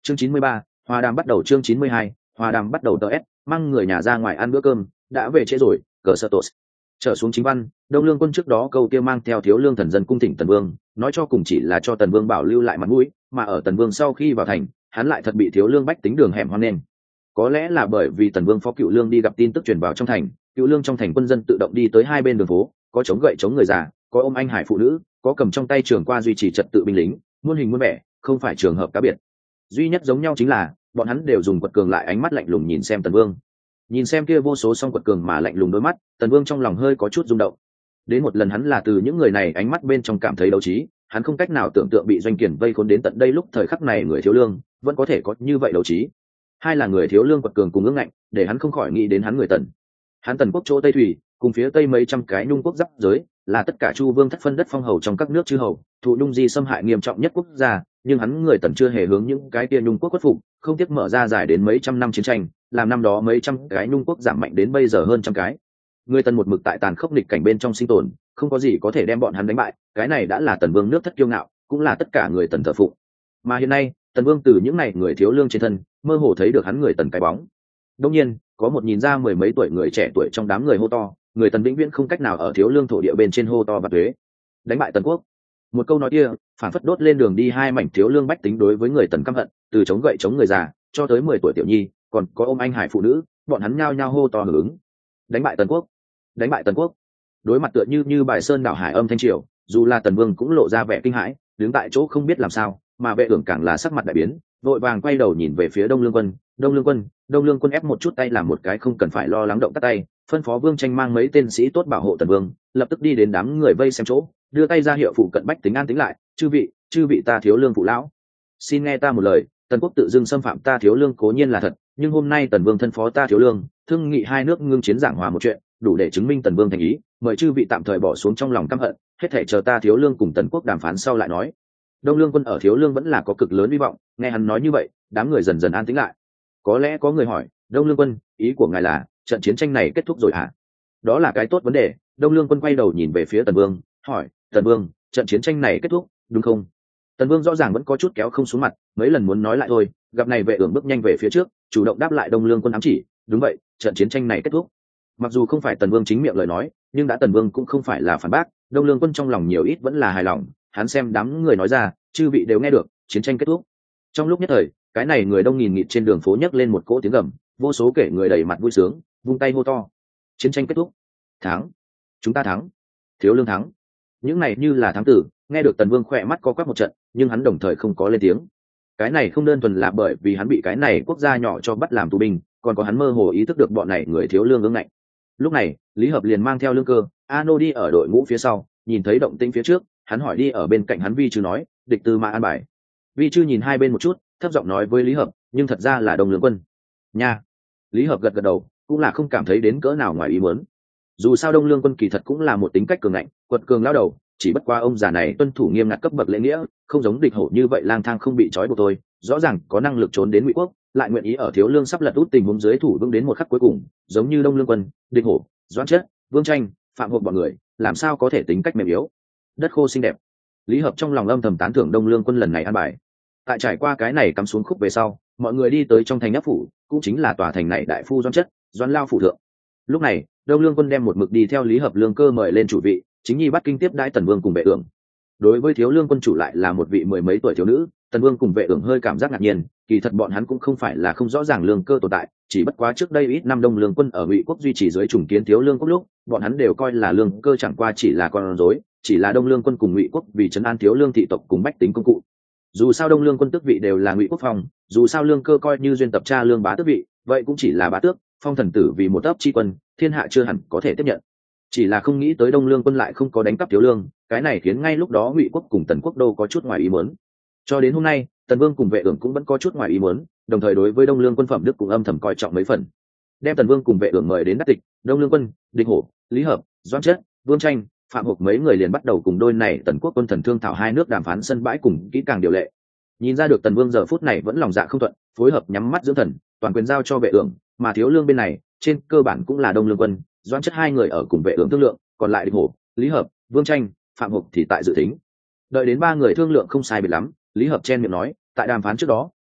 Chương 93, hòa đàm bắt đầu. Chương 92, hòa đàm bắt đầu. TS mang người nhà ra ngoài ăn bữa cơm, đã về trễ rồi. Cờ Sở Tột trở xuống chính văn. Đông Lương Quân trước đó câu kia mang theo Thiếu Lương thần dân cung thỉnh Tần Vương, nói cho cùng chỉ là cho Tần Vương bảo lưu lại mặt mũi, mà ở Tần Vương sau khi vào thành, hắn lại thật bị Thiếu Lương bách tính đường hẻm hoan nghênh. Có lẽ là bởi vì Tần Vương phó Cựu Lương đi gặp tin tức truyền vào trong thành, Cựu Lương trong thành quân dân tự động đi tới hai bên đường phố, có chống gậy chống người già, có ôm anh hải phụ nữ, có cầm trong tay trường qua duy trì trật tự binh lính, muôn hình muôn vẻ, không phải trường hợp cá biệt. Duy nhất giống nhau chính là bọn hắn đều dùng quật cường lại ánh mắt lạnh lùng nhìn xem Tần Vương. Nhìn xem kia vô số song quật cường mà lạnh lùng đôi mắt, Tần Vương trong lòng hơi có chút rung động. Đến một lần hắn là từ những người này ánh mắt bên trong cảm thấy đấu trí, hắn không cách nào tưởng tượng bị doanh kiển vây khốn đến tận đây lúc thời khắc này người Thiếu Lương vẫn có thể có như vậy đấu trí. Hai là người Thiếu Lương quật cường cùng ương ngạnh, để hắn không khỏi nghĩ đến hắn người Tần. Hắn Tần quốc chỗ Tây Thủy, cùng phía Tây mấy trăm cái Nhung quốc giáp giới, là tất cả Chu Vương thất phân đất phong hầu trong các nước chư hầu, thụ Nhung di xâm hại nghiêm trọng nhất quốc gia, nhưng hắn người Tần chưa hề hướng những cái kia Nhung quốc khuất phục, không tiếc mở ra dài đến mấy trăm năm chiến tranh, làm năm đó mấy trăm cái Nhung quốc giảm mạnh đến bây giờ hơn trăm cái. Người Tần một mực tại tàn khốc nghịch cảnh bên trong sinh tồn, không có gì có thể đem bọn hắn đánh bại, cái này đã là Tần Vương nước thất kiêu ngạo, cũng là tất cả người Tần thờ phụng. Mà hiện nay, Tần Vương từ những này người Thiếu Lương trên thân, mơ hồ thấy được hắn người Tần cái bóng. Đương nhiên, có một nhìn ra mười mấy tuổi người trẻ tuổi trong đám người hô to, người Tần vĩnh viễn không cách nào ở Thiếu Lương thổ địa bên trên hô to và thuế, đánh bại Tần quốc. Một câu nói kia, phản phất đốt lên đường đi hai mảnh Thiếu Lương bách tính đối với người Tần căm hận, từ chống gậy chống người già, cho tới 10 tuổi tiểu nhi, còn có ôm anh hải phụ nữ, bọn hắn nhao nhao hô to hưởng ứng. Đánh bại Tần quốc, đánh bại Tần quốc. Đối mặt tựa như bài sơn đảo hải âm thanh triều, dù là Tần Vương cũng lộ ra vẻ kinh hãi, đứng tại chỗ không biết làm sao, mà Vệ Ưởng càng là sắc mặt đại biến, vội vàng quay đầu nhìn về phía Đông Lương Quân. Đông Lương Quân ép một chút tay làm một cái không cần phải lo lắng động tác tay, phân phó Vương Tranh mang mấy tên sĩ tốt bảo hộ Tần Vương, lập tức đi đến đám người vây xem chỗ, đưa tay ra hiệu phụ cận bách tính an tĩnh lại. Chư vị ta Thiếu Lương phụ lão, xin nghe ta một lời. Tần quốc tự dưng xâm phạm ta Thiếu Lương cố nhiên là thật, nhưng hôm nay Tần Vương thân phó ta Thiếu Lương, thương nghị hai nước ngưng chiến giảng hòa một chuyện, đủ để chứng minh Tần Vương thành ý, mời chư vị tạm thời bỏ xuống trong lòng căm hận, hết thảy chờ ta Thiếu Lương cùng Tần quốc đàm phán sau lại nói. Đông Lương Quân ở Thiếu Lương vẫn là có cực lớn hy vọng, nghe hắn nói như vậy, đám người dần dần an tĩnh lại. Có lẽ có người hỏi, Đông Lương Quân, ý của ngài là trận chiến tranh này kết thúc rồi hả? Đó là cái tốt vấn đề. Đông Lương Quân quay đầu nhìn về phía Tần Vương, hỏi, Tần Vương, trận chiến tranh này kết thúc, đúng không? Tần Vương rõ ràng vẫn có chút kéo không xuống mặt, mấy lần muốn nói lại thôi, gặp này Vệ Ưởng bước nhanh về phía trước, chủ động đáp lại Đông Lương Quân ám chỉ, đúng vậy, trận chiến tranh này kết thúc. Mặc dù không phải Tần Vương chính miệng lời nói, nhưng đã Tần Vương cũng không phải là phản bác, Đông Lương Quân trong lòng nhiều ít vẫn là hài lòng, hắn xem đám người nói ra, chư vị đều nghe được, chiến tranh kết thúc. Trong lúc nhất thời, cái này người đông nghìn nghịt trên đường phố nhấc lên một cỗ tiếng gầm, vô số kẻ người đầy mặt vui sướng, vung tay hô to. Chiến tranh kết thúc, thắng, chúng ta thắng, Thiếu Lương thắng. Những này như là thắng tử, nghe được Tần Vương khỏe mắt co quắp một trận, nhưng hắn đồng thời không có lên tiếng. Cái này không đơn thuần là bởi vì hắn bị cái này quốc gia nhỏ cho bắt làm tù binh, còn có hắn mơ hồ ý thức được bọn này người Thiếu Lương ương ngạnh. Lúc này, Lý Hợp liền mang theo Lương Cơ, Ano đi ở đội ngũ phía sau, nhìn thấy động tĩnh phía trước, hắn hỏi đi ở bên cạnh hắn Vi Chư nói, địch Tư Mã an bài. Vi Chư nhìn hai bên một chút, thấp giọng nói với Lý Hợp, nhưng thật ra là Đông Lương Quân. Nha. Lý Hợp gật gật đầu, cũng là không cảm thấy đến cỡ nào ngoài ý muốn. Dù sao Đông Lương Quân kỳ thật cũng là một tính cách cường ngạnh, quật cường lao đầu, chỉ bất qua ông già này tuân thủ nghiêm ngặt cấp bậc lễ nghĩa, không giống địch hổ như vậy lang thang không bị trói buộc thôi, rõ ràng có năng lực trốn đến Ngụy quốc, lại nguyện ý ở Thiếu Lương sắp lật út tình huống dưới thủ vững đến một khắc cuối cùng, giống như Đông Lương Quân, địch hổ, Doãn Chất, Vương Tranh, Phạm Hộp bọn người, làm sao có thể tính cách mềm yếu. Đất khô xinh đẹp. Lý Hợp trong lòng âm thầm tán thưởng Đông Lương Quân lần này an bài. Tại trải qua cái này cắm xuống khúc về sau, mọi người đi tới trong thành ấp phủ, cũng chính là tòa thành này đại phu Doãn Chất, Doãn lao phủ thượng. Lúc này, Đông Lương Quân đem một mực đi theo Lý Hợp Lương Cơ mời lên chủ vị, chính nhi bắt kinh tiếp đãi Tần Vương cùng Vệ Ưởng. Đối với Thiếu Lương Quân chủ lại là một vị mười mấy tuổi thiếu nữ, Tần Vương cùng Vệ Ưởng hơi cảm giác ngạc nhiên, kỳ thật bọn hắn cũng không phải là không rõ ràng Lương Cơ tồn tại, chỉ bất quá trước đây ít năm Đông Lương Quân ở Ngụy quốc duy trì dưới trùng kiến Thiếu Lương quốc lúc, bọn hắn đều coi là Lương Cơ chẳng qua chỉ là con rối, chỉ là Đông Lương Quân cùng Ngụy quốc vì trấn an Thiếu Lương thị tộc cùng bách tính công cụ. Dù sao Đông Lương Quân tước vị đều là Ngụy quốc phong, dù sao Lương Cơ coi như duyên tập cha Lương bá tước vị, vậy cũng chỉ là bá tước, phong thần tử vì một ấp chi quân, thiên hạ chưa hẳn có thể tiếp nhận. Chỉ là không nghĩ tới Đông Lương Quân lại không có đánh cắp Thiếu Lương, cái này khiến ngay lúc đó Ngụy quốc cùng Tần quốc đô có chút ngoài ý muốn. Cho đến hôm nay, Tần Vương cùng Vệ Ưởng cũng vẫn có chút ngoài ý muốn, đồng thời đối với Đông Lương Quân phẩm đức cũng âm thầm coi trọng mấy phần. Đem Tần Vương cùng Vệ Ưởng mời đến đắc tịch, Đông Lương Quân, địch hổ, Lý Hợp, Doãn Chất, Vương Tranh, Phạm Hộp mấy người liền bắt đầu cùng đôi này Tần quốc quân thần thương thảo hai nước đàm phán sân bãi cùng kỹ càng điều lệ. Nhìn ra được Tần Vương giờ phút này vẫn lòng dạ không thuận, phối hợp nhắm mắt dưỡng thần, toàn quyền giao cho Vệ Ưởng, mà Thiếu Lương bên này, trên cơ bản cũng là Đông Lương Quân, Doãn Chất hai người ở cùng Vệ Ưởng thương lượng, còn lại địch hổ, Lý Hợp, Vương Tranh, Phạm Hộp thì tại dự tính. Đợi đến ba người thương lượng không sai biệt lắm, Lý Hợp chen miệng nói, tại đàm phán trước đó,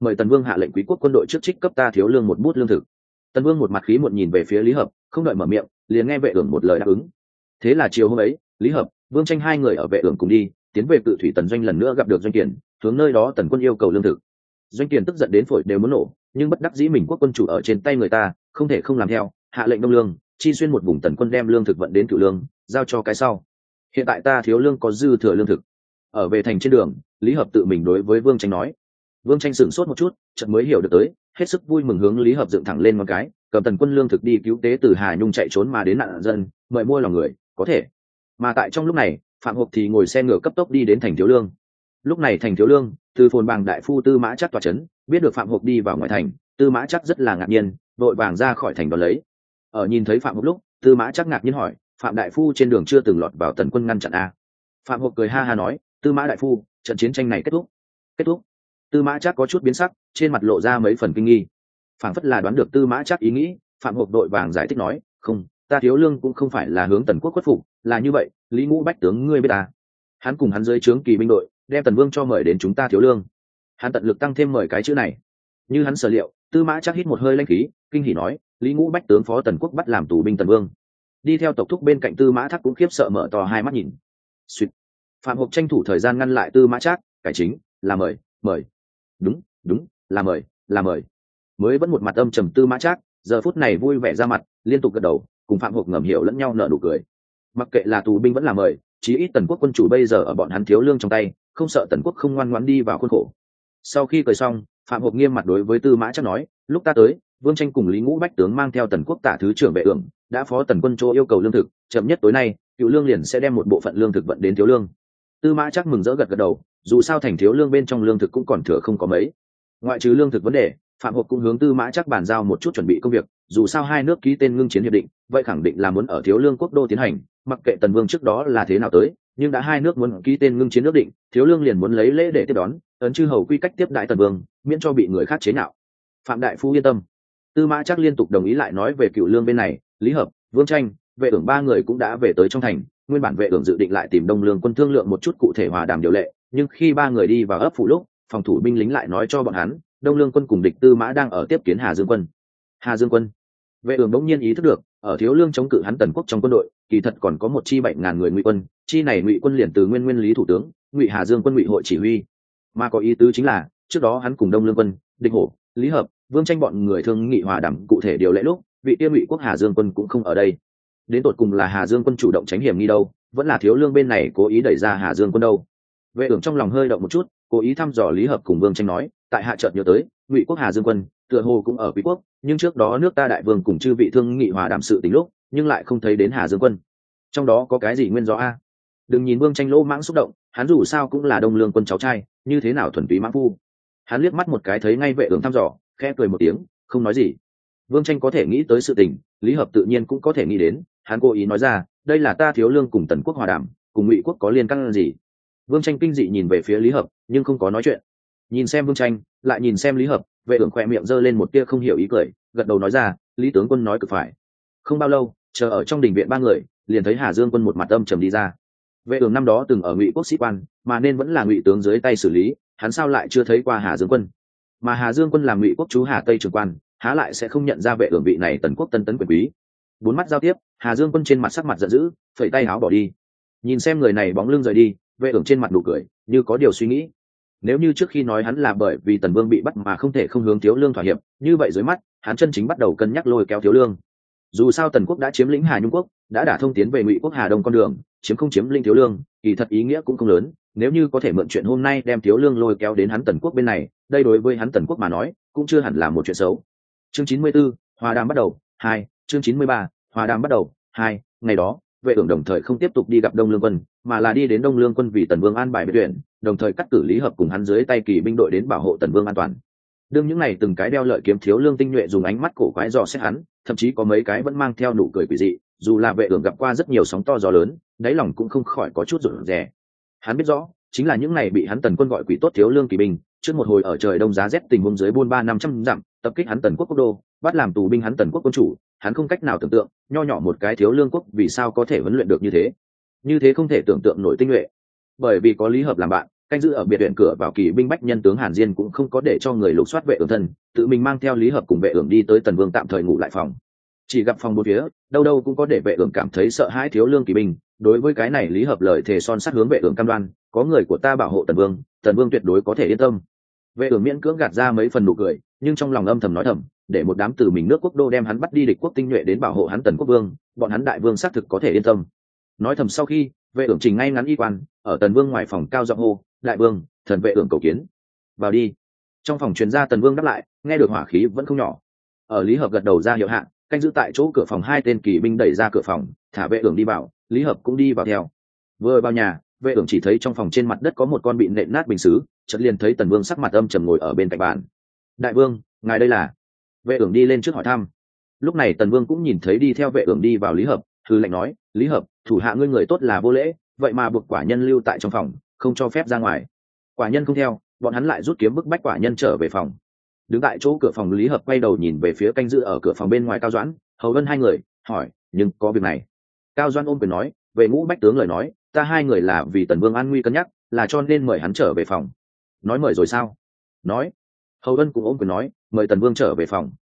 mời tần vương hạ lệnh quý quốc quân đội trước trích cấp ta thiếu lương một bút lương thực. Tần vương một mặt khí một nhìn về phía Lý Hợp, không đợi mở miệng liền nghe Vệ Ưởng một lời đáp ứng. Thế là chiều hôm ấy, Lý Hợp, Vương Tranh hai người ở Vệ Ưởng cùng đi tiến về Cự Thủy Tần doanh, lần nữa gặp được Doanh Kiền, hướng nơi đó tần quân yêu cầu lương thực. Doanh Kiền tức giận đến phổi đều muốn nổ, nhưng bất đắc dĩ mình quốc quân chủ ở trên tay người ta, không thể không làm theo, hạ lệnh đông lương chi xuyên một vùng tần quân đem lương thực vận đến Cửu Lương, giao cho cái sau. Hiện tại ta thiếu lương có dư thừa lương thực. Ở về thành trên đường, Lý Hợp tự mình đối với Vương Tranh nói. Vương Tranh sửng sốt một chút, chợt mới hiểu được tới, hết sức vui mừng hướng Lý Hợp dựng thẳng lên ngón cái, cầm tần quân lương thực đi cứu tế từ Hà Nhung chạy trốn mà đến nạn dân, mời mua lòng người, có thể. Mà tại trong lúc này, Phạm Hộp thì ngồi xe ngựa cấp tốc đi đến thành Thiếu Lương. Lúc này thành Thiếu Lương, từ phồn bàng đại phu Tư Mã Trắc tọa trấn, biết được Phạm Hộp đi vào ngoài thành, Tư Mã Trắc rất là ngạc nhiên, vội vàng ra khỏi thành đón lấy. Ở nhìn thấy Phạm Hộp lúc, Tư Mã Trắc ngạc nhiên hỏi, Phạm đại phu trên đường chưa từng lọt vào tần quân ngăn chặn a? Phạm Hộp cười ha ha nói, Tư Mã đại phu, trận chiến tranh này kết thúc. Kết thúc? Tư Mã Trắc có chút biến sắc, trên mặt lộ ra mấy phần kinh nghi. Phảng phất là đoán được Tư Mã Trắc ý nghĩ, Phạm Hộp đội vàng giải thích nói, không, ta Thiếu Lương cũng không phải là hướng tần quốc khuất phục, là như vậy, Lý Ngũ Bách tướng ngươi biết ta. Hắn cùng hắn dưới trướng kỳ binh đội, đem tần vương cho mời đến chúng ta Thiếu Lương. Hắn tận lực tăng thêm mời cái chữ này. Như hắn sở liệu, Tư Mã Trắc hít một hơi lãnh khí, kinh hỉ nói, Lý Ngũ Bách tướng phó tần quốc bắt làm tù binh tần vương. Đi theo tộc thúc bên cạnh Tư Mã Thác cũng khiếp sợ mở to hai mắt nhìn. Xuyệt. Phạm Hộp tranh thủ thời gian ngăn lại Tư Mã Trác, cải chính là mời, mời. Đúng, đúng, là mời, là mời. Mới vẫn một mặt âm trầm Tư Mã Trác, giờ phút này vui vẻ ra mặt, liên tục gật đầu, cùng Phạm Hộp ngầm hiểu lẫn nhau nở nụ cười. Mặc kệ là tù binh vẫn là mời, chí ít tần quốc quân chủ bây giờ ở bọn hắn Thiếu Lương trong tay, không sợ tần quốc không ngoan ngoãn đi vào khuôn khổ. Sau khi cười xong, Phạm Hộp nghiêm mặt đối với Tư Mã Trác nói, lúc ta tới, Vương Tranh cùng Lý Ngũ Bách tướng mang theo tần quốc tả thứ trưởng Vệ Ưởng, đã phó tần quân chỗ yêu cầu lương thực, chậm nhất tối nay, Cựu Lương liền sẽ đem một bộ phận lương thực vận đến Thiếu Lương. Tư Mã Trác mừng rỡ gật gật đầu, dù sao thành Thiếu Lương bên trong lương thực cũng còn thừa không có mấy. Ngoại trừ lương thực vấn đề, Phạm Hộp cũng hướng Tư Mã Trác bàn giao một chút chuẩn bị công việc, dù sao hai nước ký tên ngưng chiến hiệp định, vậy khẳng định là muốn ở Thiếu Lương quốc đô tiến hành, mặc kệ tần vương trước đó là thế nào tới, nhưng đã hai nước muốn ký tên ngưng chiến ước định, Thiếu Lương liền muốn lấy lễ để tiếp đón, ấn chư hầu quy cách tiếp đại tần vương, miễn cho bị người khác chế nhạo. Phạm đại phu yên tâm. Tư Mã Trác liên tục đồng ý lại nói về Cựu Lương bên này, Lý Hợp, Vương Tranh, Vệ Ưởng ba người cũng đã về tới trong thành. Nguyên bản Vệ Ưởng dự định lại tìm Đông Lương quân thương lượng một chút cụ thể hòa đàm điều lệ, nhưng khi ba người đi vào ấp phủ lúc, phòng thủ binh lính lại nói cho bọn hắn, Đông Lương quân cùng địch Tư Mã đang ở tiếp kiến Hà Dương quân. Hà Dương quân. Vệ Ưởng đống nhiên ý thức được, ở Thiếu Lương chống cự hắn tần quốc trong quân đội, kỳ thật còn có một chi 7.000 người Ngụy quân, chi này Ngụy quân liền từ nguyên lý thủ tướng, Ngụy Hà Dương quân Ngụy hội chỉ huy. Mà có ý tứ chính là, trước đó hắn cùng Đông Lương quân, Địch Hổ, Lý Hợp, Vương Tranh bọn người thương nghị hòa đàm cụ thể điều lệ lúc, vị tiên Ngụy quốc Hà Dương quân cũng không ở đây. Đến tột cùng là Hà Dương quân chủ động tránh hiểm nghi đâu, vẫn là Thiếu Lương bên này cố ý đẩy ra Hà Dương quân đâu. Vệ Ưởng trong lòng hơi động một chút, cố ý thăm dò Lý Hợp cùng Vương Tranh nói, tại hạ chợt nhớ tới, Ngụy quốc Hà Dương quân tựa hồ cũng ở Quý quốc, nhưng trước đó nước ta đại vương cùng chư vị thương nghị hòa đàm sự tình lúc, nhưng lại không thấy đến Hà Dương quân. Trong đó có cái gì nguyên do a? Đừng nhìn Vương Tranh lỗ mãng xúc động, hắn dù sao cũng là Đông Lương quân cháu trai, như thế nào thuần túy mãng phu. Hắn liếc mắt một cái thấy ngay Vệ Ưởng thăm dò, khẽ cười một tiếng, không nói gì. Vương Tranh có thể nghĩ tới sự tình, Lý Hợp tự nhiên cũng có thể nghĩ đến, hắn cố ý nói ra, đây là ta Thiếu Lương cùng tần quốc hòa đàm, cùng Ngụy quốc có liên can gì? Vương Tranh kinh dị nhìn về phía Lý Hợp, nhưng không có nói chuyện. Nhìn xem Vương Tranh, lại nhìn xem Lý Hợp, Vệ Ưởng khoe miệng giơ lên một tia không hiểu ý cười, gật đầu nói ra, Lý tướng quân nói cực phải. Không bao lâu, chờ ở trong đình viện ba người, liền thấy Hà Dương quân một mặt âm trầm đi ra. Vệ Ưởng năm đó từng ở Ngụy quốc sĩ quan, mà nên vẫn là Ngụy tướng dưới tay xử lý, hắn sao lại chưa thấy qua Hà Dương quân? Mà Hà Dương quân làm Ngụy quốc chú Hà Tây trưởng quan, há lại sẽ không nhận ra Vệ Ưởng vị này tần quốc tân tấn quyền quý. Bốn mắt giao tiếp, Hà Dương quân trên mặt sắc mặt giận dữ, phẩy tay áo bỏ đi. Nhìn xem người này bóng lưng rời đi, Vệ Ưởng trên mặt nụ cười, như có điều suy nghĩ. Nếu như trước khi nói hắn là bởi vì tần vương bị bắt mà không thể không hướng Thiếu Lương thỏa hiệp, như vậy dưới mắt, hắn chân chính bắt đầu cân nhắc lôi kéo Thiếu Lương. Dù sao tần quốc đã chiếm lĩnh Hà Nhung quốc, đã đả thông tiến về Ngụy quốc Hà Đông con đường, chiếm không chiếm lĩnh Thiếu Lương, kỳ thật ý nghĩa cũng không lớn. Nếu như có thể mượn chuyện hôm nay đem Thiếu Lương lôi kéo đến hắn tần quốc bên này, đây đối với hắn tần quốc mà nói, cũng chưa hẳn là một chuyện xấu. Chương 94, hòa đàm bắt đầu 2, chương 93, hòa đàm bắt đầu 2, ngày đó, Vệ Ưởng đồng thời không tiếp tục đi gặp Đông Lương quân, mà là đi đến Đông Lương quân vì tần vương an bài biệt tuyển, đồng thời cắt cử Lý Hợp cùng hắn dưới tay kỳ binh đội đến bảo hộ tần vương an toàn. Đương những này từng cái đeo lợi kiếm Thiếu Lương tinh nhuệ dùng ánh mắt cổ quái dò xét hắn, thậm chí có mấy cái vẫn mang theo nụ cười quỷ dị, dù là Vệ Ưởng gặp qua rất nhiều sóng to gió lớn, đáy lòng cũng không khỏi có chút rụt rè. Hắn biết rõ, chính là những này bị hắn tần quân gọi quỷ tốt Thiếu Lương kỳ binh, trước một hồi ở trời đông giá rét tình huống dưới buôn 300-500 dặm, tập kích hắn tần quốc quốc đô, bắt làm tù binh hắn tần quốc quân chủ, hắn không cách nào tưởng tượng, nho nhỏ một cái Thiếu Lương quốc vì sao có thể huấn luyện được như thế không thể tưởng tượng nổi tinh nhuệ. Bởi vì có Lý Hợp làm bạn, canh giữ ở biệt viện cửa vào kỳ binh bách nhân tướng Hàn Diên cũng không có để cho người lục soát vệ ưởng thân, tự mình mang theo Lý Hợp cùng vệ ưởng đi tới Tần Vương tạm thời ngủ lại phòng. Chỉ gặp phòng bốn phía đâu đâu cũng có để vệ ưởng cảm thấy sợ hãi thiếu lương kỳ binh. Đối với cái này Lý Hợp lời thề son sắt hướng vệ ưởng cam đoan, có người của ta bảo hộ Tần Vương tuyệt đối có thể yên tâm. Vệ ưởng miễn cưỡng gạt ra mấy phần nụ cười, nhưng trong lòng âm thầm nói thầm, để một đám từ mình nước quốc đô đem hắn bắt đi địch quốc tinh nhuệ đến bảo hộ hắn Tần Quốc Vương, bọn hắn đại vương xác thực có thể yên tâm. Nói thầm sau khi, vệ ưởng chỉnh ngay ngắn y quan, ở Tần Vương ngoài phòng cao giọng hô, đại vương, thần vệ ưởng cầu kiến. Vào đi. Trong phòng truyền ra Tần Vương đáp lại, nghe được hỏa khí vẫn không nhỏ. Ở Lý Hợp gật đầu ra hiệu hạn, canh giữ tại chỗ cửa phòng hai tên kỳ binh đẩy ra cửa phòng, thả vệ ưởng đi vào, Lý Hợp cũng đi vào theo. Vừa vào nhà, vệ ưởng chỉ thấy trong phòng trên mặt đất có một con bị nện nát bình sứ, chợt liền thấy Tần Vương sắc mặt âm trầm ngồi ở bên cạnh bàn. Đại vương, ngài đây là? Vệ ưởng đi lên trước hỏi thăm. Lúc này Tần Vương cũng nhìn thấy đi theo vệ ưởng đi vào Lý Hợp, hừ lạnh nói, Lý Hợp, thủ hạ ngươi người tốt là vô lễ, vậy mà buộc quả nhân lưu tại trong phòng, không cho phép ra ngoài. Quả nhân không theo, bọn hắn lại rút kiếm bức bách quả nhân trở về phòng. Đứng tại chỗ cửa phòng, Lý Hợp quay đầu nhìn về phía canh giữ ở cửa phòng bên ngoài Cao Doãn, Hầu Vân hai người, hỏi, nhưng có việc này? Cao Doãn ôm quyền nói, về Ngũ Bách tướng lời nói, ta hai người là vì Tần Vương an nguy cân nhắc, là cho nên mời hắn trở về phòng. Nói mời rồi sao? Nói. Hầu Vân cũng ôm quyền nói, mời Tần Vương trở về phòng.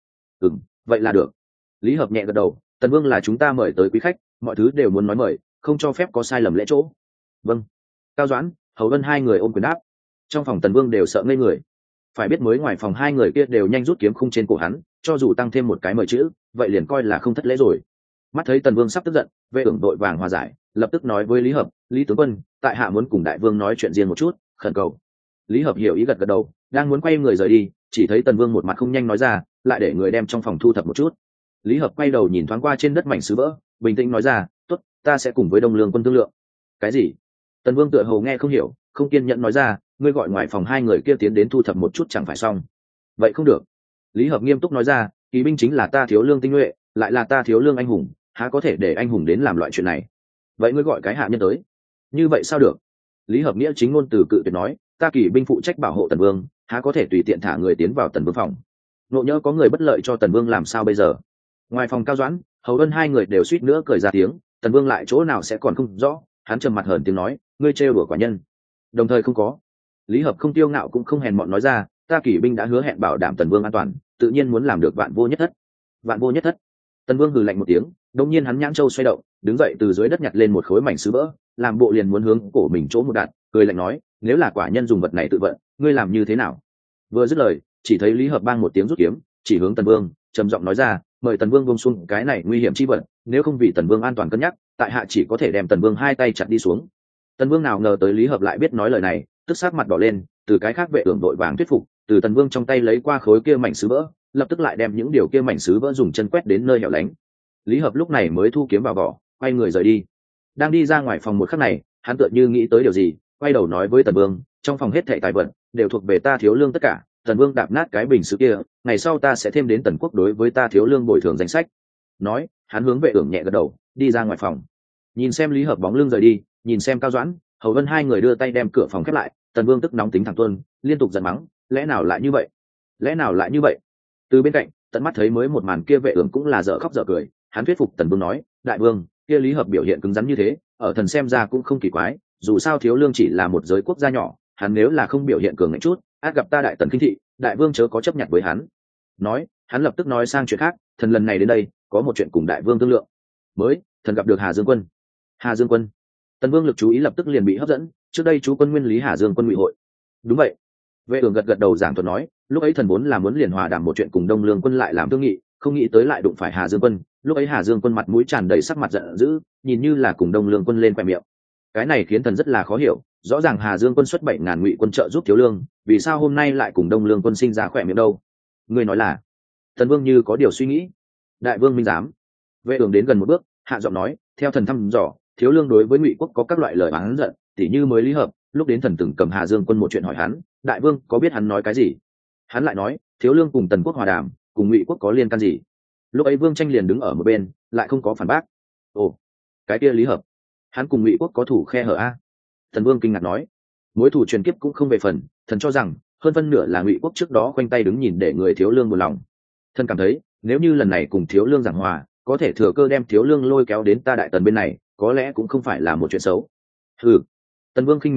Vậy là được. Lý Hợp nhẹ gật đầu, Tần Vương là chúng ta mời tới quý khách, mọi thứ đều muốn nói mời, không cho phép có sai lầm lễ chỗ. Vâng. Cao Doãn, Hầu Vân hai người ôm quyền đáp. Trong phòng Tần Vương đều sợ ngây người. Phải biết mới ngoài phòng hai người kia đều nhanh rút kiếm khung trên cổ hắn, cho dù tăng thêm một cái mời chữ, vậy liền coi là không thất lễ rồi. Mắt thấy Tần Vương sắp tức giận, vệ ưởng đội vàng hòa giải, lập tức nói với Lý Hợp, Lý tướng quân, tại hạ muốn cùng đại vương nói chuyện riêng một chút, khẩn cầu. Lý Hợp hiểu ý gật gật đầu, đang muốn quay người rời đi, chỉ thấy Tần Vương một mặt không nhanh nói ra, lại để người đem trong phòng thu thập một chút. Lý Hợp quay đầu nhìn thoáng qua trên đất mảnh sứ vỡ, bình tĩnh nói ra, tốt, ta sẽ cùng với Đông Lương quân thương lượng. Cái gì? Tần Vương tựa hồ nghe không hiểu, không kiên nhẫn nói ra, ngươi gọi ngoài phòng hai người kia tiến đến thu thập một chút chẳng phải xong? Vậy không được. Lý Hợp nghiêm túc nói ra, kỳ binh chính là ta thiếu lương tinh nhuệ, lại là ta thiếu lương anh hùng, há có thể để anh hùng đến làm loại chuyện này? Vậy ngươi gọi cái hạ nhân tới. Như vậy sao được? Lý Hợp nghĩa chính ngôn từ cự tuyệt nói, ta kỳ binh phụ trách bảo hộ Tần Vương, há có thể tùy tiện thả người tiến vào Tần Vương phòng? Nộ nhỡ có người bất lợi cho Tần Vương làm sao bây giờ? Ngoài phòng Cao Doãn, Hầu Vân hai người đều suýt nữa cười ra tiếng, Tần Vương lại chỗ nào sẽ còn không rõ, hắn trầm mặt hờn tiếng nói, ngươi trêu đùa quả nhân. Đồng thời không có. Lý Hợp không tiêu ngạo cũng không hèn mọn nói ra, ta kỷ binh đã hứa hẹn bảo đảm Tần Vương an toàn, tự nhiên muốn làm được vạn vô nhất thất. Vạn vô nhất thất. Tần Vương hừ lạnh một tiếng, đột nhiên hắn nhãn châu xoay động, đứng dậy từ dưới đất nhặt lên một khối mảnh sứ vỡ, làm bộ liền muốn hướng cổ mình chỗ một đạn, cười lạnh nói, nếu là quả nhân dùng vật này tự vận, ngươi làm như thế nào? Vừa dứt lời, chỉ thấy Lý Hợp bang một tiếng rút kiếm, chỉ hướng Tần Vương, trầm giọng nói ra, mời Tần Vương buông xuống cái này nguy hiểm chi vật, nếu không vì Tần Vương an toàn cân nhắc, tại hạ chỉ có thể đem Tần Vương hai tay chặt đi xuống. Tần Vương nào ngờ tới Lý Hợp lại biết nói lời này, tức sắc mặt đỏ lên, từ cái khác vệ ưởng đội vàng thuyết phục, từ Tần Vương trong tay lấy qua khối kia mảnh sứ vỡ, lập tức lại đem những điều kia mảnh sứ vỡ dùng chân quét đến nơi hẻo lánh. Lý Hợp lúc này mới thu kiếm vào vỏ, quay người rời đi. Đang đi ra ngoài phòng một khắc này, hắn tựa như nghĩ tới điều gì, quay đầu nói với Tần Vương, trong phòng hết thảy tài vật đều thuộc về ta thiếu lương tất cả. Tần Vương đạp nát cái bình sứ kia, ngày sau ta sẽ thêm đến Tần Quốc đối với ta thiếu lương bồi thường danh sách. Nói, hắn hướng vệ ưởng nhẹ gật đầu, đi ra ngoài phòng. Nhìn xem Lý Hợp bóng lưng rời đi, nhìn xem Cao Doãn, Hầu Vân hai người đưa tay đem cửa phòng khép lại, Tần Vương tức nóng tính thẳng tuân, liên tục giận mắng, lẽ nào lại như vậy? Lẽ nào lại như vậy? Từ bên cạnh, tận mắt thấy mới một màn kia vệ ưởng cũng là dở khóc dở cười, hắn thuyết phục Tần Vương nói, đại vương, kia Lý Hợp biểu hiện cứng rắn như thế, ở thần xem ra cũng không kỳ quái, dù sao thiếu lương chỉ là một giới quốc gia nhỏ, hắn nếu là không biểu hiện cường ngạnh chút, át gặp ta đại tần khinh thị, đại vương chớ có chấp nhận với hắn. Nói, hắn lập tức nói sang chuyện khác, thần lần này đến đây, có một chuyện cùng đại vương thương lượng. Mới, thần gặp được Hà Dương Quân. Hà Dương Quân. Tần Vương lực chú ý lập tức liền bị hấp dẫn, trước đây chú quân nguyên lý Hà Dương Quân ngụy hội. Đúng vậy. Vệ ưởng gật đầu giảng thuật nói, lúc ấy thần vốn là muốn liền hòa đàm một chuyện cùng Đông Lương Quân lại làm thương nghị, không nghĩ tới lại đụng phải Hà Dương Quân. Lúc ấy Hà Dương Quân mặt mũi tràn đầy sắc mặt giận dữ, nhìn như là cùng Đông Lương Quân lên khoe miệng. Cái này khiến thần rất là khó hiểu, rõ ràng Hà Dương Quân xuất 7.000 ngụy quân trợ giúp thiếu lương, vì sao hôm nay lại cùng Đông Lương Quân sinh ra khoe miệng đâu? Người nói là? Tần Vương như có điều suy nghĩ. Đại vương minh giám. Vệ ưởng đến gần một bước, hạ giọng nói, theo thần thăm dò, thiếu lương đối với ngụy quốc có các loại lời oán giận, tỉ như mới Lý Hợp, lúc đến thần từng cầm Hà Dương Quân một chuyện hỏi hắn, đại vương có biết hắn nói cái gì? Hắn lại nói, thiếu lương cùng Tần Quốc hòa đàm, cùng ngụy quốc có liên can gì? Lúc ấy Vương Tranh liền đứng ở một bên, lại không có phản bác. Ồ, cái kia Lý Hợp, hắn cùng ngụy quốc có thủ khe hở a? Thần Vương kinh ngạc nói, mối thủ truyền kiếp cũng không về phần, thần cho rằng hơn phân nửa là ngụy quốc trước đó khoanh tay đứng nhìn để người thiếu lương buồn lòng. Thần cảm thấy nếu như lần này cùng thiếu lương giảng hòa, có thể thừa cơ đem thiếu lương lôi kéo đến ta đại tần bên này, có lẽ cũng không phải là một chuyện xấu. Ừ. Tần Vương khinh miệt nói,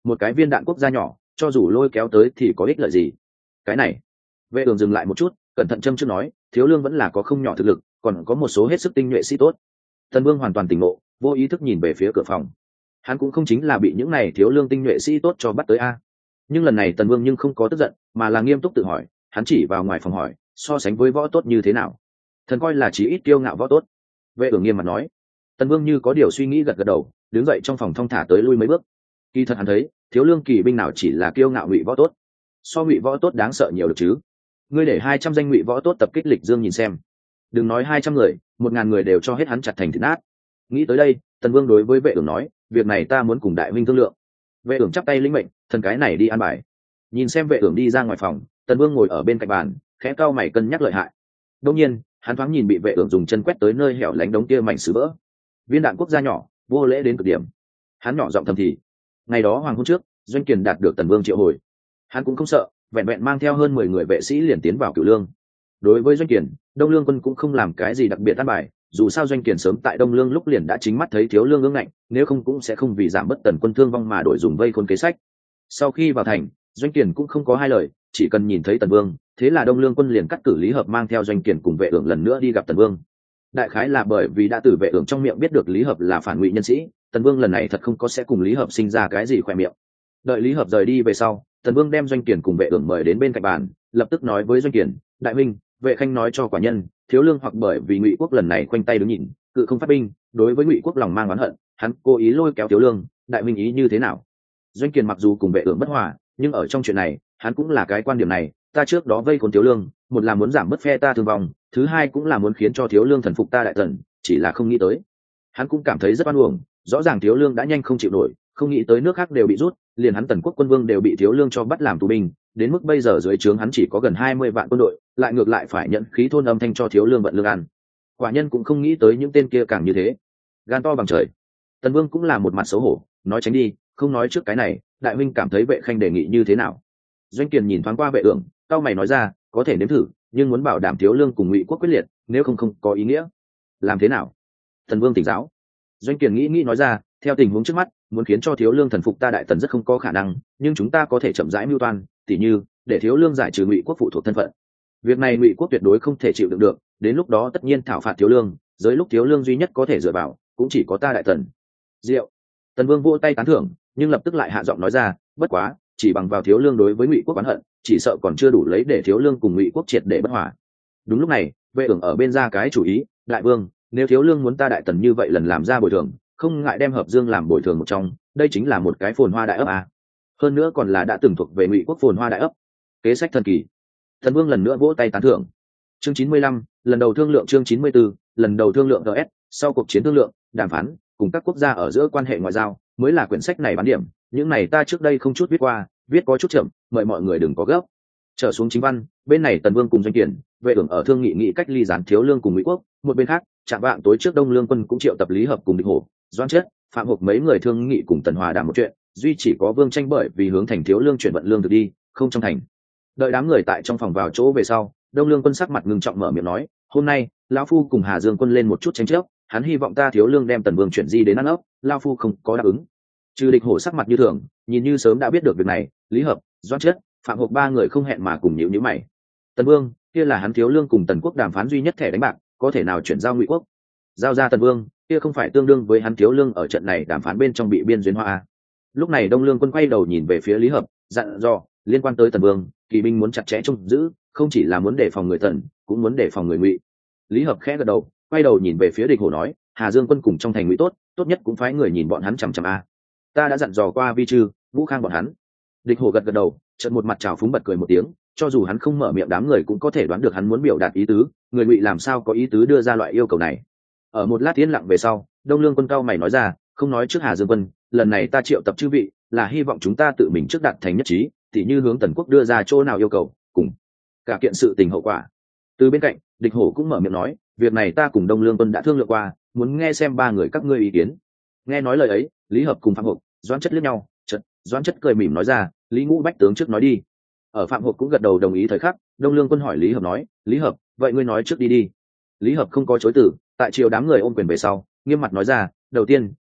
một cái viên đạn quốc gia nhỏ cho dù lôi kéo tới thì có ích lợi gì. Cái này, vệ ưởng dừng lại một chút, cẩn thận châm trước nói, thiếu lương vẫn là có không nhỏ thực lực, còn có một số hết sức tinh nhuệ sĩ tốt. Tần Vương hoàn toàn tỉnh ngộ, vô ý thức nhìn về phía cửa phòng. Hắn cũng không chính là bị những này thiếu lương tinh nhuệ sĩ tốt cho bắt tới a. Nhưng lần này Tần Vương nhưng không có tức giận, mà là nghiêm túc tự hỏi. Hắn chỉ vào ngoài phòng hỏi, so sánh với võ tốt như thế nào? Thần coi là chí ít kiêu ngạo võ tốt. Vệ ưởng nghiêm mặt nói. Tần Vương như có điều suy nghĩ gật gật đầu, đứng dậy trong phòng thong thả tới lui mấy bước. Kỳ thật hắn thấy, thiếu lương kỳ binh nào chỉ là kiêu ngạo ngụy võ tốt, so ngụy võ tốt đáng sợ nhiều được chứ. Ngươi để 200 danh ngụy võ tốt tập kích Lịch Dương nhìn xem, đừng nói 200 người, 1000 người đều cho hết hắn chặt thành thịt nát. Nghĩ tới đây, Tần Vương đối với vệ ưởng nói, việc này ta muốn cùng đại huynh thương lượng. Vệ ưởng chắp tay lĩnh mệnh, thần cái này đi an bài. Nhìn xem vệ ưởng đi ra ngoài phòng, Tần Vương ngồi ở bên cạnh bàn, khẽ cau mày cân nhắc lợi hại. Đương nhiên, hắn thoáng nhìn bị vệ ưởng dùng chân quét tới nơi hẻo lánh đống kia mảnh sứ vỡ. Viên đạn quốc gia nhỏ, vô lễ đến cực điểm. Hắn nhỏ giọng thầm thì. Ngày đó hoàng hôn trước, Doanh Kiền đạt được Tần Vương triệu hồi. Hắn cũng không sợ, vẹn vẹn mang theo hơn 10 người vệ sĩ liền tiến vào Cửu Lương. Đối với Doanh Kiền, Đông Lương quân cũng không làm cái gì đặc biệt an bài, dù sao Doanh Kiền sớm tại Đông Lương lúc liền đã chính mắt thấy thiếu lương ương ngạnh, nếu không cũng sẽ không vì giảm bất Tần quân thương vong mà đổi dùng vây khốn kế sách. Sau khi vào thành, Doanh Kiền cũng không có hai lời, chỉ cần nhìn thấy Tần Vương, thế là Đông Lương quân liền cắt cử Lý Hợp mang theo Doanh Kiền cùng vệ ưởng lần nữa đi gặp Tần Vương. Đại khái là bởi vì đã từ vệ ưởng trong miệng biết được Lý Hợp là phản ngụy nhân sĩ, Tần Vương lần này thật không có sẽ cùng Lý Hợp sinh ra cái gì khoe miệng. Đợi Lý Hợp rời đi về sau, Tần Vương đem Doanh Kiền cùng vệ ưởng mời đến bên cạnh bàn, lập tức nói với Doanh Kiền, đại minh, vệ khanh nói cho quả nhân, thiếu lương hoặc bởi vì Ngụy quốc lần này khoanh tay đứng nhìn, cự không phát binh, đối với Ngụy quốc lòng mang oán hận, hắn cố ý lôi kéo thiếu lương, đại minh ý như thế nào? Doanh Kiền mặc dù cùng vệ ưởng bất hòa, nhưng ở trong chuyện này, hắn cũng là cái quan điểm này, ta trước đó vây khốn thiếu lương, một là muốn giảm bớt phe ta thương vong, thứ hai cũng là muốn khiến cho thiếu lương thần phục ta đại tần, chỉ là không nghĩ tới. Hắn cũng cảm thấy rất oan uổng, rõ ràng thiếu lương đã nhanh không chịu nổi, không nghĩ tới nước khác đều bị rút, liền hắn Tần quốc quân vương đều bị thiếu lương cho bắt làm tù binh, đến mức bây giờ dưới trướng hắn chỉ có gần 20 vạn quân đội, lại ngược lại phải nhận khí thôn âm thanh cho thiếu lương vận lương ăn. Quả nhân cũng không nghĩ tới những tên kia càng như thế, gan to bằng trời. Tần Vương cũng là một mặt xấu hổ, nói tránh đi, không nói trước cái này, đại huynh cảm thấy vệ khanh đề nghị như thế nào? Doanh Kiền nhìn thoáng qua vệ ưởng, cao mày nói ra, có thể nếm thử, nhưng muốn bảo đảm thiếu lương cùng Ngụy quốc quyết liệt, nếu không có ý nghĩa. Làm thế nào? Tần Vương tỉnh giáo. Doanh Kiền nghĩ nói ra, theo tình huống trước mắt, muốn khiến cho thiếu lương thần phục ta đại tần rất không có khả năng, nhưng chúng ta có thể chậm rãi mưu toan, tỉ như để thiếu lương giải trừ Ngụy quốc phụ thuộc thân phận. Việc này Ngụy quốc tuyệt đối không thể chịu đựng được, đến lúc đó tất nhiên thảo phạt thiếu lương, dưới lúc thiếu lương duy nhất có thể dựa vào cũng chỉ có ta đại tần. Diệu. Tần Vương vỗ tay tán thưởng, nhưng lập tức lại hạ giọng nói ra, bất quá, chỉ bằng vào thiếu lương đối với Ngụy quốc oán hận, chỉ sợ còn chưa đủ lấy để thiếu lương cùng Ngụy quốc triệt để bất hòa. Đúng lúc này, vệ ưởng ở bên ra cái chủ ý, đại vương, nếu thiếu lương muốn ta đại tần như vậy lần làm ra bồi thường, không ngại đem Hợp Dương làm bồi thường một trong, đây chính là một cái phồn hoa đại ấp à. Hơn nữa còn là đã từng thuộc về Ngụy quốc phồn hoa đại ấp. Kế sách thần kỳ. Thần Vương lần nữa vỗ tay tán thưởng. Chương 95, lần đầu thương lượng. Chương 94, lần đầu thương lượng DS, sau cuộc chiến thương lượng, đàm phán cùng các quốc gia ở giữa quan hệ ngoại giao, mới là quyển sách này bán điểm, những này ta trước đây không chút viết qua, viết có chút chậm, mời mọi người đừng có gấp. Trở xuống chính văn, bên này Tần Vương cùng Doanh Kiền, vệ ưởng ở thương nghị cách ly gián thiếu lương cùng Ngụy quốc, một bên khác, chạm vạng tối trước Đông Lương quân cũng triệu tập Lý Hợp cùng Địch Hổ, Doãn Chất, Phạm Hộp mấy người thương nghị cùng Tần Hòa đàm một chuyện, duy chỉ có Vương Tranh bởi vì hướng thành thiếu lương chuyển vận lương thực đi, không trong thành. Đợi đám người tại trong phòng vào chỗ về sau, Đông Lương quân sắc mặt ngưng trọng mở miệng nói, hôm nay lão phu cùng Hà Dương quân lên một chút tranh chấp, hắn hy vọng ta thiếu lương đem Tần Vương chuyển di đến ăn ốc, lão phu không có đáp ứng. Trừ Địch Hổ sắc mặt như thường, nhìn như sớm đã biết được việc này, Lý Hợp, Doãn Chất, Phạm Hộp ba người không hẹn mà cùng nhíu mày. Tần Vương, kia là hắn thiếu lương cùng Tần quốc đàm phán duy nhất thẻ đánh bạc, có thể nào chuyển giao Ngụy quốc? Giao ra Tần Vương, kia không phải tương đương với hắn thiếu lương ở trận này đàm phán bên trong bị biên duyên hoa à? Lúc này Đông Lương quân quay đầu nhìn về phía Lý Hợp, dặn dò, liên quan tới Tần Vương, kỳ binh muốn chặt chẽ trông giữ, không chỉ là muốn đề phòng người Tần, cũng muốn đề phòng người Ngụy. Lý Hợp khẽ gật đầu, quay đầu nhìn về phía Địch Hổ nói, Hà Dương quân cùng trong thành Ngụy tốt nhất cũng phái người nhìn bọn hắn chằm chằm a. Ta đã dặn dò qua Vi Trư, Vũ Khang bọn hắn. Địch Hổ gật gật đầu, chợt một mặt trào phúng bật cười một tiếng, cho dù hắn không mở miệng đám người cũng có thể đoán được hắn muốn biểu đạt ý tứ, người Ngụy làm sao có ý tứ đưa ra loại yêu cầu này. Ở một lát yên lặng về sau, Đông Lương quân cao mày nói ra, không nói trước Hà Dương quân, lần này ta triệu tập chư vị, là hy vọng chúng ta tự mình trước đạt thành nhất trí, tỉ như hướng Tần quốc đưa ra chỗ nào yêu cầu, cùng cả kiện sự tình hậu quả. Từ bên cạnh, Địch Hổ cũng mở miệng nói, việc này ta cùng Đông Lương quân đã thương lượng qua, muốn nghe xem ba người các ngươi ý kiến. Nghe nói lời ấy, Lý Hợp cùng Phạm Hộp, Doãn Chất liếc nhau, Doãn Chất cười mỉm nói ra, Lý Ngũ bách tướng trước nói đi. Ở Phạm Hộp cũng gật đầu đồng ý thời khắc, Đông Lương quân hỏi Lý Hợp nói, Lý Hợp, vậy ngươi nói trước đi đi. Lý Hợp không có chối từ, tại triều đám người ôm quyền về sau, nghiêm mặt nói ra, đầu tiên,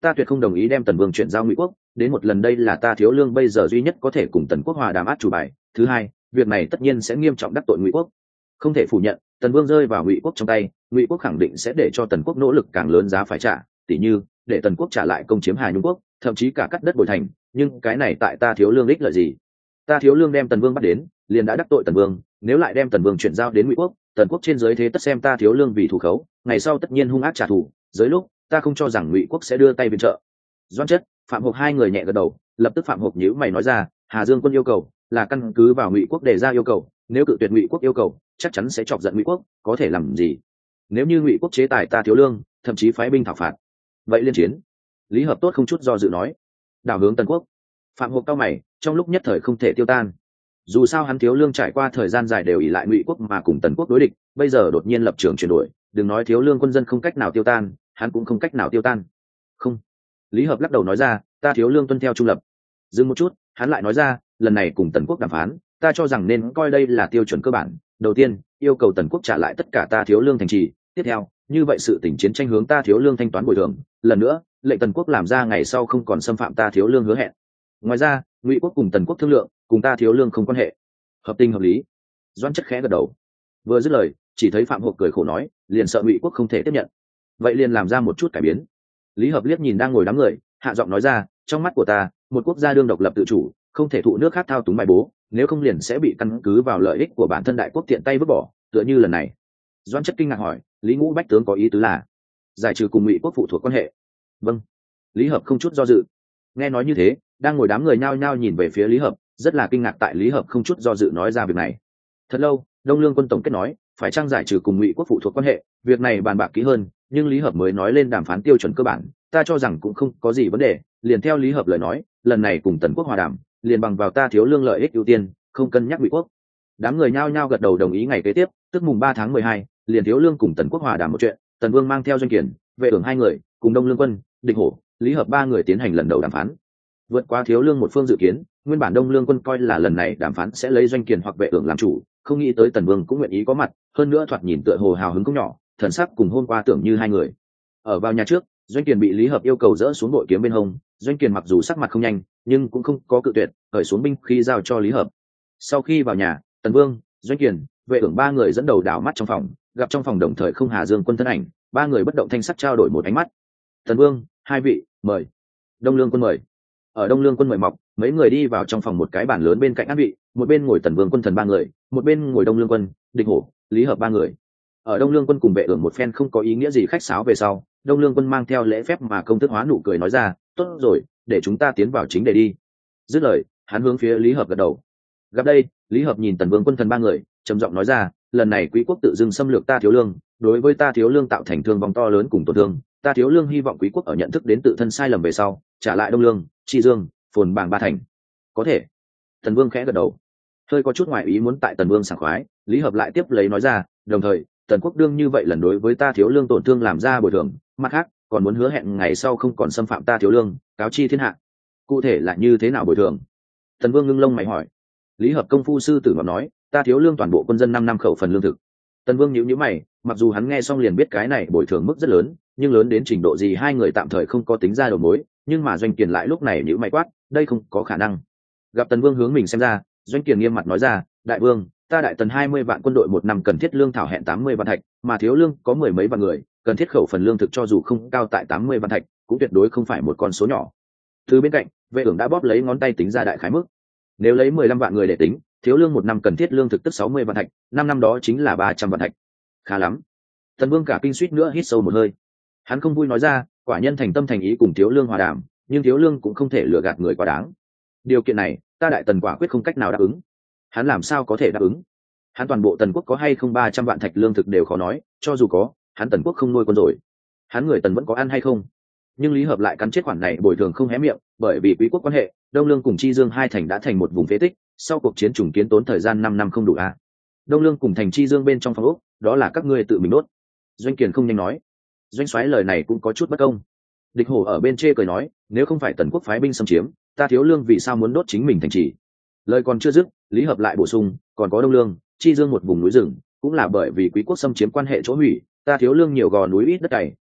ta tuyệt không đồng ý đem Tần Vương chuyển giao Ngụy quốc, đến một lần đây là ta Thiếu Lương bây giờ duy nhất có thể cùng Tần quốc hòa đàm át chủ bài. Thứ hai, việc này tất nhiên sẽ nghiêm trọng đắc tội Ngụy quốc. Không thể phủ nhận, Tần Vương rơi vào Ngụy quốc trong tay, Ngụy quốc khẳng định sẽ để cho Tần quốc nỗ lực càng lớn giá phải trả, tỉ như để Tần quốc trả lại công chiếm Hà Nhung quốc, thậm chí cả cắt đất bồi thành, nhưng cái này tại ta Thiếu Lương ích lợi gì? Ta Thiếu Lương đem Tần Vương bắt đến, liền đã đắc tội Tần Vương, nếu lại đem Tần Vương chuyển giao đến Ngụy quốc, Tần quốc trên dưới thế tất xem ta Thiếu Lương vì thủ khấu, ngày sau tất nhiên hung ác trả thù, dưới lúc ta không cho rằng Ngụy quốc sẽ đưa tay viện trợ. Doãn Chất, Phạm Hộp hai người nhẹ gật đầu, lập tức Phạm Hộp nhíu mày nói ra, Hà Dương quân yêu cầu là căn cứ vào Ngụy quốc đề ra yêu cầu, nếu cự tuyệt Ngụy quốc yêu cầu, chắc chắn sẽ chọc giận Ngụy quốc, có thể làm gì? Nếu như Ngụy quốc chế tài ta Thiếu Lương, thậm chí phái binh thảo phạt, vậy liên chiến. Lý Hợp Tốt không chút do dự nói, đảo hướng Tần quốc. Phạm Hộp cao mày, trong lúc nhất thời không thể tiêu tan. Dù sao hắn Thiếu Lương trải qua thời gian dài đều ỷ lại Ngụy quốc mà cùng Tần quốc đối địch, bây giờ đột nhiên lập trường chuyển đổi, đừng nói Thiếu Lương quân dân không cách nào tiêu tan, hắn cũng không cách nào tiêu tan. Không. Lý Hợp lắc đầu nói ra, ta Thiếu Lương tuân theo trung lập. Dừng một chút, hắn lại nói ra, lần này cùng Tần quốc đàm phán, ta cho rằng nên coi đây là tiêu chuẩn cơ bản. Đầu tiên, yêu cầu Tần quốc trả lại tất cả ta Thiếu Lương thành trì. Tiếp theo, như vậy sự tình chiến tranh hướng ta Thiếu Lương thanh toán bồi thường. Lần nữa, lệnh Tần quốc làm ra ngày sau không còn xâm phạm ta Thiếu Lương hứa hẹn. Ngoài ra, Ngụy quốc cùng Tần quốc thương lượng, cùng ta Thiếu Lương không quan hệ. Hợp tình hợp lý. Doãn Chất khẽ gật đầu. Vừa dứt lời, chỉ thấy Phạm Hộp cười khổ nói, liền sợ Ngụy quốc không thể tiếp nhận, vậy liền làm ra một chút cải biến. Lý Hợp liếc nhìn đang ngồi đám người, hạ giọng nói ra, trong mắt của ta, một quốc gia đương độc lập tự chủ, không thể thụ nước khác thao túng bài bố, nếu không liền sẽ bị căn cứ vào lợi ích của bản thân đại quốc tiện tay vứt bỏ, tựa như lần này. Doãn Chất kinh ngạc hỏi, Lý Ngũ Bách tướng có ý tứ là giải trừ cùng Ngụy quốc phụ thuộc quan hệ? Vâng. Lý Hợp không chút do dự. Nghe nói như thế, đang ngồi đám người nhao nhao nhìn về phía Lý Hợp, rất là kinh ngạc tại Lý Hợp không chút do dự nói ra việc này. Thật lâu, Đông Lương quân tổng kết nói, phải trang giải trừ cùng Ngụy quốc phụ thuộc quan hệ, việc này bàn bạc kỹ hơn, nhưng Lý Hợp mới nói lên đàm phán tiêu chuẩn cơ bản, ta cho rằng cũng không có gì vấn đề. Liền theo Lý Hợp lời nói, lần này cùng Tần quốc hòa đàm, liền bằng vào ta Thiếu Lương lợi ích ưu tiên, không cân nhắc Ngụy quốc. Đám người nhao nhao gật đầu đồng ý. Ngày kế tiếp, tức mùng 3 tháng 12, liền Thiếu Lương cùng Tần quốc hòa đàm một chuyện, Tần Vương mang theo Doanh Kiển, Vệ Ưởng hai người, cùng Đông Lương quân, Địch Hổ, Lý Hợp ba người tiến hành lần đầu đàm phán. Vượt qua Thiếu Lương một phương dự kiến, nguyên bản Đông Lương quân coi là lần này đàm phán sẽ lấy Doanh Kiển hoặc Vệ Ưởng làm chủ, không nghĩ tới Tần Vương cũng nguyện ý có mặt, hơn nữa thoạt nhìn tựa hồ hào hứng không nhỏ, thần sắc cùng hôm qua tưởng như hai người. Ở vào nhà trước, Doanh Kiền bị Lý Hợp yêu cầu dỡ xuống bội kiếm bên hông, Doanh Kiền mặc dù sắc mặt không nhanh, nhưng cũng không có cự tuyệt, cởi xuống binh khí giao cho Lý Hợp. Sau khi vào nhà, Tần Vương, Doanh Kiền, Vệ Ưởng ba người dẫn đầu đảo mắt trong phòng, gặp trong phòng đồng thời không Hà Dương quân thân ảnh, ba người bất động thanh sắc trao đổi một ánh mắt. Tần Vương, hai vị, mời. Đông Lương quân mời. Ở Đông Lương quân mời mọc, mấy người đi vào trong phòng một cái bàn lớn bên cạnh an vị, một bên ngồi Tần Vương quân thần ba người, một bên ngồi Đông Lương quân, Địch Hổ, Lý Hợp ba người. Ở Đông Lương quân cùng Vệ Ưởng một phen không có ý nghĩa gì khách sáo về sau, Đông Lương quân mang theo lễ phép mà công thức hóa nụ cười nói ra, tốt rồi, để chúng ta tiến vào chính đề đi. Dứt lời, hắn hướng phía Lý Hợp gật đầu. Gặp đây, Lý Hợp nhìn Tần Vương quân thần ba người, trầm giọng nói ra, lần này Quý quốc tự dưng xâm lược ta Thiếu Lương, đối với ta Thiếu Lương tạo thành thương vong to lớn cùng tổn thương, ta Thiếu Lương hy vọng Quý quốc ở nhận thức đến tự thân sai lầm về sau, trả lại Đông Lương, Chi Dương, Phồn Bảng ba thành. Có thể. Tần Vương khẽ gật đầu. Hơi có chút ngoại ý muốn tại Tần Vương sảng khoái, Lý Hợp lại tiếp lấy nói ra, đồng thời, Tần quốc đương như vậy lần đối với ta Thiếu Lương tổn thương làm ra bồi thường, mặt khác, còn muốn hứa hẹn ngày sau không còn xâm phạm ta Thiếu Lương, cáo chi thiên hạ. Cụ thể là như thế nào bồi thường? Tần Vương ngưng lông mày hỏi. Lý Hợp công phu sư tử ngọc nói, ta Thiếu Lương toàn bộ quân dân 5 năm khẩu phần lương thực. Tần Vương nhíu nhíu mày, mặc dù hắn nghe xong liền biết cái này bồi thường mức rất lớn, nhưng lớn đến trình độ gì hai người tạm thời không có tính ra đầu mối, nhưng mà Doanh Kiền lại lúc này nhíu mày quát, đây không có khả năng. Gặp Tần Vương hướng mình xem ra, Doanh Kiền nghiêm mặt nói ra, đại vương, ta đại tần 20 vạn quân đội một năm cần thiết lương thảo hẹn 80 vạn thạch, mà Thiếu Lương có mười mấy vạn người, cần thiết khẩu phần lương thực cho dù không cao tại 80 vạn thạch, cũng tuyệt đối không phải một con số nhỏ. Từ bên cạnh, Vệ Ưởng đã bóp lấy ngón tay tính ra đại khái mức. Nếu lấy 15 vạn người để tính, Thiếu Lương một năm cần thiết lương thực tức 60 vạn thạch, 5 năm đó chính là 300 vạn thạch. Khá lắm. Tần Vương cả kinh suýt nữa hít sâu một hơi. Hắn không vui nói ra, quả nhân thành tâm thành ý cùng Thiếu Lương hòa đàm, nhưng Thiếu Lương cũng không thể lừa gạt người quá đáng. Điều kiện này, ta đại tần quả quyết không cách nào đáp ứng. Hắn làm sao có thể đáp ứng? Hắn toàn bộ tần quốc có hay không 300 vạn thạch lương thực đều khó nói, cho dù có, hắn tần quốc không nuôi quân rồi. Hắn người tần vẫn có ăn hay không? Nhưng Lý Hợp lại cắn chết khoản này bồi thường không hé miệng, bởi vì quý quốc quan hệ, Đông Lương cùng Chi Dương hai thành đã thành một vùng phế tích, sau cuộc chiến trùng kiến tốn thời gian 5 năm không đủ a. Đông Lương cùng thành Chi Dương bên trong phòng ốc, đó là các ngươi tự mình đốt. Doanh Kiền không nhanh nói. Doanh soái lời này cũng có chút bất công. Địch Hổ ở bên chê cười nói, nếu không phải tần quốc phái binh xâm chiếm, ta Thiếu Lương vì sao muốn đốt chính mình thành trì? Lời còn chưa dứt, Lý Hợp lại bổ sung, còn có Đông Lương, Chi Dương một vùng núi rừng, cũng là bởi vì quý quốc xâm chiếm quan hệ chỗ hủy, ta Thiếu Lương nhiều gò núi ít đất cày,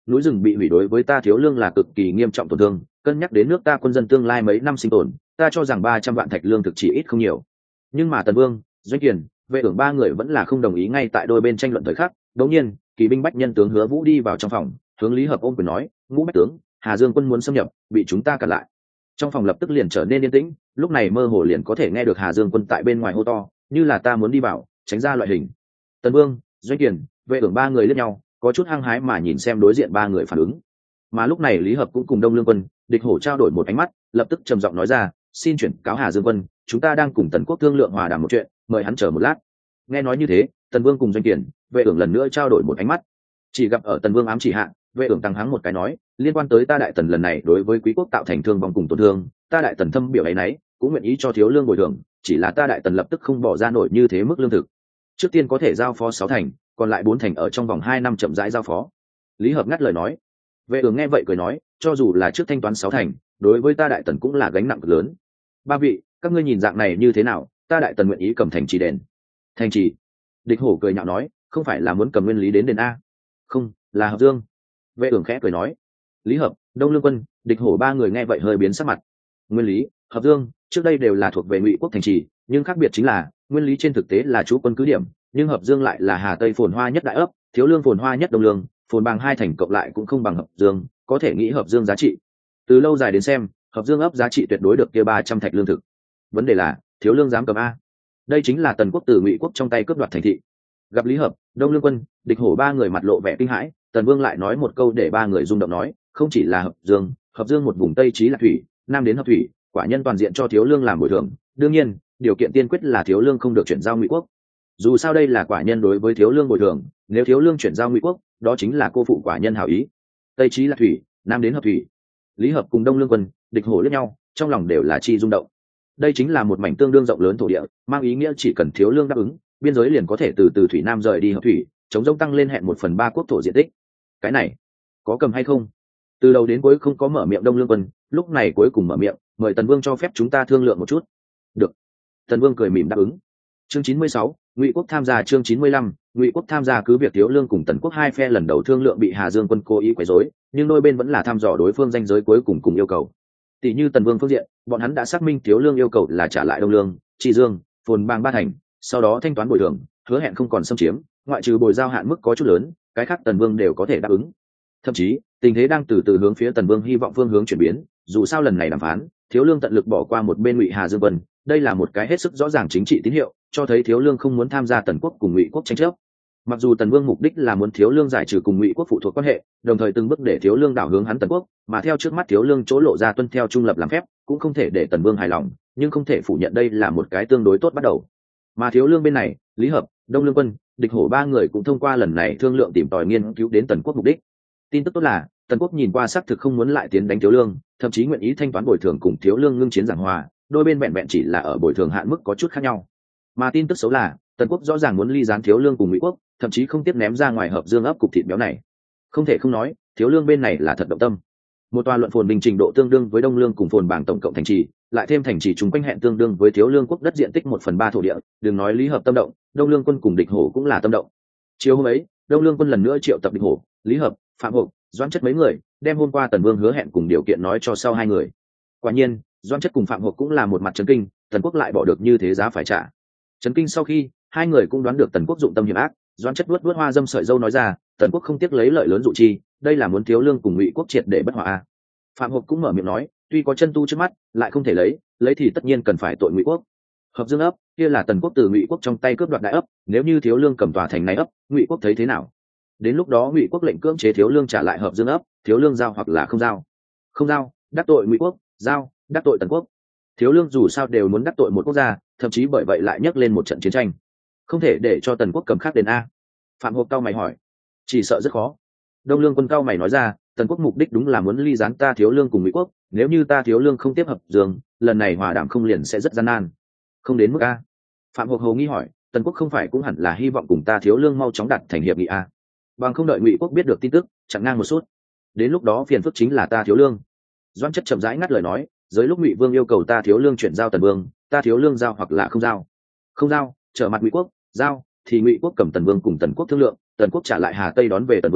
núi rừng bị hủy đối với ta thiếu lương là cực kỳ nghiêm trọng tổn thương, cân nhắc đến nước ta quân dân tương lai mấy năm sinh tồn, ta cho rằng 300 vạn thạch lương thực chỉ ít không nhiều. Nhưng mà Tần Vương, Doanh Kiền, Vệ Ưởng ba người vẫn là không đồng ý. Ngay tại đôi bên tranh luận thời khắc, đột nhiên kỵ binh bách nhân tướng Hứa Vũ đi vào trong phòng, hướng Lý Hợp ôm quyền nói: ngũ bách tướng, Hà Dương quân muốn xâm nhập, bị chúng ta cản lại. Trong phòng lập tức liền trở nên yên tĩnh, lúc này mơ hồ liền có thể nghe được Hà Dương quân tại bên ngoài hô to, như là ta muốn đi vào, tránh ra loại hình. Tần Vương, Doanh Kiền, Vệ Ưởng ba người liếc nhau, có chút hăng hái mà nhìn xem đối diện ba người phản ứng. Mà lúc này Lý Hợp cũng cùng Đông Lương quân, Địch Hổ trao đổi một ánh mắt, lập tức trầm giọng nói ra: xin chuyển cáo Hà Dương quân, chúng ta đang cùng Tần Quốc thương lượng hòa đàm một chuyện, mời hắn chờ một lát. Nghe nói như thế, Tần Vương cùng Doanh Kiền, Vệ Ưởng lần nữa trao đổi một ánh mắt. Chỉ gặp ở Tần Vương ám chỉ hạ, Vệ Ưởng tăng hắng một cái nói: liên quan tới ta Đại Tần lần này đối với quý quốc tạo thành thương vong cùng tổn thương, ta Đại Tần thâm biểu ấy nấy, cũng nguyện ý cho thiếu lương bồi thường, chỉ là ta Đại Tần lập tức không bỏ ra nổi như thế mức lương thực. Trước tiên có thể giao phó 6 thành, còn lại 4 thành ở trong vòng 2 năm chậm rãi giao phó. Lý Hợp ngắt lời nói. Vệ Ưởng nghe vậy cười nói: cho dù là trước thanh toán 6 thành, đối với ta Đại Tần cũng là gánh nặng cực lớn. Ba vị, các ngươi nhìn dạng này như thế nào? Ta Đại Tần nguyện ý cầm thành trì đền. Thành trì? Địch Hổ cười nhạo nói: không phải là muốn cầm nguyên lý đến đền a? Không, là Hợp Dương. Vệ Ưởng khẽ cười nói. Lý Hợp, Đông Lương quân, Địch Hổ ba người nghe vậy hơi biến sắc mặt. Nguyên lý, Hợp Dương, trước đây đều là thuộc về Ngụy quốc thành trì, nhưng khác biệt chính là nguyên lý trên thực tế là trú quân cứ điểm, nhưng Hợp Dương lại là Hà Tây phồn hoa nhất đại ấp, thiếu lương phồn hoa nhất Đông Lương, phồn bằng 2 thành cộng lại cũng không bằng Hợp Dương, có thể nghĩ Hợp Dương giá trị. Từ lâu dài đến xem, Hợp Dương ấp giá trị tuyệt đối được kia 300 thạch lương thực. Vấn đề là, thiếu lương dám cầm a? Đây chính là Tần Quốc từ Ngụy quốc trong tay cướp đoạt thành thị. Gặp Lý Hợp, Đông Lương quân, Địch Hổ ba người mặt lộ vẻ kinh hãi, Tần Vương lại nói một câu để ba người rung động nói: không chỉ là Hợp Dương một vùng Tây chí là thủy, nam đến hợp thủy, quả nhân toàn diện cho thiếu lương làm bồi thường. Đương nhiên, điều kiện tiên quyết là thiếu lương không được chuyển giao Ngụy quốc. Dù sao đây là quả nhân đối với thiếu lương bồi thường, nếu thiếu lương chuyển giao Ngụy quốc, đó chính là cô phụ quả nhân hảo ý. Tây chí là thủy, nam đến hợp thủy. Lý Hợp cùng Đông Lương quân, Địch Hổ liếc nhau, trong lòng đều là chi rung động. Đây chính là một mảnh tương đương rộng lớn thổ địa, mang ý nghĩa chỉ cần thiếu lương đáp ứng, biên giới liền có thể từ thủy nam rời đi hợp thủy, chống rông tăng lên hẹn 1/3 quốc thổ diện tích. Cái này có cầm hay không? Từ đầu đến cuối không có mở miệng Đông Lương quân, lúc này cuối cùng mở miệng: mời Tần Vương cho phép chúng ta thương lượng một chút. Được. Tần Vương cười mỉm đáp ứng. Chương 96, Ngụy quốc tham gia. Chương 95, Ngụy quốc tham gia. Cứ việc thiếu lương cùng Tần Quốc hai phe lần đầu thương lượng bị Hà Dương quân cố ý quấy rối, nhưng đôi bên vẫn là thăm dò đối phương ranh giới cuối cùng yêu cầu. Tỷ như Tần Vương phương diện, bọn hắn đã xác minh thiếu lương yêu cầu là trả lại Đông Lương, Tri Dương, phồn bang 3 thành, sau đó thanh toán bồi thường, hứa hẹn không còn xâm chiếm, ngoại trừ bồi giao hạn mức có chút lớn, cái khác Tần Vương đều có thể đáp ứng. Thậm chí, tình thế đang từ từ hướng phía Tần Vương hy vọng phương hướng chuyển biến, dù sao lần này đàm phán, thiếu lương tận lực bỏ qua một bên Ngụy Hà Dương quân, đây là một cái hết sức rõ ràng chính trị tín hiệu, cho thấy thiếu lương không muốn tham gia Tần Quốc cùng Ngụy quốc tranh chấp. Mặc dù Tần Vương mục đích là muốn thiếu lương giải trừ cùng Ngụy quốc phụ thuộc quan hệ, đồng thời từng bước để thiếu lương đảo hướng hắn Tần Quốc, mà theo trước mắt thiếu lương chỗ lộ ra tuân theo trung lập làm phép, cũng không thể để Tần Vương hài lòng, nhưng không thể phủ nhận đây là một cái tương đối tốt bắt đầu. Mà thiếu lương bên này, Lý Hợp, Đông Lương quân, Địch Hổ ba người cũng thông qua lần này thương lượng tìm tòi nghiên cứu đến Tần Quốc mục đích. Tin tức tốt là Tần Quốc nhìn qua xác thực không muốn lại tiến đánh thiếu lương, thậm chí nguyện ý thanh toán bồi thường cùng thiếu lương ngưng chiến giảng hòa, đôi bên vẹn vẹn chỉ là ở bồi thường hạn mức có chút khác nhau. Mà tin tức xấu là Tần Quốc rõ ràng muốn ly gián thiếu lương cùng Ngụy quốc, thậm chí không tiếp ném ra ngoài Hợp Dương ấp cục thịt béo này. Không thể không nói, thiếu lương bên này là thật động tâm. Một tòa luận phồn bình trình độ tương đương với Đông Lương cùng phồn bảng tổng cộng thành trì, lại thêm thành trì chúng quanh hẹn tương đương với thiếu lương quốc đất diện tích 1/3 thổ địa, đừng nói Lý Hợp tâm động, Đông Lương quân cùng Địch Hổ cũng là tâm động. Chiều hôm ấy, Đông Lương quân lần nữa triệu tập Địch Hổ, Lý Hợp, Phạm Hộp, Doãn Chất mấy người, đem hôm qua Tần Vương hứa hẹn cùng điều kiện nói cho sau hai người. Quả nhiên, Doãn Chất cùng Phạm Hộp cũng là một mặt chấn kinh, Tần Quốc lại bỏ được như thế giá phải trả. Chấn kinh sau khi, hai người cũng đoán được Tần Quốc dụng tâm hiểm ác, Doãn Chất vuốt hoa dâm sợi dâu nói ra, Tần Quốc không tiếc lấy lợi lớn dụ chi, đây là muốn thiếu lương cùng Ngụy quốc triệt để bất hòa a. Phạm Hộp cũng mở miệng nói, tuy có chân tu trước mắt, lại không thể lấy thì tất nhiên cần phải tội Ngụy quốc. Hợp Dương ấp, kia là Tần Quốc từ Ngụy quốc trong tay cướp đoạt đại ấp, nếu như thiếu lương cầm tòa thành này ấp, Ngụy quốc thấy thế nào? Đến lúc đó Ngụy quốc lệnh cưỡng chế thiếu lương trả lại Hợp Dương ấp, thiếu lương giao hoặc là không giao. Không giao, đắc tội Ngụy quốc, giao, đắc tội Tần Quốc. Thiếu lương dù sao đều muốn đắc tội một quốc gia, thậm chí bởi vậy lại nhấc lên một trận chiến tranh. Không thể để cho Tần Quốc cầm khác đền a. Phạm Hộp cao mày hỏi, chỉ sợ rất khó. Đông Lương quân cao mày nói ra, Tần Quốc mục đích đúng là muốn ly gián ta thiếu lương cùng Ngụy quốc, nếu như ta thiếu lương không tiếp Hợp Dương, lần này hòa đàm không liền sẽ rất gian nan. Không đến mức a. Phạm Hộp hồ nghi hỏi, Tần Quốc không phải cũng hẳn là hy vọng cùng ta thiếu lương mau chóng đạt thành hiệp nghị a? Bằng không đợi Ngụy quốc biết được tin tức, chặn ngang một sút. Đến lúc đó phiền phức chính là ta thiếu lương. Doãn Chất chậm rãi ngắt lời nói, dưới lúc Ngụy vương yêu cầu ta thiếu lương chuyển giao Tần vương, ta thiếu lương giao hoặc là không giao. Không giao, trở mặt Ngụy quốc, giao thì Ngụy quốc cầm Tần vương cùng Tần quốc thương lượng, Tần quốc trả lại Hà Tây đón về Tần vương,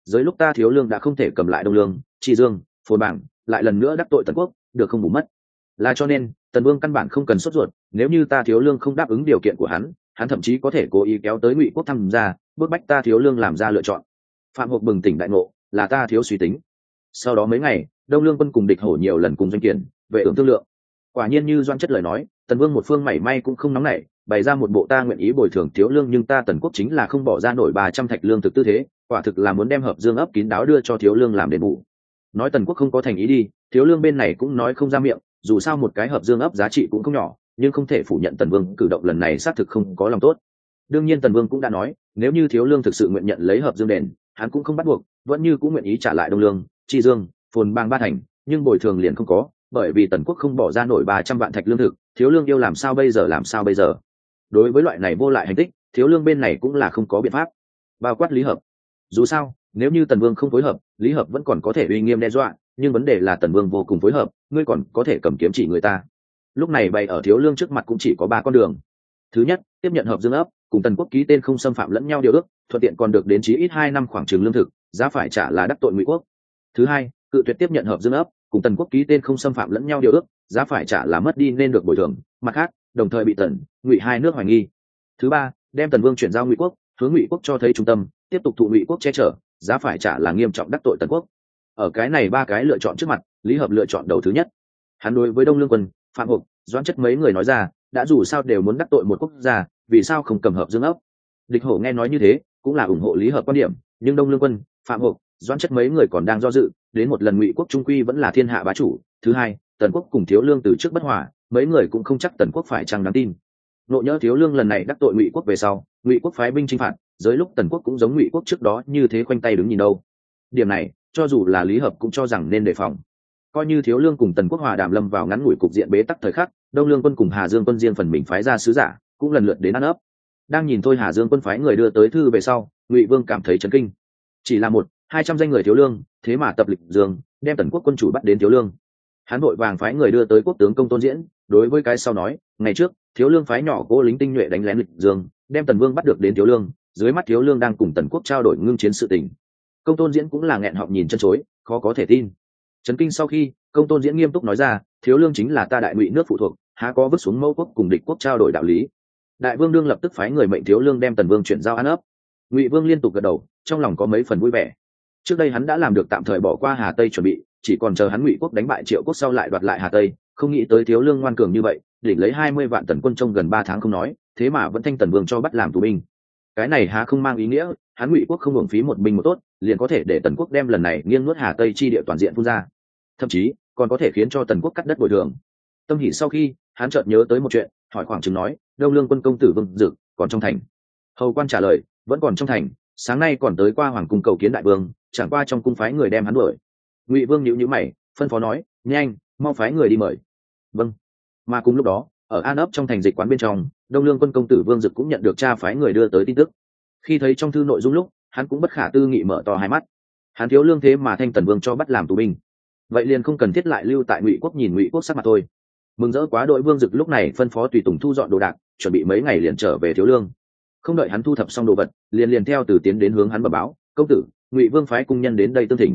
dưới lúc ta thiếu lương đã không thể cầm lại đông lương, tri dương, phồn bảng, lại lần nữa đắc tội tần quốc, được không bù mất. Là cho nên tần vương căn bản không cần sốt ruột, nếu như ta thiếu lương không đáp ứng điều kiện của hắn thậm chí có thể cố ý kéo tới Ngụy quốc tham gia, bức bách ta thiếu lương làm ra lựa chọn. Phạm Hộp bừng tỉnh đại ngộ, là ta thiếu suy tính. Sau đó mấy ngày, đông lương quân cùng địch hổ nhiều lần cùng doanh kiển vệ ưởng thương lượng. Quả nhiên như Doan Chất lời nói, tần vương một phương mảy may cũng không nóng nảy, bày ra một bộ ta nguyện ý bồi thường thiếu lương nhưng ta tần quốc chính là không bỏ ra nổi 300 thạch lương thực tư thế, quả thực là muốn đem hợp dương ấp kín đáo đưa cho thiếu lương làm đền bù. Nói tần quốc không có thành ý đi, thiếu lương bên này cũng nói không ra miệng, dù sao một cái hợp dương ấp giá trị cũng không nhỏ, nhưng không thể phủ nhận tần vương cử động lần này xác thực không có lòng tốt. Đương nhiên tần vương cũng đã nói, nếu như thiếu lương thực sự nguyện nhận lấy hợp dương đền, hắn cũng không bắt buộc, vẫn như cũng nguyện ý trả lại đông lương, tri dương, phồn bang ba thành, nhưng bồi thường liền không có, bởi vì tần quốc không bỏ ra nổi 300 vạn thạch lương thực, thiếu lương yêu làm sao bây giờ. Đối với loại này vô lại hành tích, thiếu lương bên này cũng là không có biện pháp, bao quát Lý Hợp. Dù sao nếu như tần vương không phối hợp, Lý Hợp vẫn còn có thể uy nghiêm đe dọa, nhưng vấn đề là tần vương vô cùng phối hợp, ngươi còn có thể cầm kiếm chỉ người ta. Lúc này bày ở thiếu lương trước mặt cũng chỉ có 3 con đường. Thứ nhất, tiếp nhận hợp dương ấp, cùng tần quốc ký tên không xâm phạm lẫn nhau điều ước, thuận tiện còn được đến chí ít 2 năm khoảng trừng lương thực, giá phải trả là đắc tội Ngụy quốc. Thứ hai, cự tuyệt tiếp nhận hợp dương ấp, cùng tần quốc ký tên không xâm phạm lẫn nhau điều ước, giá phải trả là mất đi nên được bồi thường, mặt khác đồng thời bị tần Ngụy hai nước hoài nghi. Thứ ba, đem tần vương chuyển giao Ngụy quốc, hướng Ngụy quốc cho thấy trung tâm, tiếp tục thụ Ngụy quốc che chở, giá phải trả là nghiêm trọng đắc tội tần quốc. Ở cái này 3 cái lựa chọn trước mặt, Lý Hợp lựa chọn đầu thứ nhất. Hắn đối với Đông Lương quân, Phạm Hộp, Doãn Chất mấy người nói ra, đã dù sao đều muốn đắc tội một quốc gia, vì sao không cầm hợp dương ấp. Địch Hổ nghe nói như thế cũng là ủng hộ Lý Hợp quan điểm, nhưng Đông Lương quân, Phạm Hộp, Doãn Chất mấy người còn đang do dự, đến một lần Ngụy quốc trung quy vẫn là thiên hạ bá chủ. Thứ hai, tần quốc cùng thiếu lương từ trước bất hòa, mấy người cũng không chắc tần quốc phải chăng đáng tin. Nộ nhỡ thiếu lương lần này đắc tội Ngụy quốc về sau, Ngụy quốc phái binh chinh phạt, dưới lúc tần quốc cũng giống Ngụy quốc trước đó như thế khoanh tay đứng nhìn đâu. Điểm này cho dù là Lý Hợp cũng cho rằng nên đề phòng. Coi như thiếu lương cùng tần quốc hòa đàm lâm vào ngắn ngủi cục diện bế tắc thời khắc, Đông Lương quân cùng Hà Dương quân riêng phần mình phái ra sứ giả, cũng lần lượt đến ăn ấp. Đang nhìn thôi Hà Dương quân phái người đưa tới thư về sau, Ngụy Vương cảm thấy chấn kinh. Chỉ là 100-200 danh người thiếu lương, thế mà tập lịch dương, đem tần quốc quân chủ bắt đến thiếu lương. Hắn vội vàng phái người đưa tới quốc tướng Công Tôn Diễn, đối với cái sau nói, ngày trước thiếu lương phái nhỏ cố lính tinh nhuệ đánh lén lịch dương, đem tần vương bắt được đến thiếu lương, dưới mắt thiếu lương đang cùng tần quốc trao đổi ngưng chiến sự tình. Công Tôn Diễn cũng là nghẹn họng nhìn chân chối, khó có thể tin. Chấn kinh sau khi, Công Tôn Diễn nghiêm túc nói ra, thiếu lương chính là ta đại Ngụy nước phụ thuộc, há có vứt xuống mẫu quốc cùng địch quốc trao đổi đạo lý. Đại vương đương lập tức phái người mệnh thiếu lương đem tần vương chuyển giao ăn ấp. Ngụy Vương liên tục gật đầu, trong lòng có mấy phần vui vẻ. Trước đây hắn đã làm được tạm thời bỏ qua Hà Tây chuẩn bị, chỉ còn chờ hắn Ngụy quốc đánh bại Triệu quốc sau lại đoạt lại Hà Tây, không nghĩ tới thiếu lương ngoan cường như vậy, đỉnh lấy 20 vạn tần quân trong gần 3 tháng không nói, thế mà vẫn thanh tần vương cho bắt làm tù binh. Cái này há không mang ý nghĩa hắn Ngụy quốc không hưởng phí một binh một tốt, liền có thể để tần quốc đem lần này nghiêng nuốt Hà Tây chi địa toàn diện phun ra, thậm chí còn có thể khiến cho tần quốc cắt đất bồi thường. Tâm hỉ sau khi, hắn chợt nhớ tới một chuyện, hỏi khoảng chừng nói, Đông Lương quân công tử Vương Dực còn trong thành? Hầu quan trả lời, vẫn còn trong thành, sáng nay còn tới qua hoàng cung cầu kiến đại vương, chẳng qua trong cung phái người đem hắn đuổi. Ngụy Vương nhíu nhíu mày, phân phó nói, nhanh, mau phái người đi mời. Vâng. Mà cùng lúc đó, ở An ấp trong thành dịch quán bên trong, Đông Lương quân công tử Vương Dực cũng nhận được cha phái người đưa tới tin tức. Khi thấy trong thư nội dung lúc, hắn cũng bất khả tư nghị mở to hai mắt. Hắn thiếu lương thế mà thanh tần vương cho bắt làm tù binh, vậy liền không cần thiết lại lưu tại Ngụy quốc nhìn Ngụy quốc sắc mặt thôi. Mừng rỡ quá đội Vương Dực lúc này phân phó tùy tùng thu dọn đồ đạc, chuẩn bị mấy ngày liền trở về thiếu lương. Không đợi hắn thu thập xong đồ vật, liền theo từ tiến đến hướng hắn bẩm báo, công tử, Ngụy vương phái cung nhân đến đây tương thỉnh.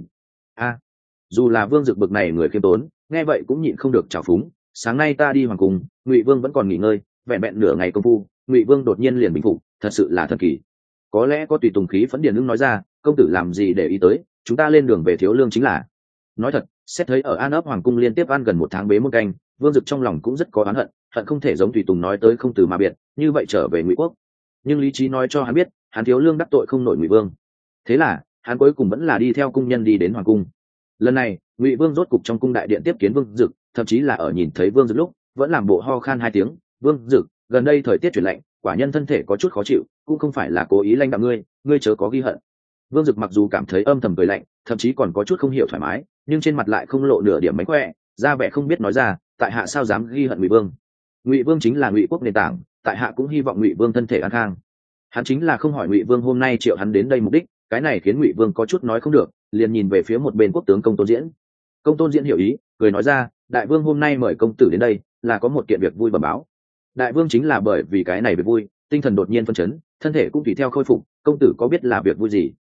Dù là Vương Dực bực này người khiêm tốn, nghe vậy cũng nhịn không được trào phúng. Sáng nay ta đi hoàng cung, Ngụy vương vẫn còn nghỉ ngơi, vẹn vẹn nửa ngày công phu, Ngụy vương đột nhiên liền bình phục, thật sự là thần kỳ. Có lẽ có tùy tùng khí phẫn điền ưng nói ra, công tử làm gì để ý tới, chúng ta lên đường về thiếu lương chính là. Nói thật, xét thấy ở An ấp hoàng cung liên tiếp ăn gần 1 tháng bế môn canh, Vương Dực trong lòng cũng rất có oán hận, hận không thể giống tùy tùng nói tới không từ mà biệt, như vậy trở về Ngụy quốc. Nhưng lý trí nói cho hắn biết, hắn thiếu lương đắc tội không nổi Ngụy vương. Thế là hắn cuối cùng vẫn là đi theo cung nhân đi đến hoàng cung. Lần này Ngụy vương rốt cục trong cung đại điện tiếp kiến Vương Dực, thậm chí là ở nhìn thấy Vương Dực lúc vẫn làm bộ ho khan 2 tiếng. Vương Dực, gần đây thời tiết chuyển lạnh, quả nhân thân thể có chút khó chịu, cũng không phải là cố ý lanh đạm ngươi chớ có ghi hận. Vương Dực mặc dù cảm thấy âm thầm cười lạnh, thậm chí còn có chút không hiểu thoải mái, nhưng trên mặt lại không lộ nửa điểm mánh khỏe, ra vẻ không biết nói ra, tại hạ sao dám ghi hận Ngụy vương. Ngụy vương chính là Ngụy quốc nền tảng, tại hạ cũng hy vọng Ngụy vương thân thể an khang. Hắn chính là không hỏi Ngụy vương hôm nay triệu hắn đến đây mục đích, cái này khiến Ngụy vương có chút nói không được, liền nhìn về phía một bên quốc tướng Công Tôn Diễn. Công Tôn Diễn hiểu ý, cười nói ra, đại vương hôm nay mời công tử đến đây là có một kiện việc vui bẩm báo. Đại vương chính là bởi vì cái này việc vui, tinh thần đột nhiên phân chấn, thân thể cũng tùy theo khôi phục, công tử có biết là việc vui gì?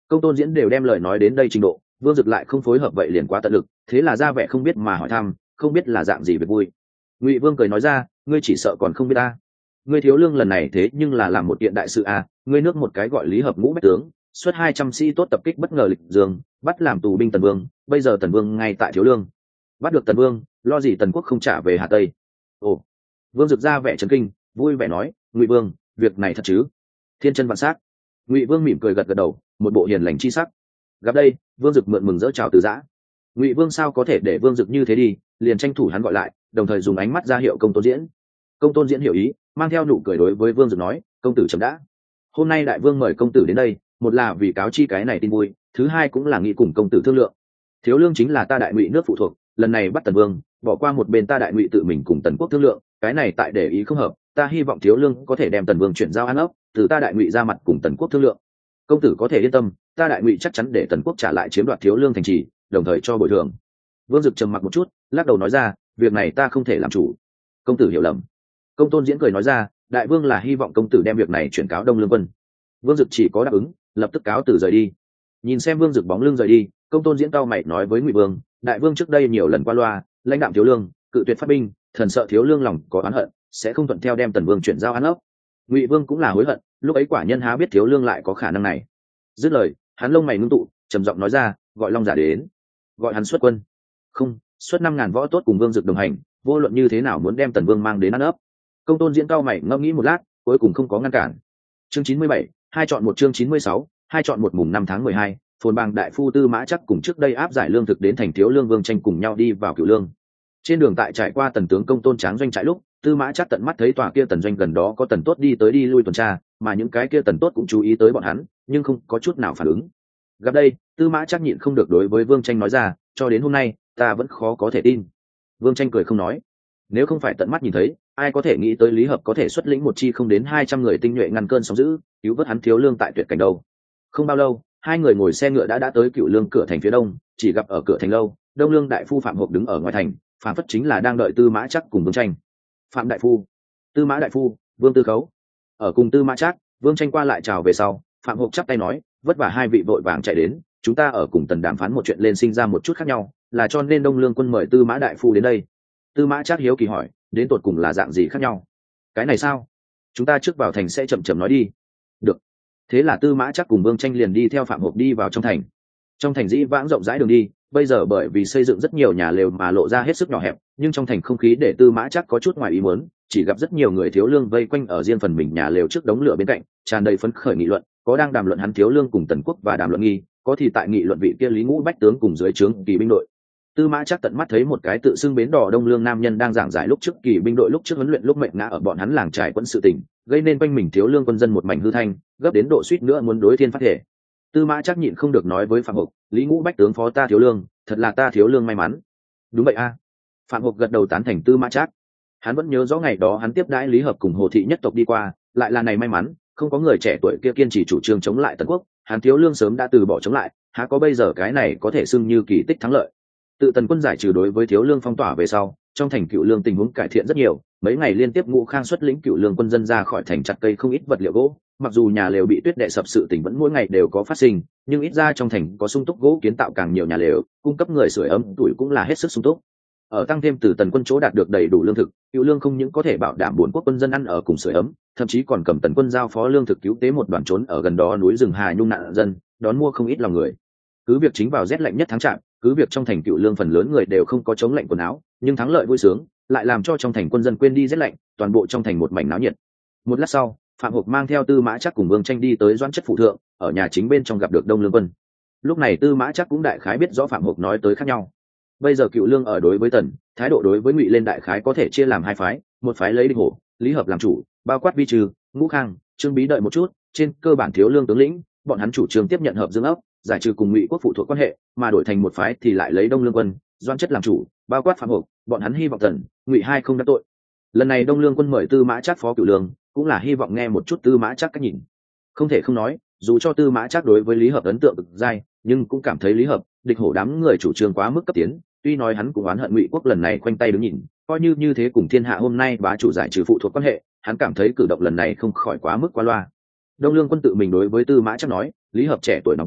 Công Tôn Diễn đều đem lời nói đến đây trình độ, Vương Dực lại không phối hợp vậy liền quá tận lực, thế là ra vẻ không biết mà hỏi thăm, không biết là dạng gì việc vui. Ngụy Vương cười nói ra, ngươi chỉ sợ còn không biết ta. Ngươi thiếu lương lần này thế nhưng là làm một kiện đại sự à, ngươi nước một cái gọi Lý Hợp ngũ bách tướng, xuất 200 sĩ tốt tập kích bất ngờ lịch dương, bắt làm tù binh Tần Vương, bây giờ Tần Vương ngay tại thiếu lương. Bắt được Tần Vương, lo gì Tần quốc không trả về Hà Tây. Ồ. Vương Dực ra vẻ chấn kinh, vui vẻ nói, Ngụy Vương, việc này thật chứ? Thiên chân vạn sắc. Ngụy Vương mỉm cười gật gật đầu, một bộ hiền lành chi sắc. Gặp đây, Vương Dực mượn mừng rỡ chào từ giã. Ngụy Vương sao có thể để Vương Dực như thế đi, liền tranh thủ hắn gọi lại, đồng thời dùng ánh mắt ra hiệu Công Tôn Diễn. Công Tôn Diễn hiểu ý, mang theo nụ cười đối với Vương Dực nói, công tử chấm đã. Hôm nay đại vương mời công tử đến đây, một là vì cáo chi cái này tin vui, thứ hai cũng là nghĩ cùng công tử thương lượng. Thiếu lương chính là ta đại ngụy nước phụ thuộc, lần này bắt Tần Vương, bỏ qua một bên ta đại ngụy tự mình cùng Tần quốc thương lượng, cái này tại để ý không hợp, ta hy vọng thiếu lương có thể đem Tần Vương chuyển giao An Ốc, từ ta đại ngụy ra mặt cùng Tần quốc thương lượng. Công tử có thể yên tâm, ta đại ngụy chắc chắn để Tần quốc trả lại chiếm đoạt thiếu lương thành trì, đồng thời cho bồi thường. Vương Dực trầm mặc một chút, lắc đầu nói ra, việc này ta không thể làm chủ. Công tử hiểu lầm. Công Tôn Diễn cười nói ra, đại vương là hy vọng công tử đem việc này chuyển cáo Đông Lương quân. Vương Dực chỉ có đáp ứng, lập tức cáo từ rời đi. Nhìn xem Vương Dực bóng lưng rời đi, Công Tôn Diễn cau mày nói với Ngụy Vương, đại vương trước đây nhiều lần qua loa, lãnh đạo thiếu lương, cự tuyệt phát binh, thần sợ thiếu lương lòng có oán hận, sẽ không thuận theo đem Tần Vương chuyển giao An Ốc. Ngụy Vương cũng là hối hận, lúc ấy quả nhân há biết thiếu lương lại có khả năng này. Dứt lời, hắn lông mày ngưng tụ, trầm giọng nói ra, gọi Long Giả đến, gọi hắn xuất quân. Không, xuất 5.000 võ tốt cùng Vương Dực đồng hành, vô luận như thế nào muốn đem Tần Vương mang đến An Ốc. Công Tôn Diễn cau mày ngẫm nghĩ một lát, cuối cùng không có ngăn cản. Chương 97, hai chọn một. Chương 96, hai chọn một. Mùng 5 tháng 12, phồn bang đại phu Tư Mã Chắc cùng trước đây áp giải lương thực đến thành thiếu lương Vương Tranh cùng nhau đi vào Cửu Lương. Trên đường tại trải qua Tần tướng Công Tôn Tráng doanh trại lúc, Tư Mã Chắc tận mắt thấy tòa kia Tần doanh gần đó có Tần Tốt đi tới đi lui tuần tra, mà những cái kia Tần Tốt cũng chú ý tới bọn hắn, nhưng không có chút nào phản ứng. Gặp đây, Tư Mã Chắc nhịn không được đối với Vương Tranh nói ra, cho đến hôm nay, ta vẫn khó có thể tin. Vương Tranh cười không nói. Nếu không phải tận mắt nhìn thấy, ai có thể nghĩ tới Lý Hợp có thể xuất lĩnh một chi không đến 200 người tinh nhuệ ngăn cơn sóng dữ, cứu vớt hắn thiếu lương tại tuyệt cảnh đâu. Không bao lâu, hai người ngồi xe ngựa đã tới Cửu Lương cửa thành phía đông, chỉ gặp ở cửa thành lâu, Đông Lương đại phu Phạm Hộp đứng ở ngoài thành, phản phất chính là đang đợi Tư Mã Chắc cùng Vương Tranh. Phạm đại phu, Tư Mã đại phu, Vương Tư Khấu. Ở cùng Tư Mã Chắc, Vương Tranh qua lại chào về sau, Phạm Hộp chắp tay nói, vất vả hai vị vội vàng chạy đến, chúng ta ở cùng Tần đàm phán một chuyện lên sinh ra một chút khác nhau, là cho nên Đông Lương quân mời Tư Mã đại phu đến đây. Tư Mã Chắc hiếu kỳ hỏi, đến tột cùng là dạng gì khác nhau? Cái này sao? Chúng ta trước vào thành sẽ chậm chậm nói đi. Được. Thế là Tư Mã Chắc cùng Vương Tranh liền đi theo Phạm Hộp đi vào trong thành. Trong thành dĩ vãng rộng rãi đường đi, bây giờ bởi vì xây dựng rất nhiều nhà lều mà lộ ra hết sức nhỏ hẹp, nhưng trong thành không khí để Tư Mã Chắc có chút ngoài ý muốn, chỉ gặp rất nhiều người thiếu lương vây quanh ở riêng phần mình nhà lều trước đống lửa bên cạnh, tràn đầy phấn khởi nghị luận, có đang đàm luận hắn thiếu lương cùng Tần quốc và đàm luận nghi, có thì tại nghị luận vị kia Lý Ngũ bách tướng cùng dưới trướng kỳ binh đội. Tư Mã Chắc tận mắt thấy một cái tự xưng bến đỏ Đông Lương nam nhân đang giảng giải lúc trước kỳ binh đội lúc trước huấn luyện lúc mệnh ngã ở bọn hắn làng trải quẫn sự tình, gây nên quanh mình thiếu lương quân dân một mảnh hư thanh, gấp đến độ suýt nữa muốn đối thiên phát thể. Tư Mã Chắc nhịn không được nói với Phạm Hộp, Lý Ngũ bách tướng phó ta thiếu lương, thật là ta thiếu lương may mắn. Đúng vậy a. Phạm Hộp gật đầu tán thành Tư Mã Chắc. Hắn vẫn nhớ rõ ngày đó hắn tiếp đãi Lý Hợp cùng Hồ thị nhất tộc đi qua, lại là này may mắn, không có người trẻ tuổi kia kiên trì chủ trương chống lại Tần quốc, hắn thiếu lương sớm đã từ bỏ chống lại, há có bây giờ cái này có thể xưng như kỳ tích thắng lợi. Tự Tần quân giải trừ đối với thiếu lương phong tỏa về sau, trong thành Cửu Lương tình huống cải thiện rất nhiều, mấy ngày liên tiếp Ngũ Khang xuất lĩnh Cửu Lương quân dân ra khỏi thành chặt cây không ít vật liệu gỗ, mặc dù nhà lều bị tuyết đè sập sự tình vẫn mỗi ngày đều có phát sinh, nhưng ít ra trong thành có sung túc gỗ kiến tạo càng nhiều nhà lều, cung cấp người sưởi ấm tuổi cũng là hết sức sung túc. Ở tăng thêm từ Tần quân chỗ đạt được đầy đủ lương thực, Cửu Lương không những có thể bảo đảm bốn quốc quân dân ăn ở cùng sưởi ấm, thậm chí còn cầm Tần quân giao phó lương thực cứu tế một đoàn trốn ở gần đó núi rừng Hà Nhung nạn dân, đón mua không ít lòng người. Cứ việc chính vào rét lạnh nhất tháng chạp, cứ việc trong thành Cửu Lương phần lớn người đều không có chống lạnh quần áo, nhưng thắng lợi vui sướng lại làm cho trong thành quân dân quên đi rét lạnh, toàn bộ trong thành một mảnh náo nhiệt. Một lát sau, Phạm Hộp mang theo Tư Mã Chắc cùng Vương Tranh đi tới Doãn Chất phủ thượng, ở nhà chính bên trong gặp được Đông Lương quân. Lúc này Tư Mã Chắc cũng đại khái biết rõ Phạm Hộp nói tới khác nhau. Bây giờ Cửu Lương ở đối với Tần, thái độ đối với Ngụy lên đại khái có thể chia làm hai phái, một phái lấy Đinh Hổ, Lý Hợp làm chủ, bao quát Vi Trừ, Ngũ Khang, Trương Bí đợi một chút, trên cơ bản thiếu lương tướng lĩnh, bọn hắn chủ trương tiếp nhận hợp dương ốc, giải trừ cùng Ngụy quốc phụ thuộc quan hệ, mà đổi thành một phái thì lại lấy Đông Lương quân, Doãn Chất làm chủ, bao quát Phạm Hộp, bọn hắn hy vọng Tần, Ngụy hai không đắc tội. Lần này Đông Lương quân mời Tư Mã Chắc phó Cửu Lương, cũng là hy vọng nghe một chút Tư Mã Chắc cách nhìn. Không thể không nói, dù cho Tư Mã Chắc đối với Lý Hợp ấn tượng cực dai, nhưng cũng cảm thấy Lý Hợp, Địch Hổ đám người chủ trương quá mức cấp tiến, tuy nói hắn cũng oán hận Ngụy quốc lần này khoanh tay đứng nhìn, coi như thế cùng thiên hạ hôm nay bá chủ giải trừ phụ thuộc quan hệ, hắn cảm thấy cử động lần này không khỏi quá mức quá loa. Đông Lương quân tự mình đối với Tư Mã Chắc nói, Lý Hợp trẻ tuổi nóng tính,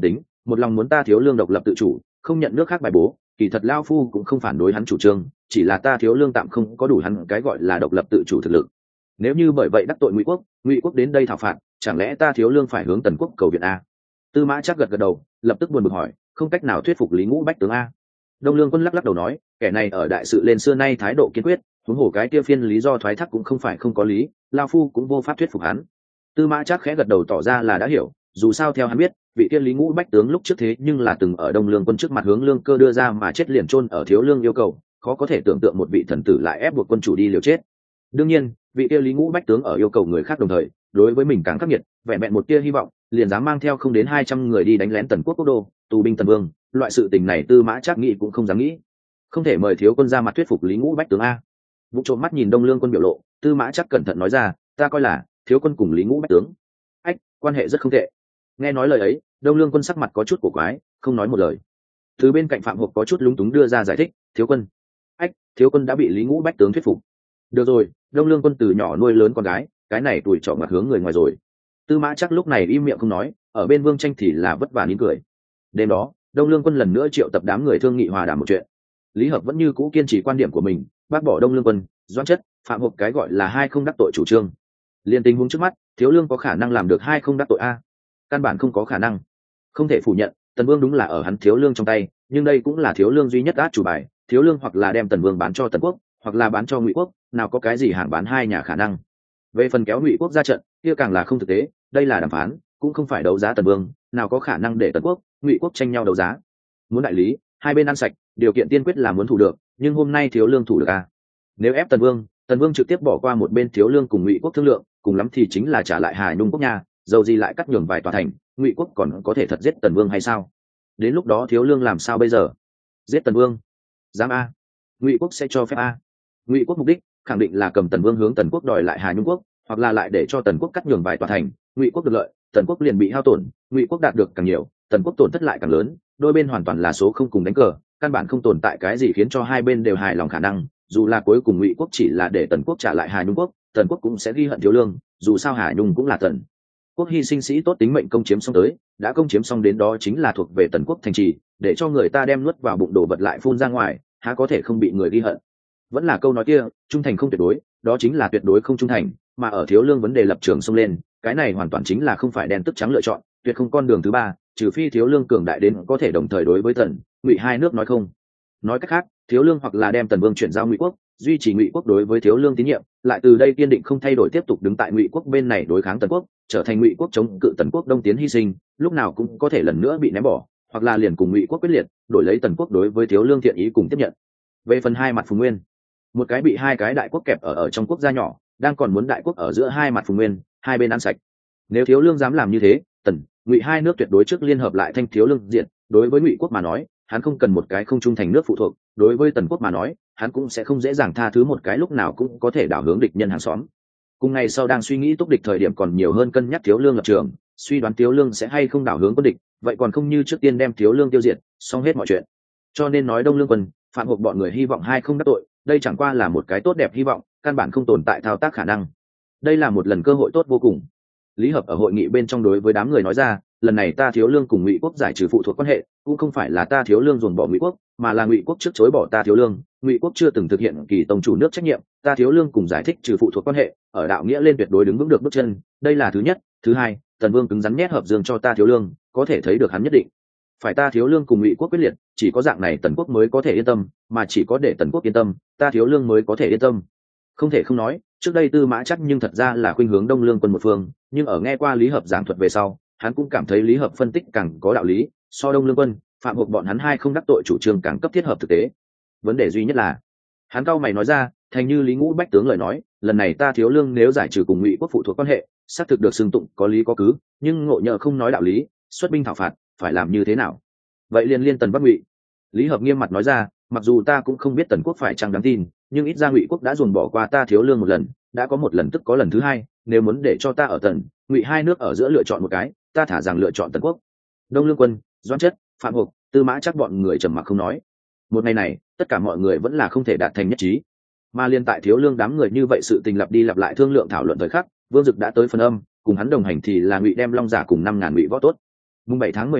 một lòng muốn ta thiếu lương độc lập tự chủ, không nhận nước khác bài bố. Kỳ thật lao phu cũng không phản đối hắn chủ trương, chỉ là ta thiếu lương tạm không có đủ hắn cái gọi là độc lập tự chủ thực lực. Nếu như bởi vậy đắc tội Ngụy quốc đến đây thảo phạt, chẳng lẽ ta thiếu lương phải hướng Tần quốc cầu viện a? Tư Mã Trác gật gật đầu, lập tức buồn bực hỏi, không cách nào thuyết phục Lý Ngũ Bách tướng a? Đông Lương Quân lắc lắc đầu nói, kẻ này ở đại sự lên xưa nay thái độ kiên quyết, huống hồ cái kia phiên lý do thoái thác cũng không phải không có lý, lao phu cũng vô pháp thuyết phục hắn. Tư Mã Trác khẽ gật đầu tỏ ra là đã hiểu, dù sao theo hắn biết, vị kia Lý Ngũ Bách tướng lúc trước thế nhưng là từng ở Đông Lương Quân trước mặt hướng Lương Cơ đưa ra mà chết liền chôn ở thiếu lương yêu cầu, khó có thể tưởng tượng một vị thần tử lại ép buộc quân chủ đi liều chết. Đương nhiên, vị kia Lý Ngũ Bách tướng ở yêu cầu người khác đồng thời, đối với mình càng khắc nghiệt, vẹn vẹn một tia hy vọng, liền dám mang theo không đến 200 người đi đánh lén Tần quốc quốc đô, tù binh Tần Vương, loại sự tình này Tư Mã Trác nghĩ cũng không dám nghĩ. Không thể mời thiếu quân ra mặt thuyết phục Lý Ngũ Bách tướng a. Vụ trộm mắt nhìn Đông Lương Quân biểu lộ, Tư Mã Trác cẩn thận nói ra, ta coi là thiếu quân cùng Lý Ngũ Bách tướng, ách, quan hệ rất không tệ. Nghe nói lời ấy, Đông Lương Quân sắc mặt có chút cổ quái, không nói một lời. Từ bên cạnh Phạm Hộp có chút lúng túng đưa ra giải thích, thiếu quân, ách, thiếu quân đã bị Lý Ngũ Bách tướng thuyết phục. Được rồi, Đông Lương Quân từ nhỏ nuôi lớn con gái, cái này tuổi trọ mặt hướng người ngoài rồi. Tư Mã Trác lúc này im miệng không nói, ở bên Vương Tranh thì là vất vả nín cười. Đêm đó, Đông Lương Quân lần nữa triệu tập đám người thương nghị hòa đàm một chuyện. Lý Hợp vẫn như cũ kiên trì quan điểm của mình, bác bỏ Đông Lương Quân, Doãn Chất, Phạm Hộp cái gọi là hai không đắc tội chủ trương. Liên tình huống trước mắt, thiếu lương có khả năng làm được hai không đắc tội a? Căn bản không có khả năng. Không thể phủ nhận, Tần Vương đúng là ở hắn thiếu lương trong tay, nhưng đây cũng là thiếu lương duy nhất át chủ bài, thiếu lương hoặc là đem Tần Vương bán cho Tần quốc, hoặc là bán cho Ngụy quốc, nào có cái gì hàng bán hai nhà khả năng. Về phần kéo Ngụy quốc ra trận, kia càng là không thực tế, đây là đàm phán, cũng không phải đấu giá Tần Vương, nào có khả năng để Tần quốc, Ngụy quốc tranh nhau đấu giá. Muốn đại lý, hai bên ăn sạch, điều kiện tiên quyết là muốn thủ được, nhưng hôm nay thiếu lương thủ được a. Nếu ép Tần Vương trực tiếp bỏ qua một bên thiếu lương cùng Ngụy quốc thương lượng, cùng lắm thì chính là trả lại Hà Nhung quốc nha, dầu gì lại cắt nhường vài tòa thành, Ngụy quốc còn có thể thật giết Tần Vương hay sao? Đến lúc đó thiếu lương làm sao bây giờ? Giết Tần Vương? Dám a? Ngụy quốc sẽ cho phép a? Ngụy quốc mục đích khẳng định là cầm Tần Vương hướng Tần quốc đòi lại Hà Nhung quốc, hoặc là lại để cho Tần quốc cắt nhường vài tòa thành, Ngụy quốc được lợi, Tần quốc liền bị hao tổn, Ngụy quốc đạt được càng nhiều, Tần quốc tổn thất lại càng lớn, đôi bên hoàn toàn là số không cùng đánh cờ, căn bản không tồn tại cái gì khiến cho hai bên đều hài lòng khả năng. Dù là cuối cùng Ngụy quốc chỉ là để Tần quốc trả lại Hà Nhung quốc, Tần quốc cũng sẽ ghi hận thiếu lương, dù sao Hà Nhung cũng là Tần quốc hy sinh sĩ tốt tính mệnh công chiếm xong tới, đã công chiếm xong đến đó chính là thuộc về Tần quốc thành trì, để cho người ta đem nuốt vào bụng đồ vật lại phun ra ngoài, há có thể không bị người ghi hận. Vẫn là câu nói kia, trung thành không tuyệt đối, đó chính là tuyệt đối không trung thành, mà ở thiếu lương vấn đề lập trường xông lên, cái này hoàn toàn chính là không phải đen tức trắng lựa chọn, tuyệt không con đường thứ ba, trừ phi thiếu lương cường đại đến có thể đồng thời đối với Tần, Ngụy hai nước nói không. Nói cách khác, thiếu lương hoặc là đem Tần Vương chuyển giao Ngụy quốc, duy trì Ngụy quốc đối với thiếu lương tín nhiệm, lại từ đây kiên định không thay đổi tiếp tục đứng tại Ngụy quốc bên này đối kháng Tần quốc, trở thành Ngụy quốc chống cự Tần quốc đông tiến hy sinh, lúc nào cũng có thể lần nữa bị ném bỏ, hoặc là liền cùng Ngụy quốc quyết liệt, đổi lấy Tần quốc đối với thiếu lương thiện ý cùng tiếp nhận. Về phần hai mặt Phùng Nguyên, một cái bị hai cái đại quốc kẹp ở trong quốc gia nhỏ, đang còn muốn đại quốc ở giữa hai mặt Phùng Nguyên, hai bên ăn sạch. Nếu thiếu lương dám làm như thế, Tần, Ngụy hai nước tuyệt đối trước liên hợp lại thanh thiếu lương diện, đối với Ngụy quốc mà nói, hắn không cần một cái không trung thành nước phụ thuộc, đối với Tần quốc mà nói, hắn cũng sẽ không dễ dàng tha thứ một cái lúc nào cũng có thể đảo hướng địch nhân hàng xóm. Cùng ngày sau đang suy nghĩ túc địch thời điểm còn nhiều hơn cân nhắc thiếu lương lập trường, suy đoán thiếu lương sẽ hay không đảo hướng quân địch, vậy còn không như trước tiên đem thiếu lương tiêu diệt, xong hết mọi chuyện. Cho nên nói Đông Lương Quân, Phạm Hộp bọn người hy vọng hai không đắc tội, đây chẳng qua là một cái tốt đẹp hy vọng, căn bản không tồn tại thao tác khả năng. Đây là một lần cơ hội tốt vô cùng. Lý Hợp ở hội nghị bên trong đối với đám người nói ra, lần này ta thiếu lương cùng Ngụy quốc giải trừ phụ thuộc quan hệ, cũng không phải là ta thiếu lương dồn bỏ Ngụy quốc, mà là Ngụy quốc trước chối bỏ ta thiếu lương, Ngụy quốc chưa từng thực hiện kỳ tông chủ nước trách nhiệm, ta thiếu lương cùng giải thích trừ phụ thuộc quan hệ, ở đạo nghĩa lên tuyệt đối đứng vững được bước chân, đây là thứ nhất. Thứ hai, Tần Vương cứng rắn nhét hợp dương cho ta thiếu lương, có thể thấy được hắn nhất định phải ta thiếu lương cùng Ngụy quốc quyết liệt, chỉ có dạng này Tần quốc mới có thể yên tâm, mà chỉ có để Tần quốc yên tâm, ta thiếu lương mới có thể yên tâm. Không thể không nói, trước đây Tư Mã Trắc nhưng thật ra là khuynh hướng Đông Lương Quân một phương, nhưng ở nghe qua Lý Hợp giảng thuật về sau, hắn cũng cảm thấy Lý Hợp phân tích càng có đạo lý, so Đông Lương Quân, Phạm Hộp bọn hắn hai không đắc tội chủ trương càng cấp thiết hợp thực tế. Vấn đề duy nhất là, hắn cau mày nói ra, thành như Lý Ngũ Bách tướng lời nói, lần này ta thiếu lương nếu giải trừ cùng Ngụy quốc phụ thuộc quan hệ, xác thực được xưng tụng có lý có cứ, nhưng Ngộ Nhỡ không nói đạo lý, xuất binh thảo phạt, phải làm như thế nào? Vậy liền liên Tần Bắc Ngụy. Lý Hợp nghiêm mặt nói ra, mặc dù ta cũng không biết Tần quốc phải chăng đáng tin, nhưng ít ra Ngụy quốc đã dồn bỏ qua ta thiếu lương một lần, đã có một lần tức có lần thứ hai, nếu muốn để cho ta ở Tần, Ngụy hai nước ở giữa lựa chọn một cái, ta thả rằng lựa chọn Tần quốc. Đông Lương Quân, Doãn Chất, Phạm Hộp, Tư Mã Trắc bọn người trầm mặc không nói. Một ngày này, tất cả mọi người vẫn là không thể đạt thành nhất trí. Mà liên tại thiếu lương đám người như vậy sự tình lặp đi lặp lại thương lượng thảo luận thời khắc, Vương Dực đã tới phần âm, cùng hắn đồng hành thì là Ngụy đem Long Giả cùng 5.000 Ngụy võ tốt. Mùng 7 tháng 12,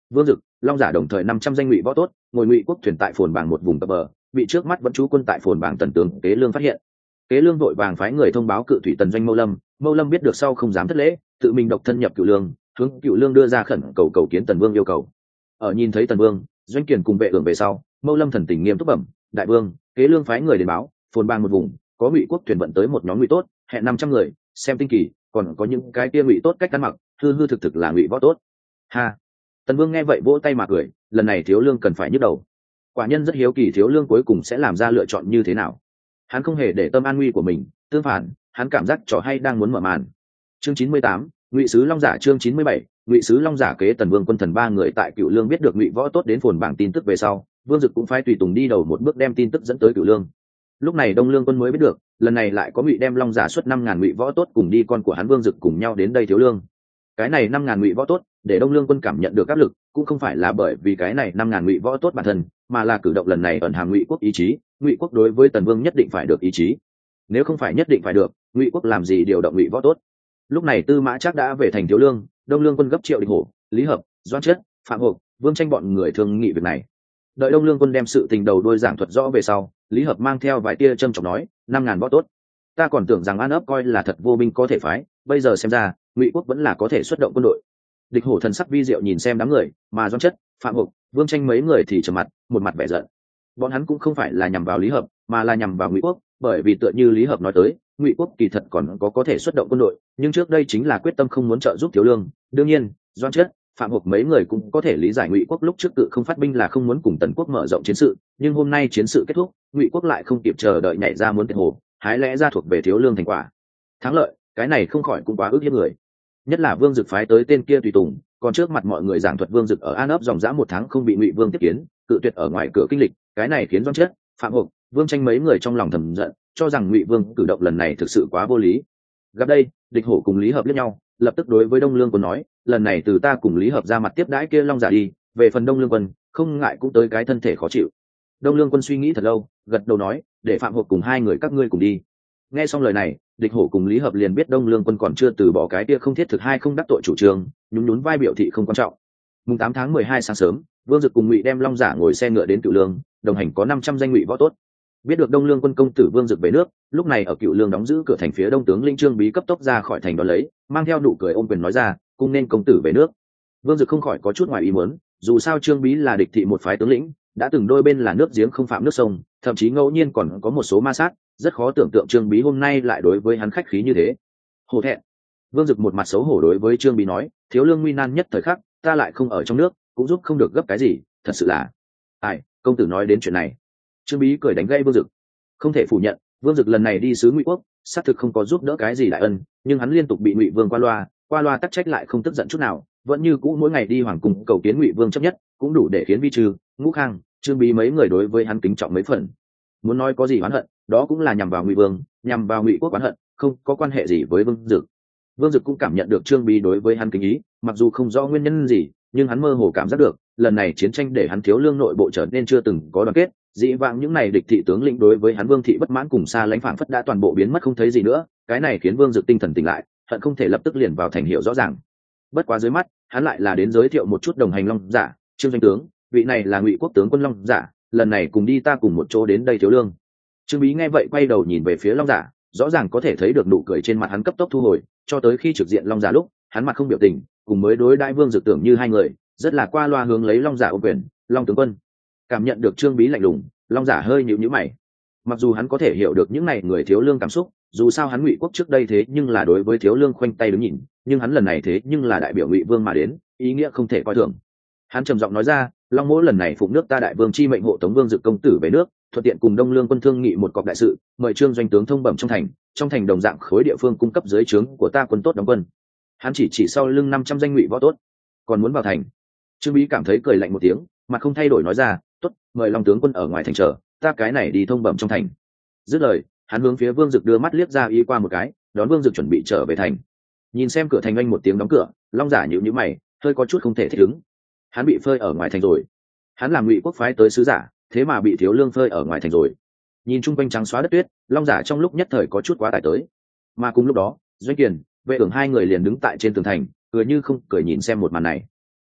Vương Dực, Long Giả đồng thời 500 danh ngụy võ tốt, ngồi ngụy quốc thuyền tại phồn bảng một vùng cập bờ, bị trước mắt vẫn trú quân tại phồn bảng tần tướng Kế Lương phát hiện. Kế Lương vội vàng phái người thông báo cự thủy tần doanh Mâu Lâm biết được sau không dám thất lễ, tự mình độc thân nhập Cựu Lương, hướng Cựu Lương đưa ra khẩn cầu kiến Tần Vương yêu cầu. Ở nhìn thấy Tần Vương, Doanh Kiền cùng vệ ưởng về sau, Mâu Lâm thần tình nghiêm túc bẩm, đại vương, Kế Lương phái người đến báo, phồn bang một vùng, có ngụy quốc thuyền vận tới một nhóm ngụy tốt, hẹn 500 người, xem tinh kỳ, còn có những cái kia ngụy tốt cách ăn mặc, hư thực là ngụy võ tốt. Ha. Tần Vương nghe vậy vỗ tay mà cười, lần này Thiếu Lương cần phải nhức đầu. Quả nhân rất hiếu kỳ Thiếu Lương cuối cùng sẽ làm ra lựa chọn như thế nào. Hắn không hề để tâm an nguy của mình, tương phản, hắn cảm giác trò hay đang muốn mở màn. Chương 98, Ngụy sứ Long Giả. Chương 97, Ngụy sứ Long Giả kế Tần Vương quân thần ba người tại Cựu Lương biết được ngụy võ tốt đến phồn bảng tin tức về sau, Vương Dực cũng phái tùy tùng đi đầu một bước đem tin tức dẫn tới Cựu Lương. Lúc này Đông Lương quân mới biết được, lần này lại có ngụy đem Long Giả xuất 5.000 ngụy võ tốt cùng đi con của hắn Vương Dực cùng nhau đến đây Thiếu Lương. Cái này 5.000 ngụy võ tốt, để Đông Lương quân cảm nhận được áp lực, cũng không phải là bởi vì cái này 5.000 ngụy võ tốt bản thân, mà là cử động lần này ẩn hàm ngụy quốc ý chí, ngụy quốc đối với Tần Vương nhất định phải được ý chí. Nếu không phải nhất định phải được, ngụy quốc làm gì điều động ngụy võ tốt. Lúc này Tư Mã Trác đã về thành Thiếu Lương, Đông Lương quân gấp Triệu Địch Hổ, Lý Hợp, Doãn Chất, Phạm Hộp, Vương Tranh bọn người thương nghị việc này. Đợi Đông Lương quân đem sự tình đầu đuôi giảng thuật rõ về sau, Lý Hợp mang theo vài tia trầm trọng nói, 5.000 võ tốt, ta còn tưởng rằng An ấp coi là thật vô binh có thể phái, bây giờ xem ra ngụy quốc vẫn là có thể xuất động quân đội. Địch Hổ thần sắc vi diệu nhìn xem đám người, mà Doãn Chất, Phạm Hộp, Vương Tranh mấy người thì trầm mặt, một mặt vẻ giận. Bọn hắn cũng không phải là nhằm vào Lý Hợp, mà là nhằm vào ngụy quốc, bởi vì tựa như Lý Hợp nói tới, ngụy quốc kỳ thật còn có thể xuất động quân đội, nhưng trước đây chính là quyết tâm không muốn trợ giúp Thiếu Lương. Đương nhiên, Doãn Chất, Phạm Hộp mấy người cũng có thể lý giải ngụy quốc lúc trước tự không phát binh là không muốn cùng Tần quốc mở rộng chiến sự, nhưng hôm nay chiến sự kết thúc, ngụy quốc lại không kịp chờ đợi nhảy ra muốn tiệt hồ, hái lẽ ra thuộc về Thiếu Lương thành quả. Thắng lợi, cái này không khỏi cũng quá ức hiếp người. Nhất là Vương Dực phái tới tên kia tùy tùng, còn trước mặt mọi người giảng thuật Vương Dực ở An ấp dòng dã 1 tháng không bị ngụy vương tiếp kiến, cự tuyệt ở ngoài cửa kinh lịch, cái này khiến Doãn Chất, Phạm Hộp, Vương Tranh mấy người trong lòng thầm giận, cho rằng ngụy vương cử động lần này thực sự quá vô lý. Gặp đây, Địch Hổ cùng Lý Hợp liếc nhau, lập tức đối với Đông Lương quân nói, lần này từ ta cùng Lý Hợp ra mặt tiếp đãi kia Long Giả đi, về phần Đông Lương quân, không ngại cũng tới cái thân thể khó chịu. Đông Lương quân suy nghĩ thật lâu, gật đầu nói, để Phạm Hộp cùng hai người các ngươi cùng đi. Nghe xong lời này, Địch Hổ cùng Lý Hợp liền biết Đông Lương quân còn chưa từ bỏ cái kia không thiết thực hay không đắc tội chủ trương, nhún vai biểu thị không quan trọng. Mùng 8 tháng 12 sáng sớm, Vương Dực cùng Ngụy đem Long Giả ngồi xe ngựa đến Cựu Lương, đồng hành có 500 danh ngụy võ tốt. Biết được Đông Lương quân công tử Vương Dực về nước, lúc này ở Cựu Lương đóng giữ cửa thành phía đông tướng lĩnh Trương Bí cấp tốc ra khỏi thành đón lấy, mang theo nụ cười ôm quyền nói ra, cung nên công tử về nước. Vương Dực không khỏi có chút ngoài ý muốn, dù sao Trương Bí là địch thị một phái tướng lĩnh, đã từng đôi bên là nước giếng không phạm nước sông, thậm chí ngẫu nhiên còn có một số ma sát, rất khó tưởng tượng Trương Bí hôm nay lại đối với hắn khách khí như thế. Hổ thẹn. Vương Dực một mặt xấu hổ đối với Trương Bí nói, Thiếu Lương nguy nan nhất thời khắc, ta lại không ở trong nước, cũng giúp không được gấp cái gì, thật sự là. Ai, công tử nói đến chuyện này. Trương Bí cười đánh gây Vương Dực. Không thể phủ nhận, Vương Dực lần này đi sứ Ngụy quốc, xác thực không có giúp đỡ cái gì đại ân, nhưng hắn liên tục bị Ngụy Vương qua loa tắc trách lại không tức giận chút nào, vẫn như cũ mỗi ngày đi hoàng cung cầu kiến Ngụy Vương chấp nhất, cũng đủ để khiến Vi Trừ, Ngũ Khang, Trương Bí mấy người đối với hắn kính trọng mấy phần. Muốn nói có gì oán hận, đó cũng là nhằm vào Ngụy Vương, nhằm vào Ngụy quốc oán hận, không có quan hệ gì với Vương Dực. Vương Dực cũng cảm nhận được Trương Bí đối với hắn kính ý, mặc dù không rõ nguyên nhân gì, nhưng hắn mơ hồ cảm giác được, lần này chiến tranh để hắn Thiếu Lương nội bộ trở nên chưa từng có đoàn kết, dĩ vãng những này địch thị tướng lĩnh đối với hắn Vương thị bất mãn cùng xa lãnh phảng phất đã toàn bộ biến mất không thấy gì nữa, cái này khiến Vương Dực tinh thần tỉnh lại, hận không thể lập tức liền vào thành hiệu rõ ràng. Bất quá dưới mắt, hắn lại là đến giới thiệu một chút đồng hành Long Giả, Trương doanh tướng, vị này là Ngụy quốc tướng quân Long Giả, lần này cùng đi ta cùng một chỗ đến đây Thiếu Lương. Trương Bí nghe vậy quay đầu nhìn về phía Long Giả, rõ ràng có thể thấy được nụ cười trên mặt hắn cấp tốc thu hồi, cho tới khi trực diện Long Giả lúc, hắn mặt không biểu tình, cùng mới đối đãi Vương Dực tưởng như hai người, rất là qua loa hướng lấy Long Giả ôm quyền, Long tướng quân. Cảm nhận được Trương Bí lạnh lùng, Long Giả hơi nhíu mày. Mặc dù hắn có thể hiểu được những này người Thiếu Lương cảm xúc, dù sao hắn Ngụy quốc trước đây thế nhưng là đối với Thiếu Lương khoanh tay đứng nhìn, nhưng hắn lần này thế nhưng là đại biểu Ngụy Vương mà đến, ý nghĩa không thể coi thường. Hắn trầm giọng nói ra, Long mỗ lần này phụng nước ta đại vương chi mệnh hộ tống Vương Dực công tử về nước, thuận tiện cùng Đông Lương quân thương nghị một cọc đại sự, mời Trương doanh tướng thông bẩm trong thành đồng dạng khối địa phương cung cấp dưới trướng của ta quân tốt đóng quân. Hắn chỉ sau lưng 500 danh ngụy võ tốt, còn muốn vào thành. Trương Bí cảm thấy cười lạnh một tiếng, mặt không thay đổi nói ra, tốt, mời Long tướng quân ở ngoài thành chờ, ta cái này đi thông bẩm trong thành. Dứt lời, hắn hướng phía Vương Dực đưa mắt liếc ra ý qua một cái, đón Vương Dực chuẩn bị trở về thành. Nhìn xem cửa thành anh một tiếng đóng cửa, Long Giả nhíu mày, hơi có chút không thể thích ứng. Hắn bị phơi ở ngoài thành rồi. Hắn làm Ngụy quốc phái tới sứ giả, thế mà bị Thiếu Lương phơi ở ngoài thành rồi. Nhìn chung quanh trắng xóa đất tuyết, Long Giả trong lúc nhất thời có chút quá tải tới. Mà cùng lúc đó, Doanh Kiền, Vệ Ưởng hai người liền đứng tại trên tường thành, cười như không cười nhìn xem một màn này.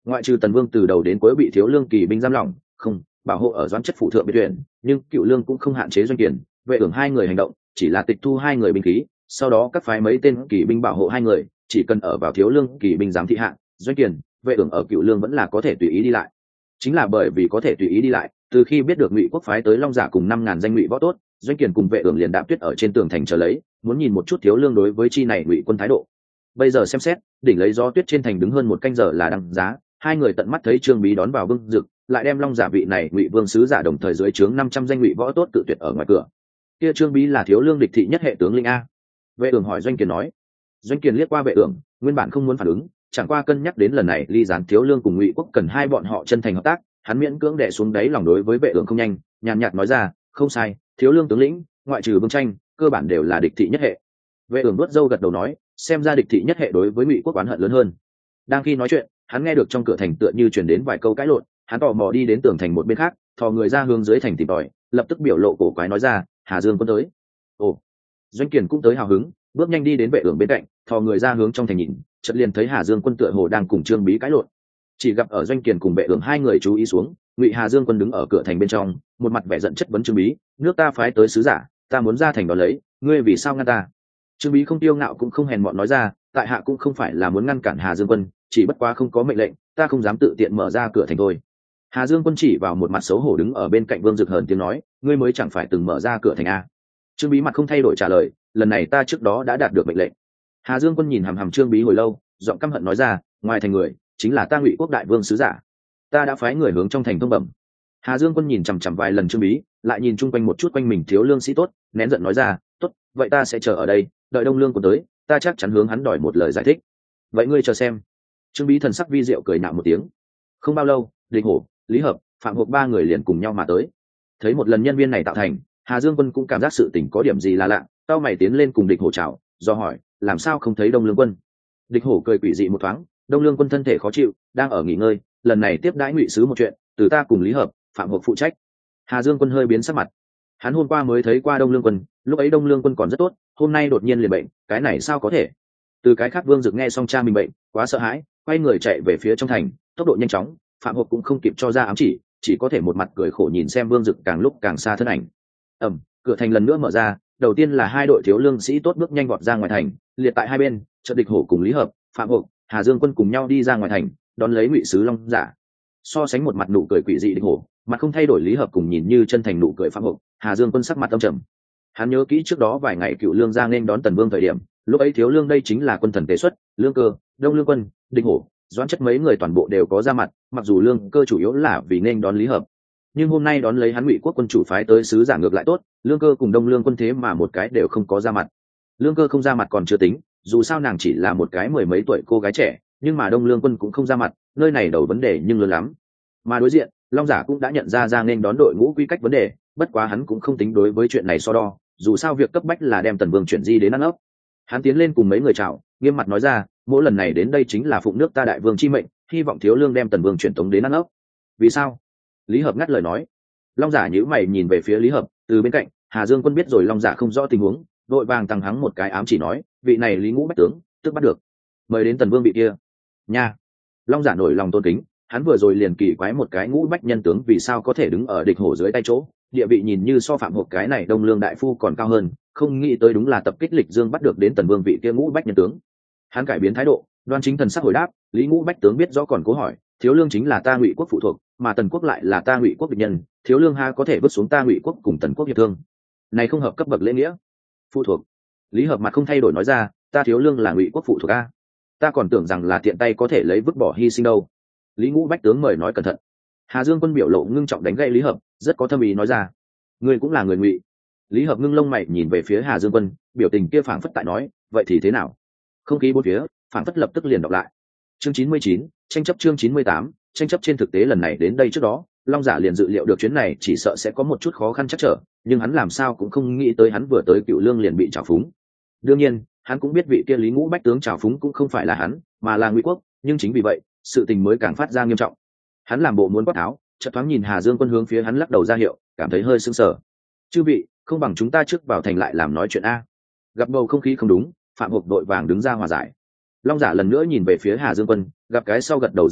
ngoại trừ Tần Vương từ đầu đến cuối bị Thiếu Lương kỳ binh giam lỏng, không bảo hộ ở Doãn Chất phủ thượng biệt viện, nhưng Cựu Lương cũng không hạn chế Doanh Kiền, Vệ Ưởng hai người hành động, chỉ là tịch thu hai người binh khí, sau đó các phái mấy tên kỳ binh bảo hộ hai người, chỉ cần ở vào Thiếu Lương kỳ binh giám thị hạng, Doanh Kiền, Vệ Ưởng ở Cựu Lương vẫn là có thể tùy ý đi lại. Chính là bởi vì có thể tùy ý đi lại, từ khi biết được Ngụy quốc phái tới Long Giả cùng 5.000 danh Ngụy võ tốt, Doanh Kiền cùng Vệ Ưởng liền đạp tuyết ở trên tường thành chờ lấy, muốn nhìn một chút Thiếu Lương đối với chi này Ngụy quân thái độ. Bây giờ xem xét, đỉnh lấy gió tuyết trên thành đứng hơn một canh giờ là đăng giá, hai người tận mắt thấy Trương Bí đón vào Vương Dực, lại đem Long Giả vị này Ngụy vương sứ giả đồng thời dưới trướng 500 danh Ngụy võ tốt tự tuyệt ở ngoài cửa. Kia Trương Bí là Thiếu Lương địch thị nhất hệ tướng linh a. Vệ Ưởng hỏi Doanh Kiền nói. Doanh Kiền liếc qua Vệ Ưởng, nguyên bản không muốn phản ứng, chẳng qua cân nhắc đến lần này ly gián Thiếu Lương cùng Ngụy quốc cần hai bọn họ chân thành hợp tác, hắn miễn cưỡng đè xuống đáy lòng đối với Vệ Ưởng không nhanh, nhàn nhạt nói ra, không sai, Thiếu Lương tướng lĩnh, ngoại trừ Vương Tranh, cơ bản đều là địch thị nhất hệ. Vệ Ưởng nuốt râu gật đầu nói, xem ra địch thị nhất hệ đối với Ngụy quốc oán hận lớn hơn. Đang khi nói chuyện, hắn nghe được trong cửa thành tựa như truyền đến vài câu cãi lộn, hắn tò mò đi đến tường thành một bên khác, thò người ra hướng dưới thành tìm tòi, lập tức biểu lộ cổ quái nói ra, Hà Dương quân tới. Ồ. Doanh Kiền cũng tới hào hứng, bước nhanh đi đến Vệ Ưởng bên cạnh, thò người ra hướng trong thành nhìn, chợt liền thấy Hà Dương quân tựa hồ đang cùng Trương Bí cãi lộn. Chỉ gặp ở Doanh Kiền cùng Vệ Ưởng hai người chú ý xuống, Ngụy Hà Dương quân đứng ở cửa thành bên trong, một mặt vẻ giận chất vấn Trương Bí, nước ta phái tới sứ giả, ta muốn ra thành đó lấy, ngươi vì sao ngăn ta? Trương Bí không tiêu ngạo cũng không hèn mọn nói ra, tại hạ cũng không phải là muốn ngăn cản Hà Dương quân, chỉ bất quá không có mệnh lệnh, ta không dám tự tiện mở ra cửa thành thôi. Hà Dương quân chỉ vào một mặt xấu hổ đứng ở bên cạnh Vương Dực hờn tiếng nói, ngươi mới chẳng phải từng mở ra cửa thành a. Trương Bí mặt không thay đổi trả lời, lần này ta trước đó đã đạt được mệnh lệnh. Hà Dương quân nhìn hằm hằm Trương Bí hồi lâu, giọng căm hận nói ra, ngoài thành người chính là ta Ngụy quốc đại vương sứ giả, ta đã phái người hướng trong thành thông bẩm. Hà Dương quân nhìn chằm chằm vài lần Trương Bí, lại nhìn chung quanh một chút quanh mình Thiếu Lương sĩ tốt, nén giận nói ra, tốt, vậy ta sẽ chờ ở đây, đợi Đông Lương quân tới, ta chắc chắn hướng hắn đòi một lời giải thích. Vậy ngươi chờ xem. Trương Bí thần sắc vi diệu cười nạo một tiếng. Không bao lâu, Địch Hổ, Lý Hợp, Phạm Hộp ba người liền cùng nhau mà tới. Thấy một lần nhân viên này tạo thành, Hà Dương quân cũng cảm giác sự tình có điểm gì là lạ, tao mày tiến lên cùng Địch Hổ chào, do hỏi, làm sao không thấy Đông Lương quân? Địch Hổ cười quỷ dị một thoáng, Đông Lương quân thân thể khó chịu, đang ở nghỉ ngơi, lần này tiếp đãi Ngụy sứ một chuyện, từ ta cùng Lý Hợp, Phạm Hộp phụ trách. Hà Dương quân hơi biến sắc mặt. Hắn hôm qua mới thấy qua Đông Lương quân, lúc ấy Đông Lương quân còn rất tốt, hôm nay đột nhiên liền bệnh, cái này sao có thể? Từ cái khác Vương Dực nghe xong cha mình bệnh, quá sợ hãi, quay người chạy về phía trong thành, tốc độ nhanh chóng, Phạm Hộp cũng không kịp cho ra ám chỉ có thể một mặt cười khổ nhìn xem Vương Dực càng lúc càng xa thân ảnh. Cửa thành lần nữa mở ra, đầu tiên là hai đội Thiếu Lương sĩ tốt bước nhanh vọt ra ngoài thành, liệt tại hai bên, chợt Địch Hổ cùng Lý Hợp, Phạm Hộp, Hà Dương quân cùng nhau đi ra ngoài thành, đón lấy Ngụy sứ Long Giả. So sánh một mặt nụ cười quỷ dị Địch Hổ, mặt không thay đổi Lý Hợp cùng nhìn như chân thành nụ cười Phạm Hộp, Hà Dương quân sắc mặt âm trầm. Hắn nhớ kỹ trước đó vài ngày Cựu Lương ra nên đón Tần Vương thời điểm, lúc ấy Thiếu Lương đây chính là quân thần tế xuất, Lương Cơ, Đông Lương quân, Địch Hổ, Doãn Chất mấy người toàn bộ đều có ra mặt, mặc dù Lương Cơ chủ yếu là vì nên đón Lý Hợp, nhưng hôm nay đón lấy hắn Ngụy quốc quân chủ phái tới sứ giả ngược lại tốt, Lương Cơ cùng Đông Lương quân thế mà một cái đều không có ra mặt. Lương Cơ không ra mặt còn chưa tính, dù sao nàng chỉ là một cái mười mấy tuổi cô gái trẻ, nhưng mà Đông Lương quân cũng không ra mặt, nơi này đầu vấn đề nhưng lớn lắm. Mà đối diện, Long Giả cũng đã nhận ra nên đón đội ngũ quy cách vấn đề, bất quá hắn cũng không tính đối với chuyện này so đo, dù sao việc cấp bách là đem Tần Vương chuyển di đến ăn ấp. Hắn tiến lên cùng mấy người chào, nghiêm mặt nói ra, mỗi lần này đến đây chính là phụng nước ta đại vương chi mệnh, hy vọng Thiếu Lương đem Tần Vương chuyển tống đến ăn ấp. Vì sao? Lý Hợp ngắt lời nói. Long Giả nhíu mày nhìn về phía Lý Hợp, từ bên cạnh, Hà Dương quân biết rồi Long Giả không rõ tình huống, đội vàng tăng hắng một cái ám chỉ nói, vị này Lý Ngũ bách tướng, tức bắt được, mời đến Tần Vương vị kia. Nha. Long Giả nổi lòng tôn kính, hắn vừa rồi liền kỳ quái một cái Ngũ bách nhân tướng vì sao có thể đứng ở Địch Hổ dưới tay chỗ, địa vị nhìn như so Phạm Hộp cái này Đông Lương đại phu còn cao hơn, không nghĩ tới đúng là tập kích Lịch Dương bắt được đến Tần Vương vị kia Ngũ bách nhân tướng. Hắn cải biến thái độ, đoan chính thần sắc hồi đáp, Lý Ngũ bách tướng biết rõ còn cố hỏi, Thiếu Lương chính là ta Ngụy quốc phụ thuộc, mà Tần quốc lại là ta Ngụy quốc địch nhân, Thiếu Lương ha có thể vứt xuống ta Ngụy quốc cùng Tần quốc hiệp thương? Này không hợp cấp bậc lễ nghĩa. Phụ thuộc? Lý Hợp mặt không thay đổi nói ra, ta Thiếu Lương là Ngụy quốc phụ thuộc a, ta còn tưởng rằng là tiện tay có thể lấy vứt bỏ hy sinh đâu. Lý Ngũ bách tướng mời nói cẩn thận. Hà Dương quân biểu lộ ngưng trọng đánh gậy Lý Hợp, rất có thâm ý nói ra, ngươi cũng là người Ngụy. Lý Hợp ngưng lông mày nhìn về phía Hà Dương quân, biểu tình kia phảng phất tại nói, vậy thì thế nào? Không khí bốn phía phảng phất lập tức liền đọc lại. Chương 99, tranh chấp chương 98, tranh chấp trên thực tế lần này đến đây trước đó, Long Giả liền dự liệu được chuyến này chỉ sợ sẽ có một chút khó khăn chắc trở, nhưng hắn làm sao cũng không nghĩ tới hắn vừa tới Cựu Lương liền bị trào phúng. Đương nhiên, hắn cũng biết vị kia Lý Ngũ bách tướng trào phúng cũng không phải là hắn, mà là Ngụy quốc, nhưng chính vì vậy, sự tình mới càng phát ra nghiêm trọng. Hắn làm bộ muốn quát tháo, chợt thoáng nhìn Hà Dương quân hướng phía hắn lắc đầu ra hiệu, cảm thấy hơi sững sờ. Chư vị, không bằng chúng ta trước vào thành lại làm nói chuyện a. Gặp bầu không khí không đúng, Phạm Hộp đội vàng đứng ra hòa giải. Long Giả lần nữa nhìn về phía Hà Dương quân, gặp cái sau gật đầu ra hiệu,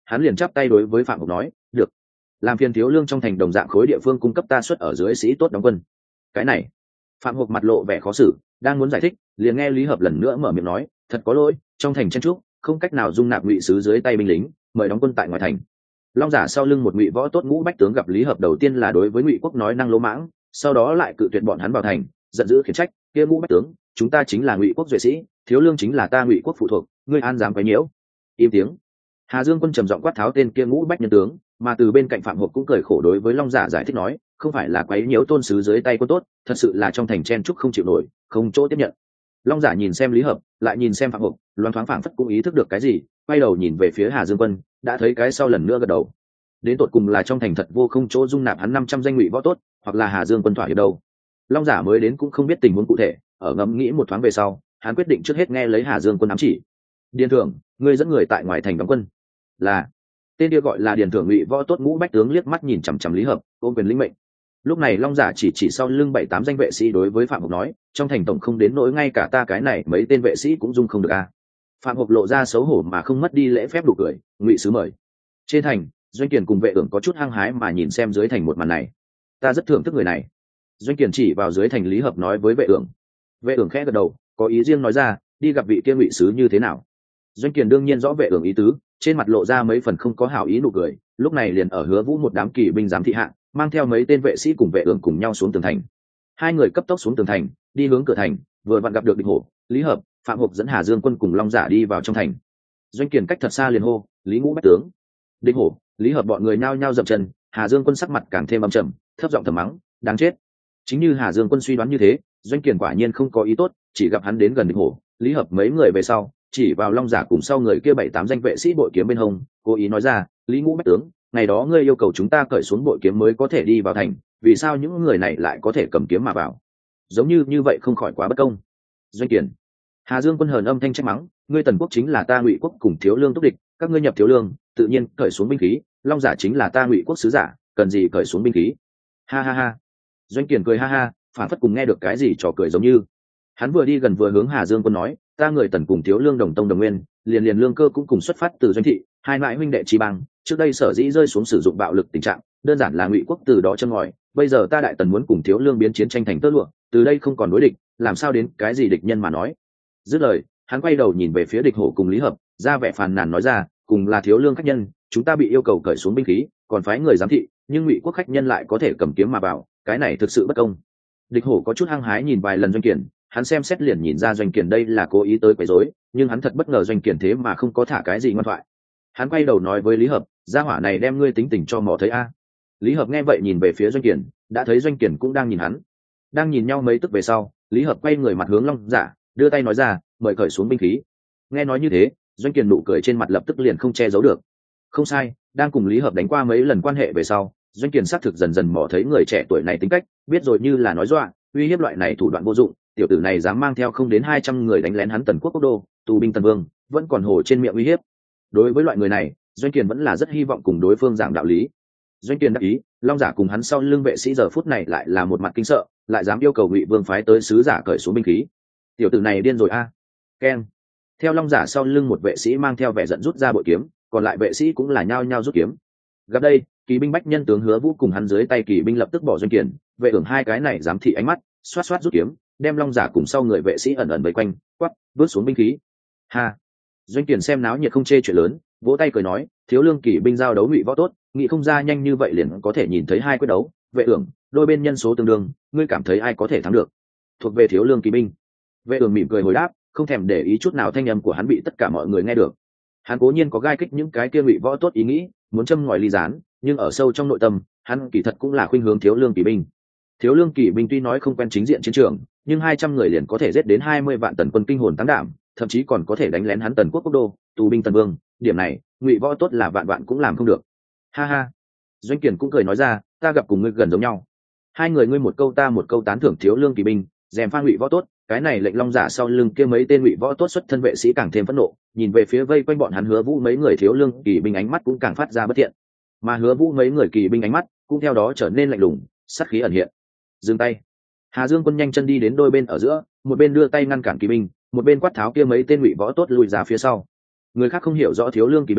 hắn liền chắp tay đối với phạm hộc nói, được, làm phiền thiếu lương trong thành đồng dạng khối địa phương cung cấp ta suất ở dưới sĩ tốt đóng quân. Cái này, phạm hộc mặt lộ vẻ khó xử, đang muốn giải thích, liền nghe Lý Hợp lần nữa mở miệng nói, thật có lỗi, trong thành chen trúc, không cách nào dung nạp ngụy sứ dưới tay binh lính, mời đóng quân tại ngoài thành. Long giả sau lưng một ngụy võ tốt ngũ bách tướng gặp Lý Hợp đầu tiên là đối với ngụy quốc nói năng lỗ mãng, sau đó lại cự tuyệt bọn hắn vào thành, giận dữ khiển trách, kia ngũ bách tướng, chúng ta chính là ngụy quốc duệ sĩ, thiếu lương chính là ta ngụy quốc phụ thuộc, ngươi an dám quấy nhiễu? Im tiếng. Hà Dương Quân trầm giọng quát tháo tên kia ngũ bách nhân tướng, mà từ bên cạnh phạm hộp cũng cười khổ đối với Long giả giải thích nói, không phải là quấy nhiễu tôn sứ dưới tay quân tốt, thật sự là trong thành chen trúc không chịu nổi, không chỗ tiếp nhận. Long giả nhìn xem Lý Hợp, lại nhìn xem phạm hộp, loáng thoáng phảng phất cũng ý thức được cái gì, quay đầu nhìn về phía Hà Dương Quân, đã thấy cái sau lần nữa gật đầu. Đến tột cùng là trong thành thật vô không chỗ dung nạp hắn 500 danh ngụy võ tốt, hoặc là Hà Dương Quân thỏa hiệp đâu. Long giả mới đến cũng không biết tình huống cụ thể, ở ngẫm nghĩ một thoáng về sau, hắn quyết định trước hết nghe lấy Hà Dương Quân ám chỉ. Điền Thưởng, ngươi dẫn người tại ngoài thành đóng quân. Là. Tên kia gọi là Điền Thưởng ngụy võ tốt ngũ bách tướng liếc mắt nhìn chằm chằm Lý Hợp, ôm quyền lĩnh mệnh. Lúc này Long giả chỉ sau lưng 7-8 danh vệ sĩ đối với Phạm Hộc nói, trong thành tổng không đến nỗi ngay cả ta cái này mấy tên vệ sĩ cũng dung không được a. Phạm Hộc lộ ra xấu hổ mà không mất đi lễ phép đủ cười, ngụy sứ mời. Trên thành, Doanh Kiền cùng vệ ưởng có chút hăng hái mà nhìn xem dưới thành một màn này. Ta rất thưởng thức người này. Doanh Kiền chỉ vào dưới thành Lý Hợp nói với vệ ưởng. Vệ ưởng khẽ gật đầu, có ý riêng nói ra, đi gặp vị kia ngụy sứ như thế nào. Doanh Kiền đương nhiên rõ vệ ưởng ý tứ, trên mặt lộ ra mấy phần không có hảo ý nụ cười, lúc này liền ở Hứa Vũ một đám kỵ binh giám thị hạ, mang theo mấy tên vệ sĩ cùng vệ ưởng cùng nhau xuống tường thành. Hai người cấp tốc xuống tường thành, đi hướng cửa thành, vừa vặn gặp được Địch Hổ, Lý Hợp, Phạm Hộc dẫn Hà Dương Quân cùng Long giả đi vào trong thành. Doanh Kiền cách thật xa liền hô, Lý Ngũ bách tướng. Địch Hổ, Lý Hợp bọn người nhao nhao dậm chân, Hà Dương Quân sắc mặt càng thêm âm trầm, thấp giọng thầm mắng, đáng chết. Chính như Hà Dương Quân suy đoán như thế, Doanh Kiền quả nhiên không có ý tốt, chỉ gặp hắn đến gần Địch Hổ, Lý Hợp mấy người về sau, chỉ vào Long giả cùng sau người kia 7-8 danh vệ sĩ bội kiếm bên hông, cố ý nói ra, Lý Ngũ bách tướng, ngày đó ngươi yêu cầu chúng ta cởi xuống bội kiếm mới có thể đi vào thành, vì sao những người này lại có thể cầm kiếm mà vào? Giống như vậy không khỏi quá bất công. Doanh Kiền. Hà Dương Quân hờn âm thanh trách mắng, ngươi Tần quốc chính là ta Ngụy quốc cùng Thiếu Lương túc địch, các ngươi nhập Thiếu Lương, tự nhiên cởi xuống binh khí, Long giả chính là ta Ngụy quốc sứ giả, cần gì cởi xuống binh khí? Ha ha ha. Doanh Kiền cười ha ha, phản phất cùng nghe được cái gì trò cười giống như. Hắn vừa đi gần vừa hướng Hà Dương Quân nói, ta người Tần cùng Thiếu Lương đồng tông đồng nguyên, liền lương cơ cũng cùng xuất phát từ Doanh thị, hai mãi huynh đệ chi bằng, trước đây sở dĩ rơi xuống sử dụng bạo lực tình trạng, đơn giản là Ngụy quốc từ đó châm ngòi, bây giờ ta Đại Tần muốn cùng Thiếu Lương biến chiến tranh thành tơ lụa, từ đây không còn đối địch, làm sao đến cái gì địch nhân mà nói. Dứt lời, hắn quay đầu nhìn về phía Địch Hổ cùng Lý Hợp, ra vẻ phàn nàn nói ra, cùng là Thiếu Lương khách nhân, chúng ta bị yêu cầu cởi xuống binh khí, còn phái người giám thị, nhưng Ngụy quốc khách nhân lại có thể cầm kiếm mà vào, cái này thực sự bất công. Địch Hổ có chút hăng hái nhìn vài lần Doanh Kiền, hắn xem xét liền nhìn ra Doanh Kiền đây là cố ý tới quấy rối, nhưng hắn thật bất ngờ Doanh Kiền thế mà không có thả cái gì ngoan thoại. Hắn quay đầu nói với Lý Hợp, gia hỏa này đem ngươi tính tình cho mò thấy a. Lý Hợp nghe vậy nhìn về phía Doanh Kiền, đã thấy Doanh Kiền cũng đang nhìn hắn. Đang nhìn nhau mấy tức về sau, Lý Hợp quay người mặt hướng Long giả, đưa tay nói ra, mời cởi xuống binh khí. Nghe nói như thế, Doanh Kiền nụ cười trên mặt lập tức liền không che giấu được. Không sai, đang cùng Lý Hợp đánh qua mấy lần quan hệ về sau, Doanh Kiền xác thực dần dần mò thấy người trẻ tuổi này tính cách, biết rồi như là nói dọa, uy hiếp loại này thủ đoạn vô dụng, tiểu tử này dám mang theo không đến 200 người đánh lén hắn Tần quốc quốc đô, tù binh Tần vương, vẫn còn hổ trên miệng uy hiếp. Đối với loại người này, Doanh Kiền vẫn là rất hy vọng cùng đối phương giảng đạo lý. Doanh Kiền đáp ý, Long giả cùng hắn sau lưng vệ sĩ giờ phút này lại là một mặt kinh sợ, lại dám yêu cầu Ngụy vương phái tới sứ giả cởi xuống binh khí. Tiểu tử này điên rồi a. Keng. Theo Long giả sau lưng một vệ sĩ mang theo vẻ giận rút ra bội kiếm, còn lại vệ sĩ cũng là nhao nhao rút kiếm. Gặp đây, kỳ binh bách nhân tướng Hứa Vũ cùng hắn dưới tay kỳ binh lập tức bỏ Doanh Kiền, vệ ưởng hai cái này dám thị ánh mắt, xoát xoát rút kiếm, đem Long giả cùng sau người vệ sĩ ẩn ẩn vây quanh, quát, vứt xuống binh khí. Ha. Doanh Kiền xem náo nhiệt không chê chuyện lớn, vỗ tay cười nói, Thiếu Lương kỳ binh giao đấu Ngụy võ tốt, nghĩ không ra nhanh như vậy liền có thể nhìn thấy hai quyết đấu, vệ ưởng, đôi bên nhân số tương đương, ngươi cảm thấy ai có thể thắng được? Thuộc về Thiếu Lương kỳ binh. Vệ ưởng mỉm cười hồi đáp, không thèm để ý chút nào thanh âm của hắn bị tất cả mọi người nghe được. Hắn cố nhiên có gai kích những cái kia Ngụy võ tốt ý nghĩ, muốn châm ngòi ly gián, nhưng ở sâu trong nội tâm, hắn kỳ thật cũng là khuynh hướng Thiếu Lương kỳ binh. Thiếu Lương kỳ binh tuy nói không quen chính diện chiến trường, nhưng 200 người liền có thể giết đến 20 vạn Tần quân kinh hồn táng đảm, thậm chí còn có thể đánh lén hắn Tần quốc quốc đô, tù binh Tần vương, điểm này, Ngụy võ tốt là vạn vạn cũng làm không được. Ha ha. Doanh Kiền cũng cười nói ra, ta gặp cùng ngươi gần giống nhau. Hai người ngươi một câu ta một câu tán thưởng Thiếu Lương kỳ binh, dèm pha Ngụy võ tốt, cái này lệnh Long giả sau lưng kia mấy tên Ngụy võ tốt xuất thân vệ sĩ càng thêm phẫn nộ, nhìn về phía vây quanh bọn hắn Hứa Vũ mấy người Thiếu Lương kỳ binh ánh mắt cũng càng phát ra bất thiện. Mà Hứa Vũ mấy người kỳ binh ánh mắt cũng theo đó trở nên lạnh lùng, sát khí ẩn hiện. Dừng tay. Hà Dương Quân nhanh chân đi đến đôi bên ở giữa, một bên đưa tay ngăn cản kỳ binh, một bên quát tháo kia mấy tên Ngụy võ tốt lùi ra phía sau. Người khác không hiểu rõ Thiếu Lương kỳ binh,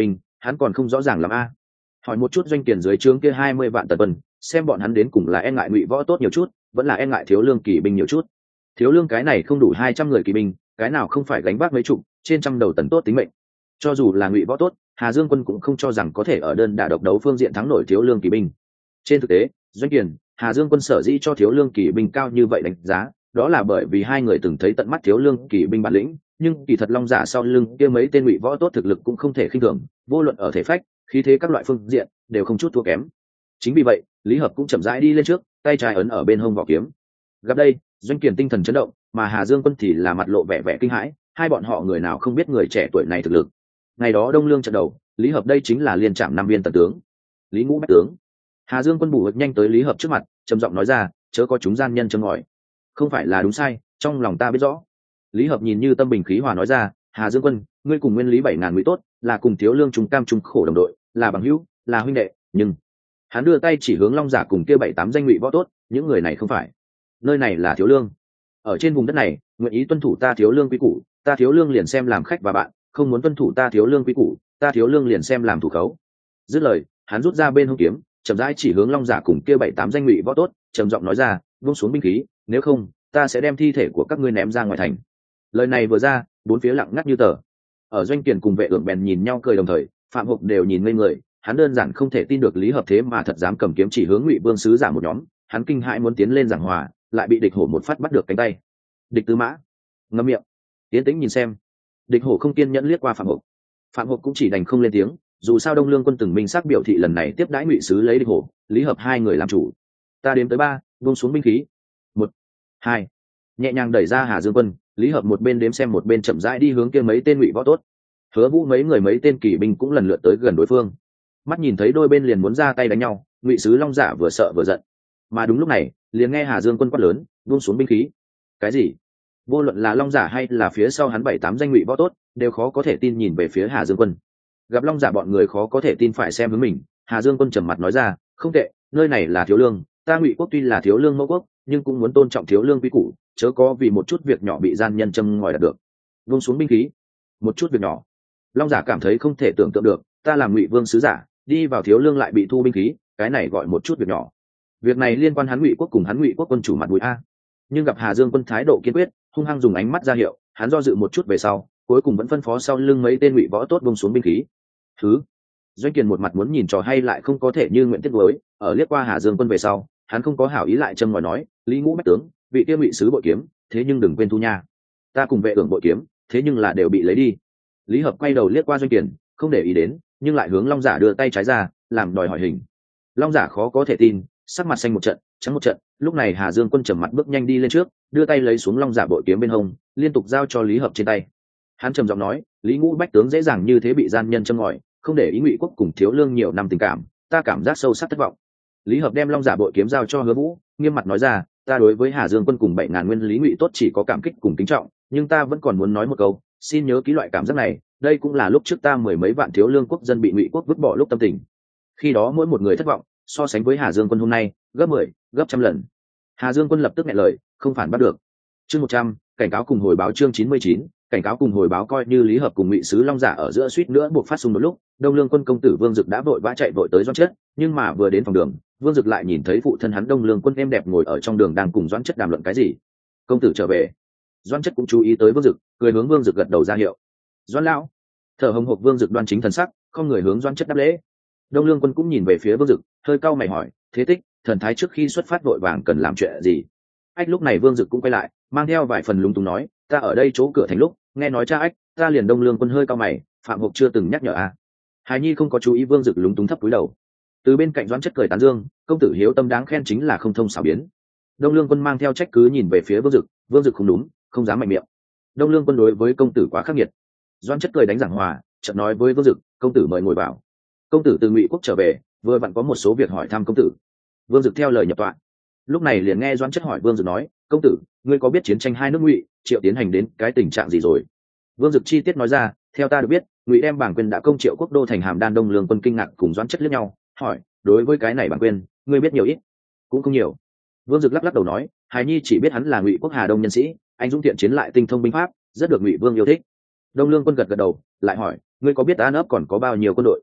hắn còn không rõ ràng làm a. Hỏi một chút doanh kiền dưới trướng kia 20 vạn tần quân, xem bọn hắn đến cùng là e ngại Ngụy Võ tốt nhiều chút, vẫn là e ngại Thiếu Lương kỳ binh nhiều chút. Thiếu Lương cái này không đủ 200 người kỳ binh, cái nào không phải gánh vác mấy chục, trên trăm đầu tần tốt tính mệnh. Cho dù là Ngụy Võ tốt, Hà Dương quân cũng không cho rằng có thể ở đơn đả độc đấu phương diện thắng nổi Thiếu Lương kỳ binh. Trên thực tế, doanh kiền, Hà Dương quân sở dĩ cho Thiếu Lương kỳ binh cao như vậy đánh giá, đó là bởi vì hai người từng thấy tận mắt Thiếu Lương kỳ binh bản lĩnh, nhưng kỳ thật Long Giả sau lưng kia mấy tên Ngụy Võ tốt thực lực cũng không thể khinh thường, vô luận ở thể phách, khí thế các loại phương diện đều không chút thua kém. Chính vì vậy, Lý Hợp cũng chậm rãi đi lên trước, tay trái ấn ở bên hông vỏ kiếm. Gặp đây, doanh kiền tinh thần chấn động, mà Hà Dương quân thì là mặt lộ vẻ vẻ kinh hãi, hai bọn họ người nào không biết người trẻ tuổi này thực lực. Ngày đó Đông Lương trận đầu, Lý Hợp đây chính là liên trạm 5 viên tần tướng. Lý Ngũ bách tướng. Hà Dương quân bù nhanh tới Lý Hợp trước mặt, trầm giọng nói ra, chớ có chúng gian nhân châm ngòi. Không phải là đúng sai, trong lòng ta biết rõ. Lý Hợp nhìn như tâm bình khí hòa nói ra, Hà Dương quân, ngươi cùng nguyên lý 7.000 Ngụy tốt, là cùng Thiếu Lương chúng cam chung khổ đồng đội, là bằng hữu, là huynh đệ, nhưng hắn đưa tay chỉ hướng Long Giả cùng kia 7-8 danh Ngụy võ tốt, những người này không phải. Nơi này là Thiếu Lương. Ở trên vùng đất này, nguyện ý tuân thủ ta Thiếu Lương quy củ, ta Thiếu Lương liền xem làm khách và bạn, không muốn tuân thủ ta Thiếu Lương quy củ, ta Thiếu Lương liền xem làm thủ khấu. Dứt lời, hắn rút ra bên hông kiếm, chậm rãi chỉ hướng Long Giả cùng kia 7-8 danh Ngụy võ tốt, trầm giọng nói ra, buông xuống binh khí, nếu không, ta sẽ đem thi thể của các ngươi ném ra ngoài thành. Lời này vừa ra, bốn phía lặng ngắt như tờ. Ở doanh kiền cùng vệ ưởng bèn nhìn nhau cười đồng thời, Phạm Hục đều nhìn ngây người, hắn đơn giản không thể tin được Lý Hợp thế mà thật dám cầm kiếm chỉ hướng Ngụy Vương sứ giả một nhóm, hắn kinh hãi muốn tiến lên giảng hòa, lại bị địch hổ một phát bắt được cánh tay. Địch Tư Mã, ngậm miệng, tiến tĩnh nhìn xem. Địch hổ không kiên nhẫn liếc qua Phạm Hục. Phạm Hục cũng chỉ đành không lên tiếng, dù sao Đông Lương quân từng minh xác biểu thị lần này tiếp đãi Ngụy sứ lấy địch hổ, Lý Hợp hai người làm chủ. Ta đếm tới 3, buông xuống binh khí. 1, 2. Nhẹ nhàng đẩy ra Hà Dương quân, Lý Hợp một bên đếm xem một bên chậm rãi đi hướng kia mấy tên Ngụy võ tốt. Hứa Vũ mấy tên kỵ binh cũng lần lượt tới gần đối phương. Mắt nhìn thấy đôi bên liền muốn ra tay đánh nhau, Ngụy sứ Long Giả vừa sợ vừa giận. Mà đúng lúc này, liền nghe Hà Dương quân quát lớn, buông xuống binh khí. Cái gì? Vô luận là Long Giả hay là phía sau hắn 7-8 danh Ngụy võ tốt, đều khó có thể tin nhìn về phía Hà Dương quân. Gặp Long Giả bọn người khó có thể tin phải xem hướng mình, Hà Dương quân trầm mặt nói ra, không tệ, nơi này là Thiếu Lương, ta Ngụy quốc tuy là Thiếu Lương mẫu quốc, nhưng cũng muốn tôn trọng Thiếu Lương quy củ, chớ có vì một chút việc nhỏ bị gian nhân châm ngòi đạt được. Buông xuống binh khí. Một chút việc nhỏ. Long Giả cảm thấy không thể tưởng tượng được, ta làm Ngụy vương sứ giả, đi vào Thiếu Lương lại bị thu binh khí, cái này gọi một chút việc nhỏ. Việc này liên quan hắn Ngụy quốc cùng hắn Ngụy quốc quân chủ mặt mũi a. Nhưng gặp Hà Dương quân thái độ kiên quyết, hung hăng dùng ánh mắt ra hiệu, hắn do dự một chút về sau, cuối cùng vẫn phân phó sau lưng mấy tên Ngụy võ tốt buông xuống binh khí. Thứ. Doanh Kiền một mặt muốn nhìn trò hay lại không có thể như nguyện tiết đối, ở liếc qua Hà Dương quân về sau, hắn không có hảo ý lại châm ngòi nói, Lý Ngũ bách tướng, vị kia Ngụy sứ bội kiếm, thế nhưng đừng quên thu nha. Ta cùng vệ ưởng bội kiếm, thế nhưng là đều bị lấy đi. Lý Hợp quay đầu liếc qua Doanh Kiền, không để ý đến, nhưng lại hướng Long Giả đưa tay trái ra, làm đòi hỏi hình. Long Giả khó có thể tin, sắc mặt xanh một trận, trắng một trận. Lúc này Hà Dương quân trầm mặt bước nhanh đi lên trước, đưa tay lấy xuống Long Giả bội kiếm bên hông, liên tục giao cho Lý Hợp trên tay. Hắn trầm giọng nói, Lý Ngũ bách tướng dễ dàng như thế bị gian nhân châm ngòi, không để ý Ngụy quốc cùng Thiếu Lương nhiều năm tình cảm, ta cảm giác sâu sắc thất vọng. Lý Hợp đem Long Giả bội kiếm giao cho Hứa Vũ, nghiêm mặt nói ra, ta đối với Hà Dương quân cùng 7.000 nguyên lý Ngụy tốt chỉ có cảm kích cùng kính trọng, nhưng ta vẫn còn muốn nói một câu, xin nhớ ký loại cảm giác này, đây cũng là lúc trước ta 10 mấy vạn Thiếu Lương quốc dân bị Ngụy quốc vứt bỏ lúc tâm tình. Khi đó mỗi một người thất vọng, so sánh với Hà Dương quân hôm nay, gấp 10, gấp trăm lần. Hà Dương quân lập tức nghẹn lời, không phản bắt được. Chương 100, cảnh cáo cùng hồi báo chương 99, cảnh cáo cùng hồi báo coi như Lý Hợp cùng Ngụy sứ Long Giả ở giữa suýt nữa buộc phát xung đột lúc, Đông Lương quân công tử Vương Dực đã vội vã chạy vội tới Doãn Chất, nhưng mà vừa đến phòng đường, Vương Dực lại nhìn thấy phụ thân hắn Đông Lương quân em đẹp ngồi ở trong đường đang cùng Doãn Chất đàm luận cái gì. Công tử trở về. Doãn Chất cũng chú ý tới Vương Dực, cười hướng Vương Dực gật đầu ra hiệu. Doãn lão. Thở hồng hộc Vương Dực đoan chính thần sắc, không người hướng Doãn Chất đáp lễ. Đông Lương quân cũng nhìn về phía Vương Dực, hơi cau mày hỏi, thế tích, thần thái trước khi xuất phát vội vàng cần làm chuyện gì? Ách lúc này Vương Dực cũng quay lại, mang theo vài phần lúng túng nói, ta ở đây chỗ cửa thành lúc, nghe nói cha ách, ta liền Đông Lương quân hơi cau mày, Phạm Hục chưa từng nhắc nhở à? Hài Nhi không có chú ý Vương Dực lúng túng thấp cúi đầu. Từ bên cạnh Doãn Chất cười tán dương, công tử hiếu tâm đáng khen chính là không thông xảo biến. Đông Lương quân mang theo trách cứ nhìn về phía Vương Dực không đúng, không dám mạnh miệng. Đông Lương quân đối với công tử quá khắc nghiệt. Doãn Chất cười đánh giảng hòa, chợt nói với Vương Dực, công tử mời ngồi vào. Công tử từ Ngụy quốc trở về, vừa vặn có một số việc hỏi thăm công tử. Vương Dực theo lời nhập tọa. Lúc này liền nghe Doãn Chất hỏi Vương Dực nói, công tử, ngươi có biết chiến tranh hai nước Ngụy Triệu tiến hành đến cái tình trạng gì rồi? Vương Dực chi tiết nói ra, theo ta được biết, Ngụy đem bảng quyền đã công Triệu quốc đô thành Hàm Đan. Đông Lương quân kinh ngạc cùng Doãn Chất liếc nhau, hỏi, đối với cái này bảng quyền, ngươi biết nhiều ít? Cũng không nhiều. Vương Dực lắc lắc đầu nói, Hài Nhi chỉ biết hắn là Ngụy quốc Hà Đông nhân sĩ, anh dũng thiện chiến lại tinh thông binh pháp, rất được Ngụy vương yêu thích. Đông Lương quân gật gật đầu, lại hỏi, ngươi có biết An ấp còn có bao nhiêu quân đội?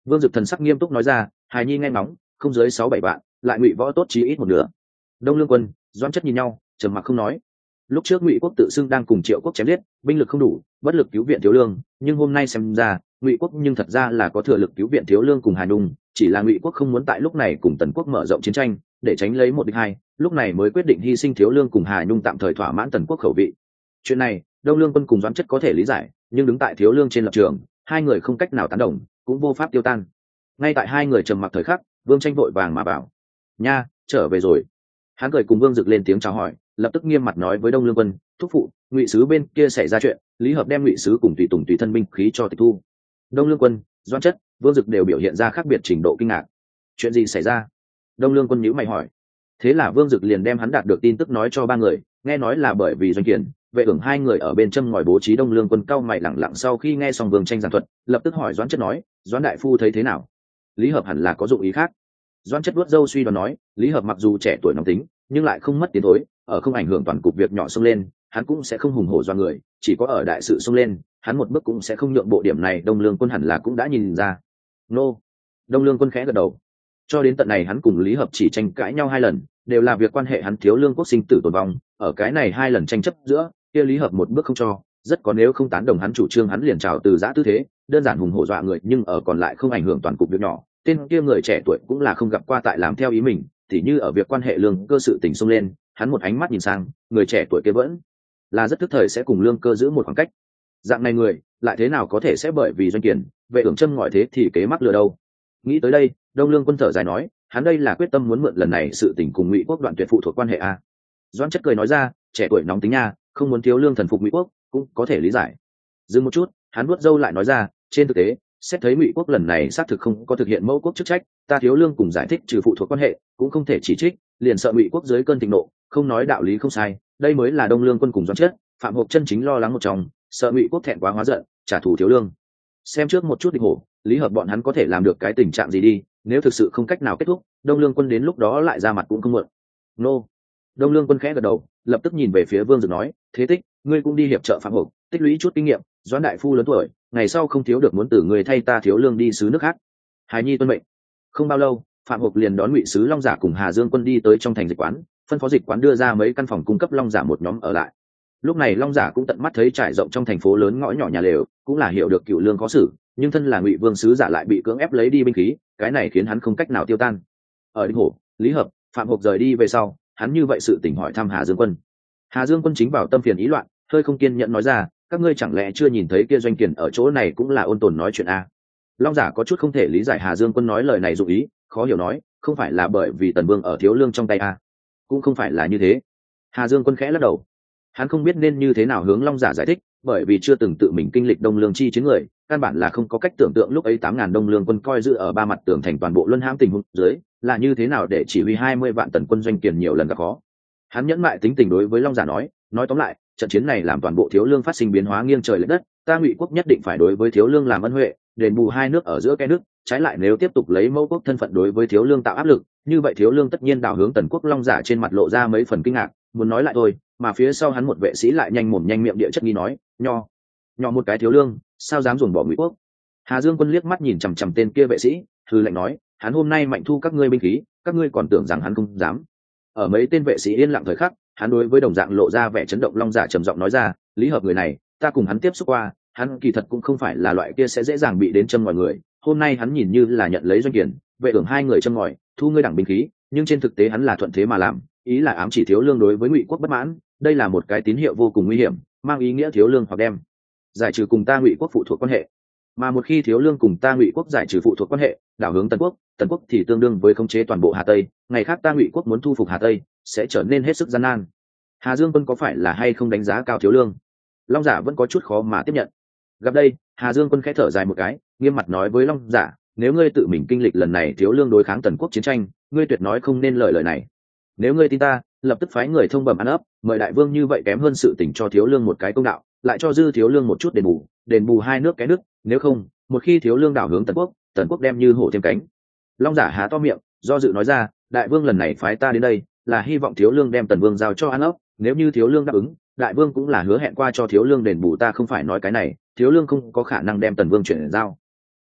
Vương Dực thần sắc nghiêm túc nói ra, hài nhi nghe ngóng, không dưới 6-7 vạn, lại ngụy võ tốt chí ít một nửa. Đông Lương Quân, Doãn Chất nhìn nhau, trầm mặc không nói. Lúc trước Ngụy quốc tự xưng đang cùng Triệu quốc chém giết, binh lực không đủ, bất lực cứu viện Thiếu Lương, nhưng hôm nay xem ra, Ngụy quốc nhưng thật ra là có thừa lực cứu viện Thiếu Lương cùng Hà Nhung, chỉ là Ngụy quốc không muốn tại lúc này cùng Tần quốc mở rộng chiến tranh, để tránh lấy một địch hai, lúc này mới quyết định hy sinh Thiếu Lương cùng Hà Nhung tạm thời thỏa mãn Tần quốc khẩu vị. Chuyện này, Đông Lương Quân cùng Doãn Chất có thể lý giải, nhưng đứng tại Thiếu Lương trên lập trường, hai người không cách nào tán đồng, cũng vô pháp tiêu tan. Ngay tại hai người trầm mặc thời khắc, Vương Tranh vội vàng mà bảo: "Nha, trở về rồi." Hắn cười cùng Vương Dực lên tiếng chào hỏi, lập tức nghiêm mặt nói với Đông Lương Quân: "Thúc phụ, Ngụy sứ bên kia xảy ra chuyện, Lý Hợp đem Ngụy sứ cùng tùy tùng tùy thân binh khí cho tịch thu." Đông Lương Quân, Doãn Chất, Vương Dực đều biểu hiện ra khác biệt trình độ kinh ngạc. Chuyện gì xảy ra? Đông Lương Quân nhíu mày hỏi. Thế là Vương Dực liền đem hắn đạt được tin tức nói cho ba người, nghe nói là bởi vì Doanh Kiển, Vệ Ưởng hai người ở bên châm ngòi bố trí. Đông Lương Quân cau mày lẳng lặng sau khi nghe xong Vương Tranh giảng thuật, lập tức hỏi Doãn Chất nói: "Doãn đại phu thấy thế nào? Lý Hợp hẳn là có dụng ý khác." Doãn Chất vuốt râu suy đoán nói: "Lý Hợp mặc dù trẻ tuổi nóng tính, nhưng lại không mất tiến thối, ở không ảnh hưởng toàn cục việc nhỏ xông lên, hắn cũng sẽ không hùng hổ do người, chỉ có ở đại sự xông lên, hắn một bước cũng sẽ không nhượng bộ. Điểm này Đông Lương Quân hẳn là cũng đã nhìn ra." Nô. Đông Lương Quân khẽ gật đầu. Cho đến tận này hắn cùng Lý Hợp chỉ tranh cãi nhau 2 lần, đều là việc quan hệ hắn Thiếu Lương quốc sinh tử tồn vong, ở cái này 2 lần tranh chấp giữa, kia Lý Hợp một bước không cho, rất có nếu không tán đồng hắn chủ trương hắn liền trào từ giã tư thế, đơn giản hùng hổ dọa người, nhưng ở còn lại không ảnh hưởng toàn cục việc nhỏ, tên kia người trẻ tuổi cũng là không gặp qua tại làm theo ý mình, tỉ như ở việc quan hệ lương cơ sự tình xông lên, hắn một ánh mắt nhìn sang, người trẻ tuổi kia vẫn là rất tức thời sẽ cùng lương cơ giữ một khoảng cách. Dạng này người, lại thế nào có thể sẽ bởi vì Doanh Kiển, Vệ Ưởng châm ngòi thế thì kế mắc lừa đâu. Nghĩ tới đây, Đông Lương Quân thở dài nói, hắn đây là quyết tâm muốn mượn lần này sự tình cùng Ngụy quốc đoạn tuyệt phụ thuộc quan hệ a. Doãn Chất cười nói ra, trẻ tuổi nóng tính nha, không muốn Thiếu Lương thần phục Ngụy quốc, cũng có thể lý giải. Dừng một chút, hắn vuốt râu lại nói ra, trên thực tế, xét thấy Ngụy quốc lần này xác thực không có thực hiện mẫu quốc chức trách, ta Thiếu Lương cùng giải thích trừ phụ thuộc quan hệ, cũng không thể chỉ trích, liền sợ Ngụy quốc dưới cơn thịnh nộ, không nói đạo lý không sai, đây mới là Đông Lương Quân cùng Doãn Chất, Phạm Hộp chân chính lo lắng một trong, sợ Ngụy quốc thẹn quá hóa giận, trả thù Thiếu Lương. Xem trước một chút địch hổ, Lý Hợp bọn hắn có thể làm được cái tình trạng gì đi, nếu thực sự không cách nào kết thúc, Đông Lương Quân đến lúc đó lại ra mặt cũng không muộn. Nô. Đông Lương Quân khẽ gật đầu, lập tức nhìn về phía Vương Dực nói, thế Tích, ngươi cũng đi hiệp trợ Phạm Hộp, tích lũy chút kinh nghiệm, Doãn đại phu lớn tuổi, ngày sau không thiếu được muốn từ người thay ta Thiếu Lương đi sứ nước khác. Hài nhi tuân mệnh. Không bao lâu, Phạm Hộp liền đón Ngụy sứ Long Giả cùng Hà Dương Quân đi tới trong thành dịch quán, phân phó dịch quán đưa ra mấy căn phòng cung cấp Long Giả một nhóm ở lại. Lúc này Long Giả cũng tận mắt thấy trải rộng trong thành phố lớn ngõ nhỏ nhà lều, cũng là hiểu được Cửu Lương có xử, nhưng thân là Ngụy vương sứ giả lại bị cưỡng ép lấy đi binh khí, cái này khiến hắn không cách nào tiêu tan. Ở Đinh Hổ, Lý Hợp, Phạm Hộp rời đi về sau, hắn như vậy sự tỉnh hỏi thăm Hà Dương Quân. Hà Dương Quân chính vào tâm phiền ý loạn, hơi không kiên nhẫn nói ra, các ngươi chẳng lẽ chưa nhìn thấy kia Doanh Kiển ở chỗ này cũng là ôn tồn nói chuyện a? Long Giả có chút không thể lý giải Hà Dương Quân nói lời này dụng ý, khó hiểu nói, không phải là bởi vì Tần Vương ở Thiếu Lương trong tay a? Cũng không phải là như thế. Hà Dương Quân khẽ lắc đầu. Hắn không biết nên như thế nào hướng Long Giả giải thích, bởi vì chưa từng tự mình kinh lịch Đông Lương chi chiến người, căn bản là không có cách tưởng tượng lúc ấy 8.000 Đông Lương quân coi giữ ở 3 mặt tường thành toàn bộ luân hãm tình huống dưới, là như thế nào để chỉ huy 20 vạn tần quân Doanh Kiển nhiều lần gặp khó. Hắn nhẫn mại tính tình đối với Long Giả nói tóm lại, trận chiến này làm toàn bộ Thiếu Lương phát sinh biến hóa nghiêng trời lệch đất, ta Ngụy quốc nhất định phải đối với Thiếu Lương làm ân huệ, đền bù hai nước ở giữa cái nước, trái lại nếu tiếp tục lấy mẫu quốc thân phận đối với Thiếu Lương tạo áp lực, như vậy Thiếu Lương tất nhiên đảo hướng Tần quốc. Long Giả trên mặt lộ ra mấy phần kinh ngạc, muốn nói lại thôi, mà phía sau hắn một vệ sĩ lại nhanh mồm nhanh miệng địa chất nghi nói, nho một cái Thiếu Lương, sao dám ruồng bỏ Ngụy quốc. Hà Dương Quân liếc mắt nhìn chằm chằm tên kia vệ sĩ, hừ lạnh nói, hắn hôm nay mạnh thu các ngươi binh khí, các ngươi còn tưởng rằng hắn không dám. Ở mấy tên vệ sĩ yên lặng thời khắc, hắn đối với đồng dạng lộ ra vẻ chấn động Long Giả trầm giọng nói ra, Lý Hợp người này, ta cùng hắn tiếp xúc qua, hắn kỳ thật cũng không phải là loại kia sẽ dễ dàng bị đến châm ngòi người, hôm nay hắn nhìn như là nhận lấy Doanh Kiển, Vệ Ưởng hai người châm ngòi, thu ngươi đẳng binh khí, nhưng trên thực tế hắn là thuận thế mà làm, ý là ám chỉ Thiếu Lương đối với Ngụy quốc bất mãn, đây là một cái tín hiệu vô cùng nguy hiểm, mang ý nghĩa Thiếu Lương hoặc đem giải trừ cùng ta Ngụy quốc phụ thuộc quan hệ, mà một khi Thiếu Lương cùng ta Ngụy quốc giải trừ phụ thuộc quan hệ, đảo hướng Tần quốc thì tương đương với khống chế toàn bộ Hà Tây, ngày khác ta Ngụy quốc muốn thu phục Hà Tây sẽ trở nên hết sức gian nan. Hà Dương Quân có phải là hay không đánh giá cao Thiếu Lương? Long Giả vẫn có chút khó mà tiếp nhận. Gặp đây, Hà Dương Quân khẽ thở dài một cái, nghiêm mặt nói với Long Giả, nếu ngươi tự mình kinh lịch lần này Thiếu Lương đối kháng Tần quốc chiến tranh, ngươi tuyệt nói không nên lời này. Nếu ngươi tin ta, lập tức phái người thông bẩm ăn ấp, mời đại vương như vậy kém hơn sự tình cho Thiếu Lương một cái công đạo, lại cho dư Thiếu Lương một chút đền bù hai nước cái nước, nếu không, một khi Thiếu Lương đảo hướng Tần quốc đem như hổ thêm cánh. Long Giả há to miệng, do dự nói ra, đại vương lần này phái ta đến đây, là hy vọng Thiếu Lương đem Tần vương giao cho ăn ấp, nếu như Thiếu Lương đáp ứng, đại vương cũng là hứa hẹn qua cho Thiếu Lương đền bù, ta không phải nói cái này, Thiếu Lương không có khả năng đem Tần vương chuyển giao.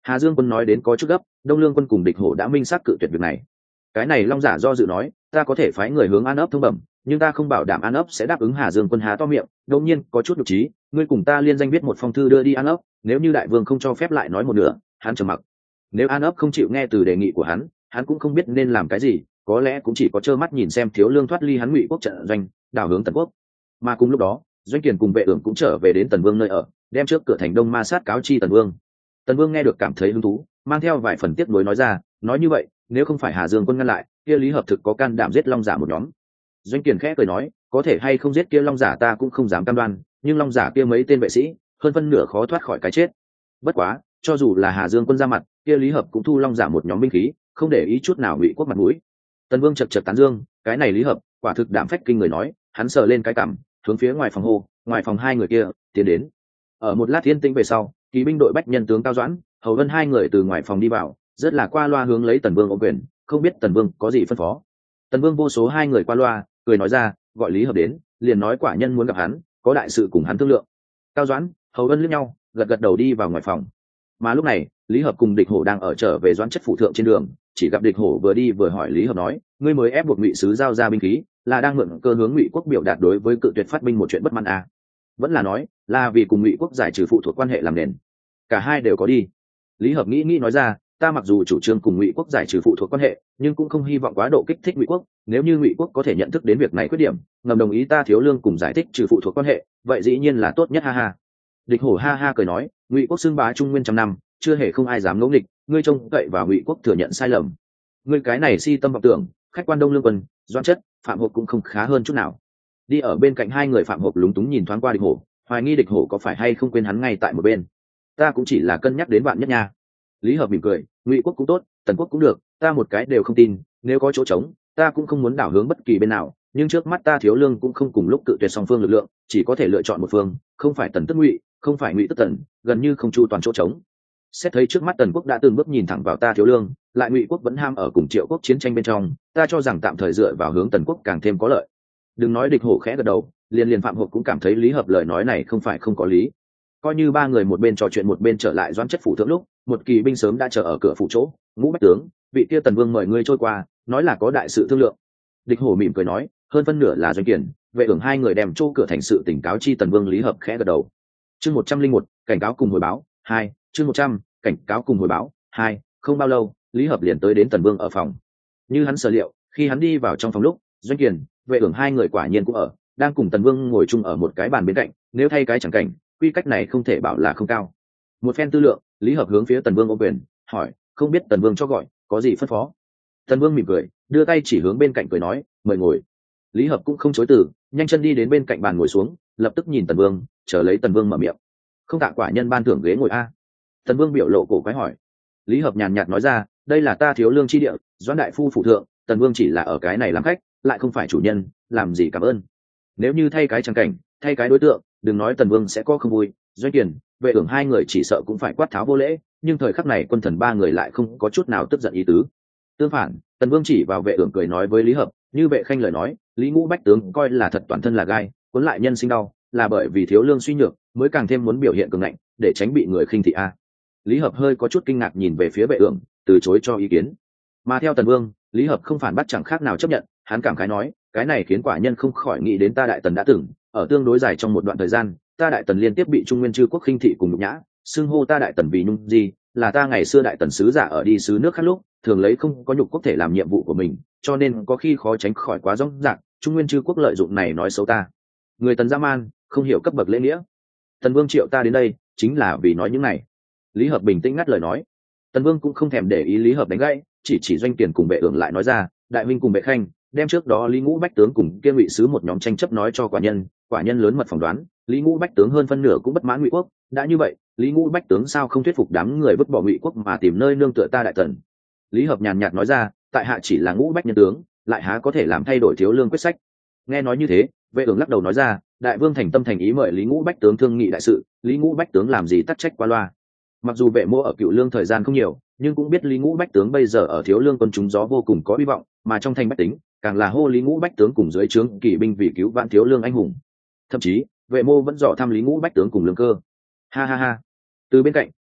Hà Dương Quân nói đến có chút gấp, Đông Lương Quân cùng địch hổ đã minh xác cự tuyệt việc này. Cái này Long Giả do dự nói, ta có thể phái người hướng An ấp thông bẩm, nhưng ta không bảo đảm An ấp sẽ đáp ứng. Hà Dương Quân há to miệng, đột nhiên có chút nhục trí, ngươi cùng ta liên danh viết một phong thư đưa đi An ấp, nếu như đại vương không cho phép lại nói một nửa. Hắn trầm mặc. Nếu An ấp không chịu nghe từ đề nghị của hắn cũng không biết nên làm cái gì, có lẽ cũng chỉ có trơ mắt nhìn xem Thiếu Lương thoát ly hắn Ngụy quốc trận doanh, đảo hướng Tần quốc. Mà cùng lúc đó, Doanh Kiền cùng Vệ Ưởng cũng trở về đến Tần Vương nơi ở, đem trước cửa thành Đông Ma Sát cáo chi Tần Vương. Tần Vương nghe được cảm thấy hứng thú, mang theo vài phần tiếc nuối nói ra, nói như vậy, nếu không phải Hà Dương Quân ngăn lại, kia Lý Hợp thực có can đảm giết Long Giả một nhóm. Doanh Kiền khẽ cười nói, có thể hay không giết kia Long Giả ta cũng không dám cam đoan, nhưng Long Giả kia mấy tên vệ sĩ, hơn phân nửa khó thoát khỏi cái chết. Bất quá, cho dù là Hà Dương Quân ra mặt, kia Lý Hợp cũng thu Long Giả một nhóm binh khí, không để ý chút nào Ngụy quốc mặt mũi. Tần Vương chật chật tán dương, cái này Lý Hợp, quả thực đảm phách kinh người nói, hắn sờ lên cái cằm, hướng phía ngoài phòng hô, ngoài phòng hai người kia tiến đến. Ở một lát yên tĩnh về sau, kỵ binh đội bách nhân tướng Cao Doãn, Hầu Vân hai người từ ngoài phòng đi vào, rất là qua loa hướng lấy Tần Vương ôm quyền, không biết Tần Vương có gì phân phó. Tần Vương vô số hai người qua loa, cười nói ra, gọi Lý Hợp đến, liền nói quả nhân muốn gặp hắn, có đại sự cùng hắn thương lượng. Cao Doãn, Hầu Vân liếc nhau, gật gật đầu đi vào ngoài phòng. Mà lúc này, Lý Hợp cùng địch hổ đang ở trở về Doãn chất phụ thượng trên đường, chỉ gặp địch hổ vừa đi vừa hỏi Lý Hợp nói, ngươi mới ép buộc Ngụy sứ giao ra binh khí, là đang mượn cơ hướng Ngụy quốc biểu đạt đối với cự tuyệt phát binh một chuyện bất mãn à? Vẫn là nói, là vì cùng Ngụy quốc giải trừ phụ thuộc quan hệ làm nền? Cả hai đều có đi. Lý Hợp nghĩ nói ra, ta mặc dù chủ trương cùng Ngụy quốc giải trừ phụ thuộc quan hệ, nhưng cũng không hy vọng quá độ kích thích Ngụy quốc. Nếu như Ngụy quốc có thể nhận thức đến việc này khuyết điểm, ngầm đồng ý ta Thiếu Lương cùng giải thích trừ phụ thuộc quan hệ, vậy dĩ nhiên là tốt nhất ha ha. Địch hổ ha ha cười nói, Ngụy quốc xưng bá Trung Nguyên trăm năm, chưa hề không ai dám ngẫu nghịch, ngươi trông cậy vào Ngụy quốc thừa nhận sai lầm. Ngươi cái này si tâm vọng tưởng, khách quan Đông Lương Quân, Doãn Chất, Phạm Hộp cũng không khá hơn chút nào. Đi ở bên cạnh hai người, Phạm Hộp lúng túng nhìn thoáng qua địch hổ, hoài nghi địch hổ có phải hay không quên hắn ngay tại một bên. Ta cũng chỉ là cân nhắc đến bạn nhất nha. Lý Hợp mỉm cười, Ngụy quốc cũng tốt, Tần quốc cũng được, ta một cái đều không tin, nếu có chỗ trống, ta cũng không muốn đảo hướng bất kỳ bên nào, nhưng trước mắt ta Thiếu Lương cũng không cùng lúc cự tuyệt song phương lực lượng, chỉ có thể lựa chọn một phương, không phải Tần tức Ngụy, không phải Ngụy tức Tần, gần như không chu toàn chỗ trống. Xét thấy trước mắt Tần quốc đã từng bước nhìn thẳng vào ta Thiếu Lương, lại Ngụy quốc vẫn ham ở cùng Triệu quốc chiến tranh bên trong, ta cho rằng tạm thời dựa vào hướng Tần quốc càng thêm có lợi. Đừng nói địch hổ khẽ gật đầu, liền Phạm Hộp cũng cảm thấy Lý Hợp lời nói này không phải không có lý. Coi như ba người một bên trò chuyện một bên trở lại Doãn chất phủ thượng lúc, một kỳ binh sớm đã chờ ở cửa phủ chỗ. Ngũ bách tướng, vị kia Tần Vương mời ngươi trôi qua, nói là có đại sự thương lượng. Địch hổ mỉm cười nói, hơn phân nửa là Doanh Kiền, Vệ Ưởng hai người đem chỗ cửa thành sự tỉnh cáo chi Tần Vương. Lý Hợp khẽ gật đầu. Chương 101, cảnh cáo cùng hồi báo 2, chương 100, cảnh cáo cùng hồi báo 2. Không bao lâu, Lý Hợp liền tới đến Tần Vương ở phòng. Như hắn sở liệu, khi hắn đi vào trong phòng lúc, Doanh Kiền, Vệ Ưởng hai người quả nhiên cũng ở, đang cùng Tần Vương ngồi chung ở một cái bàn bên cạnh. Nếu thay cái chẳng cảnh, quy cách này không thể bảo là không cao. Một phen tư lượng, Lý Hợp hướng phía Tần Vương ôm quyền, hỏi, không biết Tần Vương cho gọi, có gì phân phó? Tần Vương mỉm cười, đưa tay chỉ hướng bên cạnh cười nói, mời ngồi. Lý Hợp cũng không chối từ, nhanh chân đi đến bên cạnh bàn ngồi xuống, lập tức nhìn Tần Vương, chờ lấy Tần Vương mở miệng. Không tạ quả nhân ban thưởng ghế ngồi a? Tần Vương biểu lộ cổ quái hỏi. Lý Hợp nhàn nhạt nói ra, đây là ta Thiếu Lương chi địa, Doãn đại phu phụ thượng, Tần Vương chỉ là ở cái này làm khách, lại không phải chủ nhân, làm gì cảm ơn. Nếu như thay cái trang cảnh, thay cái đối tượng, đừng nói Tần Vương sẽ có không vui, Doanh Kiền, Vệ Ưởng hai người chỉ sợ cũng phải quát tháo vô lễ, nhưng thời khắc này quân thần ba người lại không có chút nào tức giận ý tứ. Tương phản, Tần Vương chỉ vào Vệ Ưởng cười nói với Lý Hợp, như Vệ Khanh lời nói, Lý Ngũ bách tướng coi là thật toàn thân là gai, cuốn lại nhân sinh đau, là bởi vì Thiếu Lương suy nhược, mới càng thêm muốn biểu hiện cường ngạnh, để tránh bị người khinh thị a. Lý Hợp hơi có chút kinh ngạc nhìn về phía Vệ Ưởng, từ chối cho ý kiến. Mà theo Tần Vương, Lý Hợp không phản bác chẳng khác nào chấp nhận, hắn cảm khái nói, cái này khiến quả nhân không khỏi nghĩ đến ta Đại Tần đã từng, ở tương đối dài trong một đoạn thời gian, ta Đại Tần liên tiếp bị Trung Nguyên chư quốc khinh thị cùng nhục nhã, xưng hô ta Đại Tần vì nhung gì, là ta ngày xưa Đại Tần sứ giả ở đi sứ nước khác lúc, thường lấy không có nhục quốc thể làm nhiệm vụ của mình, cho nên có khi khó tránh khỏi quá rõng rạc, Trung Nguyên chư quốc lợi dụng này nói xấu ta. Người Tần dã man, không hiểu cấp bậc lễ nghĩa. Tần Vương triệu ta đến đây, chính là vì nói những này. Lý Hợp bình tĩnh ngắt lời nói. Tần Vương cũng không thèm để ý Lý Hợp đánh gãy, chỉ Doanh Kiền cùng Vệ Ưởng lại nói ra, đại huynh cùng Vệ Khanh đem trước đó Lý Ngũ bách tướng cùng kia Ngụy sứ một nhóm tranh chấp nói cho quả nhân lớn mật phỏng đoán, Lý Ngũ bách tướng hơn phân nửa cũng bất mãn Ngụy quốc, đã như vậy, Lý Ngũ bách tướng sao không thuyết phục đám người vứt bỏ Ngụy quốc mà tìm nơi nương tựa ta Đại Tần? Lý Hợp nhàn nhạt nói ra, tại hạ chỉ là Ngũ bách nhân tướng, lại há có thể làm thay đổi Thiếu Lương quyết sách. Nghe nói như thế, Vệ Ưởng lắc đầu nói ra, đại vương thành tâm thành ý mời Lý Ngũ bách tướng thương nghị đại sự, Lý Ngũ bách tướng làm gì tắc trách qua loa. Mặc dù Vệ Mô ở Cựu Lương thời gian không nhiều, nhưng cũng biết Lý Ngũ bách tướng bây giờ ở Thiếu Lương quân chúng gió vô cùng có hy vọng, mà trong thành bách tính càng là hô Lý Ngũ bách tướng cùng dưới trướng kỵ binh vì cứu vãn Thiếu Lương anh hùng. Thậm chí Vệ Mô vẫn dò thăm Lý Ngũ bách tướng cùng Lương Cơ. Ha ha ha. Từ bên cạnh,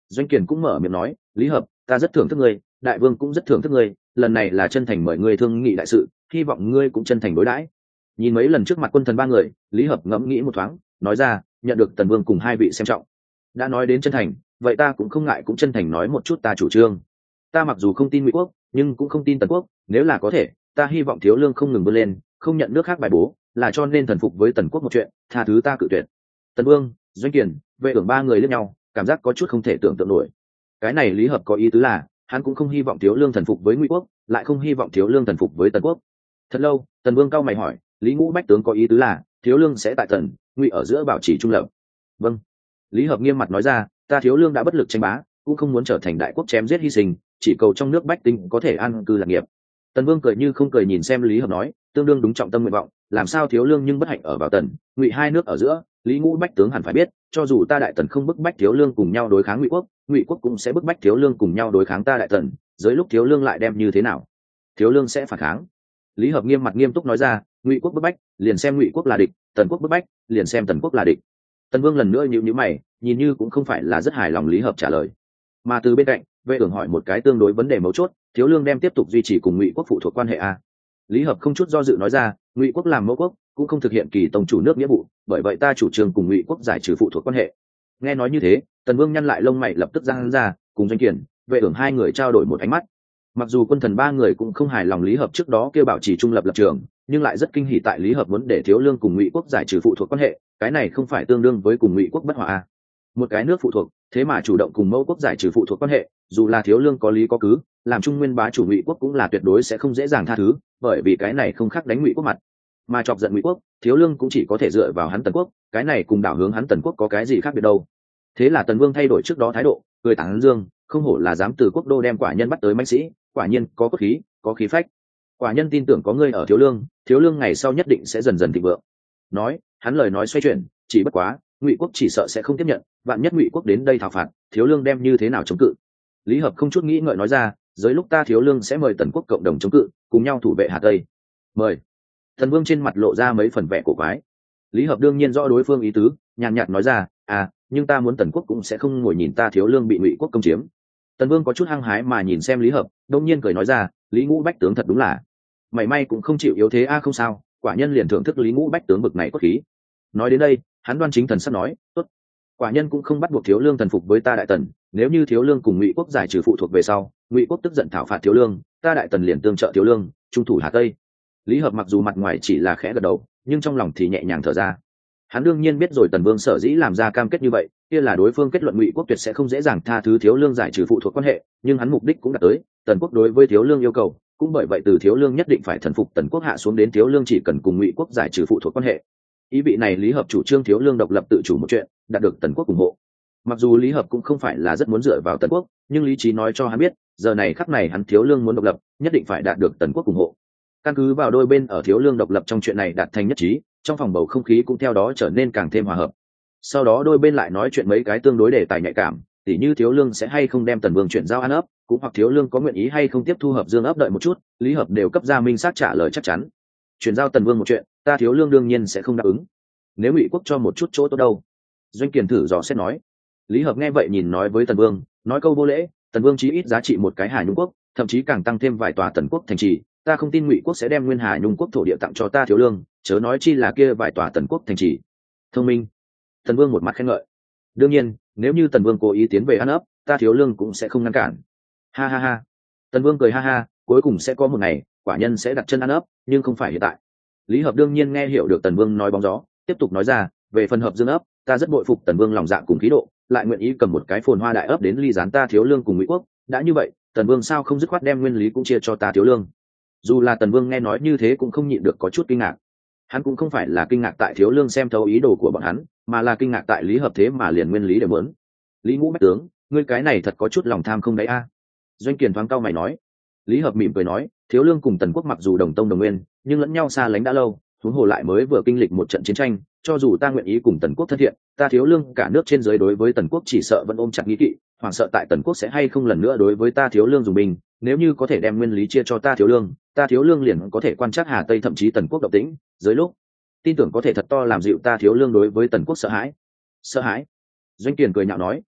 Doanh Kiền cũng mở miệng nói, lý hợp, ta rất thưởng thức ngươi, đại vương cũng rất thưởng thức ngươi, lần này là chân thành mời ngươi thương nghị đại sự, hy vọng ngươi cũng chân thành đối đãi. Nhìn mấy lần trước mặt quân thần ba người, lý hợp ngẫm nghĩ một thoáng, nói ra, nhận được tần vương cùng hai vị xem trọng. Đã nói đến chân thành, vậy ta cũng không ngại cũng chân thành nói một chút ta chủ trương. Ta mặc dù không tin Ngụy quốc, nhưng cũng không tin Tần quốc, nếu là có thể, ta hy vọng Thiếu Lương không ngừng vươn lên, không nhận nước khác bài bố, là cho nên thần phục với Tần quốc một chuyện, tha thứ ta cự tuyệt. Tần Vương, Doanh Kiền, Vệ Ưởng ba người liếc nhau, cảm giác có chút không thể tưởng tượng nổi. Cái này lý hợp có ý tứ là, hắn cũng không hy vọng Thiếu Lương thần phục với Ngụy quốc, lại không hy vọng Thiếu Lương thần phục với Tần quốc. Thật lâu, Tần Vương cau mày hỏi, Lý Ngũ Bách tướng có ý tứ là, Thiếu Lương sẽ tại Tần, Ngụy ở giữa bảo trì trung lập. Vâng. Lý hợp nghiêm mặt nói ra, ta Thiếu Lương đã bất lực tranh bá, cũng không muốn trở thành đại quốc chém giết hy sinh, chỉ cầu trong nước bách tính có thể an cư lạc nghiệp. Tần Vương cười như không cười nhìn xem Lý hợp nói, tương đương đúng trọng tâm nguyện vọng, làm sao Thiếu Lương nhưng bất hạnh ở vào Tần, Ngụy hai nước ở giữa, Lý Ngũ Bách tướng hẳn phải biết, cho dù ta đại Tần không bức bách Thiếu Lương cùng nhau đối kháng Ngụy quốc, Ngụy quốc cũng sẽ bức bách Thiếu Lương cùng nhau đối kháng ta đại Tần, dưới lúc Thiếu Lương lại đem như thế nào? Thiếu Lương sẽ phản kháng. Lý hợp nghiêm mặt nghiêm túc nói ra, Ngụy quốc bức bách, liền xem Ngụy quốc là địch, Tần quốc bức bách, liền xem Tần quốc là địch. Tần Vương lần nữa nhíu mày, nhìn như cũng không phải là rất hài lòng Lý hợp trả lời. Mà từ bên cạnh, Vệ Ưởng hỏi một cái tương đối vấn đề mấu chốt, Thiếu Lương đem tiếp tục duy trì cùng Ngụy quốc phụ thuộc quan hệ a? Lý hợp không chút do dự nói ra, Ngụy quốc làm mẫu quốc, cũng không thực hiện kỳ tông chủ nước nghĩa vụ, bởi vậy ta chủ trương cùng Ngụy quốc giải trừ phụ thuộc quan hệ. Nghe nói như thế, Tần Vương nhăn lại lông mày lập tức giang ra, cùng Doanh Kiền, Vệ Ưởng hai người trao đổi một ánh mắt. Mặc dù quân thần ba người cũng không hài lòng Lý hợp trước đó kêu bảo trì trung lập lập trường, nhưng lại rất kinh hỉ tại Lý hợp muốn để Thiếu Lương cùng Ngụy quốc giải trừ phụ thuộc quan hệ, cái này không phải tương đương với cùng Ngụy quốc bất hòa a? Một cái nước phụ thuộc, thế mà chủ động cùng mẫu quốc giải trừ phụ thuộc quan hệ, dù là Thiếu Lương có lý có cứ, làm trung nguyên bá chủ Ngụy quốc cũng là tuyệt đối sẽ không dễ dàng tha thứ, bởi vì cái này không khác đánh Ngụy quốc mặt. Mà chọc giận Ngụy quốc, Thiếu Lương cũng chỉ có thể dựa vào hắn Tần quốc, cái này cùng đảo hướng hắn Tần quốc có cái gì khác biệt đâu. Thế là Tần Vương thay đổi trước đó thái độ, cười tán dương, không hổ là dám từ quốc đô đem quả nhân bắt tới mãnh sĩ, quả nhiên có cốt khí, có khí phách. Quả nhân tin tưởng có ngươi ở Thiếu Lương ngày sau nhất định sẽ dần dần thịnh vượng. Nói, hắn lời nói xoay chuyển, chỉ bất quá, Ngụy quốc chỉ sợ sẽ không tiếp nhận, vạn nhất Ngụy quốc đến đây thảo phạt, Thiếu Lương đem như thế nào chống cự? Lý hợp không chút nghĩ ngợi nói ra, dưới lúc ta Thiếu Lương sẽ mời Tần quốc cộng đồng chống cự, cùng nhau thủ vệ Hà Tây. Mời. Tần Vương trên mặt lộ ra mấy phần vẻ cổ quái. Lý hợp đương nhiên rõ đối phương ý tứ, nhàn nhạt nói ra, nhưng ta muốn Tần quốc cũng sẽ không ngồi nhìn ta Thiếu Lương bị Ngụy quốc công chiếm. Tần Vương có chút hăng hái mà nhìn xem Lý hợp, đông nhiên cười nói ra, Lý Ngũ Bách tướng thật đúng là, mảy may cũng không chịu yếu thế không sao, quả nhân liền thưởng thức Lý Ngũ Bách tướng bực này cốt khí. Nói đến đây, hắn đoan chính thần sắp nói, tốt, quả nhân cũng không bắt buộc Thiếu Lương thần phục với ta đại Tần, nếu như Thiếu Lương cùng Ngụy quốc giải trừ phụ thuộc về sau, Ngụy quốc tức giận thảo phạt Thiếu Lương, ta đại Tần liền tương trợ Thiếu Lương, trung thủ Hà Tây. Lý hợp mặc dù mặt ngoài chỉ là khẽ gật đầu, nhưng trong lòng thì nhẹ nhàng thở ra. Hắn đương nhiên biết rồi Tần Vương sở dĩ làm ra cam kết như vậy, kia là đối phương kết luận Ngụy quốc tuyệt sẽ không dễ dàng tha thứ Thiếu Lương giải trừ phụ thuộc quan hệ, nhưng hắn mục đích cũng đạt tới, Tần quốc đối với Thiếu Lương yêu cầu, cũng bởi vậy từ Thiếu Lương nhất định phải thần phục Tần quốc hạ xuống đến Thiếu Lương chỉ cần cùng Ngụy quốc giải trừ phụ thuộc quan hệ. Ý vị này Lý hợp chủ trương Thiếu Lương độc lập tự chủ một chuyện, đạt được Tần quốc ủng hộ. Mặc dù Lý hợp cũng không phải là rất muốn dựa vào Tần quốc, nhưng lý trí nói cho hắn biết, giờ này khắc này hắn Thiếu Lương muốn độc lập, nhất định phải đạt được Tần quốc ủng hộ. Căn cứ vào đôi bên ở Thiếu Lương độc lập trong chuyện này đạt thành nhất trí, trong phòng bầu không khí cũng theo đó trở nên càng thêm hòa hợp. Sau đó đôi bên lại nói chuyện mấy cái tương đối đề tài nhạy cảm, tỉ như Thiếu Lương sẽ hay không đem Tần Vương chuyển giao An ấp, cũng hoặc Thiếu Lương có nguyện ý hay không tiếp thu Hợp Dương ấp đợi một chút, Lý hợp đều cấp ra minh xác trả lời chắc chắn. Chuyển giao Tần Vương một chuyện, ta Thiếu Lương đương nhiên sẽ không đáp ứng. Nếu Ngụy quốc cho một chút chỗ tốt đâu? Doanh Kiền thử dò xét nói. Lý hợp nghe vậy nhìn nói với Tần Vương, nói câu vô lễ, Tần Vương chí ít giá trị một cái Hà Nhung quốc, thậm chí càng tăng thêm vài tòa Tần quốc thành trì, ta không tin Ngụy quốc sẽ đem nguyên Hà Nhung quốc thổ địa tặng cho ta Thiếu Lương, chớ nói chi là kia vài tòa Tần quốc thành trì. Thông minh. Tần Vương một mặt khen ngợi. Đương nhiên, nếu như Tần Vương cố ý tiến về An ấp, ta Thiếu Lương cũng sẽ không ngăn cản. Ha ha ha. Tần Vương cười ha ha, cuối cùng sẽ có một ngày, quả nhân sẽ đặt chân An ấp, nhưng không phải hiện tại. Lý hợp đương nhiên nghe hiểu được Tần Vương nói bóng gió, tiếp tục nói ra, về phần Hợp Dương ấp, ta rất bội phục Tần Vương lòng dạ cùng khí độ, lại nguyện ý cầm một cái phồn hoa đại ấp đến ly gián ta Thiếu Lương cùng Ngụy quốc, đã như vậy, Tần Vương sao không dứt khoát đem nguyên lý cũng chia cho ta Thiếu Lương? Dù là Tần Vương nghe nói như thế cũng không nhịn được có chút kinh ngạc. Hắn cũng không phải là kinh ngạc tại Thiếu Lương xem thấu ý đồ của bọn hắn, mà là kinh ngạc tại Lý hợp thế mà liền nguyên lý đều muốn. Lý Ngũ Bách tướng, ngươi cái này thật có chút lòng tham không đấy a? Doanh Kiền thoáng cau mày nói. Lý hợp mỉm cười nói, Thiếu Lương cùng Tần quốc mặc dù đồng tông đồng nguyên, nhưng lẫn nhau xa lánh đã lâu, huống hồ lại mới vừa kinh lịch một trận chiến tranh, cho dù ta nguyện ý cùng Tần quốc thân thiện, ta Thiếu Lương cả nước trên dưới đối với Tần quốc chỉ sợ vẫn ôm chặt nghi kỵ, hoảng sợ tại Tần quốc sẽ hay không lần nữa đối với ta Thiếu Lương dùng binh, nếu như có thể đem nguyên lý chia cho ta Thiếu Lương liền có thể quan trắc Hà Tây thậm chí Tần quốc động tĩnh, dưới lúc tin tưởng có thể thật to làm dịu ta Thiếu Lương đối với Tần quốc sợ hãi. Doanh Kiền cười nhạo nói,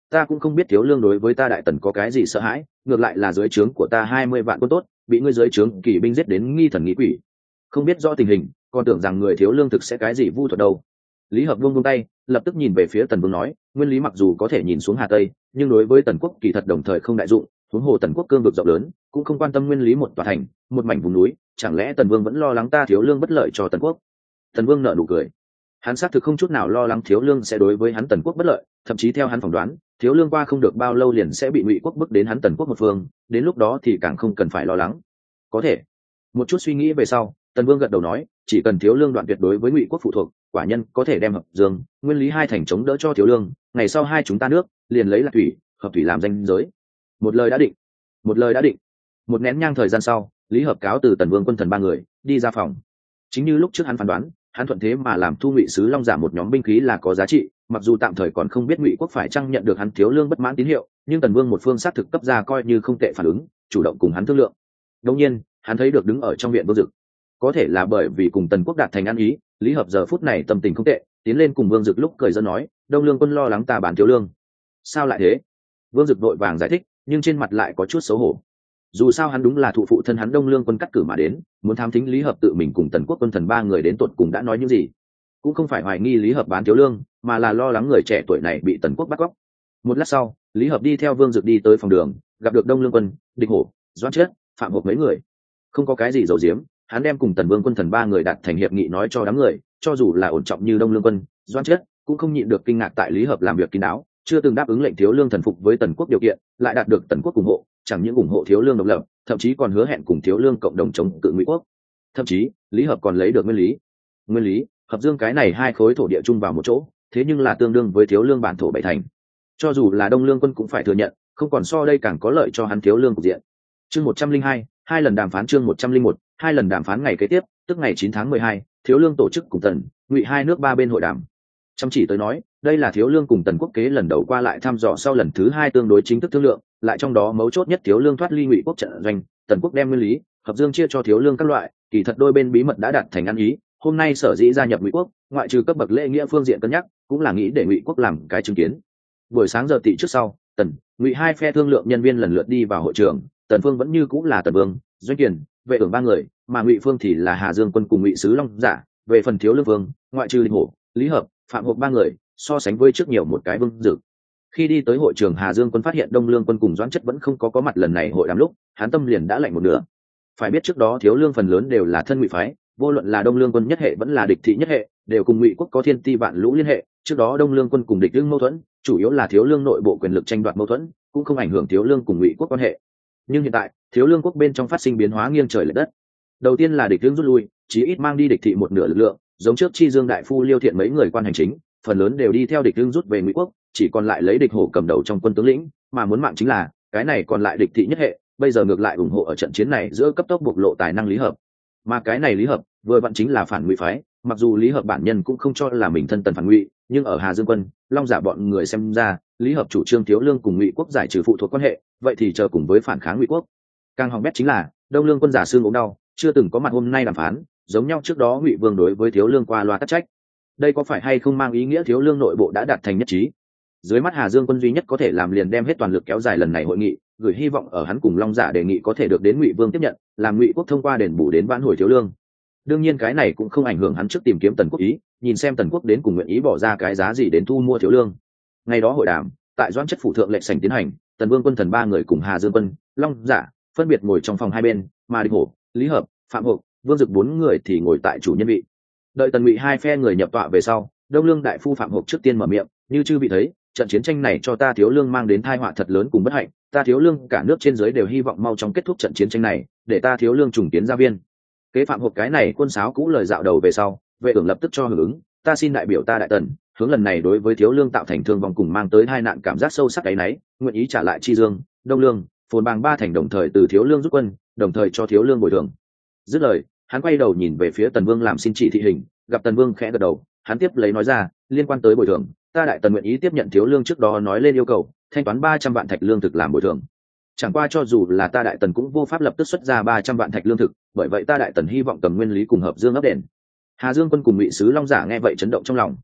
ta cũng không biết thiếu lương đối với ta đại tần có cái gì sợ hãi, ngược lại là dưới trướng của ta 20 vạn quân tốt bị ngươi dưới trướng kỵ binh giết đến nghi thần nghĩ quỷ, không biết rõ tình hình, còn tưởng rằng người thiếu lương thực sẽ cái gì vu thuật đâu. Lý Hợp buông tay, lập tức nhìn về phía Tần Vương nói, nguyên lý mặc dù có thể nhìn xuống Hà Tây, nhưng đối với Tần quốc kỳ thật đồng thời không đại dụng, huống hồ Tần quốc cương vực rộng lớn, cũng không quan tâm nguyên lý một tòa thành, một mảnh vùng núi, chẳng lẽ Tần Vương vẫn lo lắng ta thiếu lương bất lợi cho Tần quốc? Tần Vương nở nụ cười. Hắn xác thực không chút nào lo lắng thiếu lương sẽ đối với hắn Tần quốc bất lợi, thậm chí theo hắn phỏng đoán, thiếu lương qua không được bao lâu liền sẽ bị Ngụy quốc bức đến hắn Tần quốc một phương, đến lúc đó thì càng không cần phải lo lắng. Có thể. Một chút suy nghĩ về sau, Tần Vương gật đầu nói, chỉ cần thiếu lương đoạn tuyệt đối với Ngụy quốc phụ thuộc, quả nhân có thể đem Hợp Dương, Nguyên Lý hai thành chống đỡ cho thiếu lương, ngày sau hai chúng ta nước liền lấy Lạc Thủy, Hợp Thủy làm danh giới. Một lời đã định. Một lời đã định. Một nén nhang thời gian sau, Lý Hợp cáo từ Tần Vương quân thần ba người đi ra phòng. Chính như lúc trước hắn phán đoán, hắn thuận thế mà làm thu Ngụy sứ Long Giả một nhóm binh khí là có giá trị, mặc dù tạm thời còn không biết Ngụy quốc phải chăng nhận được hắn thiếu lương bất mãn tín hiệu, nhưng Tần Vương một phương xác thực cấp ra coi như không tệ phản ứng, chủ động cùng hắn thương lượng. Đương nhiên, hắn thấy được đứng ở trong viện Vương Dực, có thể là bởi vì cùng Tần quốc đạt thành ăn ý, Lý Hợp giờ phút này tâm tình không tệ, tiến lên cùng Vương Dực lúc cười giỡn nói, Đông Lương quân lo lắng ta bán thiếu lương. Sao lại thế? Vương Dực vội vàng giải thích, nhưng trên mặt lại có chút xấu hổ. Dù sao hắn đúng là thụ phụ thân hắn Đông Lương quân cắt cử mà đến, muốn thám thính Lý Hợp tự mình cùng Tần quốc quân thần ba người đến tột cùng đã nói những gì. Cũng không phải hoài nghi Lý Hợp bán thiếu lương, mà là lo lắng người trẻ tuổi này bị Tần quốc bắt cóc. Một lát sau, Lý Hợp đi theo Vương Dực đi tới phòng đường, gặp được Đông Lương quân, Địch Hổ, Doãn Chết, Phạm Hộp mấy người. Không có cái gì giấu giếm, hắn đem cùng Tần Vương quân thần ba người đạt thành hiệp nghị nói cho đám người, cho dù là ổn trọng như Đông Lương quân, Doãn Chết cũng không nhịn được kinh ngạc tại Lý Hợp làm việc kín đáo, chưa từng đáp ứng lệnh thiếu lương thần phục với Tần quốc điều kiện, lại đạt được Tần quốc ủng hộ, chẳng những ủng hộ thiếu lương độc lập, thậm chí còn hứa hẹn cùng thiếu lương cộng đồng chống cự Ngụy quốc. Thậm chí, Lý Hợp còn lấy được Nguyên Lý, Hợp Dương cái này hai khối thổ địa chung vào một chỗ, thế nhưng là tương đương với thiếu lương bản thổ bảy thành. Cho dù là Đông Lương quân cũng phải thừa nhận, không còn so đây càng có lợi cho hắn thiếu lương cục diện. Chương 102, hai lần đàm phán. Chương 101, hai lần đàm phán. Ngày kế tiếp, tức ngày 9 tháng 12, thiếu lương tổ chức cùng Tần, Ngụy hai nước ba bên hội đàm. Chăm chỉ tới nói, đây là thiếu lương cùng Tần quốc kế lần đầu qua lại thăm dò sau lần thứ hai tương đối chính thức thương lượng, lại trong đó mấu chốt nhất thiếu lương thoát ly Ngụy quốc trận doanh, Tần quốc đem Nguyên Lý, Hợp Dương chia cho thiếu lương các loại, kỳ thật đôi bên bí mật đã đạt thành ăn ý. Hôm nay sở dĩ gia nhập Ngụy quốc, ngoại trừ cấp bậc lễ nghĩa phương diện cân nhắc, cũng là nghĩ để Ngụy quốc làm cái chứng kiến. Buổi sáng giờ tị trước sau, Tần, Ngụy hai phe thương lượng nhân viên lần lượt đi vào hội trường. Tần phương vẫn như cũng là Tần Vương, Doanh Kiền, Vệ Ưởng ba người, mà Ngụy phương thì là Hà Dương quân cùng Ngụy sứ Long Giả. Về phần thiếu lương vương, ngoại trừ Địch Hổ, Lý Hợp, Phạm Hộp ba người, so sánh với trước nhiều một cái Vương Dực. Khi đi tới hội trường, Hà Dương quân phát hiện Đông Lương quân cùng Doãn Chất vẫn không có mặt lần này hội đàm lúc, hắn tâm liền đã lạnh một nửa. Phải biết trước đó thiếu lương phần lớn đều là thân Ngụy phái, vô luận là Đông Lương quân nhất hệ vẫn là địch thị nhất hệ, đều cùng Ngụy quốc có thiên ti vạn lũ liên hệ. Trước đó Đông Lương quân cùng địch lương mâu thuẫn, chủ yếu là thiếu lương nội bộ quyền lực tranh đoạt mâu thuẫn, cũng không ảnh hưởng thiếu lương cùng Ngụy quốc quan hệ. Nhưng hiện tại, thiếu lương quốc bên trong phát sinh biến hóa nghiêng trời lệch đất. Đầu tiên là địch lương rút lui, chí ít mang đi địch thị một nửa lực lượng, giống trước Chi Dương đại phu Liêu Thiện mấy người quan hành chính, phần lớn đều đi theo địch lương rút về Ngụy quốc, chỉ còn lại lấy Địch Hổ cầm đầu trong quân tướng lĩnh, mà muốn mạng chính là cái này còn lại địch thị nhất hệ, bây giờ ngược lại ủng hộ ở trận chiến này giữa cấp tốc bộc lộ tài năng Lý Hợp. Mà cái này Lý Hợp vừa vặn chính là phản Ngụy phái, mặc dù Lý Hợp bản nhân cũng không cho là mình thân Tần phản Ngụy, nhưng ở Hà Dương quân, Long Giả bọn người xem ra, Lý Hợp chủ trương thiếu lương cùng Ngụy quốc giải trừ phụ thuộc quan hệ, vậy thì chờ cùng với phản kháng Ngụy quốc. Càng hỏng bét chính là Đông Lương quân giả xương ốm đau, chưa từng có mặt hôm nay đàm phán, giống nhau trước đó Ngụy Vương đối với thiếu lương qua loa tắc trách. Đây có phải hay không mang ý nghĩa thiếu lương nội bộ đã đạt thành nhất trí? Dưới mắt Hà Dương quân duy nhất có thể làm liền đem hết toàn lực kéo dài lần này hội nghị, gửi hy vọng ở hắn cùng Long Giả đề nghị có thể được đến Ngụy Vương tiếp nhận, làm Ngụy quốc thông qua đền bù đến vãn hồi thiếu lương. Đương nhiên cái này cũng không ảnh hưởng hắn trước tìm kiếm Tần quốc ý, nhìn xem Tần quốc đến cùng nguyện ý bỏ ra cái giá gì đến thu mua thiếu lương. Ngày đó hội đàm, tại Doãn Chất phủ thượng lệnh sảnh tiến hành, Tần Vương quân thần ba người cùng Hà Dương quân, Long Giả phân biệt ngồi trong phòng hai bên, mà Địch Hổ, Lý Hợp, Phạm Hộp, Vương Dực bốn người thì ngồi tại chủ nhân vị. Đợi Tần Ngụy hai phe người nhập tọa về sau, Đông Lương đại phu Phạm Hộp trước tiên mở miệng, như chư vị thấy, trận chiến tranh này cho ta thiếu lương mang đến tai họa thật lớn cùng bất hạnh, ta thiếu lương cả nước trên dưới đều hy vọng mau chóng kết thúc trận chiến tranh này, để ta thiếu lương trùng kiến gia viên. Kế Phạm Hộp cái này quân sáo cũ lời dạo đầu về sau, Vệ Ưởng lập tức cho hưởng ứng, ta xin đại biểu ta đại Tần, hướng lần này đối với thiếu lương tạo thành thương vong cùng mang tới tai nạn cảm giác sâu sắc ấy nấy, nguyện ý trả lại Chi Dương, Đông Lương, Phồn Bàng ba thành đồng thời từ thiếu lương rút quân, đồng thời cho thiếu lương bồi thường. Dứt lời, hắn quay đầu nhìn về phía Tần Vương làm xin chỉ thị hình, gặp Tần Vương khẽ gật đầu, hắn tiếp lấy nói ra, liên quan tới bồi thường, ta đại Tần nguyện ý tiếp nhận thiếu lương trước đó nói lên yêu cầu, thanh toán 300 vạn thạch lương thực làm bồi thường. Chẳng qua cho dù là ta đại Tần cũng vô pháp lập tức xuất ra 300 vạn thạch lương thực, bởi vậy ta đại Tần hy vọng cầm Nguyên Lý cùng Hợp Dương ấp đền. Hà Dương quân cùng Ngụy sứ Long Giả nghe vậy chấn động trong lòng.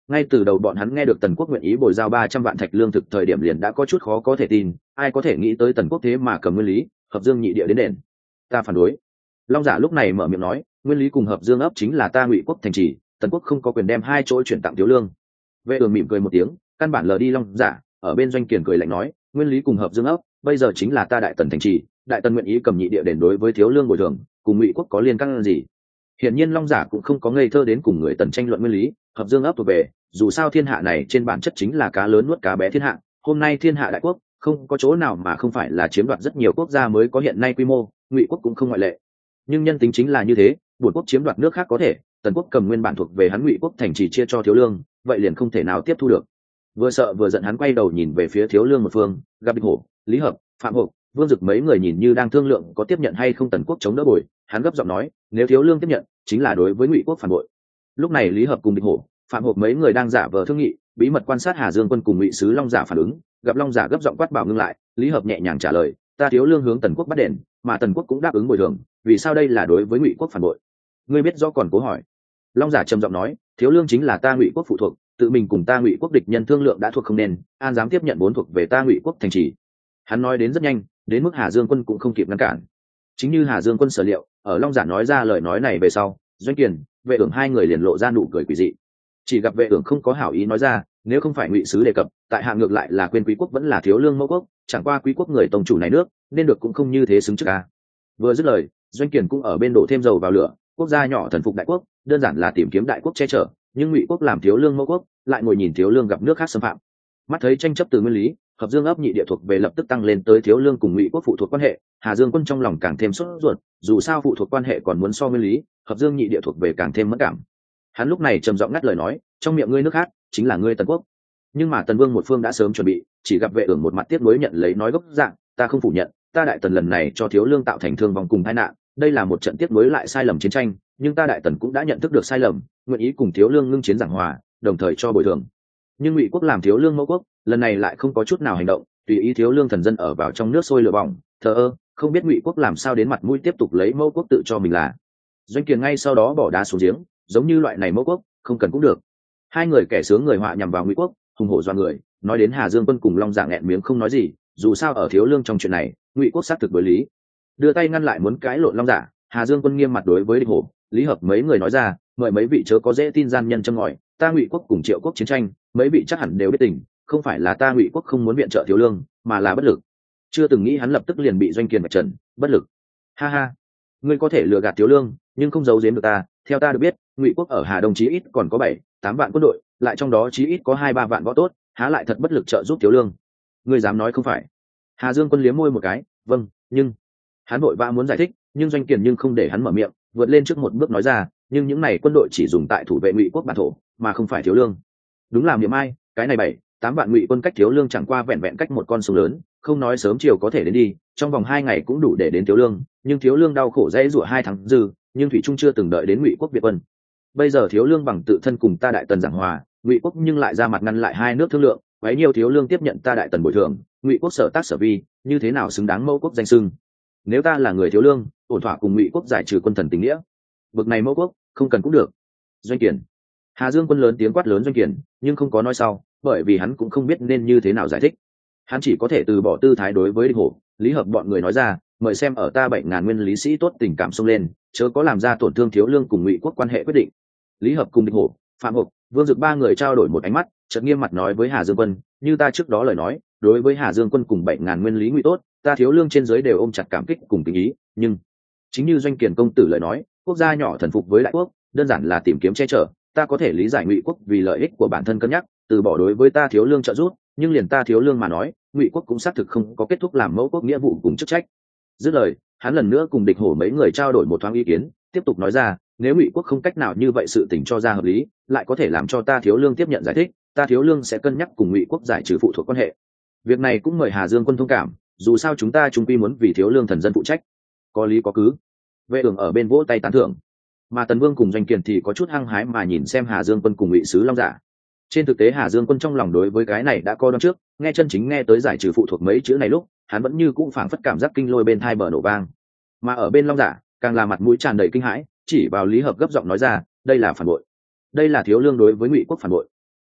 Ngay từ đầu bọn hắn nghe được Tần Quốc nguyện ý bồi giao 300 vạn thạch lương thực thời điểm liền đã có chút khó có thể tin, ai có thể nghĩ tới Tần Quốc thế mà cầm Nguyên Lý, Hợp Dương nhị địa đến đền. Ta phản đối. Long Giả lúc này mở miệng nói, Nguyên Lý cùng Hợp Dương ấp chính là ta Ngụy Quốc thành trì, Tần Quốc không có quyền đem hai chỗ chuyển tặng Thiếu Lương. Vệ Ưởng mỉm cười một tiếng, căn bản lờ đi Long Giả, ở bên Doanh Kiền cười lạnh nói, Nguyên Lý cùng Hợp Dương ấp bây giờ chính là ta Đại Tần thành trì, Đại Tần nguyện ý cầm nhị địa đền đối với Thiếu Lương bồi thường, cùng Ngụy Quốc có liên can gì? Hiển nhiên Long Giả cũng không có ngây thơ đến cùng người Tần tranh luận Nguyên Lý, Hợp Dương ấp thuộc về, dù sao thiên hạ này trên bản chất chính là cá lớn nuốt cá bé thiên hạ, hôm nay thiên hạ đại quốc không có chỗ nào mà không phải là chiếm đoạt rất nhiều quốc gia mới có hiện nay quy mô, Ngụy Quốc cũng không ngoại lệ. Nhưng nhân tính chính là như thế, bổn quốc chiếm đoạt nước khác có thể, Tần Quốc cầm nguyên bản thuộc về hắn Ngụy Quốc thành trì chia cho Thiếu Lương, vậy liền không thể nào tiếp thu được. Vừa sợ vừa giận hắn quay đầu nhìn về phía Thiếu Lương một phương, gặp Địch Hổ, Lý Hợp, Phạm Hộp, Vương Dực mấy người nhìn như đang thương lượng có tiếp nhận hay không Tần Quốc chống đỡ bồi, hắn gấp giọng nói, nếu Thiếu Lương tiếp nhận, chính là đối với Ngụy Quốc phản bội. Lúc này Lý Hợp cùng Địch Hổ, Phạm Hộp mấy người đang giả vờ thương nghị, bí mật quan sát Hà Dương quân cùng Ngụy sứ Long Giả phản ứng, gặp Long Giả gấp giọng quát bảo ngưng lại, Lý Hợp nhẹ nhàng trả lời, ta Thiếu Lương hướng Tần Quốc bắt đền, mà Tần Quốc cũng đáp ứng bồi thường, vì sao đây là đối với Ngụy Quốc phản bội? Ngươi biết rõ còn cố hỏi. Long Giả trầm giọng nói, Thiếu Lương chính là ta Ngụy Quốc phụ thuộc, tự mình cùng ta Ngụy Quốc địch nhân thương lượng đã thuộc không nên, an dám tiếp nhận vốn thuộc về ta Ngụy Quốc thành trì. Hắn nói đến rất nhanh, đến mức Hà Dương quân cũng không kịp ngăn cản. Chính như Hà Dương quân sở liệu, ở Long Giả nói ra lời nói này về sau, Doanh Kiền, Vệ Ưởng hai người liền lộ ra nụ cười quỷ dị. Chỉ gặp Vệ Ưởng không có hảo ý nói ra, nếu không phải Ngụy sứ đề cập, tại hạ ngược lại là quên Quý quốc vẫn là Thiếu Lương mẫu quốc, chẳng qua Quý quốc người tông chủ này nước, nên được cũng không như thế xứng trước a. Vừa dứt lời, Doanh Kiền cũng ở bên đổ thêm dầu vào lửa, quốc gia nhỏ thần phục đại quốc, đơn giản là tìm kiếm đại quốc che chở, nhưng Ngụy quốc làm Thiếu Lương mẫu quốc, lại ngồi nhìn Thiếu Lương gặp nước khác xâm phạm. Mắt thấy tranh chấp từ Nguyên Lý, Hợp Dương ấp nhị địa thuộc về lập tức tăng lên tới Thiếu Lương cùng Ngụy quốc phụ thuộc quan hệ, Hà Dương quân trong lòng càng thêm sốt ruột, dù sao phụ thuộc quan hệ còn muốn so Nguyên Lý, Hợp Dương nhị địa thuộc về càng thêm mất cảm. Hắn lúc này trầm giọng ngắt lời nói, trong miệng ngươi nước khác chính là ngươi Tần Quốc. Nhưng mà Tần Vương một phương đã sớm chuẩn bị, chỉ gặp Vệ Ưởng một mặt tiếp nối nhận lấy nói gốc dạng, ta không phủ nhận, ta Đại Tần lần này cho Thiếu Lương tạo thành thương vong cùng tai nạn, đây là một trận tiếp nối lại sai lầm chiến tranh, nhưng ta Đại Tần cũng đã nhận thức được sai lầm, nguyện ý cùng Thiếu Lương ngưng chiến giảng hòa, đồng thời cho bồi thường. Nhưng Ngụy quốc làm Thiếu Lương mẫu quốc, lần này lại không có chút nào hành động, tùy ý Thiếu Lương thần dân ở vào trong nước sôi lửa bỏng, thờ ơ, không biết Ngụy quốc làm sao đến mặt mũi tiếp tục lấy mẫu quốc tự cho mình là. Doanh Kiền ngay sau đó bỏ đá xuống giếng, giống như loại này mẫu quốc không cần cũng được. Hai người kẻ sướng người họa nhằm vào Ngụy quốc, hùng hổ doa người, nói đến Hà Dương quân cùng Long Giả nghẹn miếng không nói gì, dù sao ở Thiếu Lương trong chuyện này, Ngụy quốc xác thực đối lý. Đưa tay ngăn lại muốn cãi lộn Long Giả, Hà Dương quân nghiêm mặt đối với Địch Hổ, Lý Hợp mấy người nói ra, mời mấy vị chớ có dễ tin gian nhân châm ngòi, ta Ngụy quốc cùng Triệu quốc chiến tranh, mấy vị chắc hẳn đều biết tình, không phải là ta Ngụy quốc không muốn viện trợ Thiếu Lương, mà là bất lực. Chưa từng nghĩ hắn lập tức liền bị Doanh Kiền vạch trần, bất lực. Ha ha, ngươi có thể lừa gạt Thiếu Lương, nhưng không giấu giếm được ta. Theo ta được biết, Ngụy quốc ở Hà Đông chí ít còn có 7-8 vạn quân đội, lại trong đó chí ít có 2-3 vạn võ tốt, há lại thật bất lực trợ giúp Thiếu Lương? Ngươi dám nói không phải? Hà Dương quân liếm môi một cái, vâng, nhưng hắn vội vã muốn giải thích, nhưng Doanh Kiền nhưng không để hắn mở miệng, vượt lên trước một bước nói ra, nhưng những này quân đội chỉ dùng tại thủ vệ Ngụy quốc bản thổ, mà không phải Thiếu Lương. Đúng là miệng ai, cái này 7-8 vạn Ngụy quân cách Thiếu Lương chẳng qua vẹn vẹn cách một con sông lớn, không nói sớm chiều có thể đến đi, trong vòng 2 ngày cũng đủ để đến Thiếu Lương, nhưng Thiếu Lương đau khổ dãy rủa 2 tháng dư, nhưng thủy trung chưa từng đợi đến Ngụy quốc viện quân. Bây giờ Thiếu Lương bằng tự thân cùng ta Đại Tần giảng hòa, Ngụy quốc nhưng lại ra mặt ngăn lại hai nước thương lượng, bấy nhiêu Thiếu Lương tiếp nhận ta Đại Tần bồi thường, Ngụy quốc sở tác sở vi, như thế nào xứng đáng mẫu quốc danh xưng? Nếu ta là người Thiếu Lương, ổn thỏa cùng Ngụy quốc giải trừ quân thần tình nghĩa. Bực này mẫu quốc, không cần cũng được. Doanh Kiền. Hà Dương quân lớn tiếng quát lớn Doanh Kiền, nhưng không có nói sau, bởi vì hắn cũng không biết nên như thế nào giải thích. Hắn chỉ có thể từ bỏ tư thái đối với Địch Hổ, Lý Hợp bọn người nói ra, mời xem ở ta 7.000 nguyên lý sĩ tốt tình cảm xông lên, chớ có làm ra tổn thương Thiếu Lương cùng Ngụy quốc quan hệ quyết định. Lý Hợp cùng Địch Hổ, Phạm Hộp, Vương Dực ba người trao đổi một ánh mắt, chợt nghiêm mặt nói với Hà Dương quân, như ta trước đó lời nói, đối với Hà Dương quân cùng 7.000 nguyên lý Ngụy tốt, ta Thiếu Lương trên dưới đều ôm chặt cảm kích cùng tình ý, nhưng chính như Doanh Kiền công tử lời nói, quốc gia nhỏ thần phục với đại quốc, đơn giản là tìm kiếm che chở, ta có thể lý giải Ngụy quốc vì lợi ích của bản thân cân nhắc, từ bỏ đối với ta Thiếu Lương trợ giúp, nhưng liền ta Thiếu Lương mà nói, Ngụy quốc cũng xác thực không có kết thúc làm mẫu quốc nghĩa vụ cùng chức trách. Dứt lời, hắn lần nữa cùng Địch Hổ mấy người trao đổi một thoáng ý kiến, tiếp tục nói ra, nếu Ngụy quốc không cách nào như vậy sự tình cho ra hợp lý, lại có thể làm cho ta Thiếu Lương tiếp nhận giải thích, ta Thiếu Lương sẽ cân nhắc cùng Ngụy quốc giải trừ phụ thuộc quan hệ. Việc này cũng mời Hà Dương quân thông cảm, dù sao chúng ta chung quy muốn vì Thiếu Lương thần dân phụ trách. Có lý có cứ. Vệ Ưởng ở bên vỗ tay tán thưởng, mà Tần Vương cùng Doanh Kiền thì có chút hăng hái mà nhìn xem Hà Dương quân cùng Ngụy sứ Long Giả. Trên thực tế Hà Dương quân trong lòng đối với cái này đã có đoán trước, nghe chân chính nghe tới giải trừ phụ thuộc mấy chữ này lúc, hắn vẫn như cũng phảng phất cảm giác kinh lôi bên thai bờ nổ vang. Mà ở bên Long Giả, càng là mặt mũi tràn đầy kinh hãi, chỉ vào Lý Hợp gấp giọng nói ra, đây là phản bội, đây là Thiếu Lương đối với Ngụy quốc phản bội.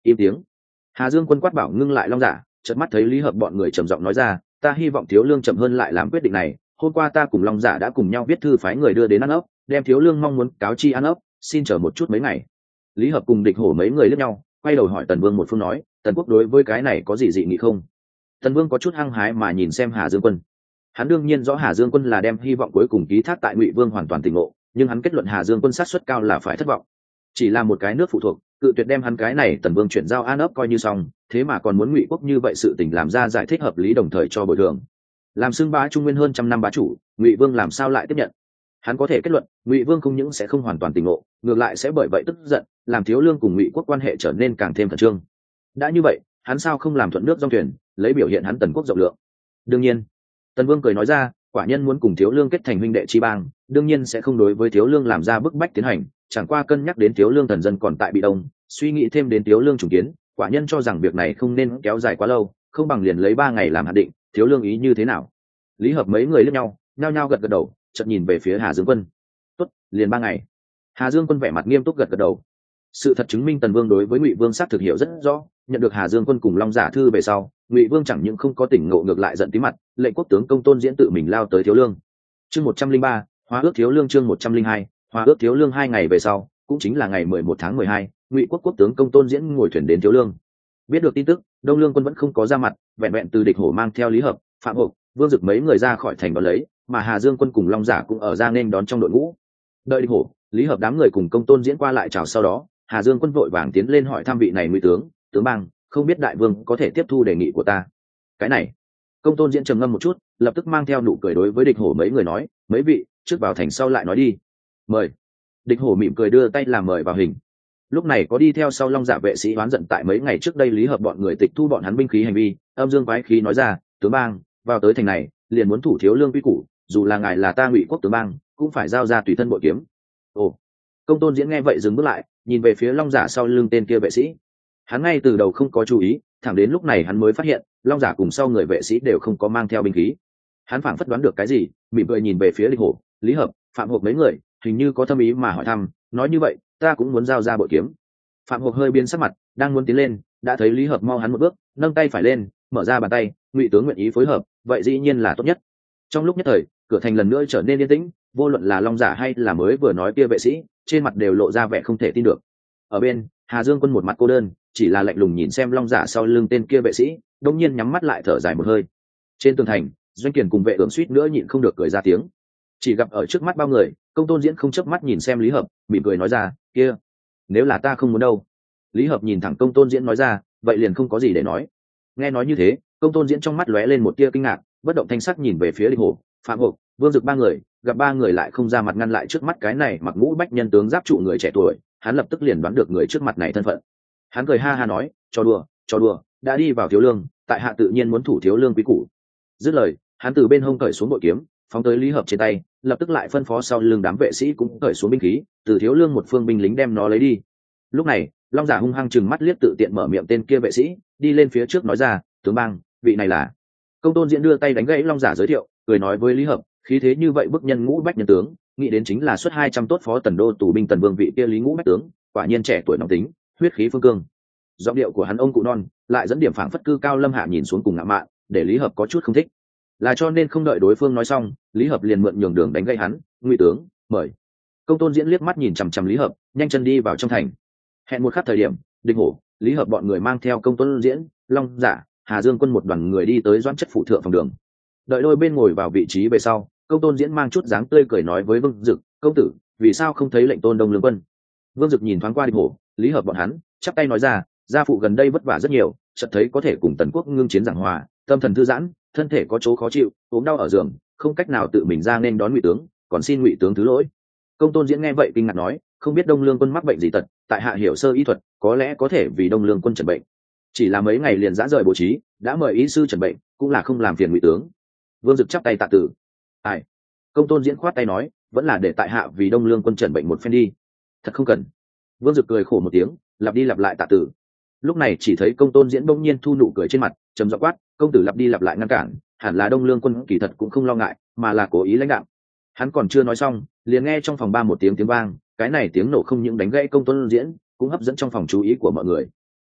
im tiếng. Hà Dương Quân quát bảo ngưng lại long giả, chợt mắt thấy Lý Hợp bọn người trầm giọng nói ra, ta hy vọng Thiếu Lương chậm hơn lại làm quyết định này. Hôm qua ta cùng long giả đã cùng nhau viết thư phái người đưa đến ăn ốc, đem Thiếu Lương mong muốn cáo chi ăn ốc, xin chờ một chút mấy ngày. Lý Hợp cùng Địch Hổ mấy người liếc nhau, quay đầu hỏi Tần Vương một phương nói, Tần Quốc đối với cái này có gì dị nghị không? Tần Vương có chút hăng hái mà nhìn xem Hà Dương Quân. Hắn đương nhiên rõ Hà Dương Quân là đem hy vọng cuối cùng ký thác tại Ngụy Vương hoàn toàn tỉnh ngộ, nhưng hắn kết luận Hà Dương Quân sát suất cao là phải thất vọng. Chỉ là một cái nước phụ thuộc, cự tuyệt đem hắn cái này Tần Vương chuyển giao An ấp coi như xong, thế mà còn muốn Ngụy Quốc như vậy sự tình làm ra giải thích hợp lý đồng thời cho bồi thường. Làm xưng bá Trung Nguyên hơn trăm năm bá chủ, Ngụy Vương làm sao lại tiếp nhận? Hắn có thể kết luận, Ngụy Vương không những sẽ không hoàn toàn tỉnh ngộ, ngược lại sẽ bởi vậy tức giận, làm Thiếu Lương cùng Ngụy Quốc quan hệ trở nên càng thêm khẩn trương. Đã như vậy, hắn sao không làm thuận nước dòng thuyền, lấy biểu hiện hắn Tần Quốc rộng lượng? Đương nhiên, Tần Vương cười nói ra, quả nhân muốn cùng Thiếu Lương kết thành huynh đệ chi bang, đương nhiên sẽ không đối với Thiếu Lương làm ra bức bách tiến hành, chẳng qua cân nhắc đến Thiếu Lương thần dân còn tại bị đông, suy nghĩ thêm đến Thiếu Lương trùng kiến, quả nhân cho rằng việc này không nên kéo dài quá lâu, không bằng liền lấy 3 ngày làm hạn định. Thiếu Lương ý như thế nào? Lý Hợp mấy người liếc nhau, nhao nhao gật gật đầu, chợt nhìn về phía Hà Dương Quân. Tốt, liền 3 ngày. Hà Dương Quân vẻ mặt nghiêm túc gật gật đầu. Sự thật chứng minh Tần Vương đối với Ngụy Vương xác thực hiểu rất rõ, nhận được Hà Dương Quân cùng Long giả thư về sau, Ngụy Vương chẳng những không có tỉnh ngộ, ngược lại giận tí mặt, lệnh quốc tướng Công Tôn Diễn tự mình lao tới Thiếu Lương. Chương 103, Hóa ước Thiếu Lương. Chương 102, Hóa ước Thiếu Lương. 2 ngày về sau, cũng chính là ngày 11 tháng 12, Ngụy quốc quốc tướng Công Tôn Diễn ngồi thuyền đến Thiếu Lương. Biết được tin tức, Đông Lương quân vẫn không có ra mặt, vẹn vẹn từ Địch Hổ mang theo Lý Hợp, Phạm Hộp, Vương Dực mấy người ra khỏi thành đón lấy, mà Hà Dương Quân cùng Long giả cũng ở ra nên đón trong đội ngũ. Đợi Địch Hổ, Lý Hợp đám người cùng Công Tôn Diễn qua lại chào sau đó, Hà Dương Quân vội vàng tiến lên hỏi thăm vị này Ngụy tướng bang, không biết đại vương có thể tiếp thu đề nghị của ta. Cái này, Công Tôn Diễn trầm ngâm một chút, lập tức mang theo nụ cười đối với Địch Hổ mấy người nói, mấy vị trước vào thành sau lại nói đi. Mời. Địch Hổ mỉm cười đưa tay làm mời vào hình. Lúc này có đi theo sau Long giả vệ sĩ oán giận tại mấy ngày trước đây Lý Hợp bọn người tịch thu bọn hắn binh khí hành vi, âm dương quái khí nói ra, tướng bang vào tới thành này liền muốn thủ Thiếu Lương quy củ, dù là ngài là ta Ngụy quốc tướng bang cũng phải giao ra tùy thân bội kiếm. Ồ. Công Tôn Diễn nghe vậy dừng bước lại, nhìn về phía Long giả sau lưng tên kia vệ sĩ. Hắn ngay từ đầu không có chú ý, thẳng đến lúc này hắn mới phát hiện Long giả cùng sau người vệ sĩ đều không có mang theo binh khí. Hắn phảng phất đoán được cái gì, mỉm cười nhìn về phía Địch Hổ, Lý Hợp, Phạm Hộp mấy người, hình như có thâm ý mà hỏi thăm, nói như vậy ta cũng muốn giao ra bội kiếm. Phạm Hộp hơi biến sắc mặt, đang muốn tiến lên, đã thấy Lý Hợp mau hắn một bước, nâng tay phải lên, mở ra bàn tay, Ngụy tướng nguyện ý phối hợp, vậy dĩ nhiên là tốt nhất. Trong lúc nhất thời, cửa thành lần nữa trở nên yên tĩnh, vô luận là Long giả hay là mới vừa nói kia vệ sĩ, trên mặt đều lộ ra vẻ không thể tin được. Ở bên, Hà Dương Quân một mặt cô đơn, chỉ là lạnh lùng nhìn xem Long giả sau lưng tên kia vệ sĩ, đống nhiên nhắm mắt lại thở dài một hơi. Trên tường thành, Doanh Kiền cùng vệ ưởng suýt nữa nhịn không được cười ra tiếng. Chỉ gặp ở trước mắt bao người, Công Tôn Diễn không chớp mắt nhìn xem Lý Hợp, mỉm cười nói ra, kia, nếu là ta không muốn đâu. Lý Hợp nhìn thẳng Công Tôn Diễn nói ra, vậy liền không có gì để nói. Nghe nói như thế, Công Tôn Diễn trong mắt lóe lên một tia kinh ngạc, bất động thanh sắc nhìn về phía Địch Hổ, Phạm Hộp, Vương Dực ba người, gặp ba người lại không ra mặt ngăn lại trước mắt cái này mặc mũ bách nhân tướng giáp trụ người trẻ tuổi, hắn lập tức liền đoán được người trước mặt này thân phận. Hắn cười ha ha nói, cho đùa, đã đi vào Thiếu Lương, tại hạ tự nhiên muốn thủ Thiếu Lương quý củ. Dứt lời, hắn từ bên hông cởi xuống bội kiếm, phóng tới Lý Hợp trên tay, lập tức lại phân phó sau lưng đám vệ sĩ cũng cởi xuống binh khí, từ Thiếu Lương một phương binh lính đem nó lấy đi. Lúc này, Long giả hung hăng chừng mắt liếc tự tiện mở miệng tên kia vệ sĩ, đi lên phía trước nói ra, tướng bang, vị này là. Công Tôn Diễn đưa tay đánh gãy Long giả giới thiệu, cười nói với Lý Hợp, khí thế như vậy bức nhân ngũ bách nhân tướng, nghĩ đến chính là xuất 200 tốt phó tần đô tù binh Tần Vương vị kia Lý ngũ bách tướng, quả nhiên trẻ tuổi nóng tính, huyết khí phương cương. Giọng điệu của hắn ông cụ non, lại dẫn điểm phảng phất cư cao lâm hạ nhìn xuống cùng ngạo mạn, để Lý Hợp có chút không thích. Là cho nên không đợi đối phương nói xong, Lý Hợp liền mượn nhường đường đánh gãy hắn, Ngụy tướng, mời. Công Tôn Diễn liếc mắt nhìn chằm chằm Lý Hợp, nhanh chân đi vào trong thành. Hẹn một khắc thời điểm, Địch Hổ, Lý Hợp bọn người mang theo Công Tôn Diễn, Long giả, Hà Dương Quân một đoàn người đi tới Doãn Chất phủ thượng phòng đường. Đợi đôi bên ngồi vào vị trí về sau, Công Tôn Diễn mang chút dáng tươi cười nói với Vương Dực, công tử, vì sao không thấy lệnh tôn Đông Lương quân? Vương Dực nhìn thoáng qua Địch Hổ, Lý Hợp bọn hắn, chắp tay nói ra, gia phụ gần đây vất vả rất nhiều, chợt thấy có thể cùng Tần Quốc ngưng chiến giảng hòa, tâm thần thư giãn, thân thể có chỗ khó chịu, ốm đau ở giường, không cách nào tự mình ra nên đón Ngụy tướng, còn xin Ngụy tướng thứ lỗi. Công Tôn Diễn nghe vậy kinh ngạc nói, không biết Đông Lương quân mắc bệnh gì tật, tại hạ hiểu sơ y thuật, có lẽ có thể vì Đông Lương quân chẩn bệnh. Chỉ là mấy ngày liền dã rời bố trí, đã mời y sư chẩn bệnh, cũng là không làm phiền Ngụy tướng. Vương Dực chắp tay tạ tử. Ai? Công Tôn Diễn khoát tay nói, vẫn là để tại hạ vì Đông Lương quân chẩn bệnh một phen đi. Thật không cần. Vương Dực cười khổ một tiếng, lặp đi lặp lại tạ tử. Lúc này chỉ thấy Công Tôn Diễn bỗng nhiên thu nụ cười trên mặt, trầm giọng quát, công tử lặp đi lặp lại ngăn cản, hẳn là Đông Lương quân kỳ thật cũng không lo ngại, mà là cố ý lãnh đạo. Hắn còn chưa nói xong, liền nghe trong phòng ba một tiếng vang, cái này tiếng nổ không những đánh gãy Công Tôn Diễn, cũng hấp dẫn trong phòng chú ý của mọi người.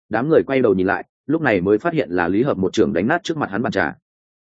đám người quay đầu nhìn lại, lúc này mới phát hiện là Lý Hợp một trưởng đánh nát trước mặt hắn bàn trà.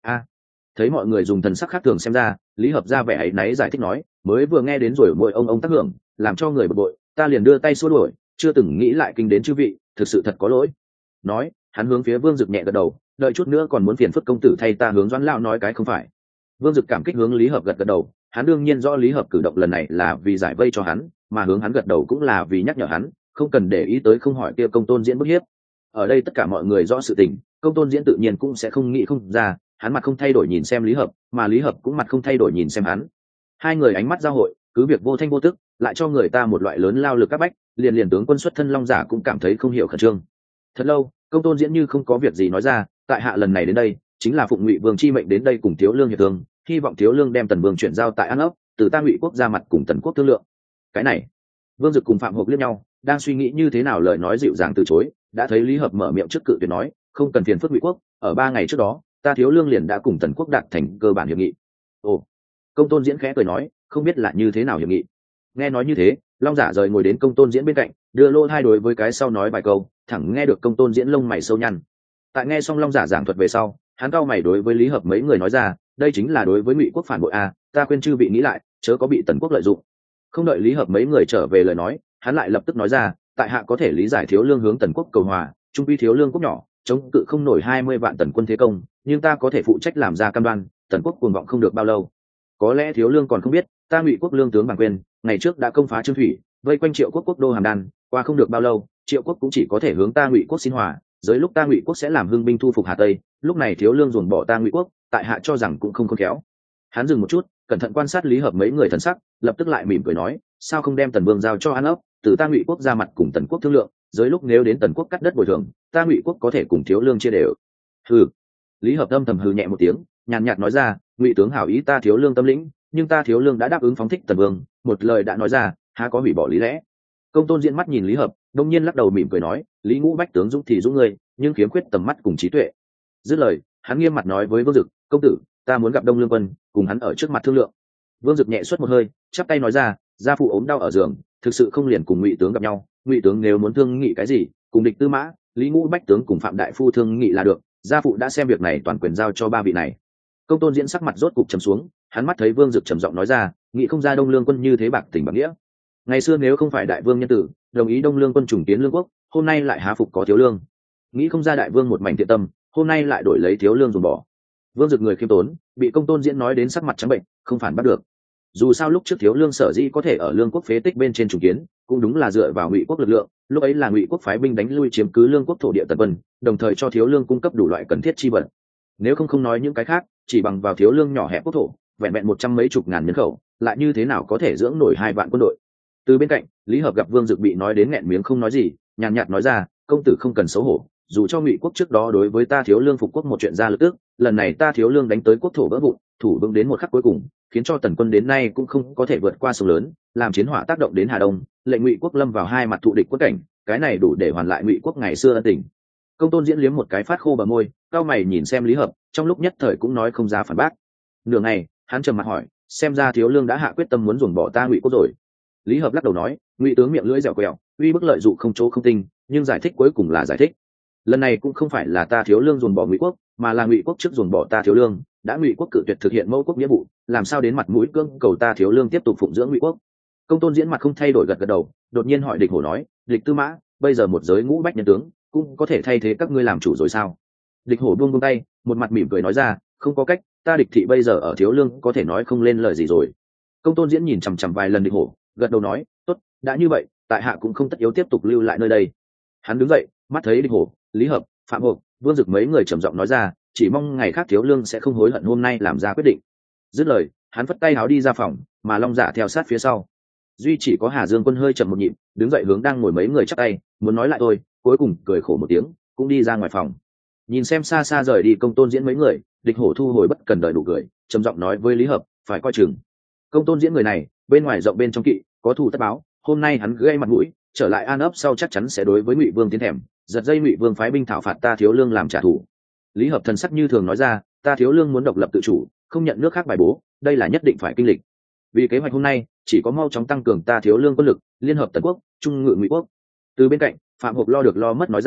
Thấy mọi người dùng thần sắc khác thường xem ra, Lý Hợp ra vẻ áy náy giải thích nói, mới vừa nghe đến rồi môi ông tác hưởng, làm cho người bực bội, ta liền đưa tay xua đuổi, chưa từng nghĩ lại kinh đến chư vị, thực sự thật có lỗi. Nói, hắn hướng phía Vương Dực nhẹ gật đầu, đợi chút nữa còn muốn phiền phức công tử thay ta hướng Doãn lão nói cái không phải. Vương Dực cảm kích hướng Lý Hợp gật gật đầu, hắn đương nhiên rõ Lý Hợp cử động lần này là vì giải vây cho hắn, mà hướng hắn gật đầu cũng là vì nhắc nhở hắn, không cần để ý tới không hỏi kia Công Tôn Diễn bức hiếp. Ở đây tất cả mọi người rõ sự tình, Công Tôn Diễn tự nhiên cũng sẽ không nghĩ không ra, hắn mặt không thay đổi nhìn xem Lý Hợp, mà Lý Hợp cũng mặt không thay đổi nhìn xem hắn. Hai người ánh mắt giao hội, cứ việc vô thanh vô tức, lại cho người ta một loại lớn lao lực các bách, liền tướng quân xuất thân Long Giả cũng cảm thấy không hiểu khẩn trương. Thật lâu, Công Tôn Diễn như không có việc gì nói ra, tại hạ lần này đến đây, chính là phụng Ngụy Vương chi mệnh đến đây cùng Thiếu Lương hiệp thương, hy vọng Thiếu Lương đem Tần Vương chuyển giao tại An Ốc, từ ta Ngụy quốc ra mặt cùng Tần quốc thương lượng. Cái này, Vương Dực cùng Phạm Hộp liếc nhau, đang suy nghĩ như thế nào lời nói dịu dàng từ chối, đã thấy Lý Hợp mở miệng trước cự tuyệt nói, không cần phiền phức Ngụy quốc, ở 3 ngày trước đó, ta Thiếu Lương liền đã cùng Tần quốc đạt thành cơ bản hiệp nghị. Ồ, Công Tôn Diễn khẽ cười nói, không biết là như thế nào hiệp nghị. Nghe nói như thế, Long Giả rời ngồi đến Công Tôn Diễn bên cạnh, đưa lô hai đối với cái sau nói vài câu, thẳng nghe được Công Tôn Diễn lông mày sâu nhăn. Tại nghe xong Long Giả giảng thuật về sau, hắn cau mày đối với Lý Hợp mấy người nói ra, đây chính là đối với Ngụy quốc phản bội a, ta khuyên chư vị nghĩ lại, chớ có bị Tần quốc lợi dụng. Không đợi Lý Hợp mấy người trở về lời nói, hắn lại lập tức nói ra, tại hạ có thể lý giải Thiếu Lương hướng Tần quốc cầu hòa, trung quy Thiếu Lương quốc nhỏ, chống cự không nổi 20 vạn Tần quân thế công, nhưng ta có thể phụ trách làm ra cam đoan, Tần quốc cuồng vọng không được bao lâu. Có lẽ Thiếu Lương còn không biết, ta Ngụy quốc lương tướng Bàng Quyên, ngày trước đã công phá Trương Thủy, vây quanh Triệu quốc quốc đô Hàm Đan, qua không được bao lâu, Triệu quốc cũng chỉ có thể hướng ta Ngụy quốc xin hòa, dưới lúc ta Ngụy quốc sẽ làm hưng binh thu phục Hà Tây, lúc này Thiếu Lương dồn bỏ ta Ngụy quốc, tại hạ cho rằng cũng không khôn khéo. Hắn dừng một chút, cẩn thận quan sát Lý Hợp mấy người thần sắc, lập tức lại mỉm cười nói, sao không đem Tần Vương giao cho An Ốc, từ ta Ngụy quốc ra mặt cùng Tần quốc thương lượng, dưới lúc nếu đến Tần quốc cắt đất bồi thường, ta Ngụy quốc có thể cùng Thiếu Lương chia đều. Hừ. Lý Hợp âm thầm hừ nhẹ một tiếng, nhàn nhạt nói ra, Ngụy tướng hảo ý ta Thiếu Lương tâm lĩnh, nhưng ta Thiếu Lương đã đáp ứng phóng thích Tần Vương, một lời đã nói ra, há có hủy bỏ lý lẽ. Công Tôn Diễn mắt nhìn Lý Hợp, đông nhiên lắc đầu mỉm cười nói, Lý Ngũ bách tướng dũng thì dũng ngươi, nhưng khiếm khuyết tầm mắt cùng trí tuệ. Dứt lời, hắn nghiêm mặt nói với Vương Dực, công tử, ta muốn gặp Đông Lương quân, cùng hắn ở trước mặt thương lượng. Vương Dực nhẹ suốt một hơi, chắp tay nói ra, gia phụ ốm đau ở giường, thực sự không liền cùng Ngụy tướng gặp nhau, Ngụy tướng nếu muốn thương nghị cái gì, cùng địch Tư Mã, Lý Ngũ bách tướng cùng Phạm đại phu thương nghị là được, gia phụ đã xem việc này toàn quyền giao cho 3 vị này. Công Tôn Diễn sắc mặt rốt cục trầm xuống, hắn mắt thấy Vương Dực trầm giọng nói ra, nghị không ra Đông Lương quân như thế bạc tình bạc nghĩa. Ngày xưa nếu không phải đại vương nhân tử đồng ý Đông Lương quân trùng tiến lương quốc, hôm nay lại há phục có Thiếu Lương. Nghĩ không ra đại vương một mảnh thiện tâm, hôm nay lại đổi lấy Thiếu Lương dùng bỏ. Vương Dực người khiêm tốn, bị Công Tôn Diễn nói đến sắc mặt trắng bệnh, không phản bắt được. Dù sao lúc trước Thiếu Lương sở dĩ có thể ở lương quốc phế tích bên trên trùng kiến, cũng đúng là dựa vào Ngụy quốc lực lượng, lúc ấy là Ngụy quốc phái binh đánh lui chiếm cứ lương quốc thổ địa Tần Vân, đồng thời cho Thiếu Lương cung cấp đủ loại cần thiết chi vật. Nếu không nói những cái khác, chỉ bằng vào Thiếu Lương nhỏ hẹp quốc thổ, vẹn vẹn 100 mấy chục ngàn nhân khẩu, lại như thế nào có thể dưỡng nổi 2 vạn quân đội. Từ bên cạnh, Lý Hợp gặp Vương Dực bị nói đến nghẹn miếng không nói gì, nhàn nhạt nói ra, công tử không cần xấu hổ, dù cho Ngụy quốc trước đó đối với ta Thiếu Lương phục quốc một chuyện ra lực tức, lần này ta Thiếu Lương đánh tới quốc thổ vỡ vụn, thủ vững đến một khắc cuối cùng, khiến cho Tần quân đến nay cũng không có thể vượt qua sông lớn, làm chiến hỏa tác động đến Hà Đông, lệnh Ngụy quốc lâm vào 2 mặt thụ địch quốc cảnh, cái này đủ để hoàn lại Ngụy quốc ngày xưa ân tình. Công Tôn Diễn liếm một cái phát khô bờ môi, cao mày nhìn xem Lý Hợp, trong lúc nhất thời cũng nói không ra phản bác. Nửa ngày, hắn trầm mặt hỏi, xem ra Thiếu Lương đã hạ quyết tâm muốn dồn bỏ ta Ngụy quốc rồi. Lý Hợp lắc đầu nói, Ngụy tướng miệng lưỡi dẻo quẹo, uy bức lợi dụng không chỗ không tinh, nhưng giải thích cuối cùng là giải thích. Lần này cũng không phải là ta Thiếu Lương dồn bỏ Ngụy quốc, mà là Ngụy quốc trước dồn bỏ ta Thiếu Lương, đã Ngụy quốc cự tuyệt thực hiện mẫu quốc nghĩa vụ, làm sao đến mặt mũi cưỡng cầu ta Thiếu Lương tiếp tục phụng dưỡng Ngụy quốc. Công Tôn Diễn mặt không thay đổi gật gật đầu, đột nhiên hỏi Địch Hổ nói, Địch Tư Mã, bây giờ một giới ngũ bách nhân tướng, cũng có thể thay thế các ngươi làm chủ rồi sao? Địch Hổ buông tay, một mặt mỉm cười nói ra, không có cách, ta Địch thị bây giờ ở Thiếu Lương có thể nói không lên lời gì rồi. Công Tôn Diễn nhìn chằm chằm vài lần Địch Hổ, gật đầu nói, tốt, đã như vậy, tại hạ cũng không tất yếu tiếp tục lưu lại nơi đây. Hắn đứng dậy, mắt thấy Địch Hổ, Lý Hợp, Phạm Hộp, Vương Dực mấy người trầm giọng nói ra, chỉ mong ngày khác Thiếu Lương sẽ không hối hận hôm nay làm ra quyết định. Dứt lời, hắn phất tay háo đi ra phòng, mà Long Giả theo sát phía sau. Duy chỉ có Hà Dương Quân hơi chậm một nhịp, đứng dậy hướng đang ngồi mấy người chắp tay, muốn nói lại thôi, cuối cùng cười khổ một tiếng, cũng đi ra ngoài phòng. Nhìn xem xa xa rời đi Công Tôn Diễn mấy người, Địch Hổ thu hồi bất cần đời đủ cười, trầm giọng nói với Lý Hợp, phải coi chừng. Công Tôn Diễn người này, bên ngoài rộng bên trong kỵ, có thù tất báo, hôm nay hắn gây mặt mũi, trở lại An Ấp sau chắc chắn sẽ đối với Ngụy Vương tiến thèm, giật dây Ngụy Vương phái binh thảo phạt ta Thiếu Lương làm trả thù. Lý Hợp thần sắc như thường nói ra, ta Thiếu Lương muốn độc lập tự chủ, không nhận nước khác bài bố, đây là nhất định phải kinh lịch. Vì kế hoạch hôm nay, chỉ có mau chóng tăng cường ta Thiếu Lương quân lực, liên hợp Tần quốc, trung ngự Ngụy quốc. Từ bên cạnh, Phạm Hộp lo được lo mất nói ra,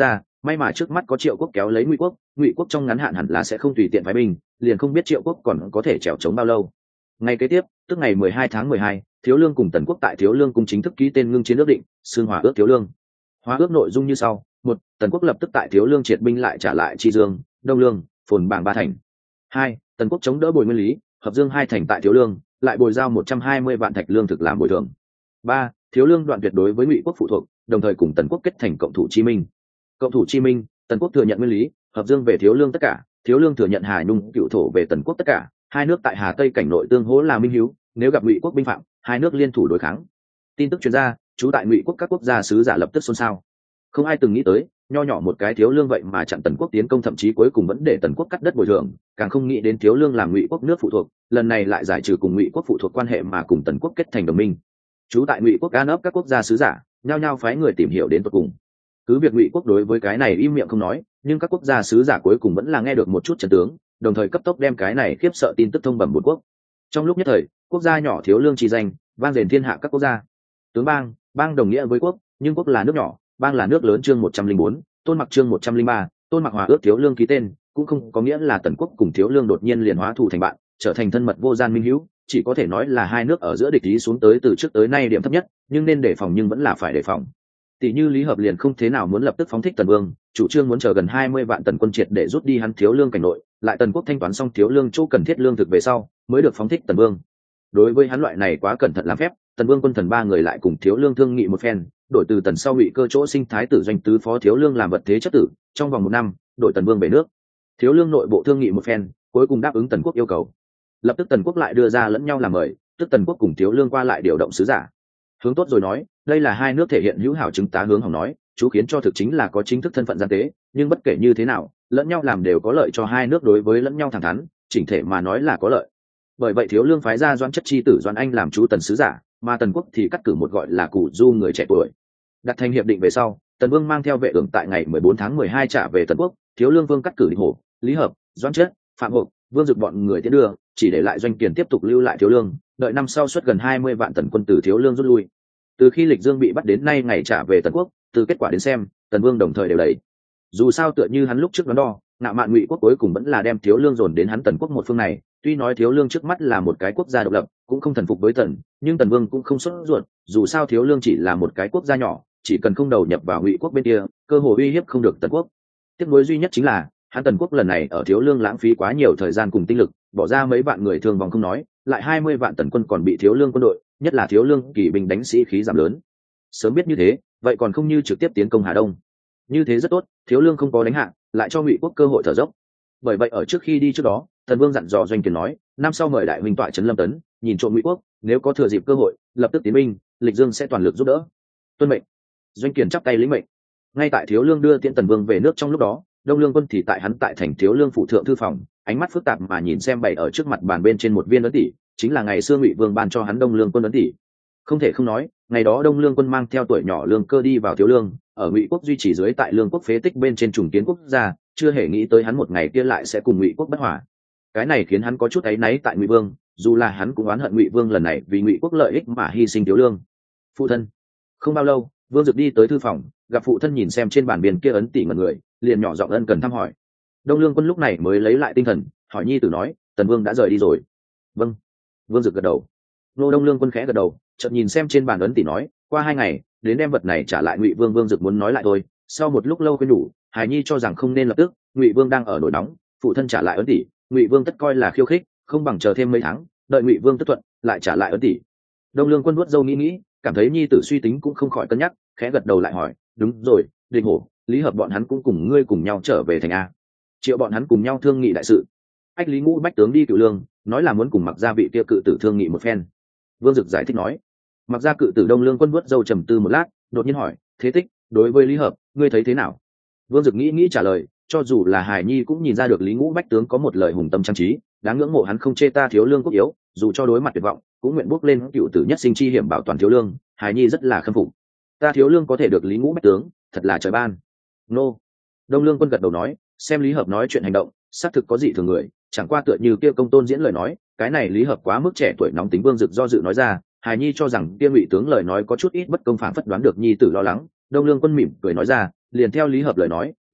may mà trước mắt có Triệu Quốc kéo lấy Ngụy Quốc trong ngắn hạn hẳn là sẽ không tùy tiện phái binh, liền không biết Triệu Quốc còn có thể trèo chống bao lâu. Ngày kế tiếp, tức ngày 12 tháng 12, Thiếu Lương cùng Tần Quốc tại Thiếu Lương cung chính thức ký tên ngưng chiến ước định, xương hòa ước Thiếu Lương. Hóa ước nội dung như sau: 1. Tần Quốc lập tức tại Thiếu Lương triệt binh lại trả lại Tri Dương, Đông Lương, Phồn Bảng 3 thành. 2. Tần Quốc chống đỡ Bồi Nguyên Lý, Hợp Dương 2 thành tại Thiếu Lương, lại bồi giao 120 vạn thạch lương thực làm bồi thường. 3. Thiếu Lương đoạn tuyệt đối với Ngụy Quốc phụ thuộc, đồng thời cùng Tần Quốc kết thành cộng thủ Chí Minh. Cộng thủ Chí Minh, Tần Quốc thừa nhận Nguyên Lý, Hợp Dương về Thiếu Lương tất cả, Thiếu Lương thừa nhận Hà Nhung cựu thổ về Tần Quốc tất cả, hai nước tại Hà Tây cảnh nội tương hỗ là minh hiếu, nếu gặp Ngụy Quốc binh phạm, hai nước liên thủ đối kháng. Tin tức truyền ra, trú tại Ngụy Quốc các quốc gia sứ giả lập tức xôn xao. Không ai từng nghĩ tới, nho nhỏ một cái Thiếu Lương vậy mà chặn Tần Quốc tiến công, thậm chí cuối cùng vẫn để Tần Quốc cắt đất bồi thường, càng không nghĩ đến Thiếu Lương làm Ngụy Quốc nước phụ thuộc, lần này lại giải trừ cùng Ngụy Quốc phụ thuộc quan hệ mà cùng Tần Quốc kết thành đồng minh. Trú tại Ngụy Quốc an ấp các quốc gia sứ giả nhao nhao phái người tìm hiểu đến tận cùng. Cứ việc Ngụy Quốc đối với cái này im miệng không nói, nhưng các quốc gia sứ giả cuối cùng vẫn là nghe được một chút chân tướng, đồng thời cấp tốc đem cái này khiếp sợ tin tức thông bẩm bốn quốc. Trong lúc nhất thời, quốc gia nhỏ Thiếu Lương chi danh vang dền thiên hạ các quốc gia. Tướng bang đồng nghĩa với quốc, nhưng quốc là nước nhỏ, bang là nước lớn. Chương 104, Tôn Mặc chương 103, Tôn Mặc hòa ước Thiếu Lương ký tên, cũng không có nghĩa là Tần Quốc cùng Thiếu Lương đột nhiên liền hóa thù thành bạn, trở thành thân mật vô gian minh hữu, chỉ có thể nói là hai nước ở giữa địch ý xuống tới từ trước tới nay điểm thấp nhất, nhưng nên đề phòng nhưng vẫn là phải đề phòng. Tỷ như Lý Hợp liền không thế nào muốn lập tức phóng thích Tần Vương, chủ trương muốn chờ gần 20 vạn Tần quân triệt để rút đi hắn Thiếu Lương cảnh nội, lại Tần Quốc thanh toán xong Thiếu Lương chỗ cần thiết lương thực về sau, mới được phóng thích Tần Vương. Đối với hắn loại này quá cẩn thận làm phép, Tần Vương quân thần ba người lại cùng Thiếu Lương thương nghị một phen, đổi từ Tần sau Ngụy Cơ chỗ sinh thái tử doanh tứ phó Thiếu Lương làm vật thế chất tử, trong vòng 1 năm, đổi Tần Vương về nước. Thiếu Lương nội bộ thương nghị một phen, cuối cùng đáp ứng Tần Quốc yêu cầu. Lập tức Tần Quốc lại đưa ra lẫn nhau làm mời, tức Tần Quốc cùng Thiếu Lương qua lại điều động sứ giả. Hướng tốt rồi nói, đây là hai nước thể hiện hữu hảo chứng tá. Hướng hỏng nói, chú khiến cho thực chính là có chính thức thân phận gian tế, nhưng bất kể như thế nào, lẫn nhau làm đều có lợi cho hai nước, đối với lẫn nhau thẳng thắn, chỉnh thể mà nói là có lợi. Bởi vậy Thiếu Lương phái ra Doãn Chất chi tử Doãn Anh làm chú Tần sứ giả, mà Tần Quốc thì cắt cử một gọi là Cù Du người trẻ tuổi. Đặt thành hiệp định về sau, Tần Vương mang theo vệ ưởng tại ngày 14 tháng 12 trả về Tần Quốc, Thiếu Lương Vương cắt cử Địch Hổ, Lý Hợp, Doãn Chất, Phạm Hộp, Vương Dực bọn người tiến đưa, chỉ để lại Doanh Kiền tiếp tục lưu lại Thiếu Lương, đợi năm sau xuất gần 20 vạn Tần quân từ Thiếu Lương rút lui. Từ khi Lịch Dương bị bắt đến nay ngày trả về Tần Quốc, từ kết quả đến xem, Tần Vương đồng thời đều đẩy. Dù sao tựa như hắn lúc trước đoán đo, ngạo mạn Ngụy Quốc cuối cùng vẫn là đem Thiếu Lương dồn đến hắn Tần Quốc một phương này. Tuy nói Thiếu Lương trước mắt là một cái quốc gia độc lập, cũng không thần phục với Tần, nhưng Tần Vương cũng không sốt ruột, dù sao Thiếu Lương chỉ là một cái quốc gia nhỏ, chỉ cần không đầu nhập vào Ngụy Quốc bên kia, cơ hội uy hiếp không được Tần Quốc. Tiếc nuối duy nhất chính là hắn Tần Quốc lần này ở Thiếu Lương lãng phí quá nhiều thời gian cùng tinh lực, bỏ ra mấy vạn người thương vong không nói, lại 20 vạn Tần quân còn bị Thiếu Lương quân đội, nhất là Thiếu Lương kỵ binh đánh sĩ khí giảm lớn. Sớm biết như thế, vậy còn không như trực tiếp tiến công Hà Đông. Như thế rất tốt, Thiếu Lương không có đánh hạ, lại cho Ngụy Quốc cơ hội thở dốc. Bởi vậy ở trước khi đi trước đó, Tần Vương dặn dò Doanh Kiền nói, năm sau mời đại huynh tọa trấn Lâm Tấn, nhìn trộm Ngụy Quốc, nếu có thừa dịp cơ hội, lập tức tiến binh, Lịch Dương sẽ toàn lực giúp đỡ. Tuân mệnh. Doanh Kiền chắp tay lĩnh mệnh. Ngay tại Thiếu Lương đưa tiễn Tần Vương về nước trong lúc đó, Đông Lương quân thì tại hắn tại thành Thiếu Lương phủ thượng thư phòng, ánh mắt phức tạp mà nhìn xem bày ở trước mặt bàn bên trên một viên ấn tỷ, chính là ngày xưa Ngụy Vương ban cho hắn Đông Lương quân ấn tỷ. Không thể không nói, ngày đó Đông Lương quân mang theo tuổi nhỏ Lương Cơ đi vào Thiếu Lương, ở Ngụy Quốc duy trì dưới tại Lương Quốc phế tích bên trên trùng kiến quốc gia, chưa hề nghĩ tới hắn một ngày kia lại sẽ cùng Ngụy Quốc bất hòa. Cái này khiến hắn có chút áy náy tại Ngụy Vương, dù là hắn cũng oán hận Ngụy Vương lần này vì Ngụy Quốc lợi ích mà hy sinh Thiếu Lương. Phụ thân. Không bao lâu, Vương Dực đi tới thư phòng, gặp phụ thân nhìn xem trên bàn biển kia ấn tỷ ngẩn người, liền nhỏ giọng ân cần thăm hỏi. Đông Lương quân lúc này mới lấy lại tinh thần, hỏi nhi tử nói, Tần Vương đã rời đi rồi. Vâng. Vương Dực gật đầu. Nô Đông Lương quân khẽ gật đầu, chợt nhìn xem trên bàn ấn tỷ nói, qua 2 ngày, đến đem vật này trả lại Ngụy Vương. Vương Dực muốn nói lại thôi, sau một lúc lâu khuyên nhủ, Hải nhi cho rằng không nên lập tức, Ngụy Vương đang ở nổi nóng, phụ thân trả lại ấn tỷ, Ngụy Vương tất coi là khiêu khích, không bằng chờ thêm mấy tháng, đợi Ngụy Vương tất thuận, lại trả lại ấn tỷ. Đông Lương quân nuốt dâu nghĩ, cảm thấy nhi tử suy tính cũng không khỏi cân nhắc, khẽ gật đầu lại hỏi, đúng rồi, Địch Hổ, Lý Hợp bọn hắn cũng cùng ngươi cùng nhau trở về thành a. Triệu bọn hắn cùng nhau thương nghị đại sự. Ách Lý Ngũ bách tướng đi Cửu Lương, nói là muốn cùng Mặc Gia vị kia cự tử thương nghị một phen. Vương Dực giải thích nói. Mặc Gia cự tử Đông Lương quân vuốt râu trầm tư một lát, đột nhiên hỏi, thế tích, đối với Lý Hợp, ngươi thấy thế nào? Vương Dực nghĩ trả lời, cho dù là Hải nhi cũng nhìn ra được Lý Ngũ bách tướng có một lời hùng tâm trang trí, đáng ngưỡng mộ hắn không chê ta Thiếu Lương quốc yếu, dù cho đối mặt tuyệt vọng, cũng nguyện bước lên cựu tử nhất sinh chi hiểm bảo toàn Thiếu Lương. Hải nhi rất là khâm phục. Ta Thiếu Lương có thể được Lý Ngũ bách tướng, thật là trời ban. Nô. Đông Lương quân gật đầu nói, xem Lý Hợp nói chuyện hành động, xác thực có dị thường người, chẳng qua tựa như kia Công Tôn diễn lời nói, cái này Lý Hợp quá mức trẻ tuổi nóng tính. Vương Dực do dự nói ra, Hải nhi cho rằng kia Ngụy tướng lời nói có chút ít bất công, phản phất đoán được nhi tử lo lắng. Đông Lương quân mỉm cười nói ra, liền theo Lý Hợp lời nói,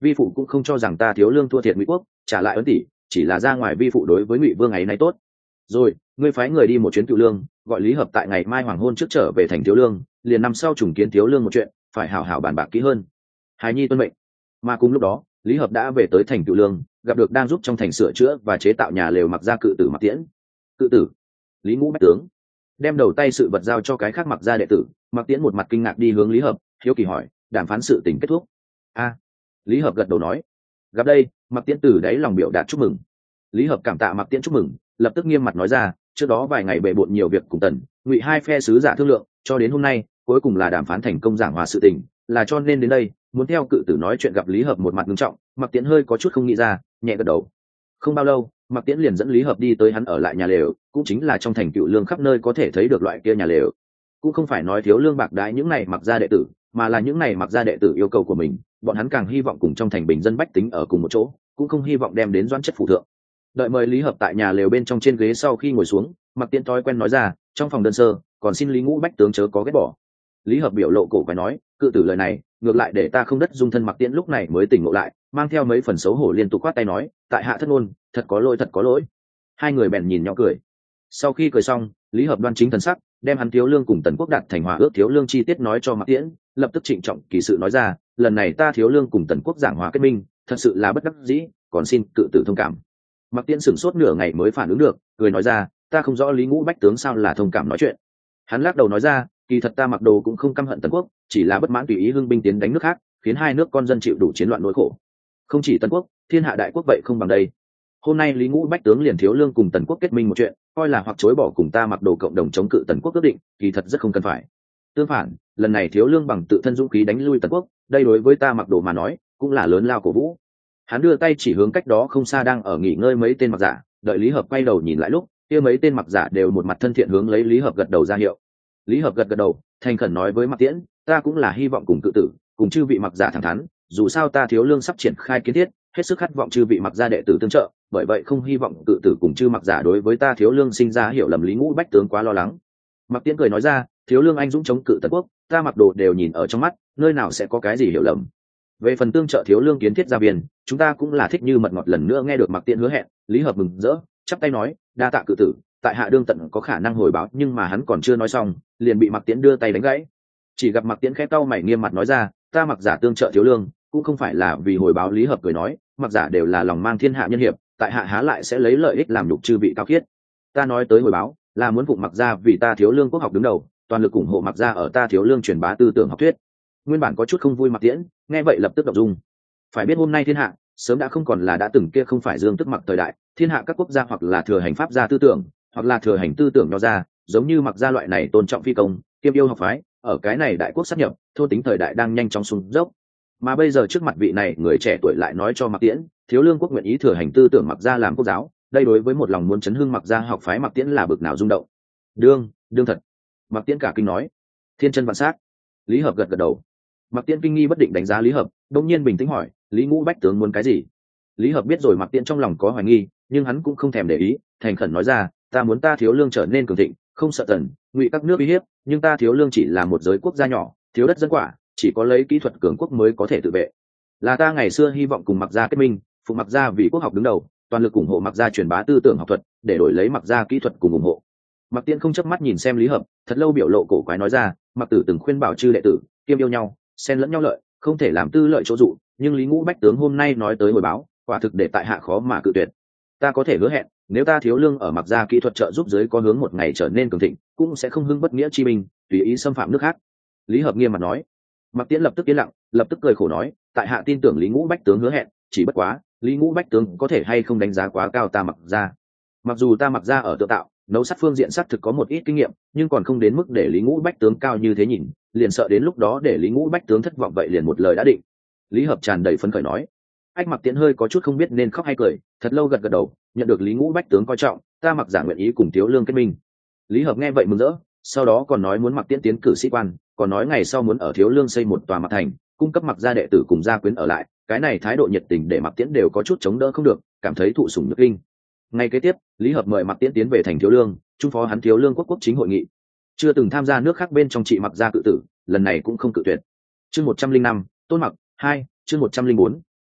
vi phụ cũng không cho rằng ta thiếu lương thua thiệt ngụy quốc trả lại ấn tỷ, chỉ là ra ngoài vi phụ đối với ngụy vương ấy nay tốt. Rồi ngươi phái người đi một chuyến cựu lương, gọi lý hợp tại ngày mai hoàng hôn trước trở về thành thiếu lương, liền năm sau trùng kiến thiếu lương một chuyện phải hảo hảo bàn bạc kỹ hơn. Hài nhi tuân mệnh. Mà cùng lúc đó lý hợp đã về tới thành cựu lương, gặp được đang giúp trong thành sửa chữa và chế tạo nhà lều mặc gia cự tử Mặc Tiễn. Cự tử? Lý Ngũ Bách tướng đem đầu tay sự vật giao cho cái khác mặc gia đệ tử. Mặc Tiễn một mặt kinh ngạc đi hướng lý hợp, hiếu kỳ hỏi, đàm phán sự tình kết thúc? Lý hợp gật đầu nói. Gặp đây, Mặc Tiễn từ đáy lòng biểu đạt chúc mừng. Lý hợp cảm tạ Mặc Tiễn chúc mừng, lập tức nghiêm mặt nói ra, trước đó vài ngày bệ bội nhiều việc cùng Tần, Ngụy hai phe sứ giả thương lượng, cho đến hôm nay cuối cùng là đàm phán thành công giảng hòa sự tình, là cho nên đến đây muốn theo cự tử nói chuyện. Gặp Lý hợp một mặt nghiêm trọng, Mặc Tiễn hơi có chút không nghĩ ra, nhẹ gật đầu. Không bao lâu Mặc Tiễn liền dẫn Lý hợp đi tới hắn ở lại nhà lều, cũng chính là trong thành cựu lương khắp nơi có thể thấy được loại kia nhà lều. Cũng không phải nói thiếu lương bạc đãi những này mặc gia đệ tử, mà là những này mặc gia đệ tử yêu cầu của mình, bọn hắn càng hy vọng cùng trong thành bình dân bách tính ở cùng một chỗ, cũng không hy vọng đem đến doãn chất phụ thượng. Đợi mời Lý hợp tại nhà lều bên trong trên ghế sau khi ngồi xuống, Mặc Tiễn thói quen nói ra, trong phòng đơn sơ, còn xin Lý Ngũ Bách tướng chớ có ghét bỏ. Lý hợp biểu lộ cổ quái nói, cự tử lời này ngược lại để ta không đất dung thân. Mặc Tiễn lúc này mới tỉnh ngộ lại, mang theo mấy phần xấu hổ liên tục quát tay nói, tại hạ thất ngôn, thật có lỗi, thật có lỗi. Hai người bèn nhìn nhau cười. Sau khi cười xong, Lý hợp đoan chính thần sắc, đem hắn thiếu lương cùng Tần Quốc đạt thành hòa ước thiếu lương chi tiết nói cho Mặc Tiễn, lập tức trịnh trọng kỳ sự nói ra, lần này ta thiếu lương cùng Tần Quốc giảng hòa kết minh, thật sự là bất đắc dĩ, còn xin cự tử thông cảm. Mặc Tiễn sửng sốt nửa ngày mới phản ứng được, cười nói ra, ta không rõ Lý Ngũ Bách tướng sao là thông cảm nói chuyện. Hắn lắc đầu nói ra, kỳ thật ta Mặc Đồ cũng không căm hận Tần Quốc, chỉ là bất mãn tùy ý hưng binh tiến đánh nước khác, khiến hai nước con dân chịu đủ chiến loạn nỗi khổ. Không chỉ Tần Quốc, thiên hạ đại quốc vậy không bằng đây. Hôm nay Lý Ngũ Bách tướng liền thiếu lương cùng Tần Quốc kết minh một chuyện, coi là hoặc chối bỏ cùng ta Mặc Đồ cộng đồng chống cự Tần Quốc quyết định, kỳ thật rất không cần phải. Tương phản, lần này thiếu lương bằng tự thân dũng khí đánh lui Tần Quốc, đây đối với ta Mặc Đồ mà nói cũng là lớn lao cổ vũ. Hắn đưa tay chỉ hướng cách đó không xa đang ở nghỉ ngơi mấy tên mặc giả, đợi Lý hợp quay đầu nhìn lại lúc kia mấy tên mặc giả đều một mặt thân thiện hướng lấy Lý hợp gật đầu ra hiệu. Lý hợp gật đầu, thành khẩn nói với Mặc Tiễn, ta cũng là hy vọng cùng cự tử cùng chư vị mặc giả thẳng thắn, dù sao ta thiếu lương sắp triển khai kiến thiết, hết sức khát vọng chư vị mặc gia đệ tử tương trợ, bởi vậy không hy vọng cự tử cùng chư mặc giả đối với ta thiếu lương sinh ra hiểu lầm. Lý Ngũ Bách tướng quá lo lắng. Mặc Tiễn cười nói ra, thiếu lương anh dũng chống cự Tần Quốc, ta Mặc Đồ đều nhìn ở trong mắt, nơi nào sẽ có cái gì hiểu lầm. Về phần tương trợ thiếu lương kiến thiết gia viên, chúng ta cũng là thích như mật ngọt. Lần nữa nghe được Mặc Tiễn hứa hẹn, Lý hợp mừng rỡ, chắp tay nói, đa tạ cự tử, tại hạ đương tận có khả năng hồi báo. Nhưng mà hắn còn chưa nói xong, liền bị Mặc Tiễn đưa tay đánh gãy. Chỉ gặp Mặc Tiễn khẽ cau mày nghiêm mặt nói ra, ta mặc giả tương trợ thiếu lương cũng không phải là vì hồi báo. Lý hợp cười nói, mặc giả đều là lòng mang thiên hạ nhân hiệp, tại hạ há lại sẽ lấy lợi ích làm nhục chư vị cao khiết. Ta nói tới hồi báo là muốn phụng mặc gia vì ta thiếu lương quốc học đứng đầu, toàn lực ủng hộ mặc gia ở ta thiếu lương truyền bá tư tưởng học thuyết. Nguyên bản có chút không vui Mặc Tiễn nghe vậy lập tức động dung. Phải biết hôm nay thiên hạ sớm đã không còn là đã từng kia không phải dương tức mặc thời đại, thiên hạ các quốc gia hoặc là thừa hành pháp gia tư tưởng, hoặc là thừa hành tư tưởng nho gia, giống như mặc gia loại này tôn trọng phi công, kiêm yêu học phái, ở cái này đại quốc sát nhập thôn tính thời đại đang nhanh chóng xuống dốc. Mà bây giờ trước mặt vị này người trẻ tuổi lại nói cho Mặc Tiễn, thiếu lương quốc nguyện ý thừa hành tư tưởng mặc gia làm quốc giáo, đây đối với một lòng muốn chấn hưng mặc gia học phái Mặc Tiễn là bực nào rung động. Đương thật. Mặc Tiễn cả kinh nói, thiên chân vạn sát. Lý hợp gật đầu. Mặc Tiễn kinh nghi bất định đánh giá Lý hợp, đột nhiên bình tĩnh hỏi, Lý Ngũ Bách tướng muốn cái gì? Lý hợp biết rồi Mặc Tiễn trong lòng có hoài nghi, nhưng hắn cũng không thèm để ý, thành khẩn nói ra, ta muốn ta thiếu lương trở nên cường thịnh, không sợ Tần, Ngụy các nước uy hiếp, nhưng ta thiếu lương chỉ là một giới quốc gia nhỏ, thiếu đất dân quả, chỉ có lấy kỹ thuật cường quốc mới có thể tự vệ. Là ta ngày xưa hy vọng cùng mặc gia kết minh, phụ mặc gia vì quốc học đứng đầu, toàn lực ủng hộ mặc gia truyền bá tư tưởng học thuật, để đổi lấy mặc gia kỹ thuật cùng ủng hộ. Mặc Tiễn không chớp mắt nhìn xem Lý hợp, thật lâu biểu lộ cổ quái nói ra, Mặc tử từng khuyên bảo chư đệ tử kiêm yêu nhau, xen lẫn nhau lợi, không thể làm tư lợi chỗ dụ, nhưng Lý Ngũ Bách tướng hôm nay nói tới hồi báo, quả thực để tại hạ khó mà cự tuyệt. Ta có thể hứa hẹn, nếu ta thiếu lương ở mặc gia kỹ thuật trợ giúp dưới có hướng một ngày trở nên cường thịnh, cũng sẽ không hưng bất nghĩa chi binh, tùy ý xâm phạm nước khác. Lý hợp nghiêm mặt nói. Mặc Tiễn lập tức yên lặng, lập tức cười khổ nói, tại hạ tin tưởng Lý Ngũ Bách tướng hứa hẹn, chỉ bất quá Lý Ngũ Bách tướng có thể hay không đánh giá quá cao ta mặc gia. Mặc dù ta mặc gia ở tự tạo nấu sắt phương diện sắt thực có một ít kinh nghiệm, nhưng còn không đến mức để Lý Ngũ Bách tướng cao như thế nhìn, liền sợ đến lúc đó để Lý Ngũ Bách tướng thất vọng, vậy liền một lời đã định. Lý hợp tràn đầy phấn khởi nói. Ách Mặc Tiễn hơi có chút không biết nên khóc hay cười, thật lâu gật gật đầu, nhận được Lý Ngũ Bách tướng coi trọng, ta mặc giả nguyện ý cùng thiếu lương kết minh. Lý hợp nghe vậy mừng rỡ, sau đó còn nói muốn Mặc Tiễn tiến cử sĩ quan, còn nói ngày sau muốn ở thiếu lương xây một tòa mặc thành, cung cấp mặc gia đệ tử cùng gia quyến ở lại. Cái này thái độ nhiệt tình để Mặc Tiễn đều có chút chống đỡ không được, cảm thấy thụ sủng nhược kinh. Ngày kế tiếp, Lý hợp mời Mặc Tiễn tiến về thành thiếu lương, trung phó hắn thiếu lương quốc chính hội nghị. Chưa từng tham gia nước khác bên trong trị mặc gia cự tử, lần này cũng không cự tuyệt. Chương 105, Tôn Mặc 2, chương 104,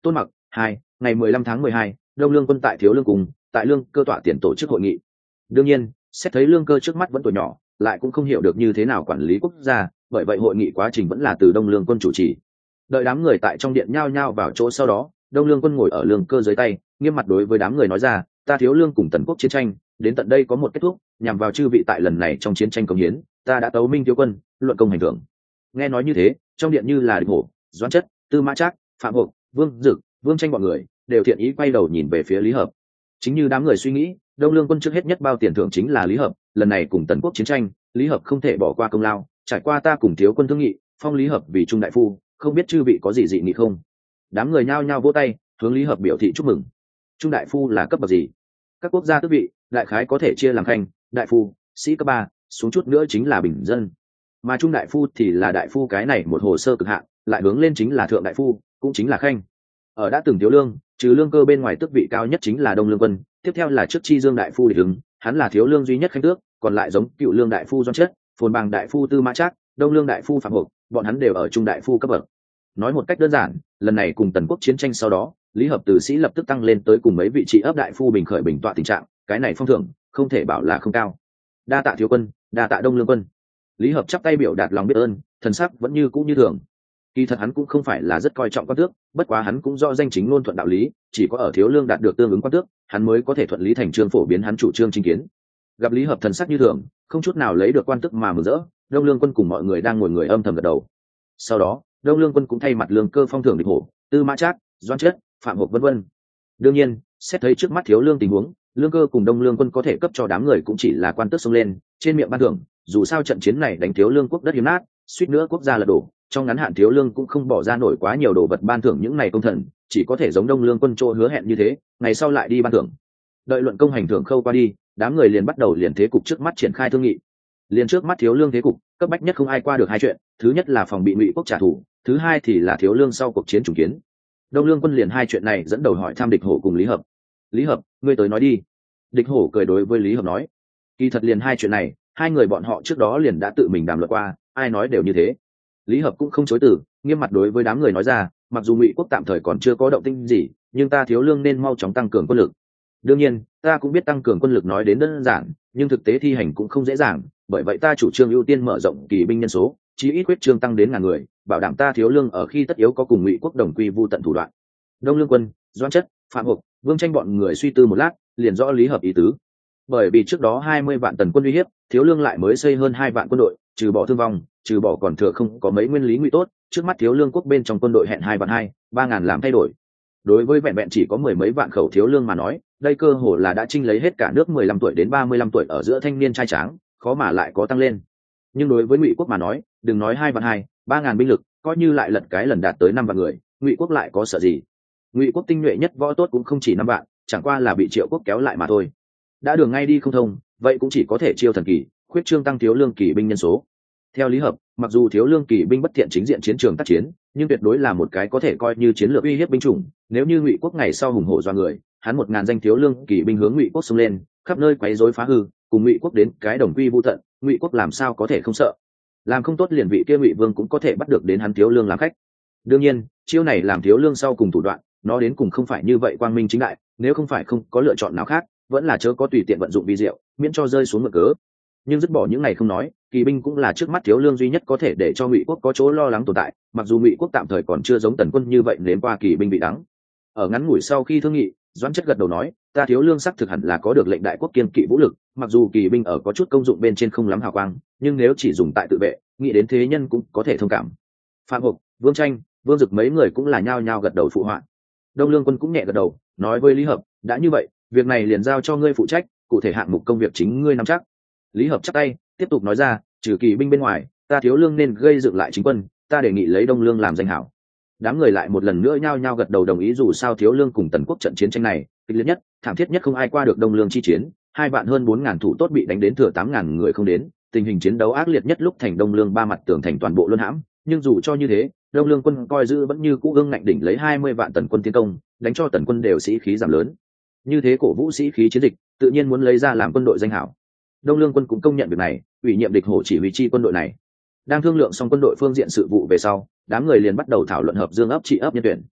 Tôn Mặc. 2, ngày 15 tháng 12, Đông Lương quân tại Thiếu Lương cùng tại Lương Cơ tọa tiền tổ chức hội nghị. Đương nhiên, xét thấy Lương Cơ trước mắt vẫn tuổi nhỏ, lại cũng không hiểu được như thế nào quản lý quốc gia, bởi vậy hội nghị quá trình vẫn là từ Đông Lương quân chủ trì. Đợi đám người tại trong điện nhao nhao vào chỗ sau đó, Đông Lương quân ngồi ở Lương Cơ dưới tay, nghiêm mặt đối với đám người nói ra, ta Thiếu Lương cùng Tần quốc chiến tranh, đến tận đây có một kết thúc, nhằm vào chư vị tại lần này trong chiến tranh công hiến, ta đã tấu minh thiếu quân, luận công hành thưởng. Nghe nói như thế, trong điện như là Địch Hổ, Doãn Chất, Tư Mã Trác, Phạm Hộp, Vương Dực, Vương Tranh bọn người đều thiện ý quay đầu nhìn về phía Lý Hợp. Chính như đám người suy nghĩ, Đông Lương quân trước hết nhất bao tiền thưởng chính là Lý Hợp, lần này cùng Tần quốc chiến tranh, Lý Hợp không thể bỏ qua công lao, trải qua ta cùng thiếu quân thương nghị, phong Lý Hợp vì trung đại phu, không biết chư vị có gì dị nghị không? Đám người nhao nhao vỗ tay, hướng Lý Hợp biểu thị chúc mừng. Trung đại phu là cấp bậc gì? Các quốc gia tước vị, đại khái có thể chia làm khanh, đại phu, sĩ cấp 3, xuống chút nữa chính là bình dân. Mà trung đại phu thì là đại phu cái này một hồ sơ cực hạn, lại hướng lên chính là thượng đại phu, cũng chính là khanh. Ở đã từng Thiếu Lương, trừ Lương Cơ bên ngoài tước vị cao nhất chính là Đông Lương quân, tiếp theo là trước Chi Dương đại phu Địch Ứng, hắn là Thiếu Lương duy nhất khanh tước, còn lại giống Cựu Lương đại phu Doãn Chất, Phồn Bàng đại phu Tư Mã Trác, Đông Lương đại phu Phạm Hộp, bọn hắn đều ở trung đại phu cấp bậc. Nói một cách đơn giản, lần này cùng Tần quốc chiến tranh sau đó, Lý Hợp từ sĩ lập tức tăng lên tới cùng mấy vị trị ấp đại phu bình khởi bình tọa tình trạng, cái này phong thưởng không thể bảo là không cao. Đa tạ thiếu quân, đa tạ Đông Lương quân. Lý Hợp chắp tay biểu đạt lòng biết ơn, thần sắc vẫn như cũ như thường. Kỳ thật hắn cũng không phải là rất coi trọng quan tước, bất quá hắn cũng rõ danh chính ngôn thuận đạo lý, chỉ có ở Thiếu Lương đạt được tương ứng quan tước, hắn mới có thể thuận lý thành chương phổ biến hắn chủ trương chính kiến. Gặp Lý Hợp thần sắc như thường, không chút nào lấy được quan tước mà mừng rỡ, Đông Lương quân cùng mọi người đang ngồi người âm thầm gật đầu. Sau đó, Đông Lương quân cũng thay mặt Lương Cơ phong thưởng Địch Hổ, Tư Mã Trác, Doãn Chất, Phạm Hộp vân vân. Đương nhiên, xét thấy trước mắt Thiếu Lương tình huống, Lương Cơ cùng Đông Lương quân có thể cấp cho đám người cũng chỉ là quan tước xông lên, trên miệng ban thưởng, dù sao trận chiến này đánh Thiếu Lương quốc đất hiếm nát, suýt nữa quốc gia lật đổ, trong ngắn hạn Thiếu Lương cũng không bỏ ra nổi quá nhiều đồ vật ban thưởng những này công thần, chỉ có thể giống Đông Lương quân chỗ hứa hẹn như thế, ngày sau lại đi ban thưởng. Đợi luận công hành thưởng khâu qua đi, đám người liền bắt đầu liền thế cục trước mắt triển khai thương nghị. Liền trước mắt Thiếu Lương thế cục, cấp bách nhất không ai qua được hai chuyện, thứ nhất là phòng bị Ngụy quốc trả thù, thứ hai thì là Thiếu Lương sau cuộc chiến chủng kiến. Đông Lương quân liền hai chuyện này dẫn đầu hỏi thăm Địch Hổ cùng Lý Hợp. Lý Hợp, ngươi tới nói đi. Địch Hổ cười đối với Lý Hợp nói, kỳ thật liền hai chuyện này, hai người bọn họ trước đó liền đã tự mình đàm luận qua, ai nói đều như thế. Lý Hợp cũng không chối từ, nghiêm mặt đối với đám người nói ra, mặc dù Ngụy quốc tạm thời còn chưa có động tĩnh gì, nhưng ta Thiếu Lương nên mau chóng tăng cường quân lực. Đương nhiên, ta cũng biết tăng cường quân lực nói đến đơn giản, nhưng thực tế thi hành cũng không dễ dàng, bởi vậy ta chủ trương ưu tiên mở rộng kỳ binh nhân số, chí ít quyết trương tăng đến 1000 người, bảo đảm ta Thiếu Lương ở khi tất yếu có cùng Ngụy quốc đồng quy vu tận thủ đoạn. Đông Lương quân, Doãn Chất, Phạm Hộp, Vương Tranh bọn người suy tư một lát, liền rõ Lý Hợp ý tứ. Bởi vì trước đó 20 vạn tần quân uy hiếp, Thiếu Lương lại mới xây hơn 2 vạn quân đội, trừ bỏ thương vong, trừ bỏ còn thừa không có mấy nguyên lý ngụy tốt, trước mắt Thiếu Lương quốc bên trong quân đội hẹn 2 vạn 3.000 làm thay đổi. Đối với vẹn vẹn chỉ có 10 mấy vạn khẩu Thiếu Lương mà nói, đây cơ hồ là đã chinh lấy hết cả nước 15 tuổi đến 35 tuổi ở giữa thanh niên trai tráng, khó mà lại có tăng lên. Nhưng đối với Ngụy quốc mà nói, đừng nói 2 vạn 3.000 binh lực, coi như lại lật cái lần đạt tới 5 vạn người, Ngụy quốc lại có sợ gì? Ngụy quốc tinh nhuệ nhất võ tốt cũng không chỉ 5 vạn, chẳng qua là bị Triệu quốc kéo lại mà thôi. Đã đường ngay đi không thông, vậy cũng chỉ có thể chiêu thần kỳ, khuyết trương tăng Thiếu Lương kỳ binh nhân số. Theo Lý Hợp, mặc dù Thiếu Lương kỳ binh bất thiện chính diện chiến trường tác chiến, nhưng tuyệt đối là một cái có thể coi như chiến lược uy hiếp binh chủng. Nếu như Ngụy quốc ngày sau hùng hổ do người, hắn 1000 danh Thiếu Lương kỳ binh hướng Ngụy quốc xông lên, khắp nơi quấy rối phá hư, cùng Ngụy quốc đến cái đồng quy vu tận, Ngụy quốc làm sao có thể không sợ? Làm không tốt liền vị kia Ngụy vương cũng có thể bắt được đến hắn Thiếu Lương làm khách. Đương nhiên, chiêu này làm Thiếu Lương sau cùng thủ đoạn, nó đến cùng không phải như vậy quang minh chính đại, nếu không phải không có lựa chọn nào khác, vẫn là chớ có tùy tiện vận dụng vi diệu, miễn cho rơi xuống mượn cớ. Nhưng dứt bỏ những này không nói, kỳ binh cũng là trước mắt Thiếu Lương duy nhất có thể để cho Ngụy quốc có chỗ lo lắng tồn tại, mặc dù Ngụy quốc tạm thời còn chưa giống Tần quân như vậy nếm qua kỳ binh bị đắng. Ở ngắn ngủi sau khi thương nghị, Doãn Chất gật đầu nói, ta Thiếu Lương xác thực hẳn là có được lệnh đại quốc kiên kỵ vũ lực, mặc dù kỳ binh ở có chút công dụng bên trên không lắm hào quang, nhưng nếu chỉ dùng tại tự vệ, nghĩ đến thế nhân cũng có thể thông cảm. Phạm Hộp, Vương Tranh, Vương Dực mấy người cũng là nhao nhao gật đầu phụ họa. Đông Lương quân cũng nhẹ gật đầu, nói với Lý Hợp, đã như vậy, việc này liền giao cho ngươi phụ trách, cụ thể hạng mục công việc chính ngươi nắm chắc. Lý Hợp chắp tay, tiếp tục nói ra, trừ kỳ binh bên ngoài, ta Thiếu Lương nên gây dựng lại chính quân, ta đề nghị lấy Đông Lương làm danh hảo. Đám người lại một lần nữa nhao nhao gật đầu đồng ý, dù sao Thiếu Lương cùng Tần quốc trận chiến tranh này, kịch liệt nhất, thảm thiết nhất không ai qua được Đông Lương chi chiến, 2 vạn hơn 4000 thủ tốt bị đánh đến thừa 8000 người không đến, tình hình chiến đấu ác liệt nhất lúc thành Đông Lương ba mặt tường thành toàn bộ luân hãm, nhưng dù cho như thế, Đông Lương quân coi giữ vẫn như cũ ương ngạnh đỉnh lấy 20 vạn tần quân tiến công, đánh cho tần quân đều sĩ khí giảm lớn. Như thế cổ vũ sĩ khí chiến dịch, tự nhiên muốn lấy ra làm quân đội danh hảo. Đông Lương quân cũng công nhận việc này, ủy nhiệm Địch Hổ chỉ huy chi quân đội này. Đang thương lượng xong quân đội phương diện sự vụ về sau, đám người liền bắt đầu thảo luận hợp dương ấp trị ấp nhân tuyển.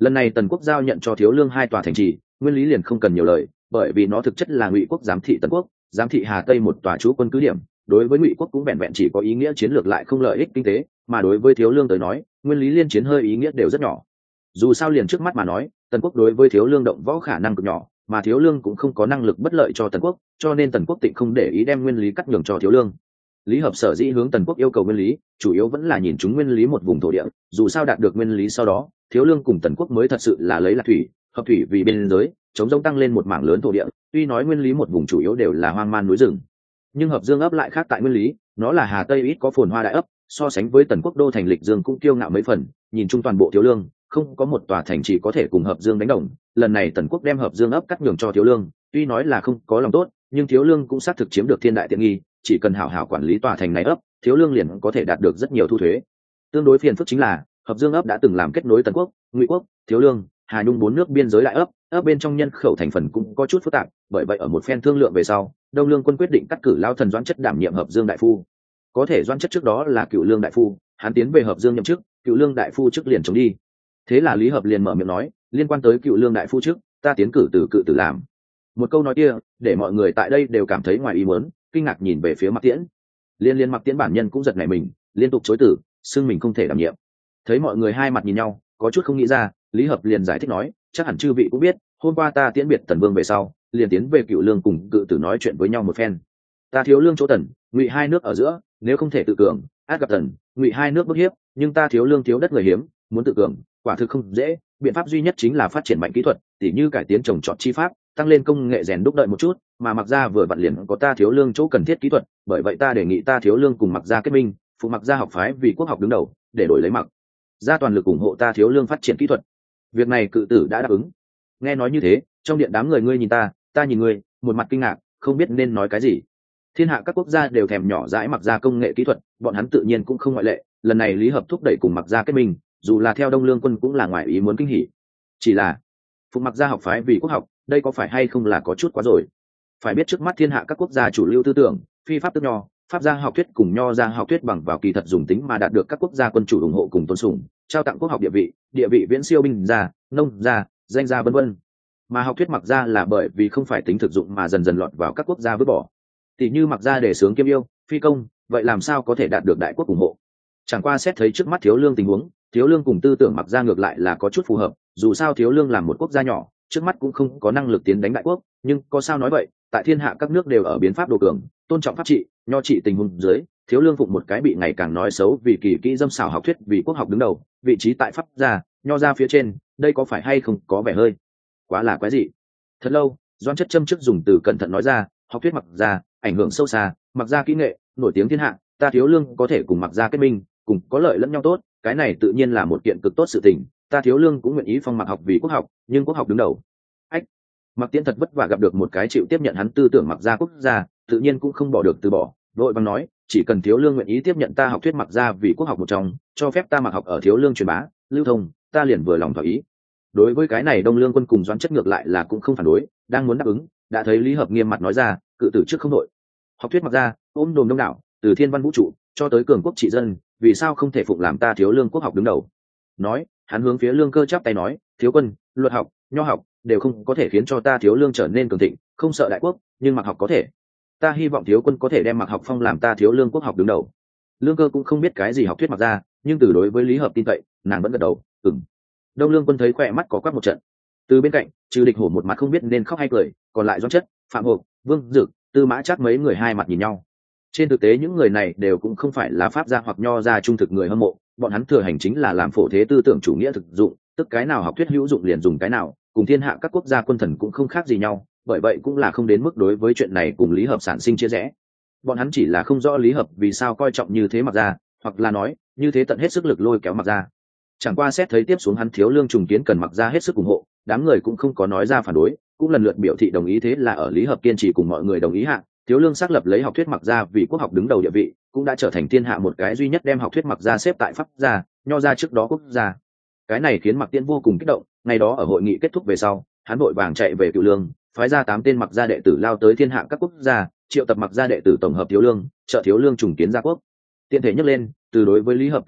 Lần này tần quốc giao nhận cho thiếu lương 2 tòa thành trì, nguyên lý liền không cần nhiều lời, bởi vì nó thực chất là Ngụy quốc giám thị tần quốc, giám thị Hà Tây một tòa trú quân cứ điểm, đối với Ngụy quốc cũng vẹn vẹn chỉ có ý nghĩa chiến lược lại không lợi ích kinh tế, mà đối với thiếu lương tới nói, nguyên lý liên chiến hơi ý nghĩa đều rất nhỏ. Dù sao liền trước mắt mà nói, tần quốc đối với thiếu lương động võ khả năng cực nhỏ, mà thiếu lương cũng không có năng lực bất lợi cho tần quốc, cho nên tần quốc tịnh không để ý đem nguyên lý cắt nhường cho thiếu lương. Lý Hợp sở dĩ hướng tần quốc yêu cầu nguyên lý, chủ yếu vẫn là nhìn chúng nguyên lý một vùng thổ địa, dù sao đạt được nguyên lý sau đó, thiếu lương cùng tần quốc mới thật sự là lấy là thủy, hợp thủy vì biên giới, chống rông tăng lên một mảng lớn thổ địa. Tuy nói nguyên lý một vùng chủ yếu đều là hoang man núi rừng, nhưng Hợp Dương ấp lại khác tại nguyên lý, nó là Hà Tây ít có phồn hoa đại ấp, so sánh với tần quốc đô thành Lịch Dương cũng kiêu ngạo mấy phần. Nhìn chung toàn bộ thiếu lương, không có một tòa thành chỉ có thể cùng Hợp Dương đánh đồng. Lần này tần quốc đem Hợp Dương ấp cắt nhường cho thiếu lương, tuy nói là không có lòng tốt, nhưng thiếu lương cũng xác thực chiếm được thiên đại tiện nghi, chỉ cần hảo hảo quản lý tòa thành này ấp, thiếu lương liền có thể đạt được rất nhiều thu thuế. Tương đối phiền phức chính là Hợp Dương ấp đã từng làm kết nối tần quốc, Ngụy quốc, thiếu lương, Hà Nhung 4 nước biên giới đại ấp bên trong nhân khẩu thành phần cũng có chút phức tạp, bởi vậy ở một phen thương lượng về sau, Đông Lương quân quyết định cắt cử Lao Thần Doãn Chất đảm nhiệm Hợp Dương đại phu. Có thể Doãn Chất trước đó là Cựu Lương đại phu, hắn tiến về Hợp Dương nhậm chức, Cựu Lương đại phu chức liền chống đi. Thế là Lý Hợp liền mở miệng nói, liên quan tới Cựu Lương đại phu chức, ta tiến cử từ cự tử làm. Một câu nói kia, để mọi người tại đây đều cảm thấy ngoài ý muốn, kinh ngạc nhìn về phía Mạc Tiễn. Liên Mạc Tiễn bản nhân cũng giật nảy mình, liên tục chối từ, xưng mình không thể đảm nhiệm. Thấy mọi người hai mặt nhìn nhau, có chút không nghĩ ra, Lý Hợp liền giải thích nói, chắc hẳn chư vị cũng biết, hôm qua ta tiễn biệt Tần Vương về sau, liền tiến về Cựu Lương cùng cự tử nói chuyện với nhau một phen. Ta thiếu lương chỗ Tần, Ngụy hai nước ở giữa, nếu không thể tự cường, át gặp Tần, Ngụy hai nước bức hiếp, nhưng ta thiếu lương thiếu đất người hiếm, muốn tự cường, quả thực không dễ. Biện pháp duy nhất chính là phát triển mạnh kỹ thuật, tỉ như cải tiến trồng trọt chi pháp, tăng lên công nghệ rèn đúc đợi một chút, mà Mặc Gia vừa vặn liền có ta thiếu lương chỗ cần thiết kỹ thuật, bởi vậy ta đề nghị ta thiếu lương cùng Mặc Gia kết minh, phụ Mặc Gia học phái vì quốc học đứng đầu, để đổi lấy Mặc Gia toàn lực ủng hộ ta thiếu lương phát triển kỹ thuật. Việc này cự tử đã đáp ứng. Nghe nói như thế, trong điện đám người ngươi nhìn ta nhìn ngươi, một mặt kinh ngạc, không biết nên nói cái gì. Thiên hạ các quốc gia đều thèm nhỏ dãi Mặc Gia công nghệ kỹ thuật, bọn hắn tự nhiên cũng không ngoại lệ. Lần này Lý Hợp thúc đẩy cùng Mặc Gia kết minh, dù là theo Đông Lương quân cũng là ngoài ý muốn kinh hỉ. Chỉ là phụ Mặc Gia học phái vì quốc học, đây có phải hay không là có chút quá rồi. Phải biết trước mắt thiên hạ các quốc gia chủ lưu tư tưởng, phi pháp tức nho, pháp gia học thuyết cùng nho gia học thuyết bằng vào kỳ thật dùng tính mà đạt được các quốc gia quân chủ ủng hộ cùng tôn sùng, trao tặng quốc học địa vị viễn siêu binh gia, nông gia, danh gia vân vân. Mà học thuyết Mặc Gia là bởi vì không phải tính thực dụng mà dần dần lọt vào các quốc gia vứt bỏ. Tỷ như Mặc Gia đề xướng kiêm yêu, phi công, vậy làm sao có thể đạt được đại quốc ủng hộ? Chẳng qua xét thấy trước mắt thiếu lương tình huống, thiếu lương cùng tư tưởng Mặc Gia ngược lại là có chút phù hợp, dù sao thiếu lương là một quốc gia nhỏ, trước mắt cũng không có năng lực tiến đánh đại quốc, nhưng có sao nói vậy, tại thiên hạ các nước đều ở biến pháp đồ cường, tôn trọng pháp trị, nho trị tình huống dưới, thiếu lương phụng một cái bị ngày càng nói xấu vì kỳ kỹ dâm xảo học thuyết vì quốc học đứng đầu, vị trí tại pháp gia, nho gia phía trên, đây có phải hay không có vẻ hơi quá là quái dị. Thật lâu, Doãn Chất châm trước dùng từ cẩn thận nói ra, học thuyết Mặc Gia ảnh hưởng sâu xa, Mặc Gia kỹ nghệ nổi tiếng thiên hạ, ta thiếu lương có thể cùng Mặc Gia kết minh, cùng có lợi lẫn nhau tốt, cái này tự nhiên là một kiện cực tốt sự tình, ta thiếu lương cũng nguyện ý phong Mặc học vì quốc học, nhưng quốc học đứng đầu. Ách, Mặc Tiễn thật vất vả gặp được một cái chịu tiếp nhận hắn tư tưởng Mặc Gia quốc gia, tự nhiên cũng không bỏ được từ bỏ, vội vàng nói, chỉ cần thiếu lương nguyện ý tiếp nhận ta học thuyết Mặc Gia vì quốc học một trong, cho phép ta Mặc học ở thiếu lương truyền bá, lưu thông, ta liền vừa lòng thỏa ý. Đối với cái này Đông Lương quân cùng Doãn Chất ngược lại là cũng không phản đối, đang muốn đáp ứng, đã thấy Lý Hợp nghiêm mặt nói ra, cự tử trước không đội. Học thuyết Mặc Gia ôm đồm đông đảo, từ thiên văn vũ trụ cho tới cường quốc trị dân, vì sao không thể phụng làm ta thiếu lương quốc học đứng đầu? Nói, hắn hướng phía Lương Cơ chắp tay nói, thiếu quân, luật học, nho học đều không có thể khiến cho ta thiếu lương trở nên cường thịnh, không sợ đại quốc, nhưng Mặc học có thể. Ta hy vọng thiếu quân có thể đem Mặc học phong làm ta thiếu lương quốc học đứng đầu. Lương Cơ cũng không biết cái gì học thuyết Mặc Gia, nhưng từ đối với Lý Hợp tin cậy, nàng vẫn gật đầu, ừm. Đông Lương quân thấy khỏe mắt có quắc một trận. Từ bên cạnh, trừ Địch Hổ một mặt không biết nên khóc hay cười, còn lại Doãn Chất, Phạm Hộp, Vương Dực, Tư Mã Trác mấy người hai mặt nhìn nhau. Trên thực tế những người này đều cũng không phải là pháp gia hoặc nho gia trung thực người hâm mộ, bọn hắn thừa hành chính là làm phổ thế tư tưởng chủ nghĩa thực dụng, tức cái nào học thuyết hữu dụng liền dùng cái nào, cùng thiên hạ các quốc gia quân thần cũng không khác gì nhau, bởi vậy cũng là không đến mức đối với chuyện này cùng Lý Hợp sản sinh chia rẽ. Bọn hắn chỉ là không rõ Lý Hợp vì sao coi trọng như thế Mặc Gia, hoặc là nói, như thế tận hết sức lực lôi kéo Mặc Gia. Chẳng qua xét thấy tiếp xuống hắn thiếu lương trùng kiến cần Mặc Gia hết sức ủng hộ, đám người cũng không có nói ra phản đối, cũng lần lượt biểu thị đồng ý. Thế là ở Lý Hợp kiên trì cùng mọi người đồng ý hạ, thiếu lương xác lập lấy học thuyết Mặc Gia vì quốc học đứng đầu địa vị, cũng đã trở thành thiên hạ một cái duy nhất đem học thuyết Mặc Gia xếp tại pháp gia, nho gia trước đó quốc gia. Cái này khiến Mặc Tiễn vô cùng kích động, ngày đó ở hội nghị kết thúc về sau, hắn vội vàng chạy về Cựu Lương, phái ra 8 tên Mặc Gia đệ tử lao tới thiên hạ các quốc gia, triệu tập Mặc Gia đệ tử tổng hợp thiếu lương, trợ thiếu lương trùng kiến gia quốc. Tiện thể nhắc lên, từ đối với Lý Hợp cảm kích,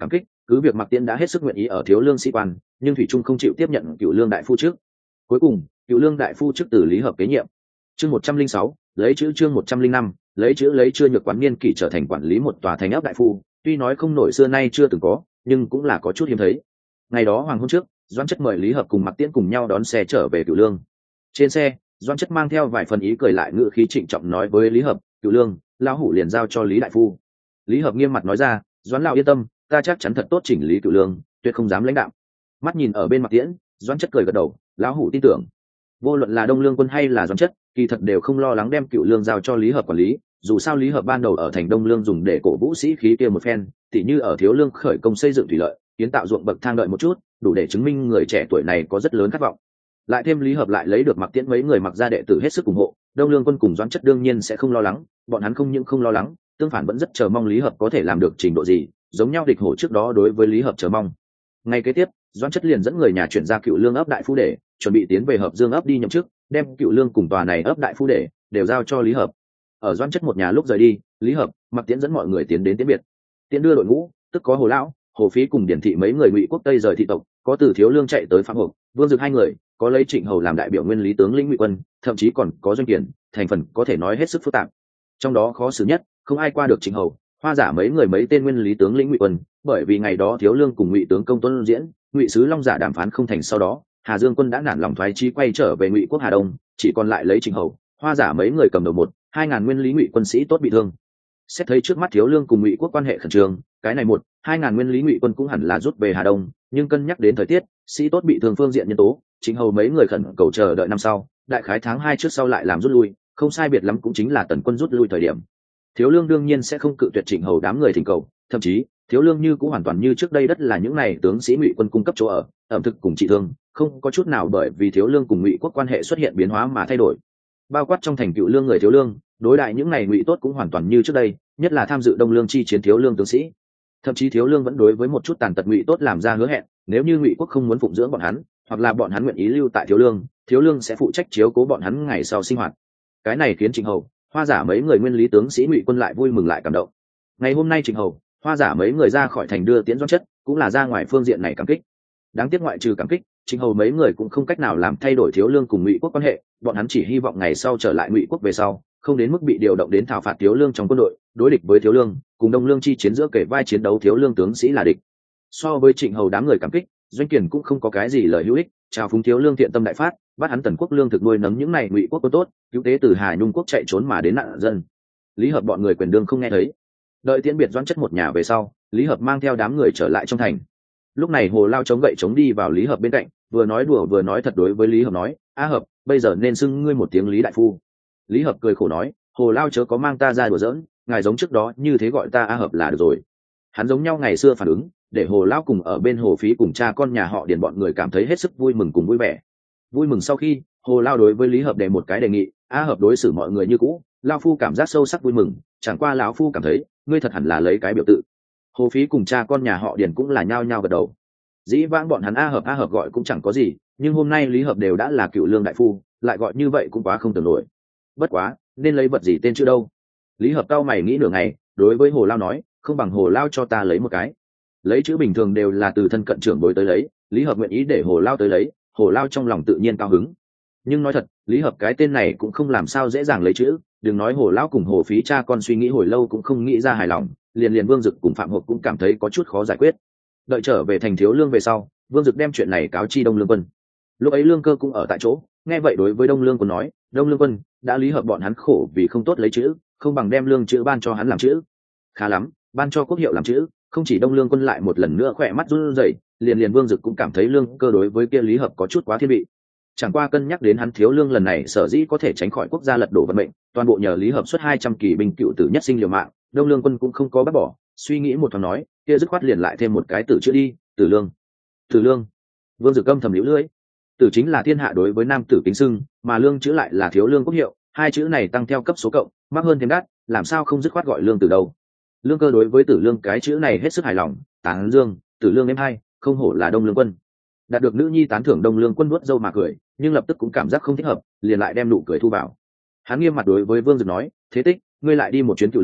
cứ việc Mạc Tiễn đã hết sức nguyện ý ở thiếu lương sĩ quan, nhưng thủy trung không chịu tiếp nhận cựu lương đại phu trước. Cuối cùng cựu lương đại phu chức từ Lý Hợp kế nhiệm. Chương 106, lấy chữ chương 105, lấy chữ lấy chưa nhược quán niên kỷ trở thành quản lý một tòa thành ấp đại phu, tuy nói không nổi xưa nay chưa từng có, nhưng cũng là có chút hiếm thấy. Ngày đó hoàng hôn trước, Doãn Chất mời Lý Hợp cùng Mạc Tiễn cùng nhau đón xe trở về Cửu Lương. Trên xe, Doãn Chất mang theo vài phần ý cười lại ngữ khí trịnh trọng nói với Lý Hợp, "Cửu Lương, lão hủ liền giao cho Lý đại phu." Lý Hợp nghiêm mặt nói ra, "Doãn lão yên tâm, ta chắc chắn thật tốt chỉnh lý Cửu Lương, tuyệt không dám lãnh đạo." Mắt nhìn ở bên Mạc Tiễn, Doãn Chất cười gật đầu, "Lão hủ tin tưởng." Vô luận là Đông Lương Quân hay là Doãn Chất, kỳ thật đều không lo lắng đem Cửu Lương giao cho Lý Hợp quản lý, dù sao Lý Hợp ban đầu ở thành Đông Lương dùng để cổ vũ sĩ khí kia một phen, tỉ như ở Thiếu Lương khởi công xây dựng thủy lợi, kiến tạo ruộng bậc thang đợi một chút, đủ để chứng minh người trẻ tuổi này có rất lớn khát vọng. Lại thêm Lý Hợp lại lấy được Mạc Tiễn mấy người Mặc gia đệ tử hết sức ủng hộ, Đông Lương Quân cùng Doãn Chất đương nhiên sẽ không lo lắng, bọn hắn không những không lo lắng, tương phản vẫn rất chờ mong Lý Hợp có thể làm được trình độ gì, giống nhau địch hổ trước đó đối với Lý Hợp chờ mong. Ngày kế tiếp, Doãn Chất liền dẫn người nhà chuyển ra Cựu Lương ấp đại phu để chuẩn bị tiến về Hợp Dương ấp đi nhậm chức, đem Cựu Lương cùng tòa này ấp đại phu để đều giao cho Lý Hợp. Ở Doãn Chất một nhà lúc rời đi, Lý Hợp, Mạc Tiễn dẫn mọi người tiến đến tiễn biệt. Tiễn đưa đội ngũ, tức có Hồ lão, Hồ Phí cùng Điển thị mấy người Ngụy quốc Tây rời thị tộc, có từ Thiếu Lương chạy tới Phạm Hộp, Vương Dực hai người, có lấy Trịnh Hầu làm đại biểu nguyên lý tướng lĩnh Ngụy quân, thậm chí còn có Doanh Kiển, thành phần có thể nói hết sức phức tạp. Trong đó khó xử nhất, không ai qua được Trịnh Hầu, Hoa Giả mấy người mấy tên nguyên lý tướng lĩnh Ngụy quân, bởi vì ngày đó Thiếu Lương cùng Ngụy tướng công tuân diễn, Ngụy sứ Long Giả đàm phán không thành, sau đó Hà Dương quân đã nản lòng thoái chí quay trở về Ngụy quốc Hà Đông, chỉ còn lại lấy Trịnh Hầu, Hoa Giả mấy người cầm đầu 1-2 ngàn nguyên lý Ngụy quân sĩ tốt bị thương. Xét thấy trước mắt Thiếu Lương cùng Ngụy quốc quan hệ khẩn trương, cái này 1-2 ngàn nguyên lý Ngụy quân cũng hẳn là rút về Hà Đông, nhưng cân nhắc đến thời tiết, sĩ tốt bị thương phương diện nhân tố, Trịnh Hầu mấy người khẩn cầu chờ đợi năm sau, đại khái tháng 2 trước sau lại làm rút lui, không sai biệt lắm cũng chính là Tần quân rút lui thời điểm. Thiếu Lương đương nhiên sẽ không cự tuyệt Trịnh Hầu đám người thỉnh cầu, thậm chí Thiếu Lương như cũng hoàn toàn như trước đây, đất là những này tướng sĩ Ngụy quân cung cấp chỗ ở, ẩm thực cùng trị thương, không có chút nào bởi vì Thiếu Lương cùng Ngụy quốc quan hệ xuất hiện biến hóa mà thay đổi. Bao quát trong thành Cựu Lương người Thiếu Lương, đối đại những này Ngụy tốt cũng hoàn toàn như trước đây, nhất là tham dự Đông Lương chi chiến Thiếu Lương tướng sĩ. Thậm chí Thiếu Lương vẫn đối với một chút tàn tật Ngụy tốt làm ra hứa hẹn, nếu như Ngụy quốc không muốn phụng dưỡng bọn hắn, hoặc là bọn hắn nguyện ý lưu tại Thiếu Lương sẽ phụ trách chiếu cố bọn hắn ngày sau sinh hoạt. Cái này khiến Trịnh Hầu, Hoa Giả mấy người nguyên lý tướng sĩ Ngụy quân lại vui mừng lại cảm động. Ngày hôm nay Trịnh Hầu, Hoa Giả mấy người ra khỏi thành đưa tiễn Doãn Chất, cũng là ra ngoài phương diện này cảm kích. Đáng tiếc ngoại trừ cảm kích, Trịnh Hầu mấy người cũng không cách nào làm thay đổi Thiếu Lương cùng Ngụy quốc quan hệ, bọn hắn chỉ hy vọng ngày sau trở lại Ngụy quốc về sau, không đến mức bị điều động đến thảo phạt Thiếu Lương trong quân đội, đối địch với Thiếu Lương, cùng Đông Lương chi chiến giữa kể vai chiến đấu Thiếu Lương tướng sĩ là địch. So với Trịnh Hầu đám người cảm kích, Doanh Kiển cũng không có cái gì lời hữu ích, chào phúng Thiếu Lương thiện tâm đại phát, bắt hắn Tần quốc lương thực nuôi nấng những này Ngụy quốc quân tốt, cứu tế từ Hà Nhung quốc chạy trốn mà đến nạn dân. Lý Hợp bọn người quyền đương không nghe thấy. Đợi tiễn biệt Doãn Chất một nhà về sau, Lý Hợp mang theo đám người trở lại trong thành. Lúc này Hồ Lao chống gậy chống đi vào Lý Hợp bên cạnh, vừa nói đùa vừa nói thật đối với Lý Hợp nói, "A Hợp, bây giờ nên xưng ngươi một tiếng Lý đại phu." Lý Hợp cười khổ nói, "Hồ Lao chớ có mang ta ra đùa giỡn, ngài giống trước đó như thế gọi ta A Hợp là được rồi." Hắn giống nhau ngày xưa phản ứng, để Hồ Lao cùng ở bên Hồ Phí cùng cha con nhà họ Điền bọn người cảm thấy hết sức vui mừng cùng vui vẻ. Vui mừng sau khi, Hồ Lao đối với Lý Hợp đề một cái đề nghị, A Hợp đối xử mọi người như cũ, Lao phu cảm giác sâu sắc vui mừng, chẳng qua lão phu cảm thấy ngươi thật hẳn là lấy cái biểu tự. Hồ Phí cùng cha con nhà họ Điền cũng là nhao nhao gật đầu. Dĩ vãng bọn hắn A Hợp gọi cũng chẳng có gì, nhưng hôm nay Lý Hợp đều đã là Cựu Lương đại phu, lại gọi như vậy cũng quá không tưởng nổi. Bất quá, nên lấy vật gì tên chữ đâu? Lý Hợp cau mày nghĩ nửa ngày, đối với Hồ Lao nói, "Không bằng Hồ Lao cho ta lấy một cái." Lấy chữ bình thường đều là từ thân cận trưởng bối tới lấy, Lý Hợp nguyện ý để Hồ Lao tới lấy, Hồ Lao trong lòng tự nhiên cao hứng. Nhưng nói thật, Lý Hợp cái tên này cũng không làm sao dễ dàng lấy chữ, đừng nói Hồ Lao cùng Hồ Phí cha con suy nghĩ hồi lâu cũng không nghĩ ra hài lòng, liền Vương Dực cùng Phạm Hộp cũng cảm thấy có chút khó giải quyết. Đợi trở về thành Thiếu Lương về sau, Vương Dực đem chuyện này cáo chi Đông Lương quân. Lúc ấy Lương Cơ cũng ở tại chỗ, nghe vậy đối với Đông Lương quân nói, "Đông Lương quân, đã Lý Hợp bọn hắn khổ vì không tốt lấy chữ, không bằng đem lương chữ ban cho hắn làm chữ." "Khá lắm, ban cho quốc hiệu làm chữ." Không chỉ Đông Lương quân lại một lần nữa khỏe mắt run rẩy, liền Vương Dực cũng cảm thấy Lương Cơ đối với kia Lý Hợp có chút quá thiên vị. Chẳng qua cân nhắc đến hắn Thiếu Lương lần này sở dĩ có thể tránh khỏi quốc gia lật đổ vận mệnh, toàn bộ nhờ Lý Hợp xuất 200 kỳ binh cựu tử nhất sinh liều mạng, Đông Lương quân cũng không có bác bỏ, suy nghĩ một thoáng nói, kia dứt khoát liền lại thêm một cái tử chữ đi, Tử Lương. Tử Lương. Vương Dực âm thầm liễu lưỡi. Tử chính là thiên hạ đối với nam tử kính xưng, mà Lương chữ lại là Thiếu Lương quốc hiệu, hai chữ này tăng theo cấp số cộng, mắc hơn thêm đắt, làm sao không dứt khoát gọi Lương Tử đâu. Lương Cơ đối với Tử Lương cái chữ này hết sức hài lòng, tán dương, Tử Lương em hay, không hổ là Đông Lương quân. Đạt được nữ nhi tán thưởng, Đông Lương quân nuốt dâu mà cười, nhưng lập tức cũng cảm giác không thích hợp, liền lại đem nụ cười thu vào. Hắn nghiêm mặt đối với Vương Dực nói, "Thế Tích, ngươi lại đi một chuyến Cựu Lương,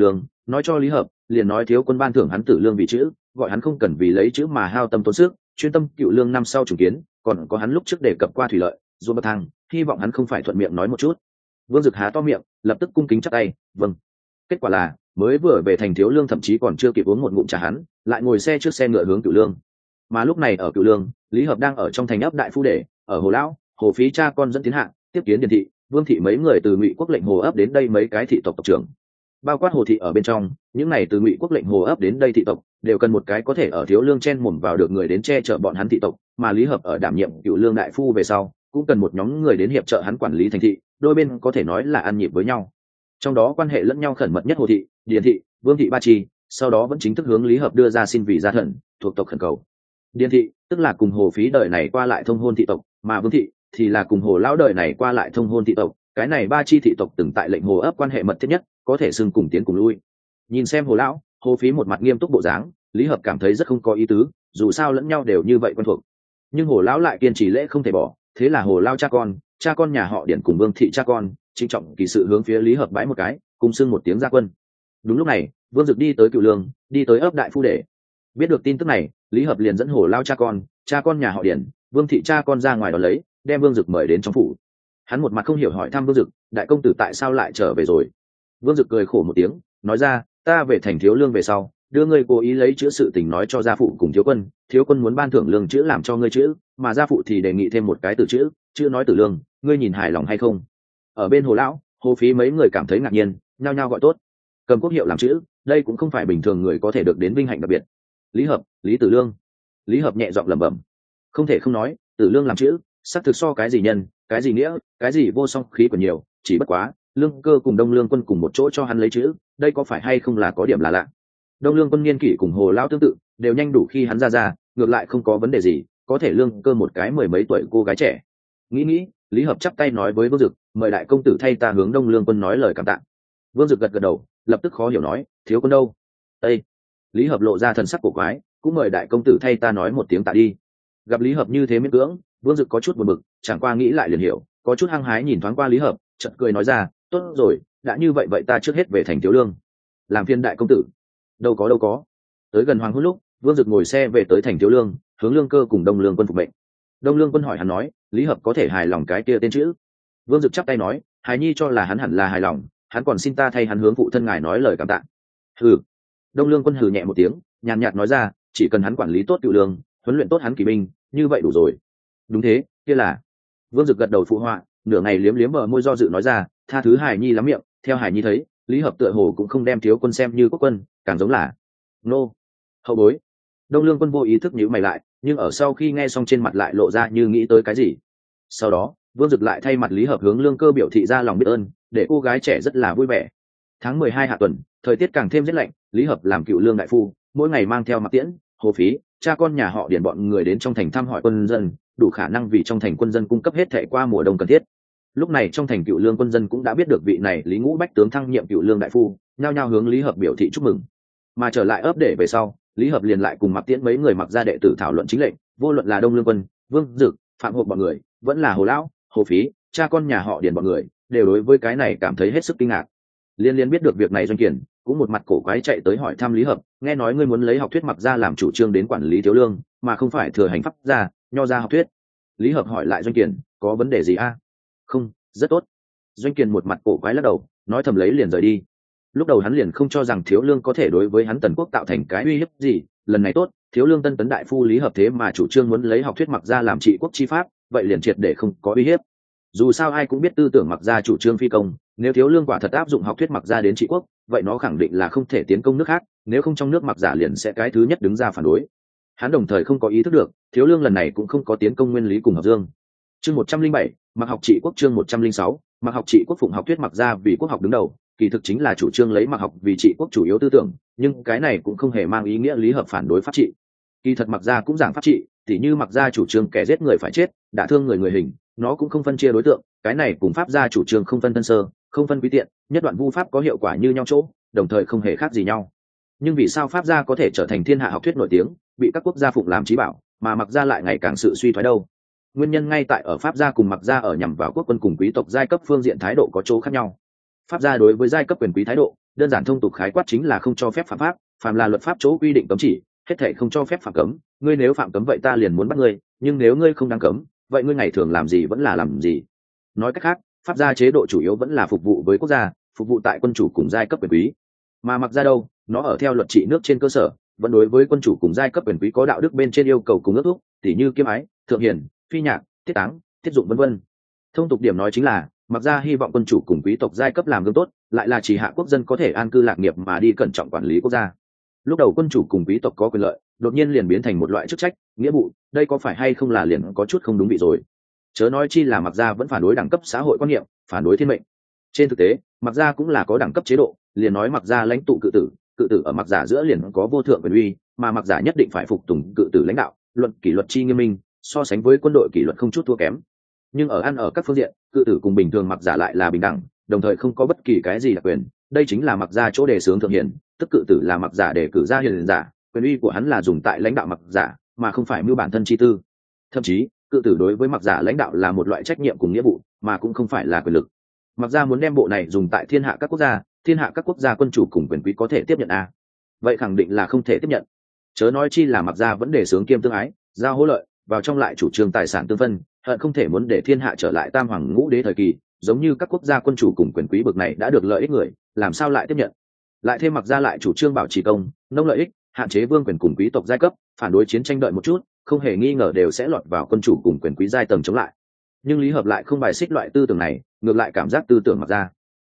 nói cho lý hợp liền nói thiếu quân ban thưởng hắn tử lương vì chữ, gọi hắn không cần vì lấy chữ mà hao tâm tốn sức, chuyên tâm cựu lương năm sau trùng kiến. Còn có hắn lúc trước đề cập qua thủy lợi ruộng bậc thang, hy vọng hắn không phải thuận miệng nói một chút. Vương Dực há to miệng, lập tức cung kính chắp tay vâng. Kết quả là mới vừa về thành thiếu lương thậm chí còn chưa kịp uống một ngụm trà, hắn lại ngồi xe trước xe ngựa hướng cựu lương. Mà lúc này ở cựu lương, lý hợp đang ở trong thành ấp đại phu để ở hồ lão hồ phí cha con dẫn tiến hạng tiếp kiến điền thị vương thị mấy người từ Ngụy quốc lệnh hồ ấp đến đây mấy cái thị tộc tộc trưởng, bao quát hồ thị ở bên trong. Những này từ Ngụy quốc lệnh hồ ấp đến đây thị tộc đều cần một cái có thể ở thiếu lương chen mồm vào được người đến che chở bọn hắn thị tộc, mà lý hợp ở đảm nhiệm cựu lương đại phu về sau cũng cần một nhóm người đến hiệp trợ hắn quản lý thành thị. Đôi bên có thể nói là ăn nhịp với nhau, trong đó quan hệ lẫn nhau khẩn mật nhất hồ thị, điền thị, vương thị ba chi, sau đó vẫn chính thức hướng lý hợp đưa ra xin vì gia thần thuộc tộc khẩn cầu. Điền thị tức là cùng hồ phí đời này qua lại thông hôn thị tộc, mà vương thị thì là cùng hồ lão đời này qua lại thông hôn thị tộc. Cái này ba chi thị tộc từng tại lệnh hồ ấp quan hệ mật thiết nhất, có thể xưng cùng tiến cùng lui. Nhìn xem hồ lão hồ phí một mặt nghiêm túc bộ dáng, lý hợp cảm thấy rất không có ý tứ, dù sao lẫn nhau đều như vậy quen thuộc. Nhưng hồ lão lại kiên trì lễ không thể bỏ, thế là hồ lao cha con nhà họ Điền cùng vương thị cha con trịnh trọng kỳ sự hướng phía lý hợp bãi một cái, cùng xưng một tiếng ra quân. Đúng lúc này vương Dực đi tới cựu lương, đi tới ấp đại phu để. Biết được tin tức này, lý hợp liền dẫn hồ lao cha con nhà họ Điền, vương thị cha con ra ngoài đón lấy, đem vương Dực mời đến trong phủ. Hắn một mặt không hiểu hỏi thăm vương Dực, đại công tử tại sao lại trở về rồi? Vương Dực cười khổ một tiếng, nói ra, ta về thành thiếu lương về sau, đưa ngươi cố ý lấy chữ sự tình nói cho gia phụ cùng thiếu quân muốn ban thưởng lương chữ làm cho ngươi chữ, mà gia phụ thì đề nghị thêm một cái từ chữ nói tử lương, ngươi nhìn hài lòng hay không? Ở bên hồ lão hồ phí mấy người cảm thấy ngạc nhiên, nhao nhao gọi tốt. Cầm quốc hiệu làm chữ, đây cũng không phải bình thường người có thể được đến vinh hạnh đặc biệt. Lý hợp, lý tử lương. Lý hợp nhẹ giọng lẩm bẩm, không thể không nói, tử lương làm chữ xác thực so cái gì nhân, cái gì nghĩa, cái gì vô song khí còn nhiều. Chỉ bất quá lương cơ cùng đông lương quân cùng một chỗ cho hắn lấy chữ, đây có phải hay không là có điểm là lạ. Đông lương quân niên kỷ cùng hồ lão tương tự, đều nhanh đủ khi hắn ra, ngược lại không có vấn đề gì, có thể lương cơ một cái mười mấy tuổi cô gái trẻ. Nghĩ lý hợp chắp tay nói với vương Dực, mời đại công tử thay ta hướng đông lương quân nói lời cảm tạ. Vương Dực gật gật đầu, lập tức khó hiểu nói, thiếu quân đâu? Ê! Lý hợp lộ ra thần sắc cổ quái, cũng mời đại công tử thay ta nói một tiếng tạ đi. Gặp lý hợp như thế miễn cưỡng, vương Dực có chút buồn bực, chẳng qua nghĩ lại liền hiểu, có chút hăng hái nhìn thoáng qua lý hợp, chợt cười nói ra, tốt rồi, đã như vậy vậy ta trước hết về thành thiếu lương, làm phiên đại công tử. Đâu có. Tới gần hoàng hôn lúc, vương Dực ngồi xe về tới thành thiếu lương, hướng lương cơ cùng đông lương quân phục mệnh. Đông lương quân hỏi hắn nói, lý hợp có thể hài lòng cái kia tên chữ? Vương Dực chắp tay nói, hài nhi cho là hắn hẳn là hài lòng, hắn còn xin ta thay hắn hướng phụ thân ngài nói lời cảm tạ. Hừ. Đông lương quân hừ nhẹ một tiếng, nhàn nhạt nói ra, chỉ cần hắn quản lý tốt cựu lương, huấn luyện tốt hắn kỵ binh, như vậy đủ rồi. Đúng thế, kia là. Vương Dực gật đầu phụ họa, nửa ngày liếm liếm bờ môi do dự nói ra, tha thứ hài nhi lắm miệng, theo hài nhi thấy, lý hợp tựa hồ cũng không đem thiếu quân xem như quốc quân, càng giống là nô hậu bối. Đông lương quân vô ý thức nhíu mày lại, nhưng ở sau khi nghe xong trên mặt lại lộ ra như nghĩ tới cái gì. Sau đó Vương Dực lại thay mặt lý hợp hướng lương cơ biểu thị ra lòng biết ơn, để cô gái trẻ rất là vui vẻ. Tháng 12 hạ tuần, thời tiết càng thêm rét lạnh, lý hợp làm cựu lương đại phu, mỗi ngày mang theo Mặc Tiễn, Hồ Phí, cha con nhà họ Điền bọn người đến trong thành thăm hỏi quân dân, đủ khả năng vì trong thành quân dân cung cấp hết thảy qua mùa đông cần thiết. Lúc này trong thành cựu lương quân dân cũng đã biết được vị này Lý Ngũ Bách tướng thăng nhiệm cựu lương đại phu, nhao nhao hướng lý hợp biểu thị chúc mừng. Mà trở lại ấp để về sau, lý hợp liền lại cùng Mặc Tiễn mấy người Mặc gia đệ tử thảo luận chính lệnh, vô luận là đông lương quân, Vương Dực, Phạm Hộp bọn người, vẫn là Hồ lão, Hồ Phí, cha con nhà họ Điền bọn người, đều đối với cái này cảm thấy hết sức kinh ngạc. Liên biết được việc này, Doanh Kiển cũng một mặt cổ quái chạy tới hỏi thăm lý hợp, nghe nói ngươi muốn lấy học thuyết Mặc gia làm chủ trương đến quản lý thiếu lương, mà không phải thừa hành pháp gia, nho gia học thuyết. Lý hợp hỏi lại Doanh Kiển, có vấn đề gì a? Không, rất tốt. Doanh Kiển một mặt cổ quái lắc đầu, nói thầm lấy liền rời đi. Lúc đầu hắn liền không cho rằng thiếu lương có thể đối với hắn Tần quốc tạo thành cái uy hiếp gì, lần này tốt, thiếu lương tân tấn đại phu lý hợp thế mà chủ trương muốn lấy học thuyết Mặc gia làm trị quốc chi pháp, vậy liền triệt để không có uy hiếp. Dù sao ai cũng biết tư tưởng Mặc gia chủ trương phi công, nếu thiếu lương quả thật áp dụng học thuyết Mặc gia đến trị quốc, vậy nó khẳng định là không thể tiến công nước khác, nếu không trong nước Mặc gia liền sẽ cái thứ nhất đứng ra phản đối. Hắn đồng thời không có ý thức được, thiếu lương lần này cũng không có tiến công Nguyên Lý cùng Hợp Dương. Chương 107, Mặc học trị quốc. Chương 106, Mặc học trị quốc. Phụng học thuyết Mặc gia vì quốc học đứng đầu, kỳ thực chính là chủ trương lấy Mặc học vì trị quốc chủ yếu tư tưởng, nhưng cái này cũng không hề mang ý nghĩa lý hợp phản đối pháp trị. Kỳ thật Mặc gia cũng giảng pháp trị, tỉ như Mặc gia chủ trương kẻ giết người phải chết, đả thương người người hình, nó cũng không phân chia đối tượng, cái này cùng pháp gia chủ trương không phân thân sơ, không phân quý tiện, nhất đoạn vu pháp có hiệu quả như nhau chỗ, đồng thời không hề khác gì nhau. Nhưng vì sao pháp gia có thể trở thành thiên hạ học thuyết nổi tiếng, bị các quốc gia phụng làm chí bảo, mà Mặc gia lại ngày càng sự suy thoái đâu? Nguyên nhân ngay tại ở pháp gia cùng Mặc gia ở nhằm vào quốc quân cùng quý tộc giai cấp phương diện thái độ có chỗ khác nhau. Pháp gia đối với giai cấp quyền quý thái độ đơn giản thông tục khái quát chính là không cho phép phạm pháp, phạm là luật pháp chỗ quy định cấm chỉ, hết thảy không cho phép phạm cấm. Ngươi nếu phạm cấm vậy ta liền muốn bắt ngươi, nhưng nếu ngươi không đáng cấm vậy ngươi ngày thường làm gì vẫn là làm gì. Nói cách khác, pháp gia chế độ chủ yếu vẫn là phục vụ với quốc gia, phục vụ tại quân chủ cùng giai cấp quyền quý. Mà mặc ra đâu, nó ở theo luật trị nước trên cơ sở vẫn đối với quân chủ cùng giai cấp quyền quý có đạo đức bên trên yêu cầu cùng ước thúc, tỉ như kiêm ái, thượng hiền, phi nhạc, tiết táng, tiết dụng vân vân. Thông tục điểm nói chính là mặc ra hy vọng quân chủ cùng quý tộc giai cấp làm gương tốt, lại là chỉ hạ quốc dân có thể an cư lạc nghiệp mà đi cẩn trọng quản lý quốc gia. Lúc đầu quân chủ cùng quý tộc có quyền lợi, đột nhiên liền biến thành một loại chức trách, nghĩa vụ, đây có phải hay không là liền có chút không đúng vị rồi. Chớ nói chi là mặc ra vẫn phản đối đẳng cấp xã hội quan niệm, phản đối thiên mệnh. Trên thực tế, mặc ra cũng là có đẳng cấp chế độ, liền nói mặc ra lãnh tụ cự tử ở mặc giả giữa liền có vô thượng quyền uy, mà mặc giả nhất định phải phục tùng cự tử lãnh đạo, luận kỷ luật chi nghiêm minh, so sánh với quân đội kỷ luật không chút thua kém. Nhưng ở ăn ở các phương diện, cự tử cùng bình thường mặc giả lại là bình đẳng, đồng thời không có bất kỳ cái gì đặc quyền. Đây chính là mặc ra chỗ đề xướng thượng hiền, tức cự tử là mặc giả để cử ra hiền giả, quyền uy của hắn là dùng tại lãnh đạo mặc giả, mà không phải mưu bản thân chi tư. Thậm chí, cự tử đối với mặc giả lãnh đạo là một loại trách nhiệm cùng nghĩa vụ, mà cũng không phải là quyền lực. Mặc ra muốn đem bộ này dùng tại thiên hạ các quốc gia, thiên hạ các quốc gia quân chủ cùng quyền quý có thể tiếp nhận à? Vậy khẳng định là không thể tiếp nhận. Chớ nói chi là mặc ra vẫn đề xướng kiêm tương ái, giao hỗ lợi, vào trong lại chủ trương tài sản tương phân, hận không thể muốn để thiên hạ trở lại tam hoàng ngũ đế thời kỳ, giống như các quốc gia quân chủ cùng quyền quý bậc này đã được lợi ích người, làm sao lại tiếp nhận. Lại thêm mặc ra lại chủ trương bảo trì công nông lợi ích, hạn chế vương quyền cùng quý tộc giai cấp, phản đối chiến tranh đợi một chút, không hề nghi ngờ đều sẽ lọt vào quân chủ cùng quyền quý giai tầng chống lại. Nhưng lý hợp lại không bài xích loại tư tưởng này, ngược lại cảm giác tư tưởng mặc ra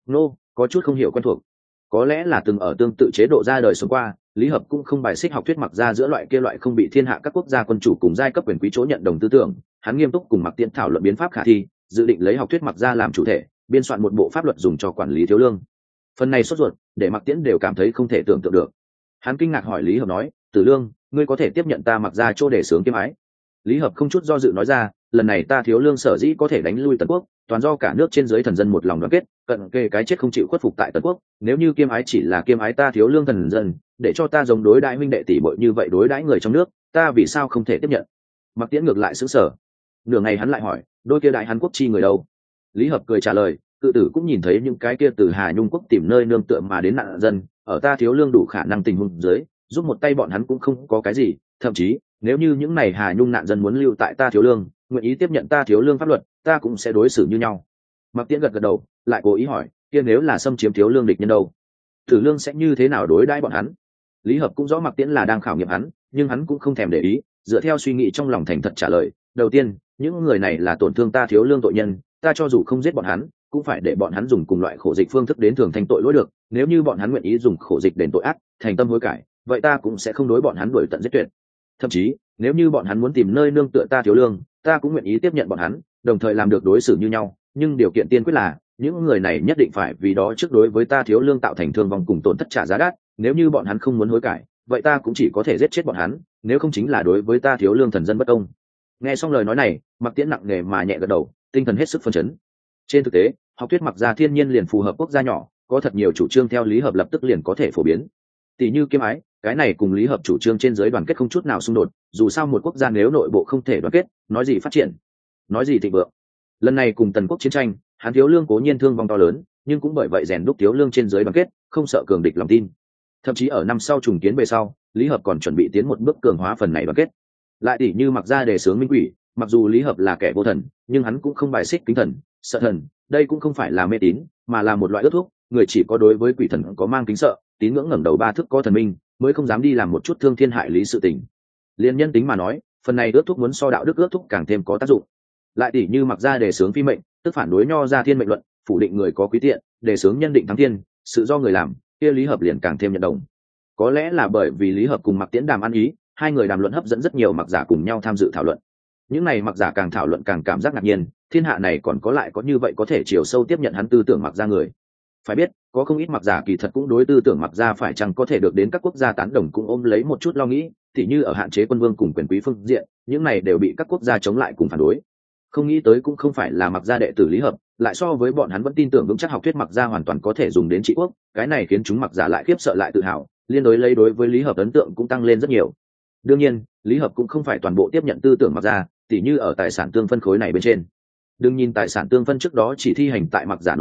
có chút không hiểu quen thuộc. Có lẽ là từng ở tương tự chế độ ra đời sống qua, lý hợp cũng không bài xích học thuyết mặc ra giữa loại kia loại không bị thiên hạ các quốc gia quân chủ cùng giai cấp quyền quý chỗ nhận đồng tư tưởng. Hắn nghiêm túc cùng Mặc Tiễn thảo luận biến pháp khả thi, dự định lấy học thuyết mặc ra làm chủ thể, biên soạn một bộ pháp luật dùng cho quản lý thiếu lương. Phần này sốt ruột để Mặc Tiễn đều cảm thấy không thể tưởng tượng được. Hắn kinh ngạc hỏi lý hợp nói: Tử Lương, ngươi có thể tiếp nhận ta mặc ra chỗ để sướng kiêm ái? Lý hợp không chút do dự nói ra: lần này ta thiếu lương sở dĩ có thể đánh lui Tần quốc, toàn do cả nước trên dưới thần dân một lòng đoàn kết, cận kề cái chết không chịu khuất phục tại Tần quốc. Nếu như kiêm ái chỉ là kiêm ái ta thiếu lương thần dân, để cho ta giống đối đãi huynh đệ tỷ muội như vậy đối đãi người trong nước, ta vì sao không thể tiếp nhận? Mặc Tiễn ngược lại sững sờ. Nửa ngày hắn lại hỏi: đôi kia đại Hán quốc chi người đâu? Lý hợp cười trả lời: cự tử cũng nhìn thấy những cái kia từ Hà Nhung quốc tìm nơi nương tựa mà đến nạn dân, ở ta thiếu lương đủ khả năng tình huống dưới, giúp một tay bọn hắn cũng không có cái gì. Thậm chí nếu như những này Hà Nhung nạn dân muốn lưu tại ta thiếu lương, nguyện ý tiếp nhận ta thiếu lương pháp luật, ta cũng sẽ đối xử như nhau. Mặc Tiễn gật gật đầu, lại cố ý hỏi: kia nếu là xâm chiếm thiếu lương địch nhân đâu, Tử Lương sẽ như thế nào đối đãi bọn hắn? Lý hợp cũng rõ Mặc Tiễn là đang khảo nghiệm hắn, nhưng hắn cũng không thèm để ý, dựa theo suy nghĩ trong lòng thành thật trả lời: đầu tiên, những người này là tổn thương ta thiếu lương tội nhân, ta cho dù không giết bọn hắn, cũng phải để bọn hắn dùng cùng loại khổ dịch phương thức đến thường thành tội lỗi được. Nếu như bọn hắn nguyện ý dùng khổ dịch đền tội ác, thành tâm hối cải, vậy ta cũng sẽ không đối bọn hắn đuổi tận giết tuyệt. Thậm chí nếu như bọn hắn muốn tìm nơi nương tựa ta thiếu lương, ta cũng nguyện ý tiếp nhận bọn hắn, đồng thời làm được đối xử như nhau. Nhưng điều kiện tiên quyết là những người này nhất định phải vì đó trước đối với ta thiếu lương tạo thành thương vong cùng tổn thất trả giá đắt. Nếu như bọn hắn không muốn hối cải, vậy ta cũng chỉ có thể giết chết bọn hắn, nếu không chính là đối với ta thiếu lương thần dân bất công. Nghe xong lời nói này, Mặc Tiễn nặng nề mà nhẹ gật đầu, tinh thần hết sức phấn chấn. Trên thực tế, học thuyết mặc gia thiên nhiên liền phù hợp quốc gia nhỏ, có thật nhiều chủ trương theo lý hợp lập tức liền có thể phổ biến. Tỷ như kiêm ái, cái này cùng lý hợp chủ trương trên giới đoàn kết không chút nào xung đột. Dù sao một quốc gia nếu nội bộ không thể đoàn kết, nói gì phát triển, nói gì thịnh vượng. Lần này cùng Tần quốc chiến tranh, hắn thiếu lương cố nhiên thương vong to lớn, nhưng cũng bởi vậy rèn đúc thiếu lương trên giới đoàn kết, không sợ cường địch lòng tin. Thậm chí ở năm sau trùng kiến về sau, lý hợp còn chuẩn bị tiến một bước cường hóa phần này đoàn kết. Lại tỷ như mặc ra đề xướng minh quỷ, mặc dù lý hợp là kẻ vô thần, nhưng hắn cũng không bài xích kính thần, sợ thần. Đây cũng không phải là mê tín, mà là một loại ước thúc. Người chỉ có đối với quỷ thần có mang kính sợ, tín ngưỡng ngẩng đầu ba thước có thần minh, mới không dám đi làm một chút thương thiên hại lý sự tình. Liên nhân tính mà nói, phần này ước thúc muốn so đạo đức ước thúc càng thêm có tác dụng. Lại tỷ như mặc ra đề xướng phi mệnh, tức phản đối nho ra thiên mệnh luận, phủ định người có quý tiện, đề xướng nhân định thắng thiên, sự do người làm, kia lý hợp liền càng thêm nhận đồng. Có lẽ là bởi vì lý hợp cùng Mặc Tiễn đàm ăn ý, hai người đàm luận hấp dẫn rất nhiều mặc giả cùng nhau tham dự thảo luận. Những này mặc giả càng thảo luận càng cảm giác ngạc nhiên, thiên hạ này còn có lại có như vậy có thể chiều sâu tiếp nhận hắn tư tưởng mặc ra người. Phải biết, có không ít mặc giả kỳ thật cũng đối tư tưởng mặc ra phải chăng có thể được đến các quốc gia tán đồng cũng ôm lấy một chút lo nghĩ, tỉ như ở hạn chế quân vương cùng quyền quý phương diện, những này đều bị các quốc gia chống lại cùng phản đối. Không nghĩ tới cũng không phải là mặc gia đệ tử lý hợp, lại so với bọn hắn vẫn tin tưởng vững chắc học thuyết mặc gia hoàn toàn có thể dùng đến trị quốc, cái này khiến chúng mặc giả lại khiếp sợ lại tự hào, liên đối lấy đối với lý hợp ấn tượng cũng tăng lên rất nhiều. Đương nhiên, lý hợp cũng không phải toàn bộ tiếp nhận tư tưởng mặc gia, tỉ như ở tài sản tương phân khối này bên trên. Đừng nhìn tài sản tương phân trước đó chỉ thi hành tại mặc giả nội bộ,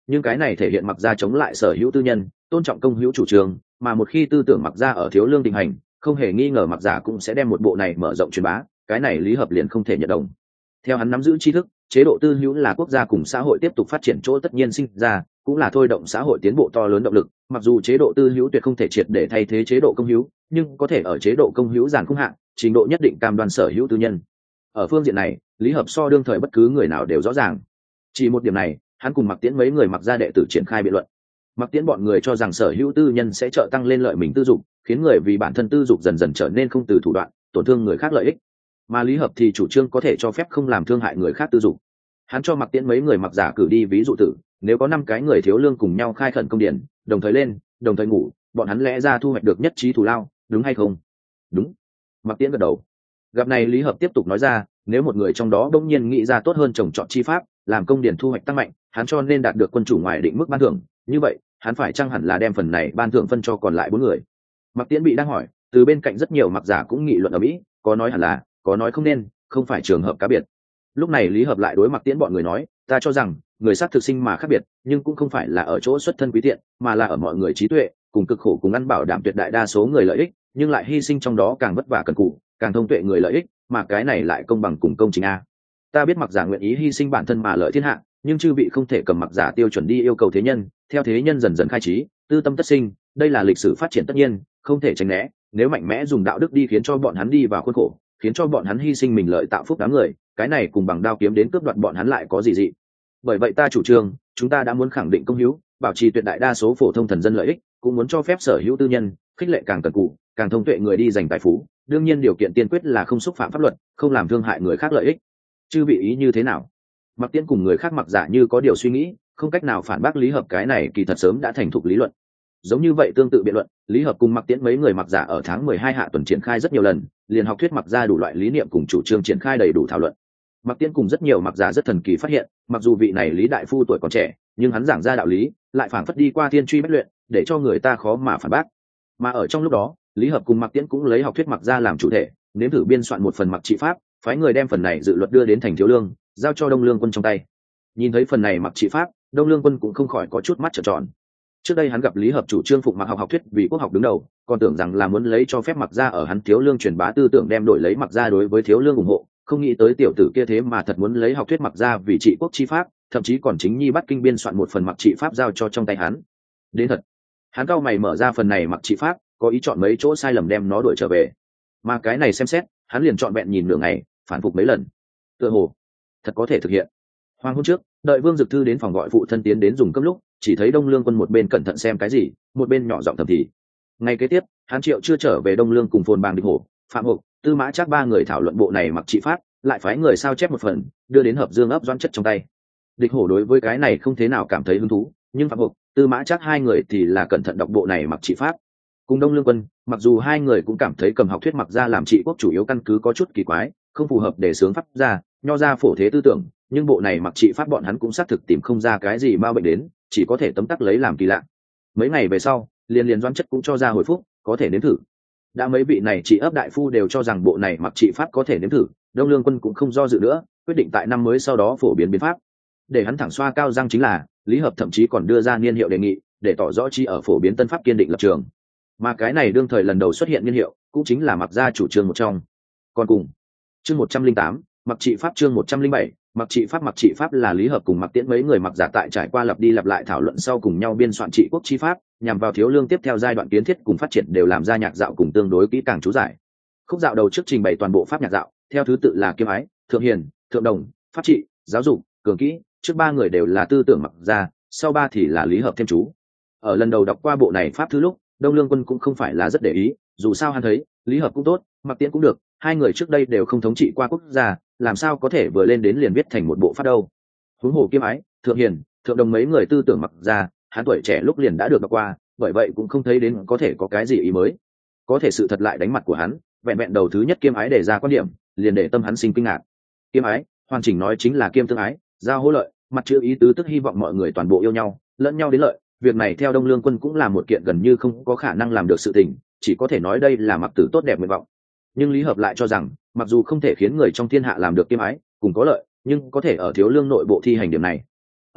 nhưng cái này thể hiện mặc gia chống lại sở hữu tư nhân, tôn trọng công hữu chủ trương, mà một khi tư tưởng mặc gia ở thiếu lương tình hành, không hề nghi ngờ mặc gia cũng sẽ đem một bộ này mở rộng truyền bá, cái này Lý Hợp liền không thể nhận đồng. Theo hắn nắm giữ tri thức, chế độ tư hữu là quốc gia cùng xã hội tiếp tục phát triển chỗ tất nhiên sinh ra, cũng là thôi động xã hội tiến bộ to lớn động lực. Mặc dù chế độ tư hữu tuyệt không thể triệt để thay thế chế độ công hữu, nhưng có thể ở chế độ công hữu giàn khung hạn, trình độ nhất định cam đoan sở hữu tư nhân. Ở phương diện này, Lý Hợp so đương thời bất cứ người nào đều rõ ràng. Chỉ một điểm này, hắn cùng Mạc Tiễn mấy người Mặc gia đệ tử triển khai biện luận. Mạc Tiễn bọn người cho rằng sở hữu tư nhân sẽ trợ tăng lên lợi mình tư dục, khiến người vì bản thân tư dục dần dần trở nên không từ thủ đoạn, tổn thương người khác lợi ích. Mà Lý Hợp thì chủ trương có thể cho phép không làm thương hại người khác tư dục. Hắn cho Mạc Tiễn mấy người Mặc giả cử đi ví dụ tử, nếu có 5 cái người thiếu lương cùng nhau khai khẩn công điển, đồng thời lên, đồng thời ngủ, bọn hắn lẽ ra thu hoạch được nhất trí thù lao, đúng hay không? Đúng. Mạc Tiễn gật đầu. Gặp này Lý Hợp tiếp tục nói ra, nếu một người trong đó bỗng nhiên nghĩ ra tốt hơn trồng trọt chi pháp, làm công điển thu hoạch tăng mạnh, hắn cho nên đạt được quân chủ ngoài định mức ban thưởng, như vậy, hắn phải chăng hẳn là đem phần này ban thưởng phân cho còn lại 4 người. Mạc Tiễn bị đang hỏi, từ bên cạnh rất nhiều Mặc giả cũng nghị luận ở mỹ, có nói hẳn là, có nói không nên, không phải trường hợp cá biệt. Lúc này Lý Hợp lại đối Mạc Tiễn bọn người nói, ta cho rằng người sắc thực sinh mà khác biệt, nhưng cũng không phải là ở chỗ xuất thân quý tiện, mà là ở mọi người trí tuệ, cùng cực khổ cùng ăn bảo đảm tuyệt đại đa số người lợi ích, nhưng lại hy sinh trong đó càng vất vả cần cù, càng thông tuệ người lợi ích, mà cái này lại công bằng cùng công chính a. Ta biết Mặc giả nguyện ý hy sinh bản thân mà lợi thiên hạ, nhưng chư vị không thể cầm Mặc giả tiêu chuẩn đi yêu cầu thế nhân, theo thế nhân dần dần khai trí, tư tâm tất sinh, đây là lịch sử phát triển tất nhiên, không thể tránh né. Nếu mạnh mẽ dùng đạo đức đi khiến cho bọn hắn đi vào khuôn khổ, khiến cho bọn hắn hy sinh mình lợi tạo phúc đám người, cái này cùng bằng đao kiếm đến cướp đoạt bọn hắn lại có gì dị. Bởi vậy ta chủ trương, chúng ta đã muốn khẳng định công hữu, bảo trì tuyệt đại đa số phổ thông thần dân lợi ích, cũng muốn cho phép sở hữu tư nhân, khích lệ càng cần cù, càng thông tuệ người đi giành tài phú, đương nhiên điều kiện tiên quyết là không xúc phạm pháp luật, không làm thương hại người khác lợi ích. Chư vị ý như thế nào? Mạc Tiễn cùng người khác Mặc giả như có điều suy nghĩ, không cách nào phản bác Lý Hợp cái này kỳ thật sớm đã thành thục lý luận. Giống như vậy tương tự biện luận, Lý Hợp cùng Mạc Tiễn mấy người Mặc giả ở tháng 12 hạ tuần triển khai rất nhiều lần, liền học thuyết Mặc ra đủ loại lý niệm cùng chủ trương triển khai đầy đủ thảo luận. Mạc Tiễn cùng rất nhiều Mặc giả rất thần kỳ phát hiện, mặc dù vị này Lý đại phu tuổi còn trẻ, nhưng hắn giảng ra đạo lý, lại phảng phất đi qua thiên truy bách luyện, để cho người ta khó mà phản bác. Mà ở trong lúc đó, Lý Hợp cùng Mạc Tiễn cũng lấy học thuyết Mặc ra làm chủ thể, nếm thử biên soạn một phần Mặc trị pháp, phái người đem phần này dự luật đưa đến thành Thiếu Lương, giao cho Đông Lương quân trong tay. Nhìn thấy phần này Mặc trị pháp, Đông Lương quân cũng không khỏi có chút mắt trợn tròn. Trước đây hắn gặp Lý Hợp chủ trương phụng Mặc học thuyết vì quốc học đứng đầu, còn tưởng rằng là muốn lấy cho phép Mặc gia ở hắn Thiếu Lương truyền bá tư tưởng đem đổi lấy Mặc gia đối với Thiếu Lương ủng hộ, không nghĩ tới tiểu tử kia thế mà thật muốn lấy học thuyết Mặc gia vì trị quốc chi pháp, thậm chí còn chính nhi bắt kinh biên soạn một phần Mặc trị pháp giao cho trong tay hắn. Đến thật, hắn cao mày mở ra phần này Mặc trị pháp, có ý chọn mấy chỗ sai lầm đem nó đuổi trở về. Mà cái này xem xét, hắn liền chọn vẹn nhìn nửa ngày, phản phục mấy lần. Tựa hồ thật có thể thực hiện. Hoàng hôn trước, đợi Vương Dực Thư đến phòng gọi phụ thân tiến đến dùng cơm lúc, chỉ thấy Đông Lương quân một bên cẩn thận xem cái gì, một bên nhỏ giọng thầm thì. Ngày kế tiếp, Hán Triệu chưa trở về Đông Lương cùng Phồn Bàng Địch Hổ, Phạm Hộc, Tư Mã Trác 3 người thảo luận bộ này Mặc trị pháp, lại phái người sao chép một phần, đưa đến Hợp Dương ấp Doãn Chất trong tay. Địch Hổ đối với cái này không thế nào cảm thấy hứng thú, nhưng Phạm Hộc, Tư Mã Trác 2 người thì là cẩn thận đọc bộ này Mặc trị pháp. Cùng Đông Lương quân, mặc dù hai người cũng cảm thấy cầm học thuyết Mặc gia làm trị quốc chủ yếu căn cứ có chút kỳ quái, không phù hợp để sướng pháp gia, nho gia phổ thế tư tưởng, nhưng bộ này Mặc trị pháp bọn hắn cũng xác thực tìm không ra cái gì ma bệnh đến, chỉ có thể tấm tắc lấy làm kỳ lạ. Mấy ngày về sau, liền Doãn Chất cũng cho ra hồi phúc, có thể nếm thử. Đã mấy vị này trị ấp đại phu đều cho rằng bộ này Mặc trị pháp có thể nếm thử, Đông Lương quân cũng không do dự nữa, quyết định tại năm mới sau đó phổ biến biến pháp. Để hắn thẳng xoa cao răng chính là, Lý Hợp thậm chí còn đưa ra niên hiệu đề nghị, để tỏ rõ chi ở phổ biến tân pháp kiên định lập trường. Mà cái này đương thời lần đầu xuất hiện niên hiệu, cũng chính là Mặc gia chủ trương một trong. Còn cùng, chương 108, Mặc trị pháp chương 107, Mặc trị pháp là Lý Hợp cùng Mạc Tiễn mấy người Mặc giả tại trải qua lặp đi lặp lại thảo luận sau cùng nhau biên soạn trị quốc chi pháp, nhằm vào Thiếu Lương tiếp theo giai đoạn kiến thiết cùng phát triển đều làm ra nhạc dạo cùng tương đối kỹ càng chú giải. Khúc dạo đầu trước trình bày toàn bộ pháp nhạc dạo, theo thứ tự là Kiêm Ái, Thượng Hiền, Thượng Đồng, Pháp trị, Giáo dục, Cường kỹ, trước 3 người đều là tư tưởng Mặc gia, sau 3 thì là Lý Hợp thêm chú. Ở lần đầu đọc qua bộ này pháp thứ lúc, Đông Lương quân cũng không phải là rất để ý, dù sao hắn thấy, Lý Hợp cũng tốt, Mạc Tiễn cũng được, hai người trước đây đều không thống trị qua quốc gia, làm sao có thể vừa lên đến liền viết thành một bộ pháp đâu. Huống hồ Kiêm Ái, Thượng Hiền, Thượng Đồng mấy người tư tưởng Mặc gia, hắn tuổi trẻ lúc liền đã được đọc qua, bởi vậy cũng không thấy đến có thể có cái gì ý mới. Có thể sự thật lại đánh mặt của hắn, vẹn vẹn đầu thứ nhất Kiêm Ái đề ra quan điểm, liền để tâm hắn sinh kinh ngạc. Kiêm Ái, hoàn chỉnh nói chính là kiêm tương ái, giao hỗ lợi, mặt chữ ý tứ tức hy vọng mọi người toàn bộ yêu nhau, lẫn nhau đến lợi. Việc này theo Đông Lương quân cũng là một kiện gần như không có khả năng làm được sự tình, chỉ có thể nói đây là Mặc tử tốt đẹp nguyện vọng. Nhưng Lý Hợp lại cho rằng, mặc dù không thể khiến người trong thiên hạ làm được kiêm ái cùng có lợi, nhưng có thể ở Thiếu Lương nội bộ thi hành điểm này.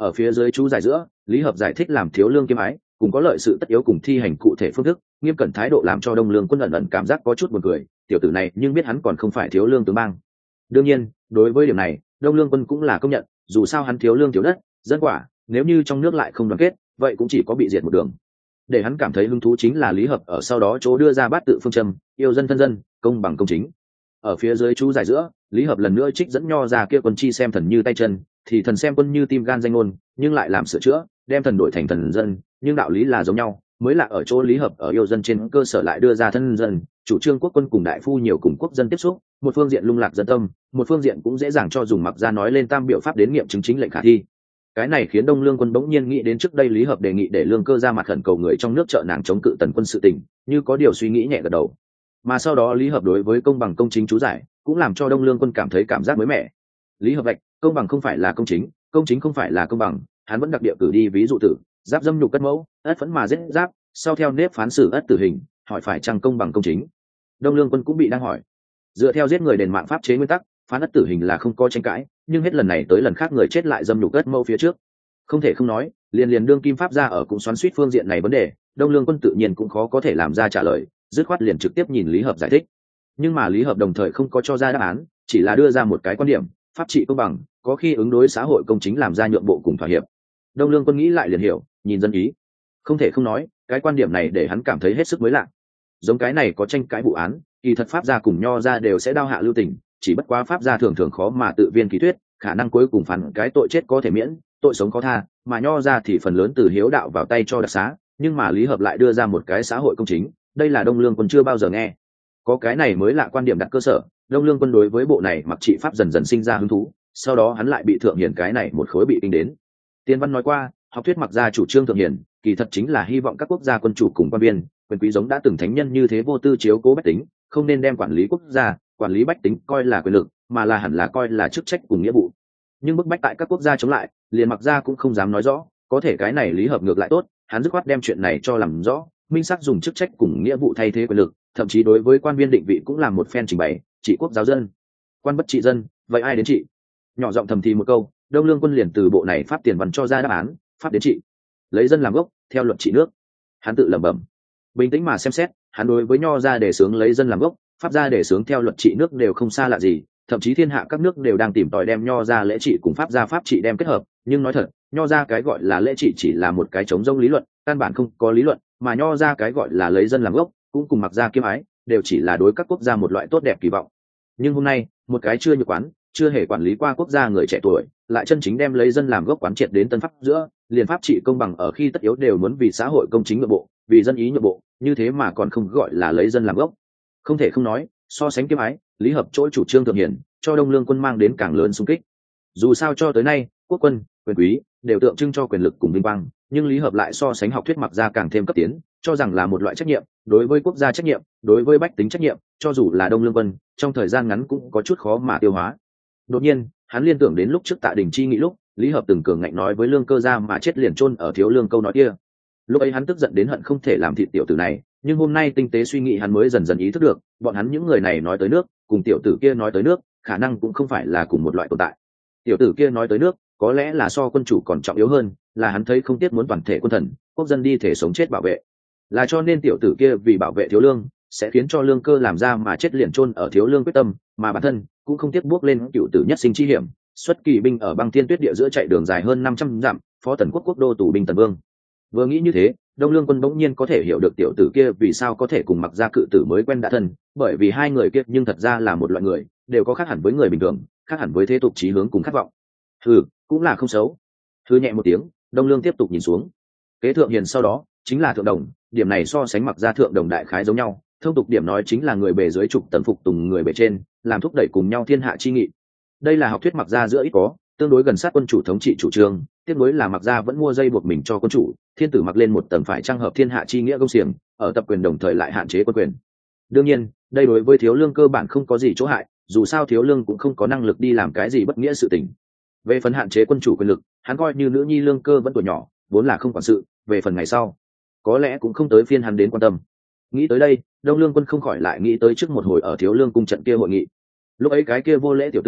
Ở phía dưới chú giải giữa, lý hợp giải thích làm thiếu lương kiêm ái cùng có lợi sự tất yếu cùng thi hành cụ thể phương thức, nghiêm cẩn thái độ làm cho đông lương quân ẩn ẩn cảm giác có chút buồn cười, tiểu tử này nhưng biết hắn còn không phải thiếu lương tướng bang. Đương nhiên đối với điểm này đông lương quân cũng là công nhận, dù sao hắn thiếu lương thiếu đất dân quả, nếu như trong nước lại không đoàn kết vậy cũng chỉ có bị diệt một đường. Để hắn cảm thấy hứng thú chính là lý hợp ở sau đó chỗ đưa ra bát tự phương châm, yêu dân thân dân, công bằng công chính. Ở phía dưới chú giải giữa, lý hợp lần nữa trích dẫn nho ra kia quân chi xem thần như tay chân, thì thần xem quân như tim gan danh ngôn, nhưng lại làm sửa chữa đem thần đổi thành thần dân, nhưng đạo lý là giống nhau, mới là ở chỗ lý hợp ở yêu dân trên cơ sở lại đưa ra thân dân chủ trương quốc quân cùng đại phu nhiều cùng quốc dân tiếp xúc, một phương diện lung lạc dân tâm, một phương diện cũng dễ dàng cho dùng mặc ra nói lên tam biểu pháp đến nghiệm chứng chính lệnh khả thi. Cái này khiến đông lương quân bỗng nhiên nghĩ đến trước đây lý hợp đề nghị để lương cơ ra mặt khẩn cầu người trong nước trợ nàng chống cự tần quân sự tình, như có điều suy nghĩ nhẹ gật đầu. Mà sau đó lý hợp đối với công bằng công chính chú giải cũng làm cho đông lương quân cảm thấy cảm giác mới mẻ. Lý hợp vạch công bằng không phải là công chính không phải là công bằng, hắn vẫn đặc địa cử đi ví dụ tử giáp dâm nhục cất mẫu, ất phẫn mà giết giáp, sau theo nếp phán xử ất tử hình, hỏi phải chăng công bằng công chính. Đông lương quân cũng bị đang hỏi. Dựa theo giết người đền mạng pháp chế nguyên tắc, phán ất tử hình là không có tranh cãi, nhưng hết lần này tới lần khác người chết lại dâm nhục ất mẫu phía trước. Không thể không nói, liền đương kim pháp ra ở cũng xoắn suýt phương diện này vấn đề, đông lương quân tự nhiên cũng khó có thể làm ra trả lời, dứt khoát liền trực tiếp nhìn lý hợp giải thích. Nhưng mà lý hợp đồng thời không có cho ra đáp án, chỉ là đưa ra một cái quan điểm, pháp trị công bằng có khi ứng đối xã hội công chính làm ra nhượng bộ cùng thỏa hiệp. Đông lương quân nghĩ lại liền hiểu, nhìn dân ý. Không thể không nói, cái quan điểm này để hắn cảm thấy hết sức mới lạ. Giống cái này có tranh cãi vụ án, kỳ thật pháp gia cùng nho gia đều sẽ đao hạ lưu tình, chỉ bất quá pháp gia thường thường khó mà tự viên ký thuyết, khả năng cuối cùng phán cái tội chết có thể miễn, tội sống có tha, mà nho gia thì phần lớn từ hiếu đạo vào tay cho đặc xá, nhưng mà lý hợp lại đưa ra một cái xã hội công chính, đây là đông lương quân chưa bao giờ nghe. Có cái này mới lạ quan điểm đặt cơ sở, đông lương quân đối với bộ này mặc trị pháp dần dần sinh ra hứng thú, sau đó hắn lại bị thượng hiển cái này một khối bị kinh đến. Tiên văn nói qua, học thuyết mặc gia chủ trương thượng hiển, kỳ thật chính là hy vọng các quốc gia quân chủ cùng quan viên, quyền quý giống đã từng thánh nhân như thế vô tư chiếu cố bách tính, không nên đem quản lý quốc gia, quản lý bách tính coi là quyền lực, mà là hẳn là coi là chức trách cùng nghĩa vụ. Nhưng bức bách tại các quốc gia chống lại, liền mặc gia cũng không dám nói rõ, có thể cái này lý hợp ngược lại tốt, hắn dứt khoát đem chuyện này cho làm rõ, minh xác dùng chức trách cùng nghĩa vụ thay thế quyền lực, thậm chí đối với quan viên định vị cũng làm một phen trình bày, trị quốc giáo dân, quan bất trị dân, vậy ai đến trị? Nhỏ giọng thầm thì một câu, đông lương quân liền từ bộ này pháp tiền văn cho ra đáp án, pháp đến trị, lấy dân làm gốc, theo luật trị nước. Hắn tự lẩm bẩm, bình tĩnh mà xem xét, hắn đối với nho gia đề xướng lấy dân làm gốc, pháp gia đề xướng theo luật trị nước đều không xa lạ gì, thậm chí thiên hạ các nước đều đang tìm tòi đem nho gia lễ trị cùng pháp gia pháp trị đem kết hợp. Nhưng nói thật, nho gia cái gọi là lễ trị chỉ là một cái trống rỗng lý luận, căn bản không có lý luận, mà nho gia cái gọi là lấy dân làm gốc cũng cùng mặc gia kiêm ái đều chỉ là đối các quốc gia một loại tốt đẹp kỳ vọng. Nhưng hôm nay một cái chưa nhược quán, chưa hề quản lý qua quốc gia người trẻ tuổi lại chân chính đem lấy dân làm gốc quán triệt đến tân pháp giữa, liền pháp trị công bằng ở khi tất yếu đều muốn vì xã hội công chính nội bộ, vì dân ý nội bộ, như thế mà còn không gọi là lấy dân làm gốc. Không thể không nói, so sánh kiêm ái, lý hợp chỗ chủ trương thượng hiển cho đông lương quân mang đến càng lớn xung kích. Dù sao cho tới nay quốc quân, quyền quý đều tượng trưng cho quyền lực cùng vinh quang, nhưng lý hợp lại so sánh học thuyết mặc gia càng thêm cấp tiến, cho rằng là một loại trách nhiệm, đối với quốc gia trách nhiệm, đối với bách tính trách nhiệm, cho dù là đông lương quân trong thời gian ngắn cũng có chút khó mà tiêu hóa. Đột nhiên hắn liên tưởng đến lúc trước Tạ Đình chi nghị lúc lý hợp từng cường ngạnh nói với lương cơ gia mà chết liền chôn ở thiếu lương câu nói kia. Lúc ấy hắn tức giận đến hận không thể làm thịt tiểu tử này, nhưng hôm nay tinh tế suy nghĩ hắn mới dần dần ý thức được, bọn hắn những người này nói tới nước cùng tiểu tử kia nói tới nước khả năng cũng không phải là cùng một loại tồn tại. Tiểu tử kia nói tới nước có lẽ là so quân chủ còn trọng yếu hơn, là hắn thấy không tiếc muốn toàn thể quân thần quốc dân đi thể sống chết bảo vệ, là cho nên tiểu tử kia vì bảo vệ thiếu lương sẽ khiến cho lương cơ làm ra mà chết liền chôn ở thiếu lương quyết tâm, mà bản thân cũng không tiếc bước lên cựu tử nhất sinh chi hiểm, xuất kỳ binh ở băng thiên tuyết địa giữa chạy đường dài hơn 500 dặm, phó tần quốc quốc đô tù binh tần vương. Vừa nghĩ như thế, đông lương quân bỗng nhiên có thể hiểu được tiểu tử kia vì sao có thể cùng mặc gia cự tử mới quen đã thân, bởi vì hai người kia nhưng thật ra là một loại người, đều có khác hẳn với người bình thường, khác hẳn với thế tục chí hướng cùng khát vọng. Cũng là không xấu. Nhẹ một tiếng, đông lương tiếp tục nhìn xuống. Kế thượng hiền sau đó chính là thượng đồng, điểm này so sánh mặc gia thượng đồng đại khái giống nhau, thông tục điểm nói chính là người bề dưới trục tần phục tùng người bề trên, làm thúc đẩy cùng nhau thiên hạ chi nghị. Đây là học thuyết mặc gia giữa ít có, tương đối gần sát quân chủ thống trị chủ trương, tiếp nối là mặc gia vẫn mua dây buộc mình cho quân chủ, thiên tử mặc lên một tầng phải trang hợp thiên hạ chi nghĩa công xiềng, ở tập quyền đồng thời lại hạn chế quân quyền. Đương nhiên đây đối với thiếu lương cơ bản không có gì chỗ hại, dù sao thiếu lương cũng không có năng lực đi làm cái gì bất nghĩa sự tình. Về phần hạn chế quân chủ quyền lực, hắn coi như nữ nhi lương cơ vẫn tuổi nhỏ, vốn là không quản sự, về phần ngày sau có lẽ cũng không tới phiên hắn đến quan tâm. Nghĩ tới đây, đông lương quân không khỏi lại nghĩ tới trước một hồi ở thiếu lương cung trận kia hội nghị. Lúc ấy cái kia vô lễ tiểu tử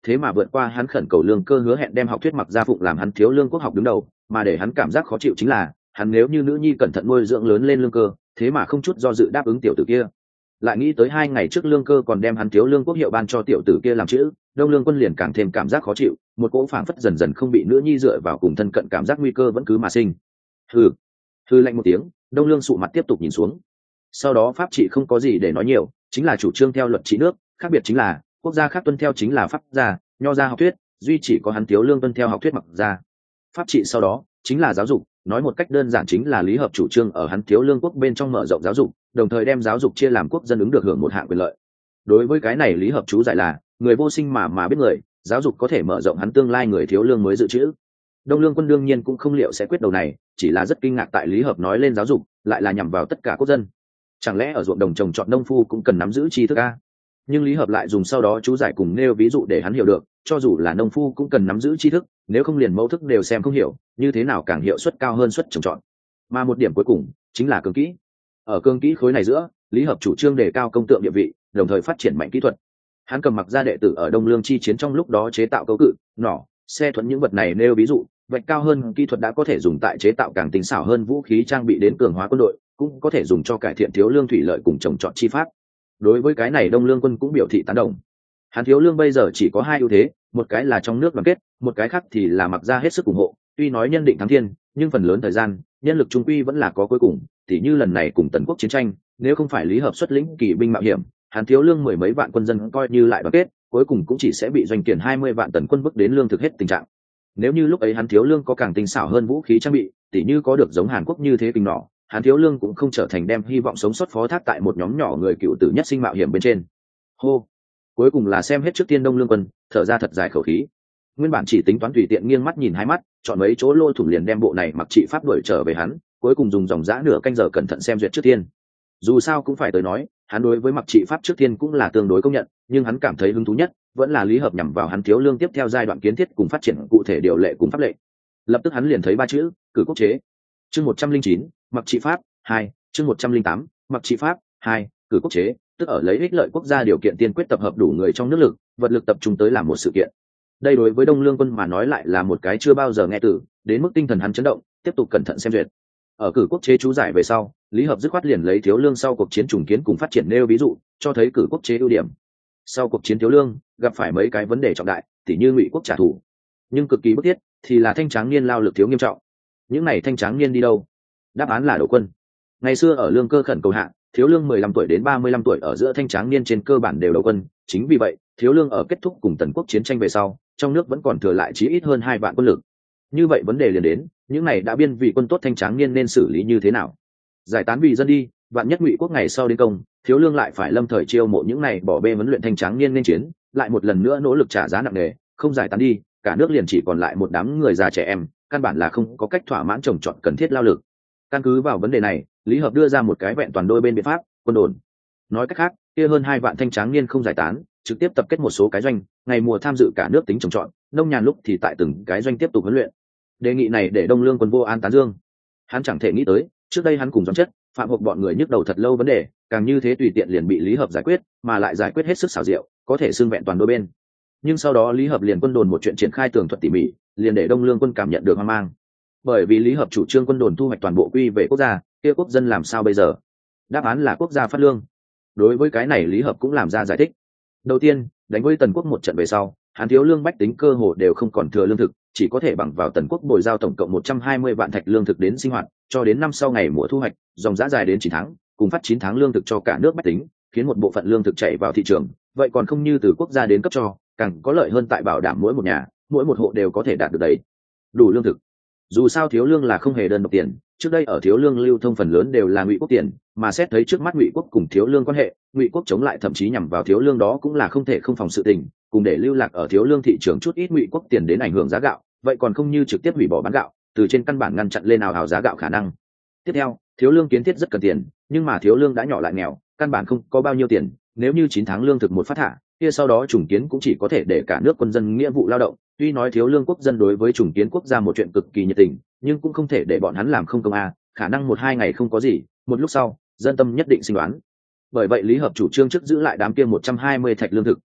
thế mà vượt qua hắn khẩn cầu lương cơ hứa hẹn đem học thuyết mặc gia phụng làm hắn thiếu lương quốc học đứng đầu, mà để hắn cảm giác khó chịu chính là hắn nếu như nữ nhi cẩn thận nuôi dưỡng lớn lên lương cơ, thế mà không chút do dự đáp ứng tiểu tử kia. Lại nghĩ tới 2 ngày trước lương cơ còn đem hắn thiếu lương quốc hiệu ban cho tiểu tử kia làm chữ, Đông Lương Quân liền càng thêm cảm giác khó chịu, một cỗ phảng phất dần dần không bị nữ nhi dựa vào cùng thân cận cảm giác nguy cơ vẫn cứ mà sinh. Hừ, hừ lạnh một tiếng, Đông Lương sụ mặt tiếp tục nhìn xuống. Sau đó pháp trị không có gì để nói nhiều, chính là chủ trương theo luật trị nước, khác biệt chính là quốc gia khác tuân theo chính là pháp gia, nho gia học thuyết, duy chỉ có hắn thiếu lương tuân theo học thuyết mặc gia. Pháp trị sau đó chính là giáo dục, nói một cách đơn giản chính là lý hợp chủ trương ở hắn thiếu lương quốc bên trong mở rộng giáo dục, đồng thời đem giáo dục chia làm quốc dân ứng được hưởng một hạng quyền lợi. Đối với cái này lý hợp chú giải là người vô sinh mà biết người, giáo dục có thể mở rộng hắn tương lai người thiếu lương mới dự trữ. Đông Lương Quân đương nhiên cũng không liệu sẽ quyết đầu này, chỉ là rất kinh ngạc tại lý hợp nói lên giáo dục lại là nhằm vào tất cả quốc dân. Chẳng lẽ ở ruộng đồng trồng trọt nông phu cũng cần nắm giữ tri thức a? Nhưng lý hợp lại dùng sau đó chú giải cùng nêu ví dụ để hắn hiểu được, cho dù là nông phu cũng cần nắm giữ tri thức, nếu không liền mẫu thức đều xem không hiểu, như thế nào càng hiệu suất cao hơn suất trồng trọt. Mà một điểm cuối cùng chính là cường kỹ. Ở cường kỹ khối này giữa, lý hợp chủ trương đề cao công tượng địa vị, đồng thời phát triển mạnh kỹ thuật. Hắn cầm mặc gia đệ tử ở Đông Lương chi chiến trong lúc đó chế tạo cấu cự, nỏ, xe thuẫn những vật này nêu ví dụ, vạch cao hơn kỹ thuật đã có thể dùng tại chế tạo càng tinh xảo hơn vũ khí trang bị đến cường hóa quân đội, cũng có thể dùng cho cải thiện thiếu lương thủy lợi cùng trồng trọt chi pháp. Đối với cái này Đông Lương Quân cũng biểu thị tán đồng. Hắn thiếu lương bây giờ chỉ có 2 ưu thế, một cái là trong nước đoàn kết, một cái khác thì là mặc gia hết sức ủng hộ, tuy nói nhân định thắng thiên, nhưng phần lớn thời gian nhân lực trung quy vẫn là có cuối cùng, tỉ như lần này cùng Tần Quốc chiến tranh, nếu không phải lý hợp xuất lĩnh kỳ binh mạo hiểm, hắn thiếu lương 10 mấy vạn quân dân coi như lại đoàn kết, cuối cùng cũng chỉ sẽ bị doanh kiển 20 vạn tần quân bức đến lương thực hết tình trạng. Nếu như lúc ấy hắn thiếu lương có càng tinh xảo hơn vũ khí trang bị, tỉ như có được giống Hàn Quốc như thế kinh nỏ, hắn thiếu lương cũng không trở thành đem hy vọng sống sót phó thác tại một nhóm nhỏ người cựu tử nhất sinh mạo hiểm bên trên. Hô, cuối cùng là xem hết trước tiên Đông Lương Quân, thở ra thật dài khẩu khí. Nguyên bản chỉ tính toán tùy tiện nghiêng mắt nhìn hai mắt, chọn mấy chỗ lôi thủng liền đem bộ này mặc trị pháp đuổi trở về hắn, cuối cùng dùng dòng dã nửa canh giờ cẩn thận xem duyệt trước tiên. Dù sao cũng phải tới nói, hắn đối với mặc trị pháp trước tiên cũng là tương đối công nhận, nhưng hắn cảm thấy hứng thú nhất vẫn là lý hợp nhằm vào hắn thiếu lương tiếp theo giai đoạn kiến thiết cùng phát triển cụ thể điều lệ cùng pháp lệ. Lập tức hắn liền thấy 3 chữ, cử quốc chế. Chương 109, mặc trị pháp 2, chương 108, mặc trị pháp 2, cử quốc chế, tức ở lấy ích lợi quốc gia điều kiện tiên quyết tập hợp đủ người trong nước lực, vật lực tập trung tới làm một sự kiện. Đây đối với Đông Lương Quân mà nói lại là một cái chưa bao giờ nghe từ, đến mức tinh thần hắn chấn động, tiếp tục cẩn thận xem duyệt. Ở cử quốc chế chú giải về sau, lý hợp dứt khoát liền lấy thiếu lương sau cuộc chiến trùng kiến cùng phát triển nêu ví dụ, cho thấy cử quốc chế ưu điểm. Sau cuộc chiến thiếu lương gặp phải mấy cái vấn đề trọng đại, tỉ như Ngụy quốc trả thù, nhưng cực kỳ bức thiết thì là thanh tráng niên lao lực thiếu nghiêm trọng. Những này thanh tráng niên đi đâu? Đáp án là đầu quân. Ngày xưa ở lương cơ khẩn cầu hạ, thiếu lương 15 tuổi đến 35 tuổi ở giữa thanh tráng niên trên cơ bản đều đầu quân, chính vì vậy thiếu lương ở kết thúc cùng Tần Quốc chiến tranh về sau, trong nước vẫn còn thừa lại chí ít hơn 2 vạn quân lực. Như vậy vấn đề liền đến, những này đã biên vị quân tốt thanh tráng niên nên xử lý như thế nào? Giải tán vì dân đi, vạn nhất Ngụy quốc ngày sau đến công, thiếu lương lại phải lâm thời chiêu mộ những này bỏ bê huấn luyện thanh tráng niên nên chiến, lại một lần nữa nỗ lực trả giá nặng nề, không giải tán đi, cả nước liền chỉ còn lại một đám người già trẻ em, căn bản là không có cách thỏa mãn trồng trọt cần thiết lao lực. Căn cứ vào vấn đề này, lý hợp đưa ra một cái vẹn toàn đôi bên biện pháp, quân đồn. Nói cách khác, kia hơn 2 vạn thanh tráng niên không giải tán, trực tiếp tập kết một số cái doanh, ngày mùa tham dự cả nước tính trồng trọt, nông nhàn lúc thì tại từng cái doanh tiếp tục huấn luyện. Đề nghị này để Đông Lương Quân vô an tán dương. Hắn chẳng thể nghĩ tới, trước đây hắn cùng Doãn Chất, Phạm Hộp bọn người nhức đầu thật lâu vấn đề, càng như thế tùy tiện liền bị lý hợp giải quyết, mà lại giải quyết hết sức xảo diệu, có thể xưng vẹn toàn đôi bên. Nhưng sau đó lý hợp liền quân đồn một chuyện triển khai tường thuật tỉ mỉ, liền để Đông Lương Quân cảm nhận được hoang mang. Bởi vì lý hợp chủ trương quân đồn thu hoạch toàn bộ quy về quốc gia, kia quốc dân làm sao bây giờ? Đáp án là quốc gia phát lương. Đối với cái này lý hợp cũng làm ra giải thích. Đầu tiên, đánh với Tần Quốc một trận về sau, hắn thiếu lương bách tính cơ hồ đều không còn thừa lương thực, chỉ có thể bằng vào Tần Quốc bồi giao tổng cộng 120 vạn thạch lương thực đến sinh hoạt, cho đến năm sau ngày mùa thu hoạch, dòng giá dài đến 9 tháng, cùng phát 9 tháng lương thực cho cả nước bách tính, khiến một bộ phận lương thực chảy vào thị trường, vậy còn không như từ quốc gia đến cấp cho, càng có lợi hơn tại bảo đảm mỗi một nhà, mỗi một hộ đều có thể đạt được đầy đủ lương thực. Dù sao thiếu lương là không hề đơn độc tiền, trước đây ở thiếu lương lưu thông phần lớn đều là Ngụy quốc tiền, mà xét thấy trước mắt Ngụy quốc cùng thiếu lương quan hệ, Ngụy quốc chống lại thậm chí nhằm vào thiếu lương đó cũng là không thể không phòng sự tình, cùng để lưu lạc ở thiếu lương thị trường chút ít Ngụy quốc tiền đến ảnh hưởng giá gạo, vậy còn không như trực tiếp hủy bỏ bán gạo, từ trên căn bản ngăn chặn lên ào ào giá gạo khả năng. Tiếp theo, thiếu lương kiến thiết rất cần tiền, nhưng mà thiếu lương đã nhỏ lại nghèo, căn bản không có bao nhiêu tiền, nếu như 9 tháng lương thực một phát thả, kia sau đó trùng kiến cũng chỉ có thể để cả nước quân dân nghĩa vụ lao động, tuy nói thiếu lương quốc dân đối với trùng kiến quốc gia một chuyện cực kỳ nhiệt tình, nhưng cũng không thể để bọn hắn làm không công a, khả năng 1-2 ngày không có gì, một lúc sau dân tâm nhất định sinh đoán. Bởi vậy lý hợp chủ trương trước giữ lại đám kia 120 thạch lương thực,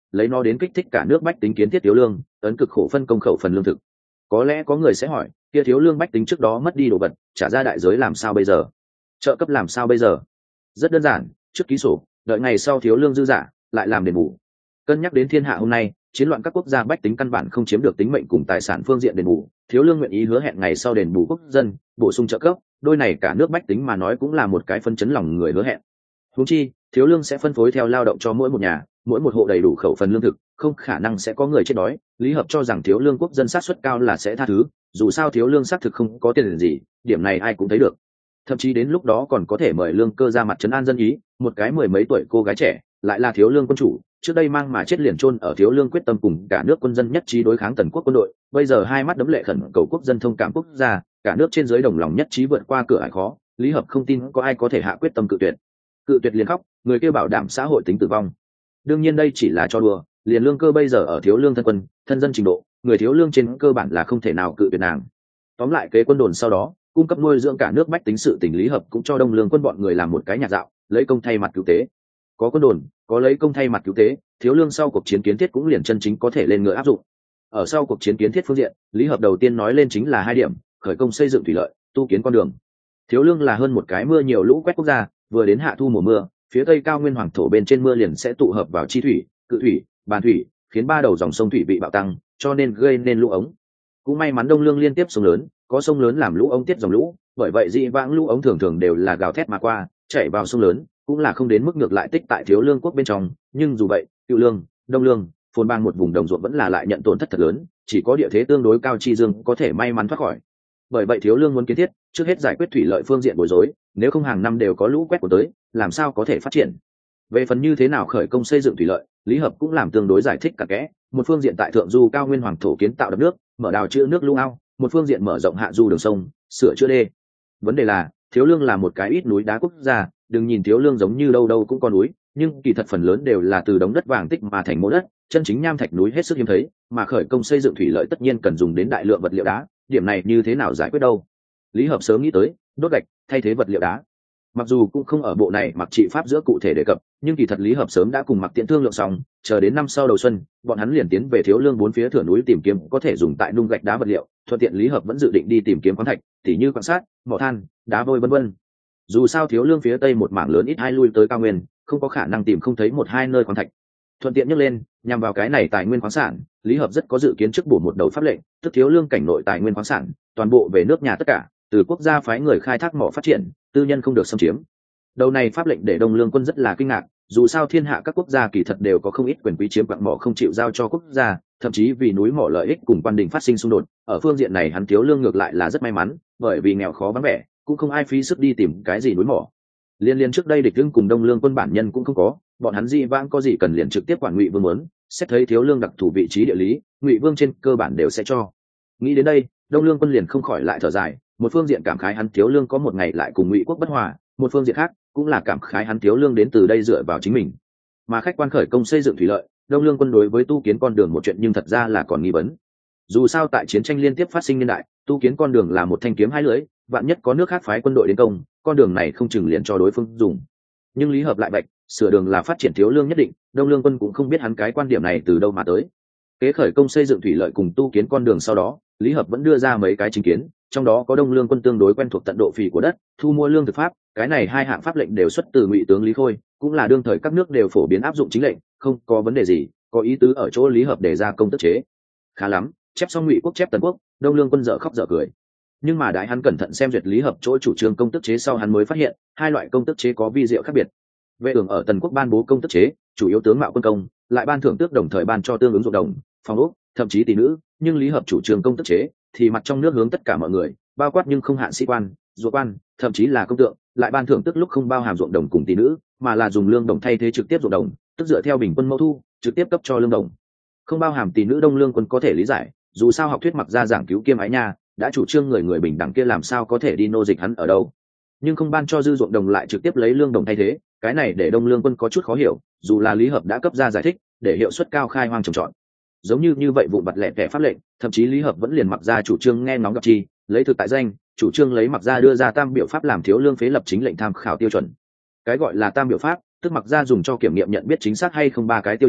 lấy nó đến kích thích cả nước bách tính kiến thiết thiếu lương, ấn cực khổ phân công khẩu phần lương thực. Có lẽ có người sẽ hỏi, kia thiếu lương bách tính trước đó mất đi đồ vật, trả ra đại giới làm sao bây giờ? Trợ cấp làm sao bây giờ? Rất đơn giản, trước ký sổ, đợi ngày sau thiếu lương dư giả, lại làm đền bù. Cân nhắc đến thiên hạ hôm nay, chiến loạn các quốc gia bách tính căn bản không chiếm được tính mệnh cùng tài sản phương diện đền bù, thiếu lương nguyện ý hứa hẹn ngày sau đền bù quốc dân, bổ sung trợ cấp, đôi này cả nước bách tính mà nói cũng là một cái phân chấn lòng người hứa hẹn. Huống chi, thiếu lương sẽ phân phối theo lao động cho mỗi một nhà, mỗi một hộ đầy đủ khẩu phần lương thực, không khả năng sẽ có người chết đói. Lý Hợp cho rằng thiếu lương quốc dân sát suất cao là sẽ tha thứ, dù sao thiếu lương xác thực không có tiền gì, điểm này ai cũng thấy được. Thậm chí đến lúc đó còn có thể mời lương cơ ra mặt trấn an dân ý, một cái mười mấy tuổi cô gái trẻ, lại là thiếu lương quân chủ, trước đây mang mà chết liền chôn ở thiếu lương quyết tâm cùng cả nước quân dân nhất trí đối kháng tần quốc quân đội, bây giờ hai mắt đấm lệ khẩn cầu quốc dân thông cảm quốc gia, cả nước trên dưới đồng lòng nhất trí vượt qua cửa ải khó. Lý Hợp không tin có ai có thể hạ quyết tâm cự tuyệt liền khóc, người kêu bảo đảm xã hội tính tử vong. Đương nhiên đây chỉ là cho đùa, liền lương cơ bây giờ ở thiếu lương thân quân thân dân trình độ, người thiếu lương trên cơ bản là không thể nào cự tuyệt nàng. Tóm lại kế quân đồn sau đó cung cấp nuôi dưỡng cả nước bách tính sự tình, Lý Hợp cũng cho đông lương quân bọn người làm một cái nhạc dạo, lấy công thay mặt cứu tế. Có quân đồn, có lấy công thay mặt cứu tế, thiếu lương sau cuộc chiến kiến thiết cũng liền chân chính có thể lên ngựa áp dụng. Ở sau cuộc chiến kiến thiết phương diện, Lý Hợp đầu tiên nói lên chính là hai điểm: khởi công xây dựng thủy lợi, tu kiến con đường. Thiếu lương là hơn một cái mưa nhiều lũ quét quốc gia, vừa đến hạ thu mùa mưa, phía tây cao nguyên hoàng thổ bên trên mưa liền sẽ tụ hợp vào chi thủy, cự thủy, bàn thủy, khiến ba đầu dòng sông thủy bị bạo tăng, cho nên gây nên lũ ống. Cũng may mắn đông lương liên tiếp sông lớn, có sông lớn làm lũ ống tiết dòng lũ, bởi vậy dị vãng lũ ống thường thường đều là gào thét mà qua, chảy vào sông lớn, cũng là không đến mức ngược lại tích tại thiếu lương quốc bên trong. Nhưng dù vậy, Cựu Lương, Đông Lương, Phồn Bang một vùng đồng ruộng vẫn là lại nhận tổn thất thật lớn, chỉ có địa thế tương đối cao chi dương có thể may mắn thoát khỏi. Bởi vậy thiếu lương muốn kiến thiết, trước hết giải quyết thủy lợi phương diện bối rối, nếu không hàng năm đều có lũ quét của tới, làm sao có thể phát triển. Về phần như thế nào khởi công xây dựng thủy lợi, Lý Hợp cũng làm tương đối giải thích cả kẽ. Một phương diện tại thượng du cao nguyên hoàng thổ kiến tạo đập nước, mở đào chữa nước lũ ao, một phương diện mở rộng hạ du đường sông, sửa chữa đê. Vấn đề là thiếu lương là một cái ít núi đá quốc gia, đừng nhìn thiếu lương giống như đâu đâu cũng có núi, nhưng kỳ thật phần lớn đều là từ đống đất vàng tích mà thành mô đất, chân chính nham thạch núi hết sức hiếm thấy, mà khởi công xây dựng thủy lợi tất nhiên cần dùng đến đại lượng vật liệu đá, điểm này như thế nào giải quyết đâu? Lý Hợp sớm nghĩ tới đốt gạch thay thế vật liệu đá, mặc dù cũng không ở bộ này mặc trị pháp giữa cụ thể đề cập, nhưng kỳ thật Lý Hợp sớm đã cùng Mặc Tiễn thương lượng xong, chờ đến năm sau đầu xuân, bọn hắn liền tiến về thiếu lương bốn phía thửa núi tìm kiếm có thể dùng tại nung gạch đá vật liệu. Thuận tiện Lý Hợp vẫn dự định đi tìm kiếm khoáng thạch, tỉ như quan sát, mỏ than, đá vôi vân vân. Dù sao thiếu lương phía tây một mảng lớn ít ai lui tới cao nguyên, không có khả năng tìm không thấy một hai nơi khoáng thạch. Thuận tiện nhắc lên, nhằm vào cái này tài nguyên khoáng sản, Lý Hợp rất có dự kiến trước bổ một đầu pháp lệnh, tức thiếu lương cảnh nội tài nguyên khoáng sản toàn bộ về nước nhà tất cả, từ quốc gia phái người khai thác mỏ phát triển, tư nhân không được xâm chiếm. Đầu này pháp lệnh để đông lương quân rất là kinh ngạc, dù sao thiên hạ các quốc gia kỳ thật đều có không ít quyền quý chiếm quặng mỏ không chịu giao cho quốc gia, thậm chí vì núi mỏ lợi ích cùng quan đình phát sinh xung đột. Ở phương diện này hắn thiếu lương ngược lại là rất may mắn, bởi vì nghèo khó vắng vẻ, cũng không ai phí sức đi tìm cái gì núi mỏ. Liên trước đây địch lương cùng đông lương quân bản nhân cũng không có, bọn hắn dị vãng có gì cần liền trực tiếp quản Ngụy Vương muốn, xét thấy thiếu lương đặc thù vị trí địa lý, Ngụy Vương trên cơ bản đều sẽ cho. Nghĩ đến đây, đông lương quân liền không khỏi lại thở dài, một phương diện cảm khái hắn thiếu lương có một ngày lại cùng Ngụy quốc bất hòa, một phương diện khác cũng là cảm khái hắn thiếu lương đến từ đây dựa vào chính mình. Mà khách quan khởi công xây dựng thủy lợi, đông lương quân đối với tu kiến con đường một chuyện nhưng thật ra là còn nghi vấn. Dù sao tại chiến tranh liên tiếp phát sinh niên đại, tu kiến con đường là một thanh kiếm hai lưỡi, vạn nhất có nước khác phái quân đội đến công, con đường này không chừng liền cho đối phương dùng. Nhưng Lý Hợp lại bạch, sửa đường là phát triển thiếu lương nhất định, đông lương quân cũng không biết hắn cái quan điểm này từ đâu mà tới. Kế khởi công xây dựng thủy lợi cùng tu kiến con đường sau đó, Lý Hợp vẫn đưa ra mấy cái chính kiến, trong đó có đông lương quân tương đối quen thuộc tận độ phì của đất, thu mua lương thực pháp, cái này hai hạng pháp lệnh đều xuất từ Ngụy tướng Lý Khôi, cũng là đương thời các nước đều phổ biến áp dụng chính lệnh, không có vấn đề gì, có ý tứ ở chỗ Lý Hợp đề ra công tức chế. Khá lắm, chép xong Ngụy quốc chép Tần quốc, đông lương quân dở khóc dở cười. Nhưng mà đại hắn cẩn thận xem duyệt Lý Hợp chỗ chủ trương công tức chế sau, hắn mới phát hiện hai loại công tức chế có vi diệu khác biệt. Vệ tưởng ở Tần quốc ban bố công tức chế, chủ yếu tướng mạo quân công, lại ban thưởng tước đồng thời ban cho tương ứng ruộng đồng, phòng ốc, thậm chí tỷ nữ, nhưng Lý Hợp chủ trương công tức chế thì mặt trong nước hướng tất cả mọi người, bao quát nhưng không hạn sĩ quan, ruộng quan, thậm chí là công tượng, lại ban thưởng tức lúc không bao hàm ruộng đồng cùng tỷ nữ, mà là dùng lương đồng thay thế trực tiếp ruộng đồng, tức dựa theo bình quân mẫu thu, trực tiếp cấp cho lương đồng. Không bao hàm tỷ nữ đông lương quân có thể lý giải, dù sao học thuyết mặc ra giảng cứu kiêm ái nha, đã chủ trương người người bình đẳng kia làm sao có thể đi nô dịch hắn ở đâu. Nhưng không ban cho dư ruộng đồng lại trực tiếp lấy lương đồng thay thế, cái này để đông lương quân có chút khó hiểu, dù là Lý Hợp đã cấp ra giải thích để hiệu suất cao khai hoang trồng trọt. Giống như vậy vụn vặt lẻ tẻ pháp lệnh, thậm chí Lý Hợp vẫn liền mặc ra chủ trương nghe ngóng gặp chi, lấy thực tại danh, chủ trương lấy mặc ra đưa ra tam biểu pháp làm thiếu lương phế lập chính lệnh tham khảo tiêu chuẩn. Cái gọi là tam biểu pháp, tức mặc ra dùng cho kiểm nghiệm nhận biết chính xác hay không ba cái tiêu chuẩn.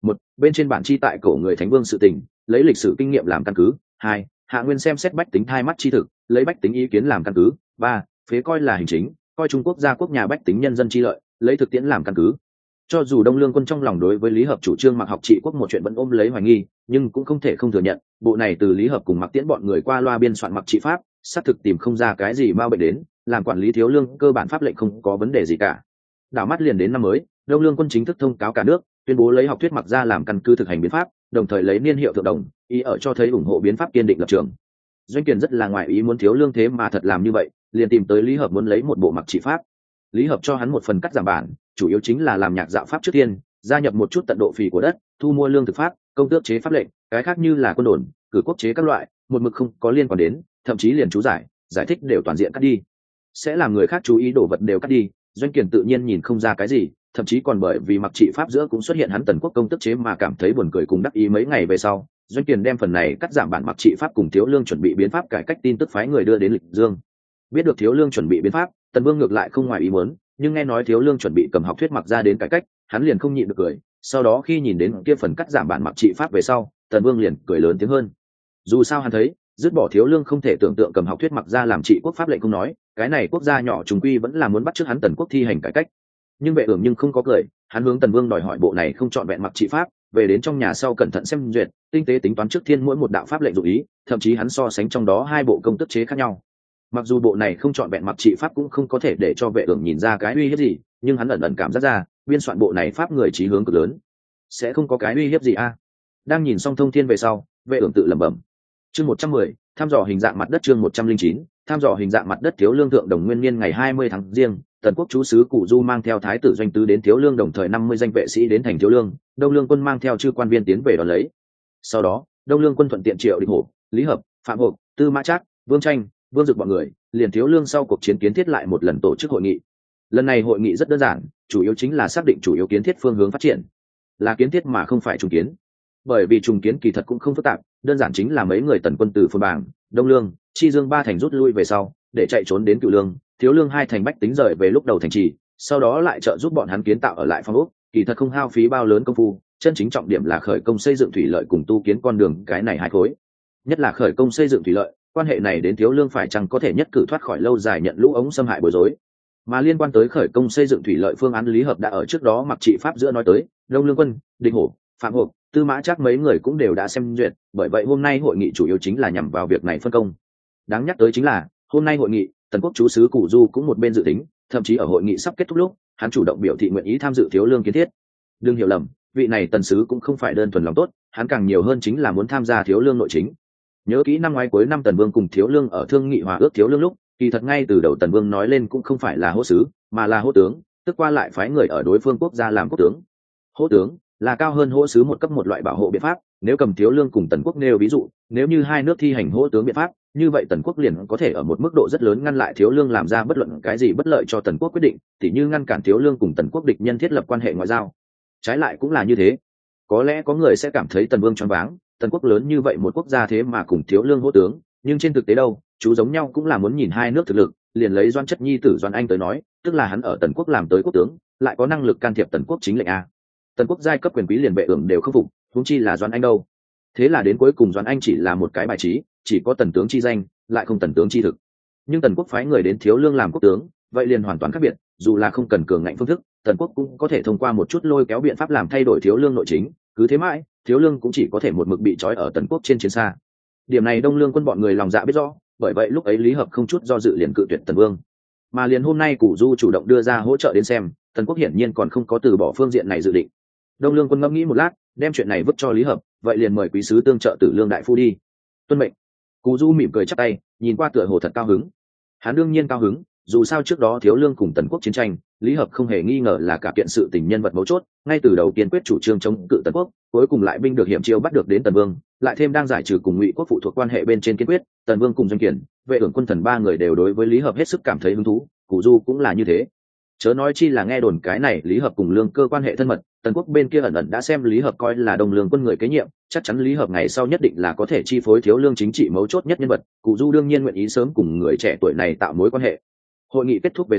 Một, bên trên bản chi tại cổ người thánh vương sự tình, lấy lịch sử kinh nghiệm làm căn cứ. Hai, hạ nguyên xem xét bách tính thai mắt chi thực, lấy bách tính ý kiến làm căn cứ. Ba, phế coi là hành chính, coi Trung Quốc gia quốc nhà bách tính nhân dân chi lợi, lấy thực tiễn làm căn cứ. Cho dù Đông Lương Quân trong lòng đối với Lý Hợp chủ trương mặc học trị quốc một chuyện vẫn ôm lấy hoài nghi, nhưng cũng không thể không thừa nhận, bộ này từ Lý Hợp cùng Mặc Tiễn bọn người qua loa biên soạn mặc trị pháp, xác thực tìm không ra cái gì bao bệnh đến, làm quản lý thiếu lương cơ bản pháp lệnh không có vấn đề gì cả. Đảo mắt liền đến năm mới, Đông Lương Quân chính thức thông cáo cả nước, tuyên bố lấy học thuyết mặc ra làm căn cứ thực hành biến pháp, đồng thời lấy niên hiệu thượng đồng, ý ở cho thấy ủng hộ biến pháp kiên định lập trường. Doanh Kiền rất là ngoại ý muốn thiếu lương thế mà thật làm như vậy, liền tìm tới Lý Hợp muốn lấy một bộ mặc trị pháp. Lý Hợp cho hắn một phần cắt giảm bản, chủ yếu chính là làm nhạc dạo pháp trước tiên, gia nhập một chút tận độ phì của đất, thu mua lương thực pháp, công tước chế pháp lệnh, cái khác như là quân đồn, cử quốc chế các loại, một mực không có liên quan đến, thậm chí liền chú giải thích đều toàn diện cắt đi. Sẽ làm người khác chú ý đồ vật đều cắt đi, Doanh Kiền tự nhiên nhìn không ra cái gì, thậm chí còn bởi vì mặc trị pháp giữa cũng xuất hiện hắn tần quốc công tước chế mà cảm thấy buồn cười cùng đắc ý. Mấy ngày về sau, Doanh Kiền đem phần này cắt giảm bản mặc trị pháp cùng thiếu lương chuẩn bị biến pháp cải cách tin tức phái người đưa đến Lịch Dương. Biết được thiếu lương chuẩn bị biến pháp, Tần Vương ngược lại không ngoài ý muốn, nhưng nghe nói thiếu lương chuẩn bị cầm học thuyết mặc ra đến cải cách, hắn liền không nhịn được cười. Sau đó khi nhìn đến kia phần cắt giảm bản mặc trị pháp về sau, Tần Vương liền cười lớn tiếng hơn. Dù sao hắn thấy, dứt bỏ thiếu lương không thể tưởng tượng cầm học thuyết mặc ra làm trị quốc pháp lệnh không nói, cái này quốc gia nhỏ trùng quy vẫn là muốn bắt chước hắn Tần quốc thi hành cải cách. Nhưng Vệ Ưởng nhưng không có cười, hắn hướng Tần Vương đòi hỏi bộ này không chọn vẹn mặc trị pháp, về đến trong nhà sau cẩn thận xem duyệt, tinh tế tính toán trước thiên mỗi một đạo pháp lệnh dụ ý, thậm chí hắn so sánh trong đó hai bộ công tước chế khác nhau. Mặc dù bộ này không chọn vẹn mặc trị pháp cũng không có thể để cho Vệ Ưởng nhìn ra cái uy hiếp gì, nhưng hắn ẩn ẩn cảm giác ra, biên soạn bộ này pháp người chí hướng cực lớn, sẽ không có cái uy hiếp gì a. Đang nhìn xong thông thiên về sau, Vệ Ưởng tự lẩm bẩm. Chương 110, thăm dò hình dạng mặt đất. Chương 109, thăm dò hình dạng mặt đất. Thiếu lương thượng đồng nguyên niên ngày 20 tháng Giêng, Tần quốc chú sứ Cụ Du mang theo thái tử Doanh Tứ đến Thiếu lương, đồng thời 50 danh vệ sĩ đến thành Thiếu lương, Đông Lương quân mang theo chư quan viên tiến về đón lấy. Sau đó, Đông Lương quân thuận tiện triệu Địch Hổ, Lý Hợp, Phạm Hộp, Tư Mã Trác, Vương Tranh, Vương Dực bọn người, liền Thiếu lương sau cuộc chiến kiến thiết lại một lần tổ chức hội nghị. Lần này hội nghị rất đơn giản, chủ yếu chính là xác định chủ yếu kiến thiết phương hướng phát triển, là kiến thiết mà không phải trùng kiến. Bởi vì trùng kiến kỳ thật cũng không phức tạp, đơn giản chính là mấy người tần quân từ Phồn Bảng, Đông Lương, Chi Dương ba thành rút lui về sau, để chạy trốn đến Cửu Lương, Thiếu lương hai thành bách tính rời về lúc đầu thành trì, sau đó lại trợ giúp bọn hắn kiến tạo ở lại phong ốc, kỳ thật không hao phí bao lớn công phu, chân chính trọng điểm là khởi công xây dựng thủy lợi cùng tu kiến con đường, cái này hai khối. Nhất là khởi công xây dựng thủy lợi, quan hệ này đến Thiếu lương phải chăng có thể nhất cử thoát khỏi lâu dài nhận lũ ống xâm hại bối rối. Mà liên quan tới khởi công xây dựng thủy lợi phương án Lý Hợp đã ở trước đó mặc trị pháp giữa nói tới, Đông Lương quân, Địch Hổ, Phạm Hộp, Tư Mã Trác mấy người cũng đều đã xem duyệt, bởi vậy hôm nay hội nghị chủ yếu chính là nhằm vào việc này phân công. Đáng nhắc tới chính là, hôm nay hội nghị, Tần quốc chú sứ Cụ Du cũng một bên dự tính, thậm chí ở hội nghị sắp kết thúc lúc, hắn chủ động biểu thị nguyện ý tham dự Thiếu lương kiến thiết. Đừng hiểu lầm, vị này tần sứ cũng không phải đơn thuần lòng tốt, hắn càng nhiều hơn chính là muốn tham gia Thiếu lương nội chính. Nhớ kỹ năm ngoái cuối năm Tần Vương cùng Thiếu lương ở thương nghị hòa ước Thiếu lương lúc, kỳ thật ngay từ đầu Tần Vương nói lên cũng không phải là hỗ sứ, mà là hỗ tướng, tức qua lại phái người ở đối phương quốc gia làm quốc tướng. Hỗ tướng là cao hơn hỗ sứ một cấp một loại bảo hộ biện pháp, nếu cầm Thiếu lương cùng Tần quốc nêu ví dụ, nếu như hai nước thi hành hỗ tướng biện pháp, như vậy Tần quốc liền có thể ở một mức độ rất lớn ngăn lại Thiếu lương làm ra bất luận cái gì bất lợi cho Tần quốc quyết định, tỉ như ngăn cản Thiếu lương cùng Tần quốc địch nhân thiết lập quan hệ ngoại giao. Trái lại cũng là như thế. Có lẽ có người sẽ cảm thấy Tần Vương choáng váng, Tần quốc lớn như vậy một quốc gia thế mà cùng Thiếu lương hỗ tướng, nhưng trên thực tế đâu, chú giống nhau cũng là muốn nhìn hai nước thực lực, liền lấy Doan Chất Nhi tử Doan Anh tới nói, tức là hắn ở Tần quốc làm tới quốc tướng, lại có năng lực can thiệp Tần quốc chính lệnh a. Tần quốc giai cấp quyền quý liền Vệ Ưởng đều không phục, huống chi là Doan Anh đâu. Thế là đến cuối cùng Doan Anh chỉ là một cái bài trí, chỉ có tần tướng chi danh, lại không tần tướng chi thực. Nhưng Tần quốc phái người đến Thiếu lương làm quốc tướng, vậy liền hoàn toàn khác biệt, dù là không cần cường ngạnh phương thức, Tần quốc cũng có thể thông qua một chút lôi kéo biện pháp làm thay đổi Thiếu lương nội chính, cứ thế mãi, Thiếu lương cũng chỉ có thể một mực bị trói ở Tần quốc trên chiến xa. Điểm này Đông Lương quân bọn người lòng dạ biết rõ, bởi vậy lúc ấy Lý Hợp không chút do dự liền cự tuyệt Tần Vương. Mà liền hôm nay Củ Du chủ động đưa ra hỗ trợ đến xem, Tần quốc hiển nhiên còn không có từ bỏ phương diện này dự định. Đông Lương quân ngẫm nghĩ một lát, đem chuyện này vứt cho Lý Hợp, vậy liền mời quý sứ tương trợ Tử Lương đại phu đi. Tuân mệnh. Cù Du mỉm cười chắp tay, nhìn qua tựa hồ thật cao hứng. Hắn đương nhiên cao hứng, dù sao trước đó Thiếu lương cùng Tần quốc chiến tranh, Lý Hợp không hề nghi ngờ là cả kiện sự tình nhân vật mấu chốt, ngay từ đầu kiên quyết chủ trương chống cự Tần quốc, cuối cùng lại binh được hiểm chiêu bắt được đến Tần Vương, lại thêm đang giải trừ cùng Ngụy quốc phụ thuộc quan hệ bên trên kiên quyết, Tần Vương cùng Doanh Kiển, Vệ Ưởng quân thần ba người đều đối với Lý Hợp hết sức cảm thấy hứng thú, Cù Du cũng là như thế. Chớ nói chi là nghe đồn cái này Lý Hợp cùng Lương Cơ quan hệ thân mật, Tần quốc bên kia ẩn ẩn đã xem Lý Hợp coi là Đông Lương quân người kế nhiệm, chắc chắn Lý Hợp ngày sau nhất định là có thể chi phối Thiếu lương chính trị mấu chốt nhất nhân vật, Cù Du đương nhiên nguyện ý sớm cùng người trẻ tuổi này tạo mối quan hệ. Hội nghị kết thúc về sau,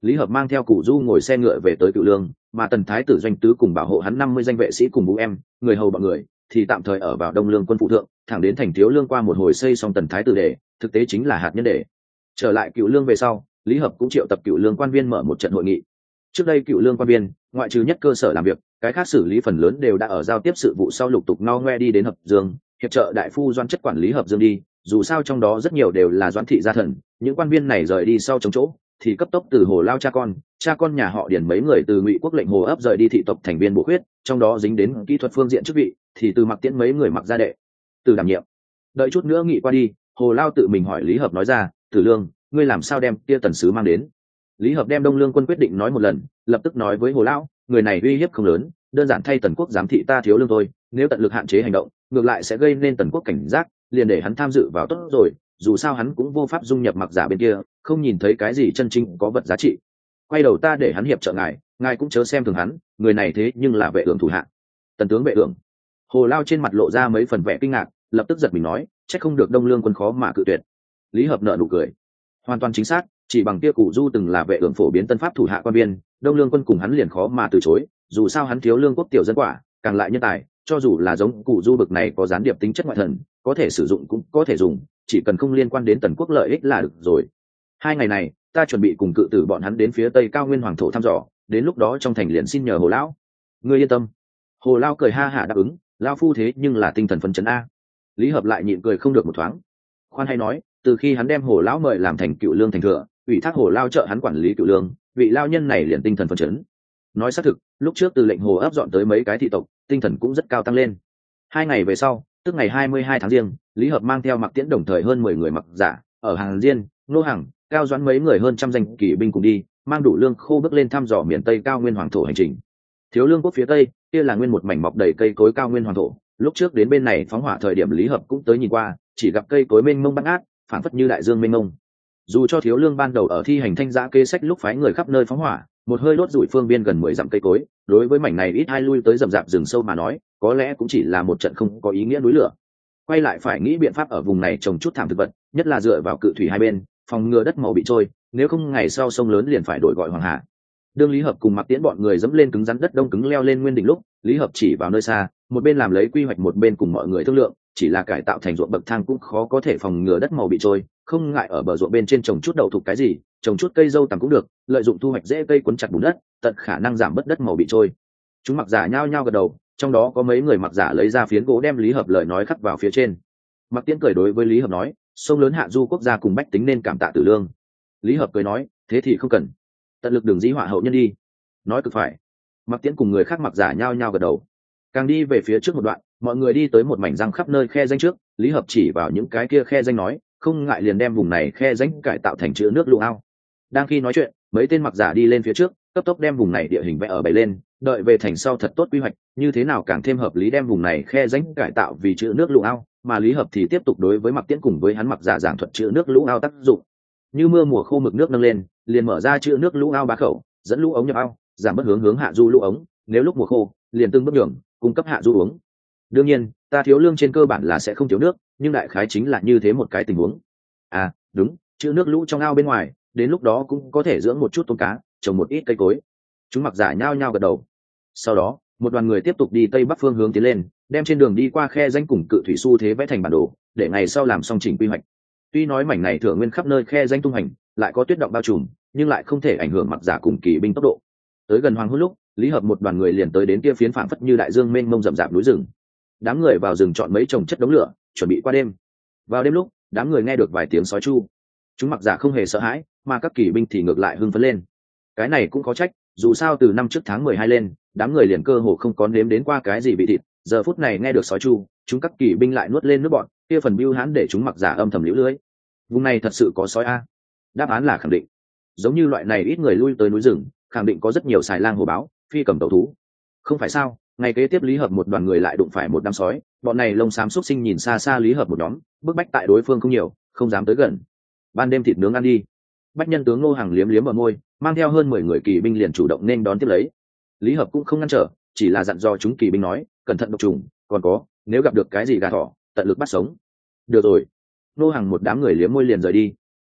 Lý Hợp mang theo Cù Du ngồi xe ngựa về tới Cựu Lương, mà Tần Thái tử Doanh Tứ cùng bảo hộ hắn 50 danh vệ sĩ cùng vũ em, người hầu bọn người, thì tạm thời ở vào Đông Lương quân phụ thượng, thẳng đến thành Thiếu Lương qua một hồi xây xong Tần Thái tử để, thực tế chính là hạt nhân để. Trở lại Cựu Lương về sau, Lý Hợp cũng triệu tập Cựu Lương quan viên mở một trận hội nghị. Trước đây Cựu Lương quan viên, ngoại trừ nhất cơ sở làm việc, cái khác xử lý phần lớn đều đã ở giao tiếp sự vụ sau lục tục no ngoe đi đến Hợp Dương, hiệp trợ đại phu Doan chất quản lý Hợp Dương đi, dù sao trong đó rất nhiều đều là Doãn thị gia thần, những quan viên này rời đi sau chống chỗ thì cấp tốc từ Hồ Lao cha con nhà họ Điền mấy người từ Ngụy Quốc lệnh Hồ ấp rời đi thị tộc thành viên bộ khuyết, trong đó dính đến kỹ thuật phương diện chức vị thì từ Mặc Tiễn mấy người mặc gia đệ từ đảm nhiệm. Đợi chút nữa nghị qua đi, Hồ Lao tự mình hỏi Lý Hợp nói ra, Tử Lương, ngươi làm sao đem kia tần sứ mang đến? Lý Hợp đem Đông Lương quân quyết định nói một lần, lập tức nói với Hồ Lao, người này uy hiếp không lớn, đơn giản thay tần quốc giám thị ta Thiếu Lương thôi, nếu tận lực hạn chế hành động, ngược lại sẽ gây nên tần quốc cảnh giác, liền để hắn tham dự vào tốt rồi, dù sao hắn cũng vô pháp dung nhập Mặc giả bên kia, không nhìn thấy cái gì chân chính có vật giá trị. Quay đầu ta để hắn hiệp trợ ngài cũng chớ xem thường hắn, người này thế nhưng là vệ ưởng thủ hạ. Tần tướng vệ ưởng. Hồ Lao trên mặt lộ ra mấy phần vẻ kinh ngạc, lập tức giật mình nói, chắc không được Đông Lương quân khó mà cự tuyệt. Lý Hợp nở nụ cười, hoàn toàn chính xác, chỉ bằng kia Cù Du từng là vệ ưởng phổ biến tân pháp thủ hạ quan viên, Đông Lương quân cùng hắn liền khó mà từ chối, dù sao hắn thiếu lương quốc tiểu dân quả, càng lại nhân tài, cho dù là giống Cù Du bực này có gián điệp tính chất ngoại thần, có thể sử dụng cũng có thể dùng, chỉ cần không liên quan đến tần quốc lợi ích là được rồi. 2 ngày này ta chuẩn bị cùng cự tử bọn hắn đến phía tây cao nguyên hoàng thổ thăm dò, đến lúc đó trong thành liền xin nhờ Hồ lão. Ngươi yên tâm. Hồ Lao cười ha hả đáp ứng, lao phu thế nhưng là tinh thần phấn chấn a. Lý Hợp lại nhịn cười không được một thoáng. Khoan hay nói, từ khi hắn đem Hồ lão mời làm thành Cựu Lương thành thừa, ủy thác Hồ Lao trợ hắn quản lý Cựu Lương, vị lao nhân này liền tinh thần phấn chấn. Nói xác thực, lúc trước từ lệnh Hồ ấp dọn tới mấy cái thị tộc, tinh thần cũng rất cao tăng lên. 2 ngày về sau, tức ngày 22 tháng Giêng, Lý Hợp mang theo Mặc Tiễn đồng thời hơn 10 người mặc giả, ở Hàng Diên, Nô Hằng, Cao Doãn mấy người hơn trăm danh kỵ binh cùng đi, mang đủ lương khô bước lên thăm dò miền Tây cao nguyên hoàng thổ hành trình. Thiếu Lương quốc phía Tây, kia là nguyên một mảnh mọc đầy cây cối cao nguyên hoàng thổ, lúc trước đến bên này phóng hỏa thời điểm Lý Hợp cũng tới nhìn qua, chỉ gặp cây cối mênh mông bát ngát, phản phất như đại dương mênh mông. Dù cho Thiếu Lương ban đầu ở thi hành thanh giã kế sách lúc phái người khắp nơi phóng hỏa, một hơi đốt rủi phương biên gần 10 dặm cây cối, đối với mảnh này ít ai lui tới rậm rạp rừng sâu mà nói, có lẽ cũng chỉ là một trận không có ý nghĩa núi lửa. Quay lại phải nghĩ biện pháp ở vùng này trồng chút thảm thực vật, nhất là dựa vào cự thủy hai bên, phòng ngừa đất màu bị trôi, nếu không ngày sau sông lớn liền phải đổi gọi hoàng hà. Đương Lý Hợp cùng Mặc Tiễn bọn người dẫm lên cứng rắn đất đông cứng leo lên nguyên đỉnh lúc, Lý Hợp chỉ vào nơi xa, một bên làm lấy quy hoạch một bên cùng mọi người thương lượng, chỉ là cải tạo thành ruộng bậc thang cũng khó có thể phòng ngừa đất màu bị trôi, không ngại ở bờ ruộng bên trên trồng chút đậu thục cái gì, trồng chút cây dâu tằm cũng được, lợi dụng thu hoạch dễ cây cuốn chặt bùn đất, tận khả năng giảm bớt đất màu bị trôi. Chúng mặc giả nhao nhao gật đầu, trong đó có mấy người mặc giả lấy ra phiến gỗ đem Lý Hợp lời nói khắc vào phía trên. Mặc Tiễn cười đối với Lý Hợp nói, sông lớn hạ du quốc gia cùng bách tính nên cảm tạ Tử Lương. Lý Hợp cười nói, thế thì không cần, tận lực đừng dĩ họa hậu nhân đi. Nói cực phải. Mặc Tiễn cùng người khác mặc giả nhao nhao gật đầu. Càng đi về phía trước một đoạn, mọi người đi tới một mảnh răng khắp nơi khe danh trước, Lý Hợp chỉ vào những cái kia khe danh nói, không ngại liền đem vùng này khe danh cải tạo thành chữ nước lũ ao. Đang khi nói chuyện, mấy tên mặc giả đi lên phía trước, cấp tốc đem vùng này địa hình vẽ ở bày lên, đợi về thành sau thật tốt quy hoạch, như thế nào càng thêm hợp lý đem vùng này khe danh cải tạo vì chữ nước lũ ao, mà Lý Hợp thì tiếp tục đối với Mặc Tiễn cùng với hắn mặc giả giảng thuật chữ nước lũ ao tác dụng. Như mưa mùa khô mực nước nâng lên, liền mở ra chữ nước lũ ao bá khẩu, dẫn lũ ống nhập ao, giảm bớt hướng hạ du lũ ống, nếu lúc mùa khô, liền từng bước nhường, cung cấp hạ du uống. Đương nhiên, ta Thiếu Lương trên cơ bản là sẽ không thiếu nước, nhưng đại khái chính là như thế một cái tình huống. À, đúng, chữ nước lũ trong ao bên ngoài, đến lúc đó cũng có thể dưỡng một chút tôm cá, trồng một ít cây cối. Chúng mặc giả nhao nhao gật đầu. Sau đó, một đoàn người tiếp tục đi tây bắc phương hướng tiến lên, đem trên đường đi qua khe danh cùng cự thủy xu thế vẽ thành bản đồ, để ngày sau làm xong chỉnh quy hoạch. Tuy nói mảnh này thượng nguyên khắp nơi khe danh tung hành, lại có tuyết động bao trùm, nhưng lại không thể ảnh hưởng mặc giả cùng kỳ binh tốc độ. Tới gần hoàng hôn lúc, Lý Hợp một đoàn người liền tới đến kia phiến phảng phất như đại dương mênh mông rậm rạp núi rừng. Đám người vào rừng chọn mấy chồng chất đống lửa, chuẩn bị qua đêm. Vào đêm lúc, đám người nghe được vài tiếng sói chu. Chúng mặc giả không hề sợ hãi, mà các kỳ binh thì ngược lại hưng phấn lên. Cái này cũng có trách, dù sao từ năm trước tháng 12 lên, đám người liền cơ hồ không có nếm đến qua cái gì vị thịt, giờ phút này nghe được sói chu, chúng các kỳ binh lại nuốt lên nước bọn, kia phần bưu hãn để chúng mặc giả âm thầm liễu lưới. Vùng này thật sự có sói a? Đáp án là khẳng định. Giống như loại này ít người lui tới núi rừng, khẳng định có rất nhiều xài lang hổ báo, phi cầm tẩu thú. Không phải sao? Ngày kế tiếp Lý Hợp một đoàn người lại đụng phải một đám sói, bọn này lông xám xúc sinh nhìn xa xa Lý Hợp một nhóm, bức bách tại đối phương không nhiều, không dám tới gần. Ban đêm thịt nướng ăn đi. Bách nhân tướng Ngô Hằng liếm liếm ở môi, mang theo hơn 10 người kỳ binh liền chủ động nên đón tiếp lấy. Lý Hợp cũng không ngăn trở, chỉ là dặn dò chúng kỳ binh nói, cẩn thận độc trùng, còn có, nếu gặp được cái gì gà thỏ, tận lực bắt sống. Được rồi. Ngô Hằng một đám người liếm môi liền rời đi.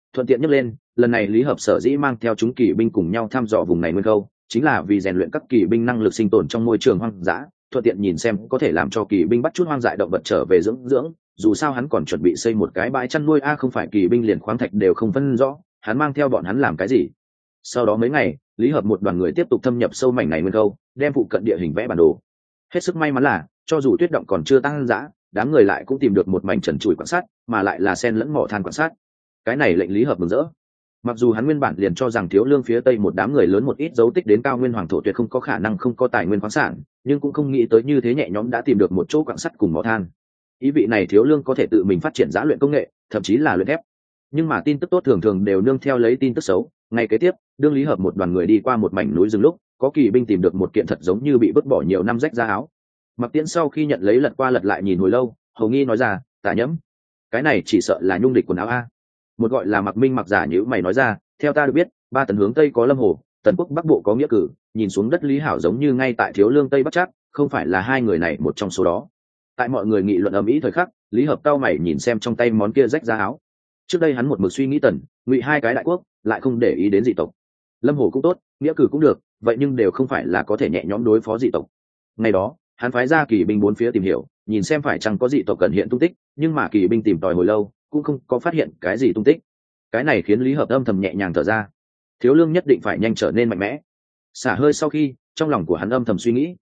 Thuận tiện nhắc lên, lần này Lý Hợp sở dĩ mang theo chúng kỵ binh cùng nhau thăm dò vùng này nguyên câu, chính là vì rèn luyện các kỵ binh năng lực sinh tồn trong môi trường hoang dã, thuận tiện nhìn xem có thể làm cho kỵ binh bắt chút hoang dại động vật trở về dưỡng. Dù sao hắn còn chuẩn bị xây một cái bãi chăn nuôi, không phải kỵ binh liền khoáng thạch đều không phân rõ, hắn mang theo bọn hắn làm cái gì. Sau đó mấy ngày, Lý Hợp một đoàn người tiếp tục thâm nhập sâu mảnh này nguyên câu, đem phụ cận địa hình vẽ bản đồ. Hết sức may mắn là, cho dù tuyết động còn chưa tăng dã, đám người lại cũng tìm được một mảnh trần trụi quan sát, mà lại là sen lẫn mỏ than quan sát. Cái này lệnh Lý Hợp mừng rỡ. Mặc dù hắn nguyên bản liền cho rằng Thiếu Lương phía tây một đám người lớn một ít dấu tích đến cao nguyên hoàng thổ tuyệt không có khả năng không có tài nguyên khoáng sản, nhưng cũng không nghĩ tới như thế nhẹ nhõm đã tìm được một chỗ quặng sắt cùng mỏ than. Ý vị này Thiếu Lương có thể tự mình phát triển giã luyện công nghệ, thậm chí là luyện thép. Nhưng mà tin tức tốt thường thường đều nương theo lấy tin tức xấu. Ngày kế tiếp, đương Lý Hợp một đoàn người đi qua một mảnh núi rừng lúc, có kỵ binh tìm được một kiện thật giống như bị vứt bỏ nhiều năm rách ra áo. Mặc Tiễn sau khi nhận lấy lật qua lật lại nhìn hồi lâu, hầu nghi nói ra, Tả Nhẫm, cái này chỉ sợ là nhung địch quần áo a. Một gọi là Mặc Minh mặc giả nhữ mày nói ra, theo ta được biết, 3 tấn hướng tây có Lâm Hồ, Tần Quốc bắc bộ có Nghĩa Cử, nhìn xuống đất Lý Hảo giống như ngay tại Thiếu Lương tây bắc chắc, không phải là hai người này một trong số đó. Tại mọi người nghị luận ầm ĩ thời khắc, Lý Hợp cau mày nhìn xem trong tay món kia rách ra áo. Trước đây hắn một mực suy nghĩ Tần, Ngụy hai cái đại quốc, lại không để ý đến dị tộc. Lâm Hồ cũng tốt, Nghĩa Cử cũng được, vậy nhưng đều không phải là có thể nhẹ nhõm đối phó dị tộc. Ngày đó, hắn phái ra kỳ binh bốn phía tìm hiểu, nhìn xem phải chăng có dị tộc cần hiện tung tích, nhưng mà kỳ binh tìm tòi hồi lâu, cũng không có phát hiện cái gì tung tích. Cái này khiến Lý Hợp âm thầm nhẹ nhàng thở ra. Thiếu Lương nhất định phải nhanh trở nên mạnh mẽ. Xả hơi sau khi, trong lòng của hắn âm thầm suy nghĩ,